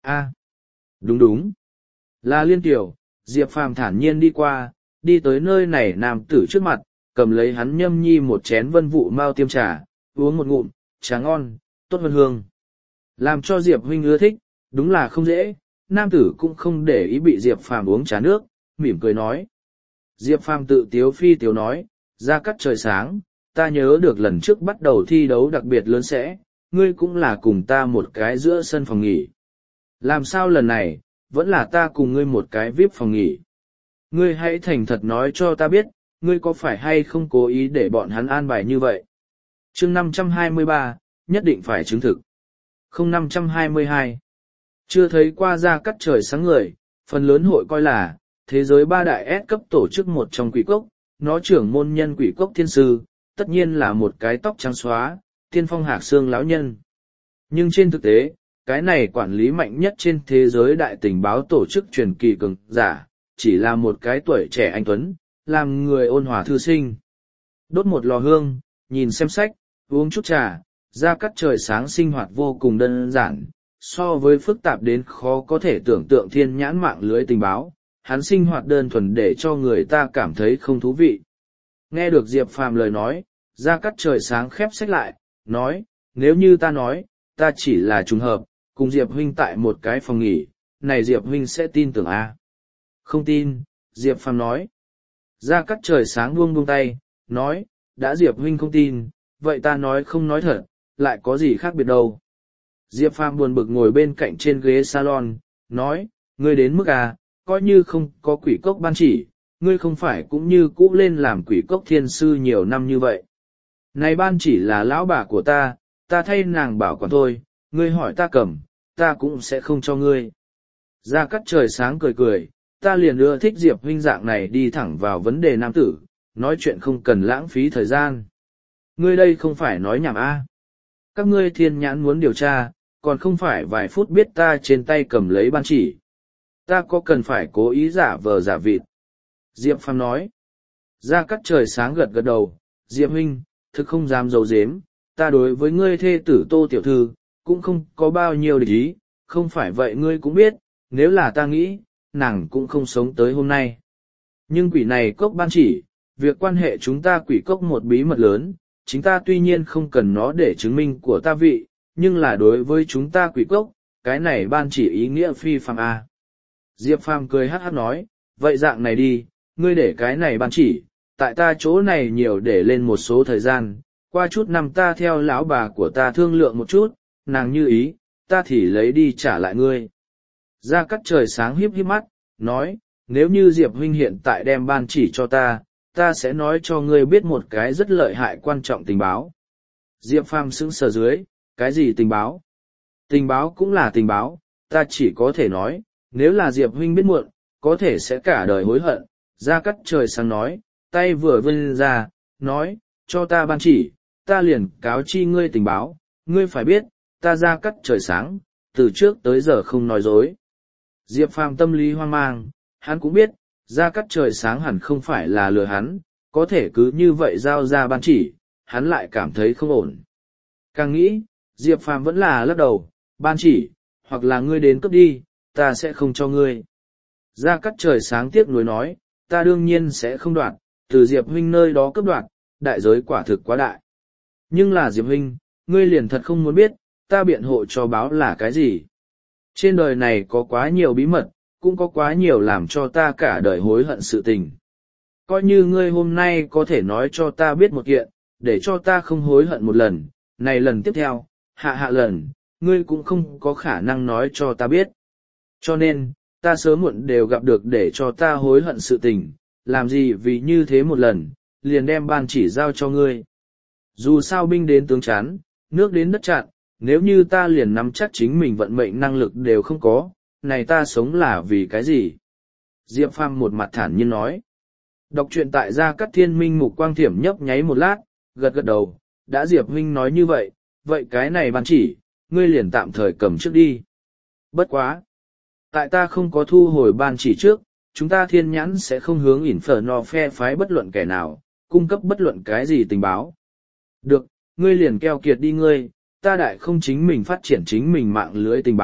A, đúng đúng. Là Liên Tiểu, Diệp Phàm thản nhiên đi qua, đi tới nơi này nam tử trước mặt, cầm lấy hắn nhâm nhi một chén vân vụ mao tiêm trà, uống một ngụm, trà ngon, tốt vân hương. Làm cho Diệp huynh ưa thích, đúng là không dễ, nam tử cũng không để ý bị Diệp Phàm uống trà nước, mỉm cười nói. Diệp Phàm tự tiếu phi tiếu nói, ra cắt trời sáng, ta nhớ được lần trước bắt đầu thi đấu đặc biệt lớn sẽ, ngươi cũng là cùng ta một cái giữa sân phòng nghỉ. Làm sao lần này, vẫn là ta cùng ngươi một cái víp phòng nghỉ. Ngươi hãy thành thật nói cho ta biết, ngươi có phải hay không cố ý để bọn hắn an bài như vậy. Chương năm trăm hai mươi ba, nhất định phải chứng thực. Không năm trăm hai mươi hai. Chưa thấy qua ra cắt trời sáng người, phần lớn hội coi là, thế giới ba đại S cấp tổ chức một trong quỷ cốc, nó trưởng môn nhân quỷ cốc thiên sư, tất nhiên là một cái tóc trắng xóa, tiên phong hạc xương lão nhân. Nhưng trên thực tế, cái này quản lý mạnh nhất trên thế giới đại tình báo tổ chức truyền kỳ cường giả, chỉ là một cái tuổi trẻ anh tuấn, làm người ôn hòa thư sinh. Đốt một lò hương, nhìn xem sách, uống chút trà, ra cắt trời sáng sinh hoạt vô cùng đơn giản, so với phức tạp đến khó có thể tưởng tượng thiên nhãn mạng lưới tình báo, hắn sinh hoạt đơn thuần để cho người ta cảm thấy không thú vị. Nghe được Diệp Phàm lời nói, ra cắt trời sáng khép sách lại, nói, nếu như ta nói, ta chỉ là trùng hợp, cùng Diệp huynh tại một cái phòng nghỉ, này Diệp huynh sẽ tin tưởng a? À? Không tin, Diệp Phàm nói. Ra cắt trời sáng buông buông tay, nói, đã Diệp huynh không tin, vậy ta nói không nói thật, lại có gì khác biệt đâu. Diệp Phàm buồn bực ngồi bên cạnh trên ghế salon, nói, ngươi đến mức à, coi như không có quỷ cốc ban chỉ, ngươi không phải cũng như cũ lên làm quỷ cốc thiên sư nhiều năm như vậy. Này ban chỉ là lão bà của ta, ta thay nàng bảo quản thôi, ngươi hỏi ta cầm, ta cũng sẽ không cho ngươi. Ra cắt trời sáng cười cười, ta liền ưa thích Diệp huynh dạng này đi thẳng vào vấn đề nam tử, nói chuyện không cần lãng phí thời gian. Ngươi đây không phải nói nhảm a? Các ngươi thiên nhãn muốn điều tra, còn không phải vài phút biết ta trên tay cầm lấy ban chỉ. Ta có cần phải cố ý giả vờ giả vịt? Diệp Phàm nói. Ra cắt trời sáng gật gật đầu, Diệp huynh, thực không dám giấu giếm, ta đối với ngươi thê tử Tô tiểu thư, cũng không có bao nhiêu địch ý, không phải vậy ngươi cũng biết, nếu là ta nghĩ, nàng cũng không sống tới hôm nay. Nhưng quỷ này cốc ban chỉ, việc quan hệ chúng ta quỷ cốc một bí mật lớn, chính ta tuy nhiên không cần nó để chứng minh của ta vị, nhưng là đối với chúng ta quỷ cốc, cái này ban chỉ ý nghĩa phi phàm a. Diệp Phàm cười hát hát nói, vậy dạng này đi, ngươi để cái này ban chỉ, tại ta chỗ này nhiều để lên một số thời gian, qua chút năm ta theo lão bà của ta thương lượng một chút, nàng như ý, ta thì lấy đi trả lại ngươi. Ra cắt trời sáng hiếp hiếp mắt, nói, nếu như Diệp huynh hiện tại đem ban chỉ cho ta, ta sẽ nói cho ngươi biết một cái rất lợi hại quan trọng tình báo. Diệp Phàm sững sờ dưới, cái gì tình báo? Tình báo cũng là tình báo, ta chỉ có thể nói, nếu là Diệp huynh biết muộn, có thể sẽ cả đời hối hận. Ra cắt trời sáng nói, tay vừa vươn ra, nói, cho ta ban chỉ, ta liền cáo chi ngươi tình báo, ngươi phải biết, ta ra cắt trời sáng, từ trước tới giờ không nói dối. Diệp Phàm tâm lý hoang mang, hắn cũng biết, ra cắt trời sáng hẳn không phải là lừa hắn, có thể cứ như vậy giao ra ban chỉ, hắn lại cảm thấy không ổn. Càng nghĩ, Diệp Phàm vẫn là lắc đầu, ban chỉ, hoặc là ngươi đến cướp đi, ta sẽ không cho ngươi. Ra cắt trời sáng tiếc nuối nói, ta đương nhiên sẽ không đoạt, từ Diệp huynh nơi đó cướp đoạt, đại giới quả thực quá đại. Nhưng là Diệp huynh, ngươi liền thật không muốn biết, ta biện hộ cho báo là cái gì. Trên đời này có quá nhiều bí mật, cũng có quá nhiều làm cho ta cả đời hối hận sự tình. Coi như ngươi hôm nay có thể nói cho ta biết một kiện, để cho ta không hối hận một lần, này lần tiếp theo, hạ hạ lần, ngươi cũng không có khả năng nói cho ta biết. Cho nên, ta sớm muộn đều gặp được để cho ta hối hận sự tình, làm gì vì như thế một lần, liền đem ban chỉ giao cho ngươi. Dù sao binh đến tướng chán, nước đến đất chặn, nếu như ta liền nắm chắc chính mình vận mệnh năng lực đều không có, này ta sống là vì cái gì? Diệp Phàm một mặt thản nhiên nói. Đọc truyện tại Gia Cát Thiên Minh Mục Quang Thiểm nhấp nháy một lát, gật gật đầu, đã Diệp huynh nói như vậy, vậy cái này ban chỉ, ngươi liền tạm thời cầm trước đi. Bất quá! Tại ta không có thu hồi ban chỉ trước, chúng ta thiên nhãn sẽ không hướng Inferno phe phái bất luận kẻ nào, cung cấp bất luận cái gì tình báo. Được, ngươi liền keo kiệt đi ngươi, ta đại không chính mình phát triển chính mình mạng lưới tình báo,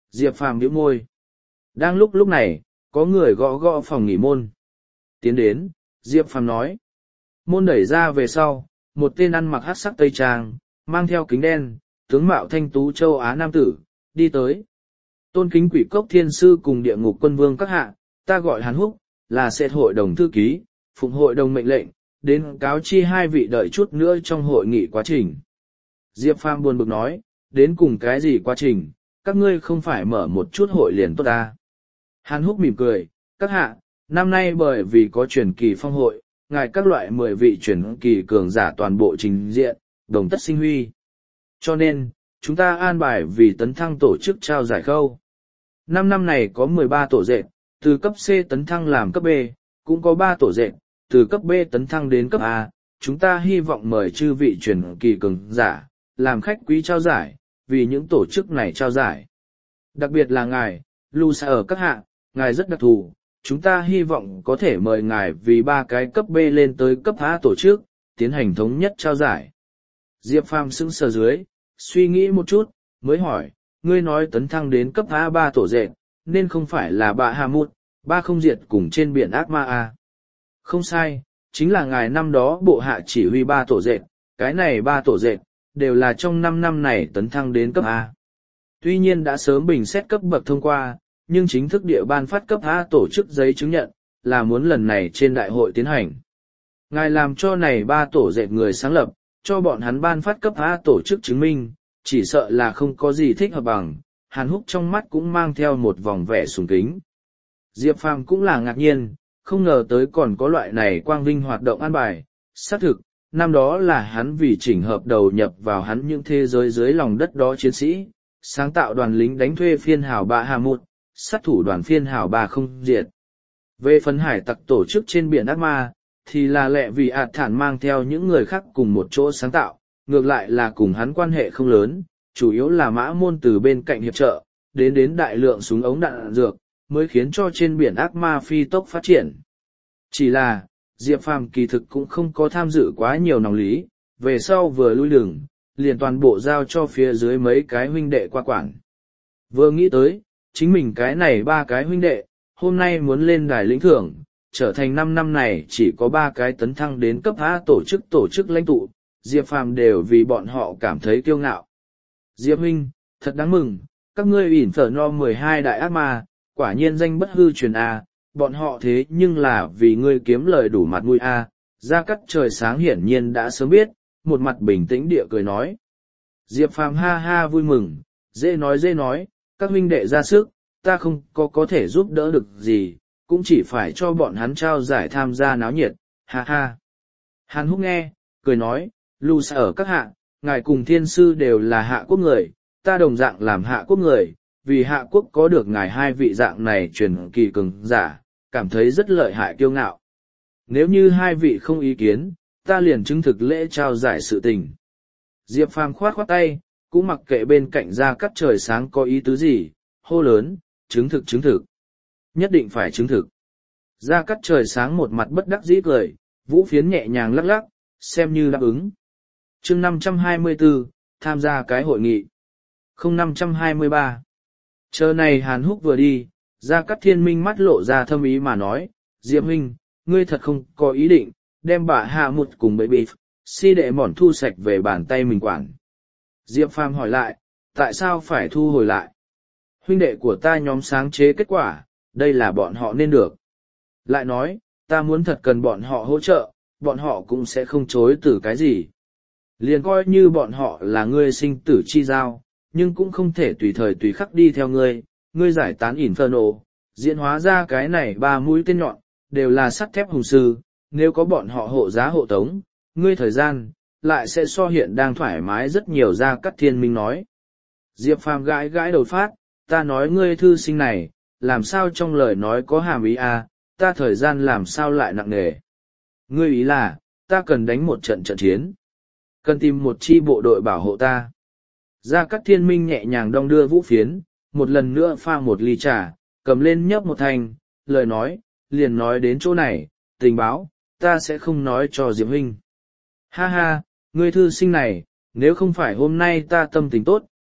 Diệp Phàm nhíu môi. Đang lúc lúc này, có người gõ gõ phòng nghỉ môn. Tiến đến, Diệp Phàm nói. Môn đẩy ra về sau, một tên ăn mặc hắc sắc tây trang, mang theo kính đen, tướng mạo thanh tú châu Á nam tử, đi tới. Tôn kính Quỷ Cốc Thiên Sư cùng Địa Ngục Quân Vương các hạ, ta gọi Hàn Húc, là sẽ hội đồng thư ký, phụng hội đồng mệnh lệnh, đến cáo chi hai vị đợi chút nữa trong hội nghị quá trình. Diệp Phàm buồn bực nói, đến cùng cái gì quá trình, các ngươi không phải mở một chút hội liền tốt ta. Hàn Húc mỉm cười, các hạ, năm nay bởi vì có truyền kỳ phong hội, ngài các loại mười vị truyền kỳ cường giả toàn bộ trình diện, đồng tất sinh huy. Cho nên, chúng ta an bài vì tấn thăng tổ chức trao giải khâu. Năm năm này có mười ba tổ dệt, từ cấp C tấn thăng làm cấp B, cũng có ba tổ dệt, từ cấp B tấn thăng đến cấp A. Chúng ta hy vọng mời chư vị truyền kỳ cường giả, làm khách quý trao giải, vì những tổ chức này trao giải. Đặc biệt là ngài, Lu Sa ở các hạ, ngài rất đặc thù, chúng ta hy vọng có thể mời ngài vì ba cái cấp B lên tới cấp A tổ chức, tiến hành thống nhất trao giải. Diệp Phàm sững sờ dưới, suy nghĩ một chút, mới hỏi, ngươi nói tấn thăng đến cấp A ba tổ dệt, nên không phải là bạ Hà Mút, ba không diệt cùng trên biển ác ma A. Không sai, chính là ngài năm đó bộ hạ chỉ huy ba tổ dệt, cái này ba tổ dệt, đều là trong năm năm này tấn thăng đến cấp A. Tuy nhiên đã sớm bình xét cấp bậc thông qua, nhưng chính thức địa ban phát cấp A tổ chức giấy chứng nhận, là muốn lần này trên đại hội tiến hành. Ngài làm cho này ba tổ dệt người sáng lập, cho bọn hắn ban phát cấp A tổ chức chứng minh, chỉ sợ là không có gì thích hợp bằng. Hàn Húc trong mắt cũng mang theo một vòng vẻ sùng kính. Diệp Phàm cũng là ngạc nhiên, không ngờ tới còn có loại này quang vinh hoạt động an bài. Xác thực, năm đó là hắn vì chỉnh hợp đầu nhập vào hắn những thế giới dưới lòng đất đó chiến sĩ, sáng tạo đoàn lính đánh thuê phiên hào bạ Hà Mút, sát thủ đoàn phiên hào ba không diệt. Về phần hải tặc tổ chức trên biển ác ma, thì là lẹ vì ạt thản mang theo những người khác cùng một chỗ sáng tạo, ngược lại là cùng hắn quan hệ không lớn, chủ yếu là mã môn từ bên cạnh hiệp trợ, đến đến đại lượng súng ống đạn dược, mới khiến cho trên biển ác ma phi tốc phát triển. Chỉ là, Diệp Phàm kỳ thực cũng không có tham dự quá nhiều nòng lý, về sau vừa lui đường, liền toàn bộ giao cho phía dưới mấy cái huynh đệ qua quản. Vừa nghĩ tới, chính mình cái này ba cái huynh đệ, hôm nay muốn lên đài lĩnh thưởng, trở thành năm năm này chỉ có ba cái tấn thăng đến cấp A tổ chức tổ chức lãnh tụ, Diệp Phàm đều vì bọn họ cảm thấy kiêu ngạo. Diệp huynh, thật đáng mừng, các ngươi ỉn phở no mười hai đại ác ma, quả nhiên danh bất hư truyền A, bọn họ thế nhưng là vì ngươi kiếm lời đủ mặt mũi A, Gia Cát Trời Sáng hiển nhiên đã sớm biết, một mặt bình tĩnh địa cười nói. Diệp Phàm ha ha vui mừng, dễ nói dễ nói, các huynh đệ ra sức, ta không có có thể giúp đỡ được gì, cũng chỉ phải cho bọn hắn trao giải tham gia náo nhiệt, ha ha. Hàn Húc nghe, cười nói, Lu Sa ở các hạ, ngài cùng thiên sư đều là hạ quốc người, ta đồng dạng làm hạ quốc người, vì hạ quốc có được ngài hai vị dạng này truyền kỳ cường giả, cảm thấy rất lợi hại kiêu ngạo. Nếu như hai vị không ý kiến, ta liền chứng thực lễ trao giải sự tình. Diệp Phàm khoát khoát tay, cũng mặc kệ bên cạnh Gia Cát Trời Sáng có ý tứ gì, hô lớn, chứng thực chứng thực. Nhất định phải chứng thực. Gia Cát Trời Sáng một mặt bất đắc dĩ cười, vũ phiến nhẹ nhàng lắc lắc, xem như đáp ứng. Chương năm trăm hai mươi tư, tham gia cái hội nghị. Không năm trăm hai mươi ba. Chờ này Hàn Húc vừa đi, Gia Cát Thiên Minh mắt lộ ra thâm ý mà nói, Diệp huynh, ngươi thật không có ý định, đem bà Hạ Mút cùng bậy bịp, si đệ mòn thu sạch về bàn tay mình quản. Diệp Phàm hỏi lại, tại sao phải thu hồi lại? Huynh đệ của ta nhóm sáng chế kết quả, đây là bọn họ nên được. Lại nói, ta muốn thật cần bọn họ hỗ trợ, bọn họ cũng sẽ không chối từ cái gì. Liền coi như bọn họ là ngươi sinh tử chi giao, nhưng cũng không thể tùy thời tùy khắc đi theo ngươi, ngươi giải tán Inferno, diễn hóa ra cái này ba mũi tên nhọn, đều là sắt thép hùng sư, nếu có bọn họ hộ giá hộ tống, ngươi thời gian, lại sẽ so hiện đang thoải mái rất nhiều. Gia Cát Thiên Minh nói. Diệp Phàm gãi gãi đầu phát, ta nói ngươi thư sinh này, làm sao trong lời nói có hàm ý à, ta thời gian làm sao lại nặng nề. Ngươi ý là, ta cần đánh một trận trận chiến, cần tìm một chi bộ đội bảo hộ ta. Gia Cát Thiên Minh nhẹ nhàng đong đưa vũ phiến, một lần nữa pha một ly trà, cầm lên nhấp một thanh, lời nói, liền nói đến chỗ này, tình báo, ta sẽ không nói cho Diệp huynh. Ha ha, ngươi thư sinh này, nếu không phải hôm nay ta tâm tình tốt,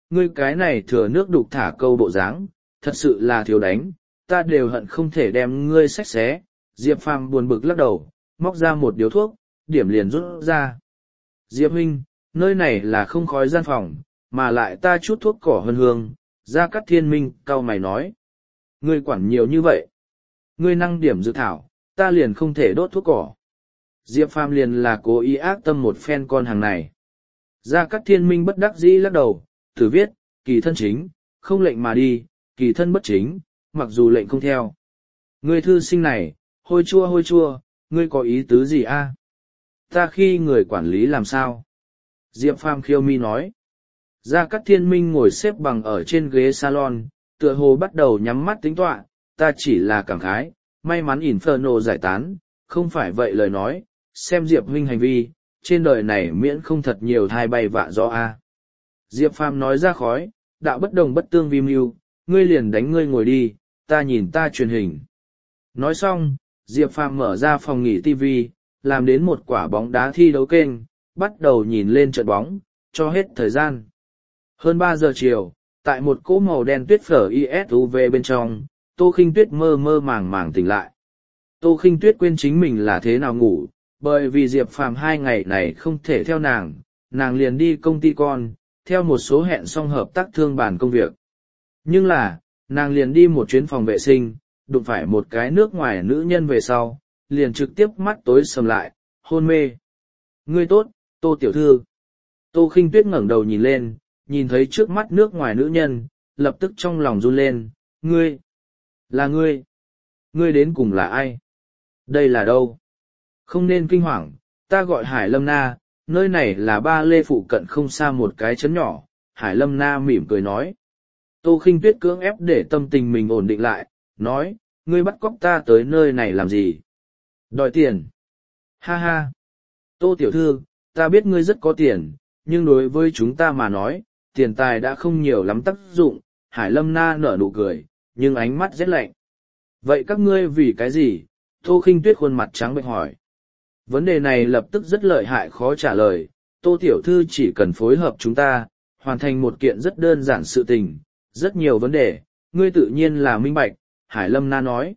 ngươi cái này thừa nước đục thả câu bộ dáng, thật sự là thiếu đánh, ta đều hận không thể đem ngươi xách xé. Diệp Phàm buồn bực lắc đầu, móc ra một điếu thuốc, điểm liền rút ra. Diệp huynh, nơi này là không khói gian phòng, mà lại ta chút thuốc cỏ hơn hương. Gia Cát Thiên Minh cau mày nói. Ngươi quản nhiều như vậy. Ngươi năng điểm dự thảo, ta liền không thể đốt thuốc cỏ. Diệp Phàm liền là cố ý ác tâm một phen con hàng này. Gia Cát Thiên Minh bất đắc dĩ lắc đầu, thử viết, kỳ thân chính, không lệnh mà đi, kỳ thân bất chính, mặc dù lệnh không theo. Ngươi thư sinh này, hôi chua hôi chua, ngươi có ý tứ gì a? Ta khi người quản lý làm sao? Diệp Phàm khiêu mi nói. Gia Cát Thiên Minh ngồi xếp bằng ở trên ghế salon, tựa hồ bắt đầu nhắm mắt tính tọa, ta chỉ là cảm khái, may mắn Inferno giải tán, không phải vậy lời nói, xem Diệp huynh hành vi, trên đời này miễn không thật nhiều thai bay vạ gió a. Diệp Phàm nói ra khói, đạo bất đồng bất tương vi mưu, ngươi liền đánh ngươi ngồi đi, ta nhìn ta truyền hình. Nói xong, Diệp Phàm mở ra phòng nghỉ ti vi, làm đến một quả bóng đá thi đấu kênh, bắt đầu nhìn lên trận bóng, cho hết thời gian. Hơn ba giờ chiều, tại một cỗ màu đen tuyết phở i ét u vê bên trong, Tô Khinh Tuyết mơ mơ màng màng tỉnh lại. Tô Khinh Tuyết quên chính mình là thế nào ngủ, bởi vì Diệp Phàm hai ngày này không thể theo nàng, nàng liền đi công ty con, theo một số hẹn xong hợp tác thương bản công việc. Nhưng là, nàng liền đi một chuyến phòng vệ sinh, đụng phải một cái nước ngoài nữ nhân về sau, liền trực tiếp mắt tối sầm lại, hôn mê. Ngươi tốt, Tô tiểu thư. Tô Khinh Tuyết ngẩng đầu nhìn lên, nhìn thấy trước mắt nước ngoài nữ nhân, lập tức trong lòng run lên, ngươi, là ngươi, ngươi đến cùng là ai? Đây là đâu? Không nên kinh hoàng, ta gọi Hải Lâm Na, nơi này là Ba Lê phụ cận không xa một cái trấn nhỏ. Hải Lâm Na mỉm cười nói. Tô Khinh Tuyết cưỡng ép để tâm tình mình ổn định lại, nói, ngươi bắt cóc ta tới nơi này làm gì? Đòi tiền. Ha ha. Tô tiểu thư, ta biết ngươi rất có tiền, nhưng đối với chúng ta mà nói, tiền tài đã không nhiều lắm tác dụng. Hải Lâm Na nở nụ cười, nhưng ánh mắt rét lạnh. Vậy các ngươi vì cái gì? Tô Khinh Tuyết khuôn mặt trắng bệch hỏi. Vấn đề này lập tức rất lợi hại khó trả lời, Tô tiểu thư chỉ cần phối hợp chúng ta, hoàn thành một kiện rất đơn giản sự tình, rất nhiều vấn đề, ngươi tự nhiên là minh bạch, Hải Lâm Na nói.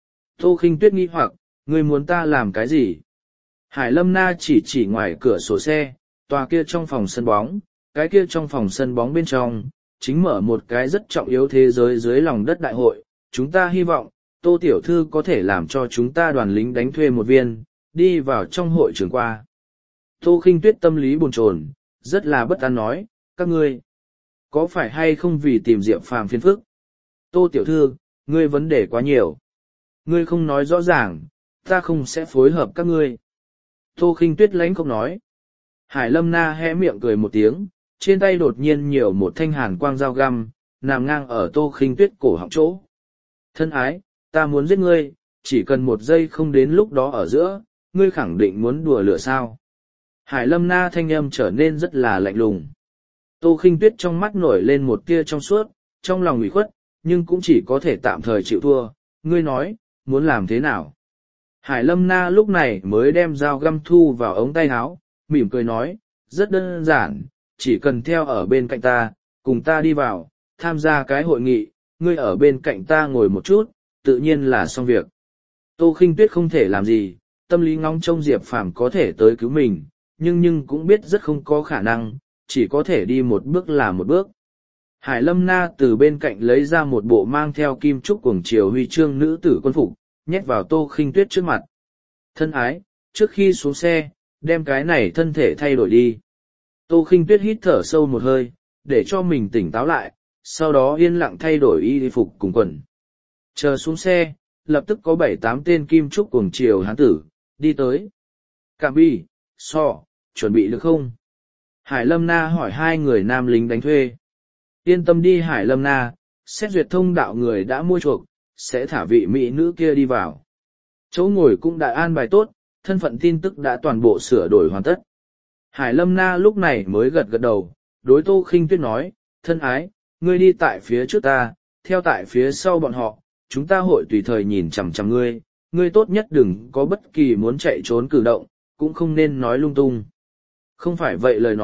Tô Khinh Tuyết nghi hoặc, ngươi muốn ta làm cái gì? Hải Lâm Na chỉ chỉ ngoài cửa sổ xe, tòa kia trong phòng sân bóng, cái kia trong phòng sân bóng bên trong, chính mở một cái rất trọng yếu thế giới dưới lòng đất đại hội, chúng ta hy vọng, Tô tiểu thư có thể làm cho chúng ta đoàn lính đánh thuê một viên, đi vào trong hội trường qua. Tô Khinh Tuyết tâm lý bồn chồn, rất là bất an nói, các ngươi, có phải hay không vì tìm Diệp Phàm phiền phức? Tô tiểu thư, ngươi vấn đề quá nhiều. Ngươi không nói rõ ràng, ta không sẽ phối hợp các ngươi. Tô Khinh Tuyết lãnh không nói. Hải Lâm Na hé miệng cười một tiếng, trên tay đột nhiên nhiều một thanh hàn quang dao găm, nằm ngang ở Tô Khinh Tuyết cổ họng chỗ. Thân ái, ta muốn giết ngươi, chỉ cần một giây không đến lúc đó ở giữa, ngươi khẳng định muốn đùa lửa sao. Hải Lâm Na thanh âm trở nên rất là lạnh lùng. Tô Khinh Tuyết trong mắt nổi lên một tia trong suốt, trong lòng ủy khuất, nhưng cũng chỉ có thể tạm thời chịu thua. Ngươi nói, muốn làm thế nào? Hải Lâm Na lúc này mới đem dao găm thu vào ống tay áo, mỉm cười nói, rất đơn giản, chỉ cần theo ở bên cạnh ta, cùng ta đi vào, tham gia cái hội nghị, ngươi ở bên cạnh ta ngồi một chút, tự nhiên là xong việc. Tô Khinh Tuyết không thể làm gì, tâm lý ngóng trông Diệp Phàm có thể tới cứu mình, nhưng nhưng cũng biết rất không có khả năng, chỉ có thể đi một bước là một bước. Hải Lâm Na từ bên cạnh lấy ra một bộ mang theo kim trúc cuồng triều huy chương nữ tử quân phục, nhét vào Tô Khinh Tuyết trước mặt. Thân ái, trước khi xuống xe, đem cái này thân thể thay đổi đi. Tô Khinh Tuyết hít thở sâu một hơi, để cho mình tỉnh táo lại, sau đó yên lặng thay đổi y phục cùng quần. Chờ xuống xe, lập tức có bảy tám tên kim trúc cuồng triều hán tử, đi tới. Cạm bi, so, chuẩn bị được không? Hải Lâm Na hỏi hai người nam lính đánh thuê. Yên tâm đi Hải Lâm Na, xét duyệt thông đạo người đã mua chuộc, sẽ thả vị mỹ nữ kia đi vào. Chỗ ngồi cũng đã an bài tốt, thân phận tin tức đã toàn bộ sửa đổi hoàn tất. Hải Lâm Na lúc này mới gật gật đầu, đối Tô Khinh Tuyết nói, thân ái, ngươi đi tại phía trước ta, theo tại phía sau bọn họ, chúng ta hội tùy thời nhìn chằm chằm ngươi, ngươi tốt nhất đừng có bất kỳ muốn chạy trốn cử động, cũng không nên nói lung tung. Không phải vậy lời nói,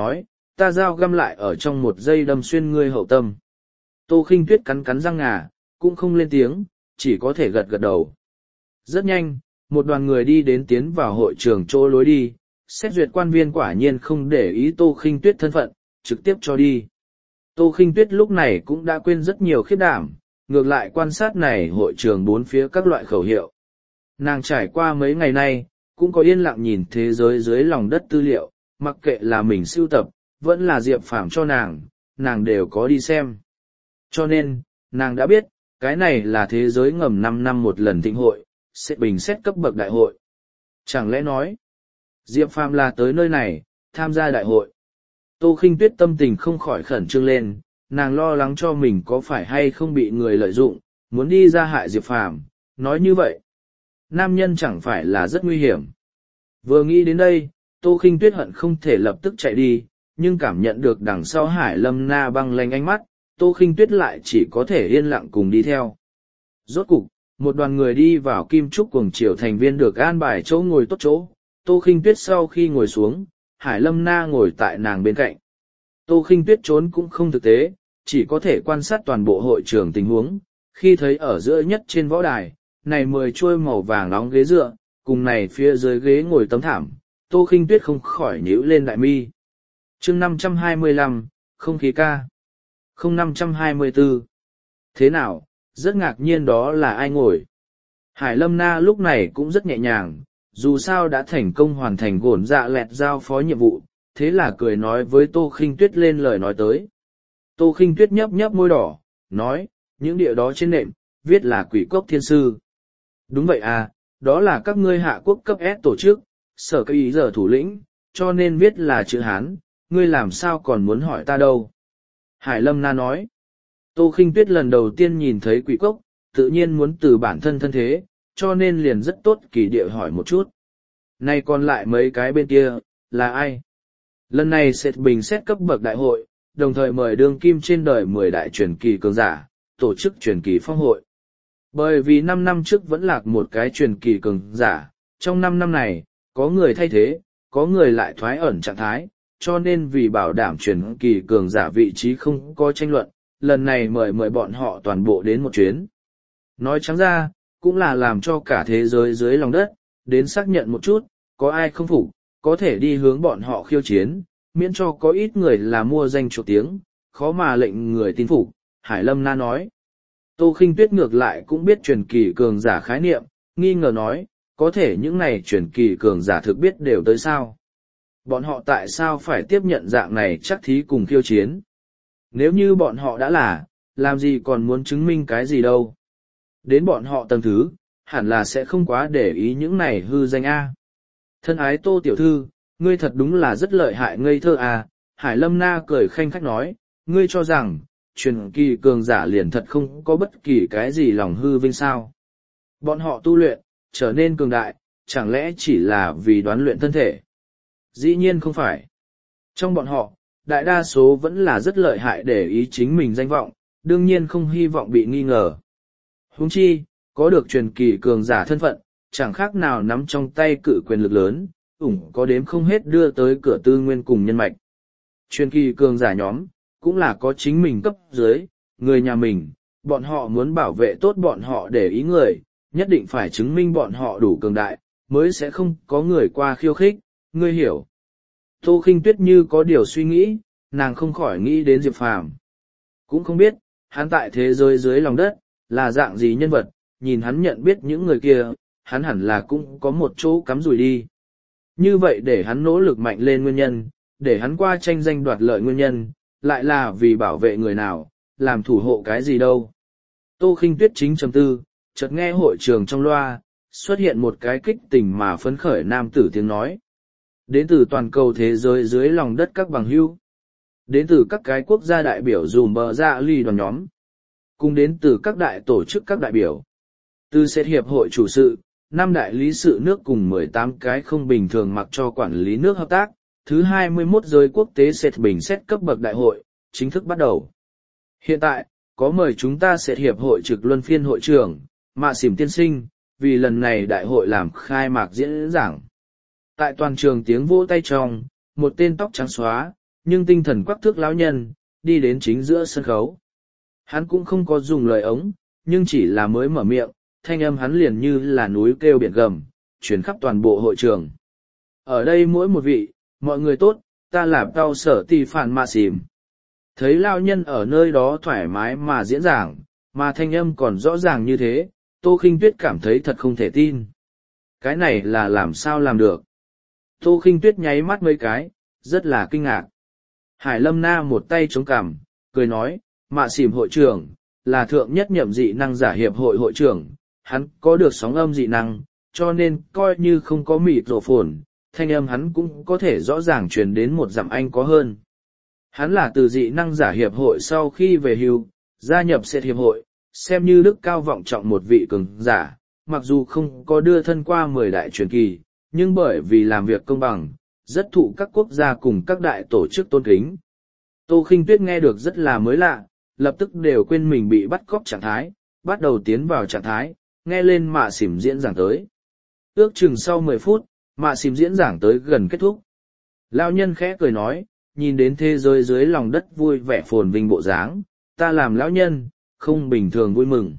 ta dao găm lại ở trong một giây đâm xuyên ngươi hậu tâm. Tô Khinh Tuyết cắn cắn răng ngà, cũng không lên tiếng, chỉ có thể gật gật đầu. Rất nhanh, một đoàn người đi đến tiến vào hội trường chỗ lối đi, xét duyệt quan viên quả nhiên không để ý Tô Khinh Tuyết thân phận, trực tiếp cho đi. Tô Khinh Tuyết lúc này cũng đã quên rất nhiều khiếp đảm, ngược lại quan sát này hội trường bốn phía các loại khẩu hiệu. Nàng trải qua mấy ngày nay, cũng có yên lặng nhìn thế giới dưới lòng đất tư liệu, mặc kệ là mình sưu tập, vẫn là Diệp Phàm cho nàng, nàng đều có đi xem. Cho nên, nàng đã biết, cái này là thế giới ngầm năm năm một lần thịnh hội, sẽ bình xét cấp bậc đại hội. Chẳng lẽ nói, Diệp Phàm là tới nơi này, tham gia đại hội. Tô Khinh Tuyết tâm tình không khỏi khẩn trương lên, nàng lo lắng cho mình có phải hay không bị người lợi dụng, muốn đi ra hại Diệp Phàm. Nói như vậy, nam nhân chẳng phải là rất nguy hiểm. Vừa nghĩ đến đây, Tô Khinh Tuyết hận không thể lập tức chạy đi, nhưng cảm nhận được đằng sau Hải Lâm Na băng lanh ánh mắt, Tô Khinh Tuyết lại chỉ có thể yên lặng cùng đi theo. Rốt cục, một đoàn người đi vào Kim Trúc Cuồng Triều thành viên được an bài chỗ ngồi tốt chỗ. Tô Khinh Tuyết sau khi ngồi xuống, Hải Lâm Na ngồi tại nàng bên cạnh. Tô Khinh Tuyết trốn cũng không thực tế, chỉ có thể quan sát toàn bộ hội trường tình huống, khi thấy ở giữa nhất trên võ đài, này mười chuôi màu vàng nóng ghế dựa, cùng này phía dưới ghế ngồi tấm thảm, Tô Khinh Tuyết không khỏi nhíu lên đại mi. Chương năm trăm hai mươi lăm, không khí ca. Không năm trăm hai mươi tư. Thế nào, rất ngạc nhiên đó là ai ngồi. Hải Lâm Na lúc này cũng rất nhẹ nhàng, dù sao đã thành công hoàn thành gổn dạ lẹt giao phó nhiệm vụ, thế là cười nói với Tô Khinh Tuyết lên lời nói tới. Tô Khinh Tuyết nhấp nhấp môi đỏ, nói, những địa đó trên nệm, viết là Quỷ Cốc Thiên Sư. Đúng vậy à, đó là các ngươi hạ quốc cấp S tổ chức, sở cái ý giờ thủ lĩnh, cho nên viết là chữ Hán, ngươi làm sao còn muốn hỏi ta đâu. Hải Lâm Na nói, Tô Khinh Tuyết lần đầu tiên nhìn thấy Quỷ Cốc, tự nhiên muốn từ bản thân thân thế, cho nên liền rất tốt kỳ địa hỏi một chút. Nay còn lại mấy cái bên kia, là ai? Lần này sẽ bình xét cấp bậc đại hội, đồng thời mời đương kim trên đời mười đại truyền kỳ cường giả, tổ chức truyền kỳ phong hội. Bởi vì năm năm trước vẫn lạc một cái truyền kỳ cường giả, trong năm năm này, có người thay thế, có người lại thoái ẩn trạng thái, cho nên vì bảo đảm truyền kỳ cường giả vị trí không có tranh luận, lần này mời mời bọn họ toàn bộ đến một chuyến. Nói trắng ra, cũng là làm cho cả thế giới dưới lòng đất, đến xác nhận một chút, có ai không phục, có thể đi hướng bọn họ khiêu chiến, miễn cho có ít người là mua danh chuộc tiếng, khó mà lệnh người tin phục. Hải Lâm Na nói. Tô Khinh Tuyết ngược lại cũng biết truyền kỳ cường giả khái niệm, nghi ngờ nói, có thể những này truyền kỳ cường giả thực biết đều tới sao. Bọn họ tại sao phải tiếp nhận dạng này chắc thí cùng khiêu chiến? Nếu như bọn họ đã là, làm gì còn muốn chứng minh cái gì đâu? Đến bọn họ tầng thứ, hẳn là sẽ không quá để ý những này hư danh A. Thân ái Tô tiểu thư, ngươi thật đúng là rất lợi hại ngây thơ à, Hải Lâm Na cười khanh khách nói, ngươi cho rằng, truyền kỳ cường giả liền thật không có bất kỳ cái gì lòng hư vinh sao. Bọn họ tu luyện, trở nên cường đại, chẳng lẽ chỉ là vì đoán luyện thân thể? Dĩ nhiên không phải. Trong bọn họ, đại đa số vẫn là rất lợi hại để ý chính mình danh vọng, đương nhiên không hy vọng bị nghi ngờ. Huống chi, có được truyền kỳ cường giả thân phận, chẳng khác nào nắm trong tay cự quyền lực lớn, ủng có đếm không hết đưa tới cửa tư nguyên cùng nhân mạch. Truyền kỳ cường giả nhóm, cũng là có chính mình cấp dưới, người nhà mình, bọn họ muốn bảo vệ tốt bọn họ để ý người, nhất định phải chứng minh bọn họ đủ cường đại, mới sẽ không có người qua khiêu khích, ngươi hiểu. Tô Khinh Tuyết như có điều suy nghĩ, nàng không khỏi nghĩ đến Diệp Phàm. Cũng không biết, hắn tại thế giới dưới lòng đất, là dạng gì nhân vật, nhìn hắn nhận biết những người kia, hắn hẳn là cũng có một chỗ cắm rủi đi. Như vậy để hắn nỗ lực mạnh lên nguyên nhân, để hắn qua tranh danh đoạt lợi nguyên nhân, lại là vì bảo vệ người nào, làm thủ hộ cái gì đâu. Tô Khinh Tuyết chính trầm tư, chợt nghe hội trường trong loa, xuất hiện một cái kích tình mà phấn khởi nam tử tiếng nói. Đến từ toàn cầu thế giới dưới lòng đất các bằng hữu. Đến từ các cái quốc gia đại biểu dùm bờ ra ly đoàn nhóm. Cùng đến từ các đại tổ chức các đại biểu. Từ xét hiệp hội chủ sự, năm đại lý sự nước cùng mười tám cái không bình thường mặc cho quản lý nước hợp tác, thứ hai mươi mốt giới quốc tế xét bình xét cấp bậc đại hội, chính thức bắt đầu. Hiện tại, có mời chúng ta xét hiệp hội trực luân phiên hội trưởng, Mạ Xỉm tiên sinh, vì lần này đại hội làm khai mạc diễn giảng. Tại toàn trường tiếng vỗ tay trong, một tên tóc trắng xóa, nhưng tinh thần quắc thước lão nhân, đi đến chính giữa sân khấu. Hắn cũng không có dùng lời ống, nhưng chỉ là mới mở miệng, thanh âm hắn liền như là núi kêu biển gầm, chuyển khắp toàn bộ hội trường. Ở đây mỗi một vị, mọi người tốt, ta là tao sở ti phản mạ xìm. Thấy lao nhân ở nơi đó thoải mái mà diễn giảng, mà thanh âm còn rõ ràng như thế, Tô Khinh Tuyết cảm thấy thật không thể tin. Cái này là làm sao làm được? Tô Khinh Tuyết nháy mắt mấy cái, rất là kinh ngạc. Hải Lâm Na một tay chống cằm, cười nói, mạ xìm hội trưởng, là thượng nhất nhậm dị năng giả hiệp hội hội trưởng, hắn có được sóng âm dị năng, cho nên coi như không có mịt rổ phồn, thanh âm hắn cũng có thể rõ ràng truyền đến một dặm anh có hơn. Hắn là từ dị năng giả hiệp hội sau khi về hưu, gia nhập sẽ hiệp hội, xem như đức cao vọng trọng một vị cường giả, mặc dù không có đưa thân qua mười đại truyền kỳ, nhưng bởi vì làm việc công bằng, rất thụ các quốc gia cùng các đại tổ chức tôn kính. Tô Khinh Tuyết nghe được rất là mới lạ, lập tức đều quên mình bị bắt cóc trạng thái, bắt đầu tiến vào trạng thái, nghe lên mạ xỉm diễn giảng tới. Ước chừng sau mười phút, mạ xỉm diễn giảng tới gần kết thúc. Lão nhân khẽ cười nói, nhìn đến thế giới dưới lòng đất vui vẻ phồn vinh bộ dáng, ta làm lão nhân, không bình thường vui mừng.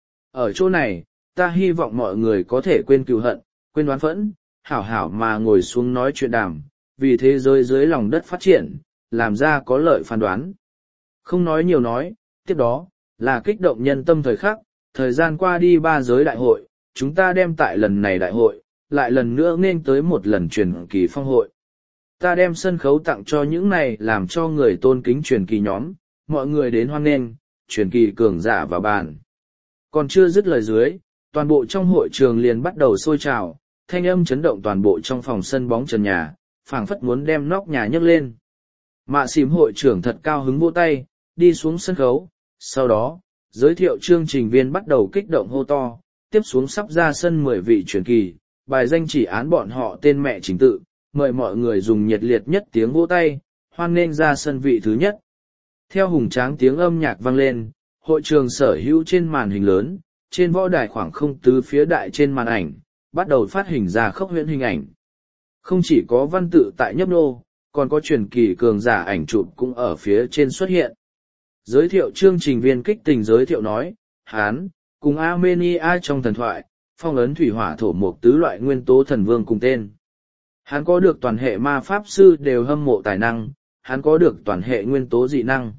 Ở chỗ này, ta hy vọng mọi người có thể quên cừu hận, quên đoán phẫn, hảo hảo mà ngồi xuống nói chuyện đàm, vì thế giới dưới lòng đất phát triển, làm ra có lợi phán đoán. Không nói nhiều nói, tiếp đó, là kích động nhân tâm thời khắc, thời gian qua đi ba giới đại hội, chúng ta đem tại lần này đại hội, lại lần nữa nên tới một lần truyền kỳ phong hội. Ta đem sân khấu tặng cho những này làm cho người tôn kính truyền kỳ nhóm, mọi người đến hoan nghênh, truyền kỳ cường giả vào bàn. Còn chưa dứt lời dưới, toàn bộ trong hội trường liền bắt đầu sôi trào, thanh âm chấn động toàn bộ trong phòng sân bóng trần nhà, phảng phất muốn đem nóc nhà nhấc lên. Mạ xím hội trưởng thật cao hứng vỗ tay, đi xuống sân khấu, sau đó, giới thiệu chương trình viên bắt đầu kích động hô to, tiếp xuống sắp ra sân mười vị truyền kỳ, bài danh chỉ án bọn họ tên mẹ chính tự, mời mọi người dùng nhiệt liệt nhất tiếng vỗ tay, hoan nghênh ra sân vị thứ nhất. Theo hùng tráng tiếng âm nhạc vang lên, hội trường sở hữu trên màn hình lớn, trên võ đài khoảng không tứ phía đại trên màn ảnh, bắt đầu phát hình ra khốc huyễn hình ảnh. Không chỉ có văn tự tại nhấp nô, còn có truyền kỳ cường giả ảnh chụp cũng ở phía trên xuất hiện. Giới thiệu chương trình viên kích tình giới thiệu nói, Hán, cùng Armenia trong thần thoại, phong ấn thủy hỏa thổ mộc tứ loại nguyên tố thần vương cùng tên. Hắn có được toàn hệ ma pháp sư đều hâm mộ tài năng, hắn có được toàn hệ nguyên tố dị năng.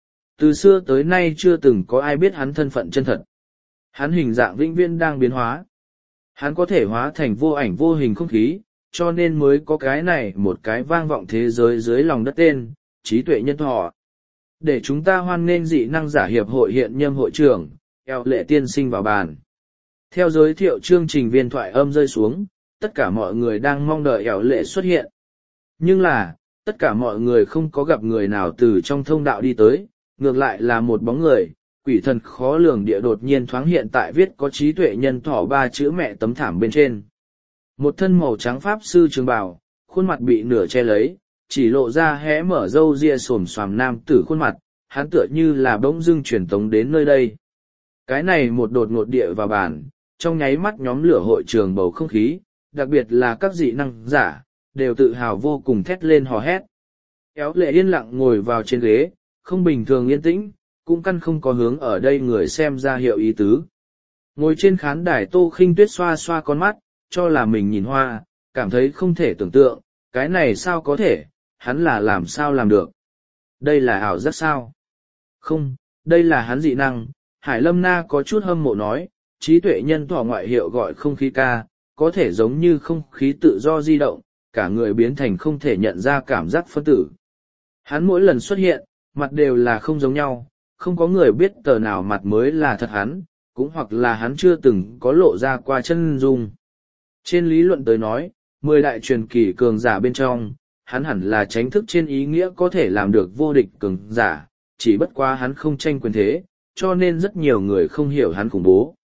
Từ xưa tới nay chưa từng có ai biết hắn thân phận chân thật. Hắn hình dạng vĩnh viễn đang biến hóa. Hắn có thể hóa thành vô ảnh vô hình không khí, cho nên mới có cái này một cái vang vọng thế giới dưới lòng đất tên, trí tuệ nhân thọ. Để chúng ta hoan nghênh dị năng giả hiệp hội hiện nhâm hội trưởng, eo lệ tiên sinh vào bàn. Theo giới thiệu chương trình viên thoại âm rơi xuống, tất cả mọi người đang mong đợi eo lệ xuất hiện. Nhưng là, tất cả mọi người không có gặp người nào từ trong thông đạo đi tới, ngược lại là một bóng người, quỷ thần khó lường địa đột nhiên thoáng hiện tại viết có trí tuệ nhân thọ ba chữ mẹ tấm thảm bên trên. Một thân màu trắng pháp sư trường bào, khuôn mặt bị nửa che lấy, chỉ lộ ra hé mở râu ria xồm xoàm nam tử khuôn mặt, hắn tựa như là bỗng dưng truyền tống đến nơi đây. Cái này một đột ngột địa vào bàn, trong nháy mắt nhóm lửa hội trường bầu không khí, đặc biệt là các dị năng giả, đều tự hào vô cùng thét lên hò hét. Éo lệ yên lặng ngồi vào trên ghế, không bình thường yên tĩnh, cũng căn không có hướng ở đây người xem ra hiệu ý tứ. Ngồi trên khán đài Tô Khinh Tuyết xoa xoa con mắt, cho là mình nhìn hoa, cảm thấy không thể tưởng tượng, cái này sao có thể, hắn là làm sao làm được. Đây là ảo giác sao? Không, đây là hắn dị năng. Hải Lâm Na có chút hâm mộ nói, trí tuệ nhân thọ ngoại hiệu gọi không khí ca, có thể giống như không khí tự do di động, cả người biến thành không thể nhận ra cảm giác phân tử. Hắn mỗi lần xuất hiện, mặt đều là không giống nhau, không có người biết tờ nào mặt mới là thật hắn, cũng hoặc là hắn chưa từng có lộ ra qua chân dung. Trên lý luận tới nói, mười đại truyền kỳ cường giả bên trong, hắn hẳn là tránh thức trên ý nghĩa có thể làm được vô địch cường giả, chỉ bất quá hắn không tranh quyền thế, cho nên rất nhiều người không hiểu hắn khủng bố.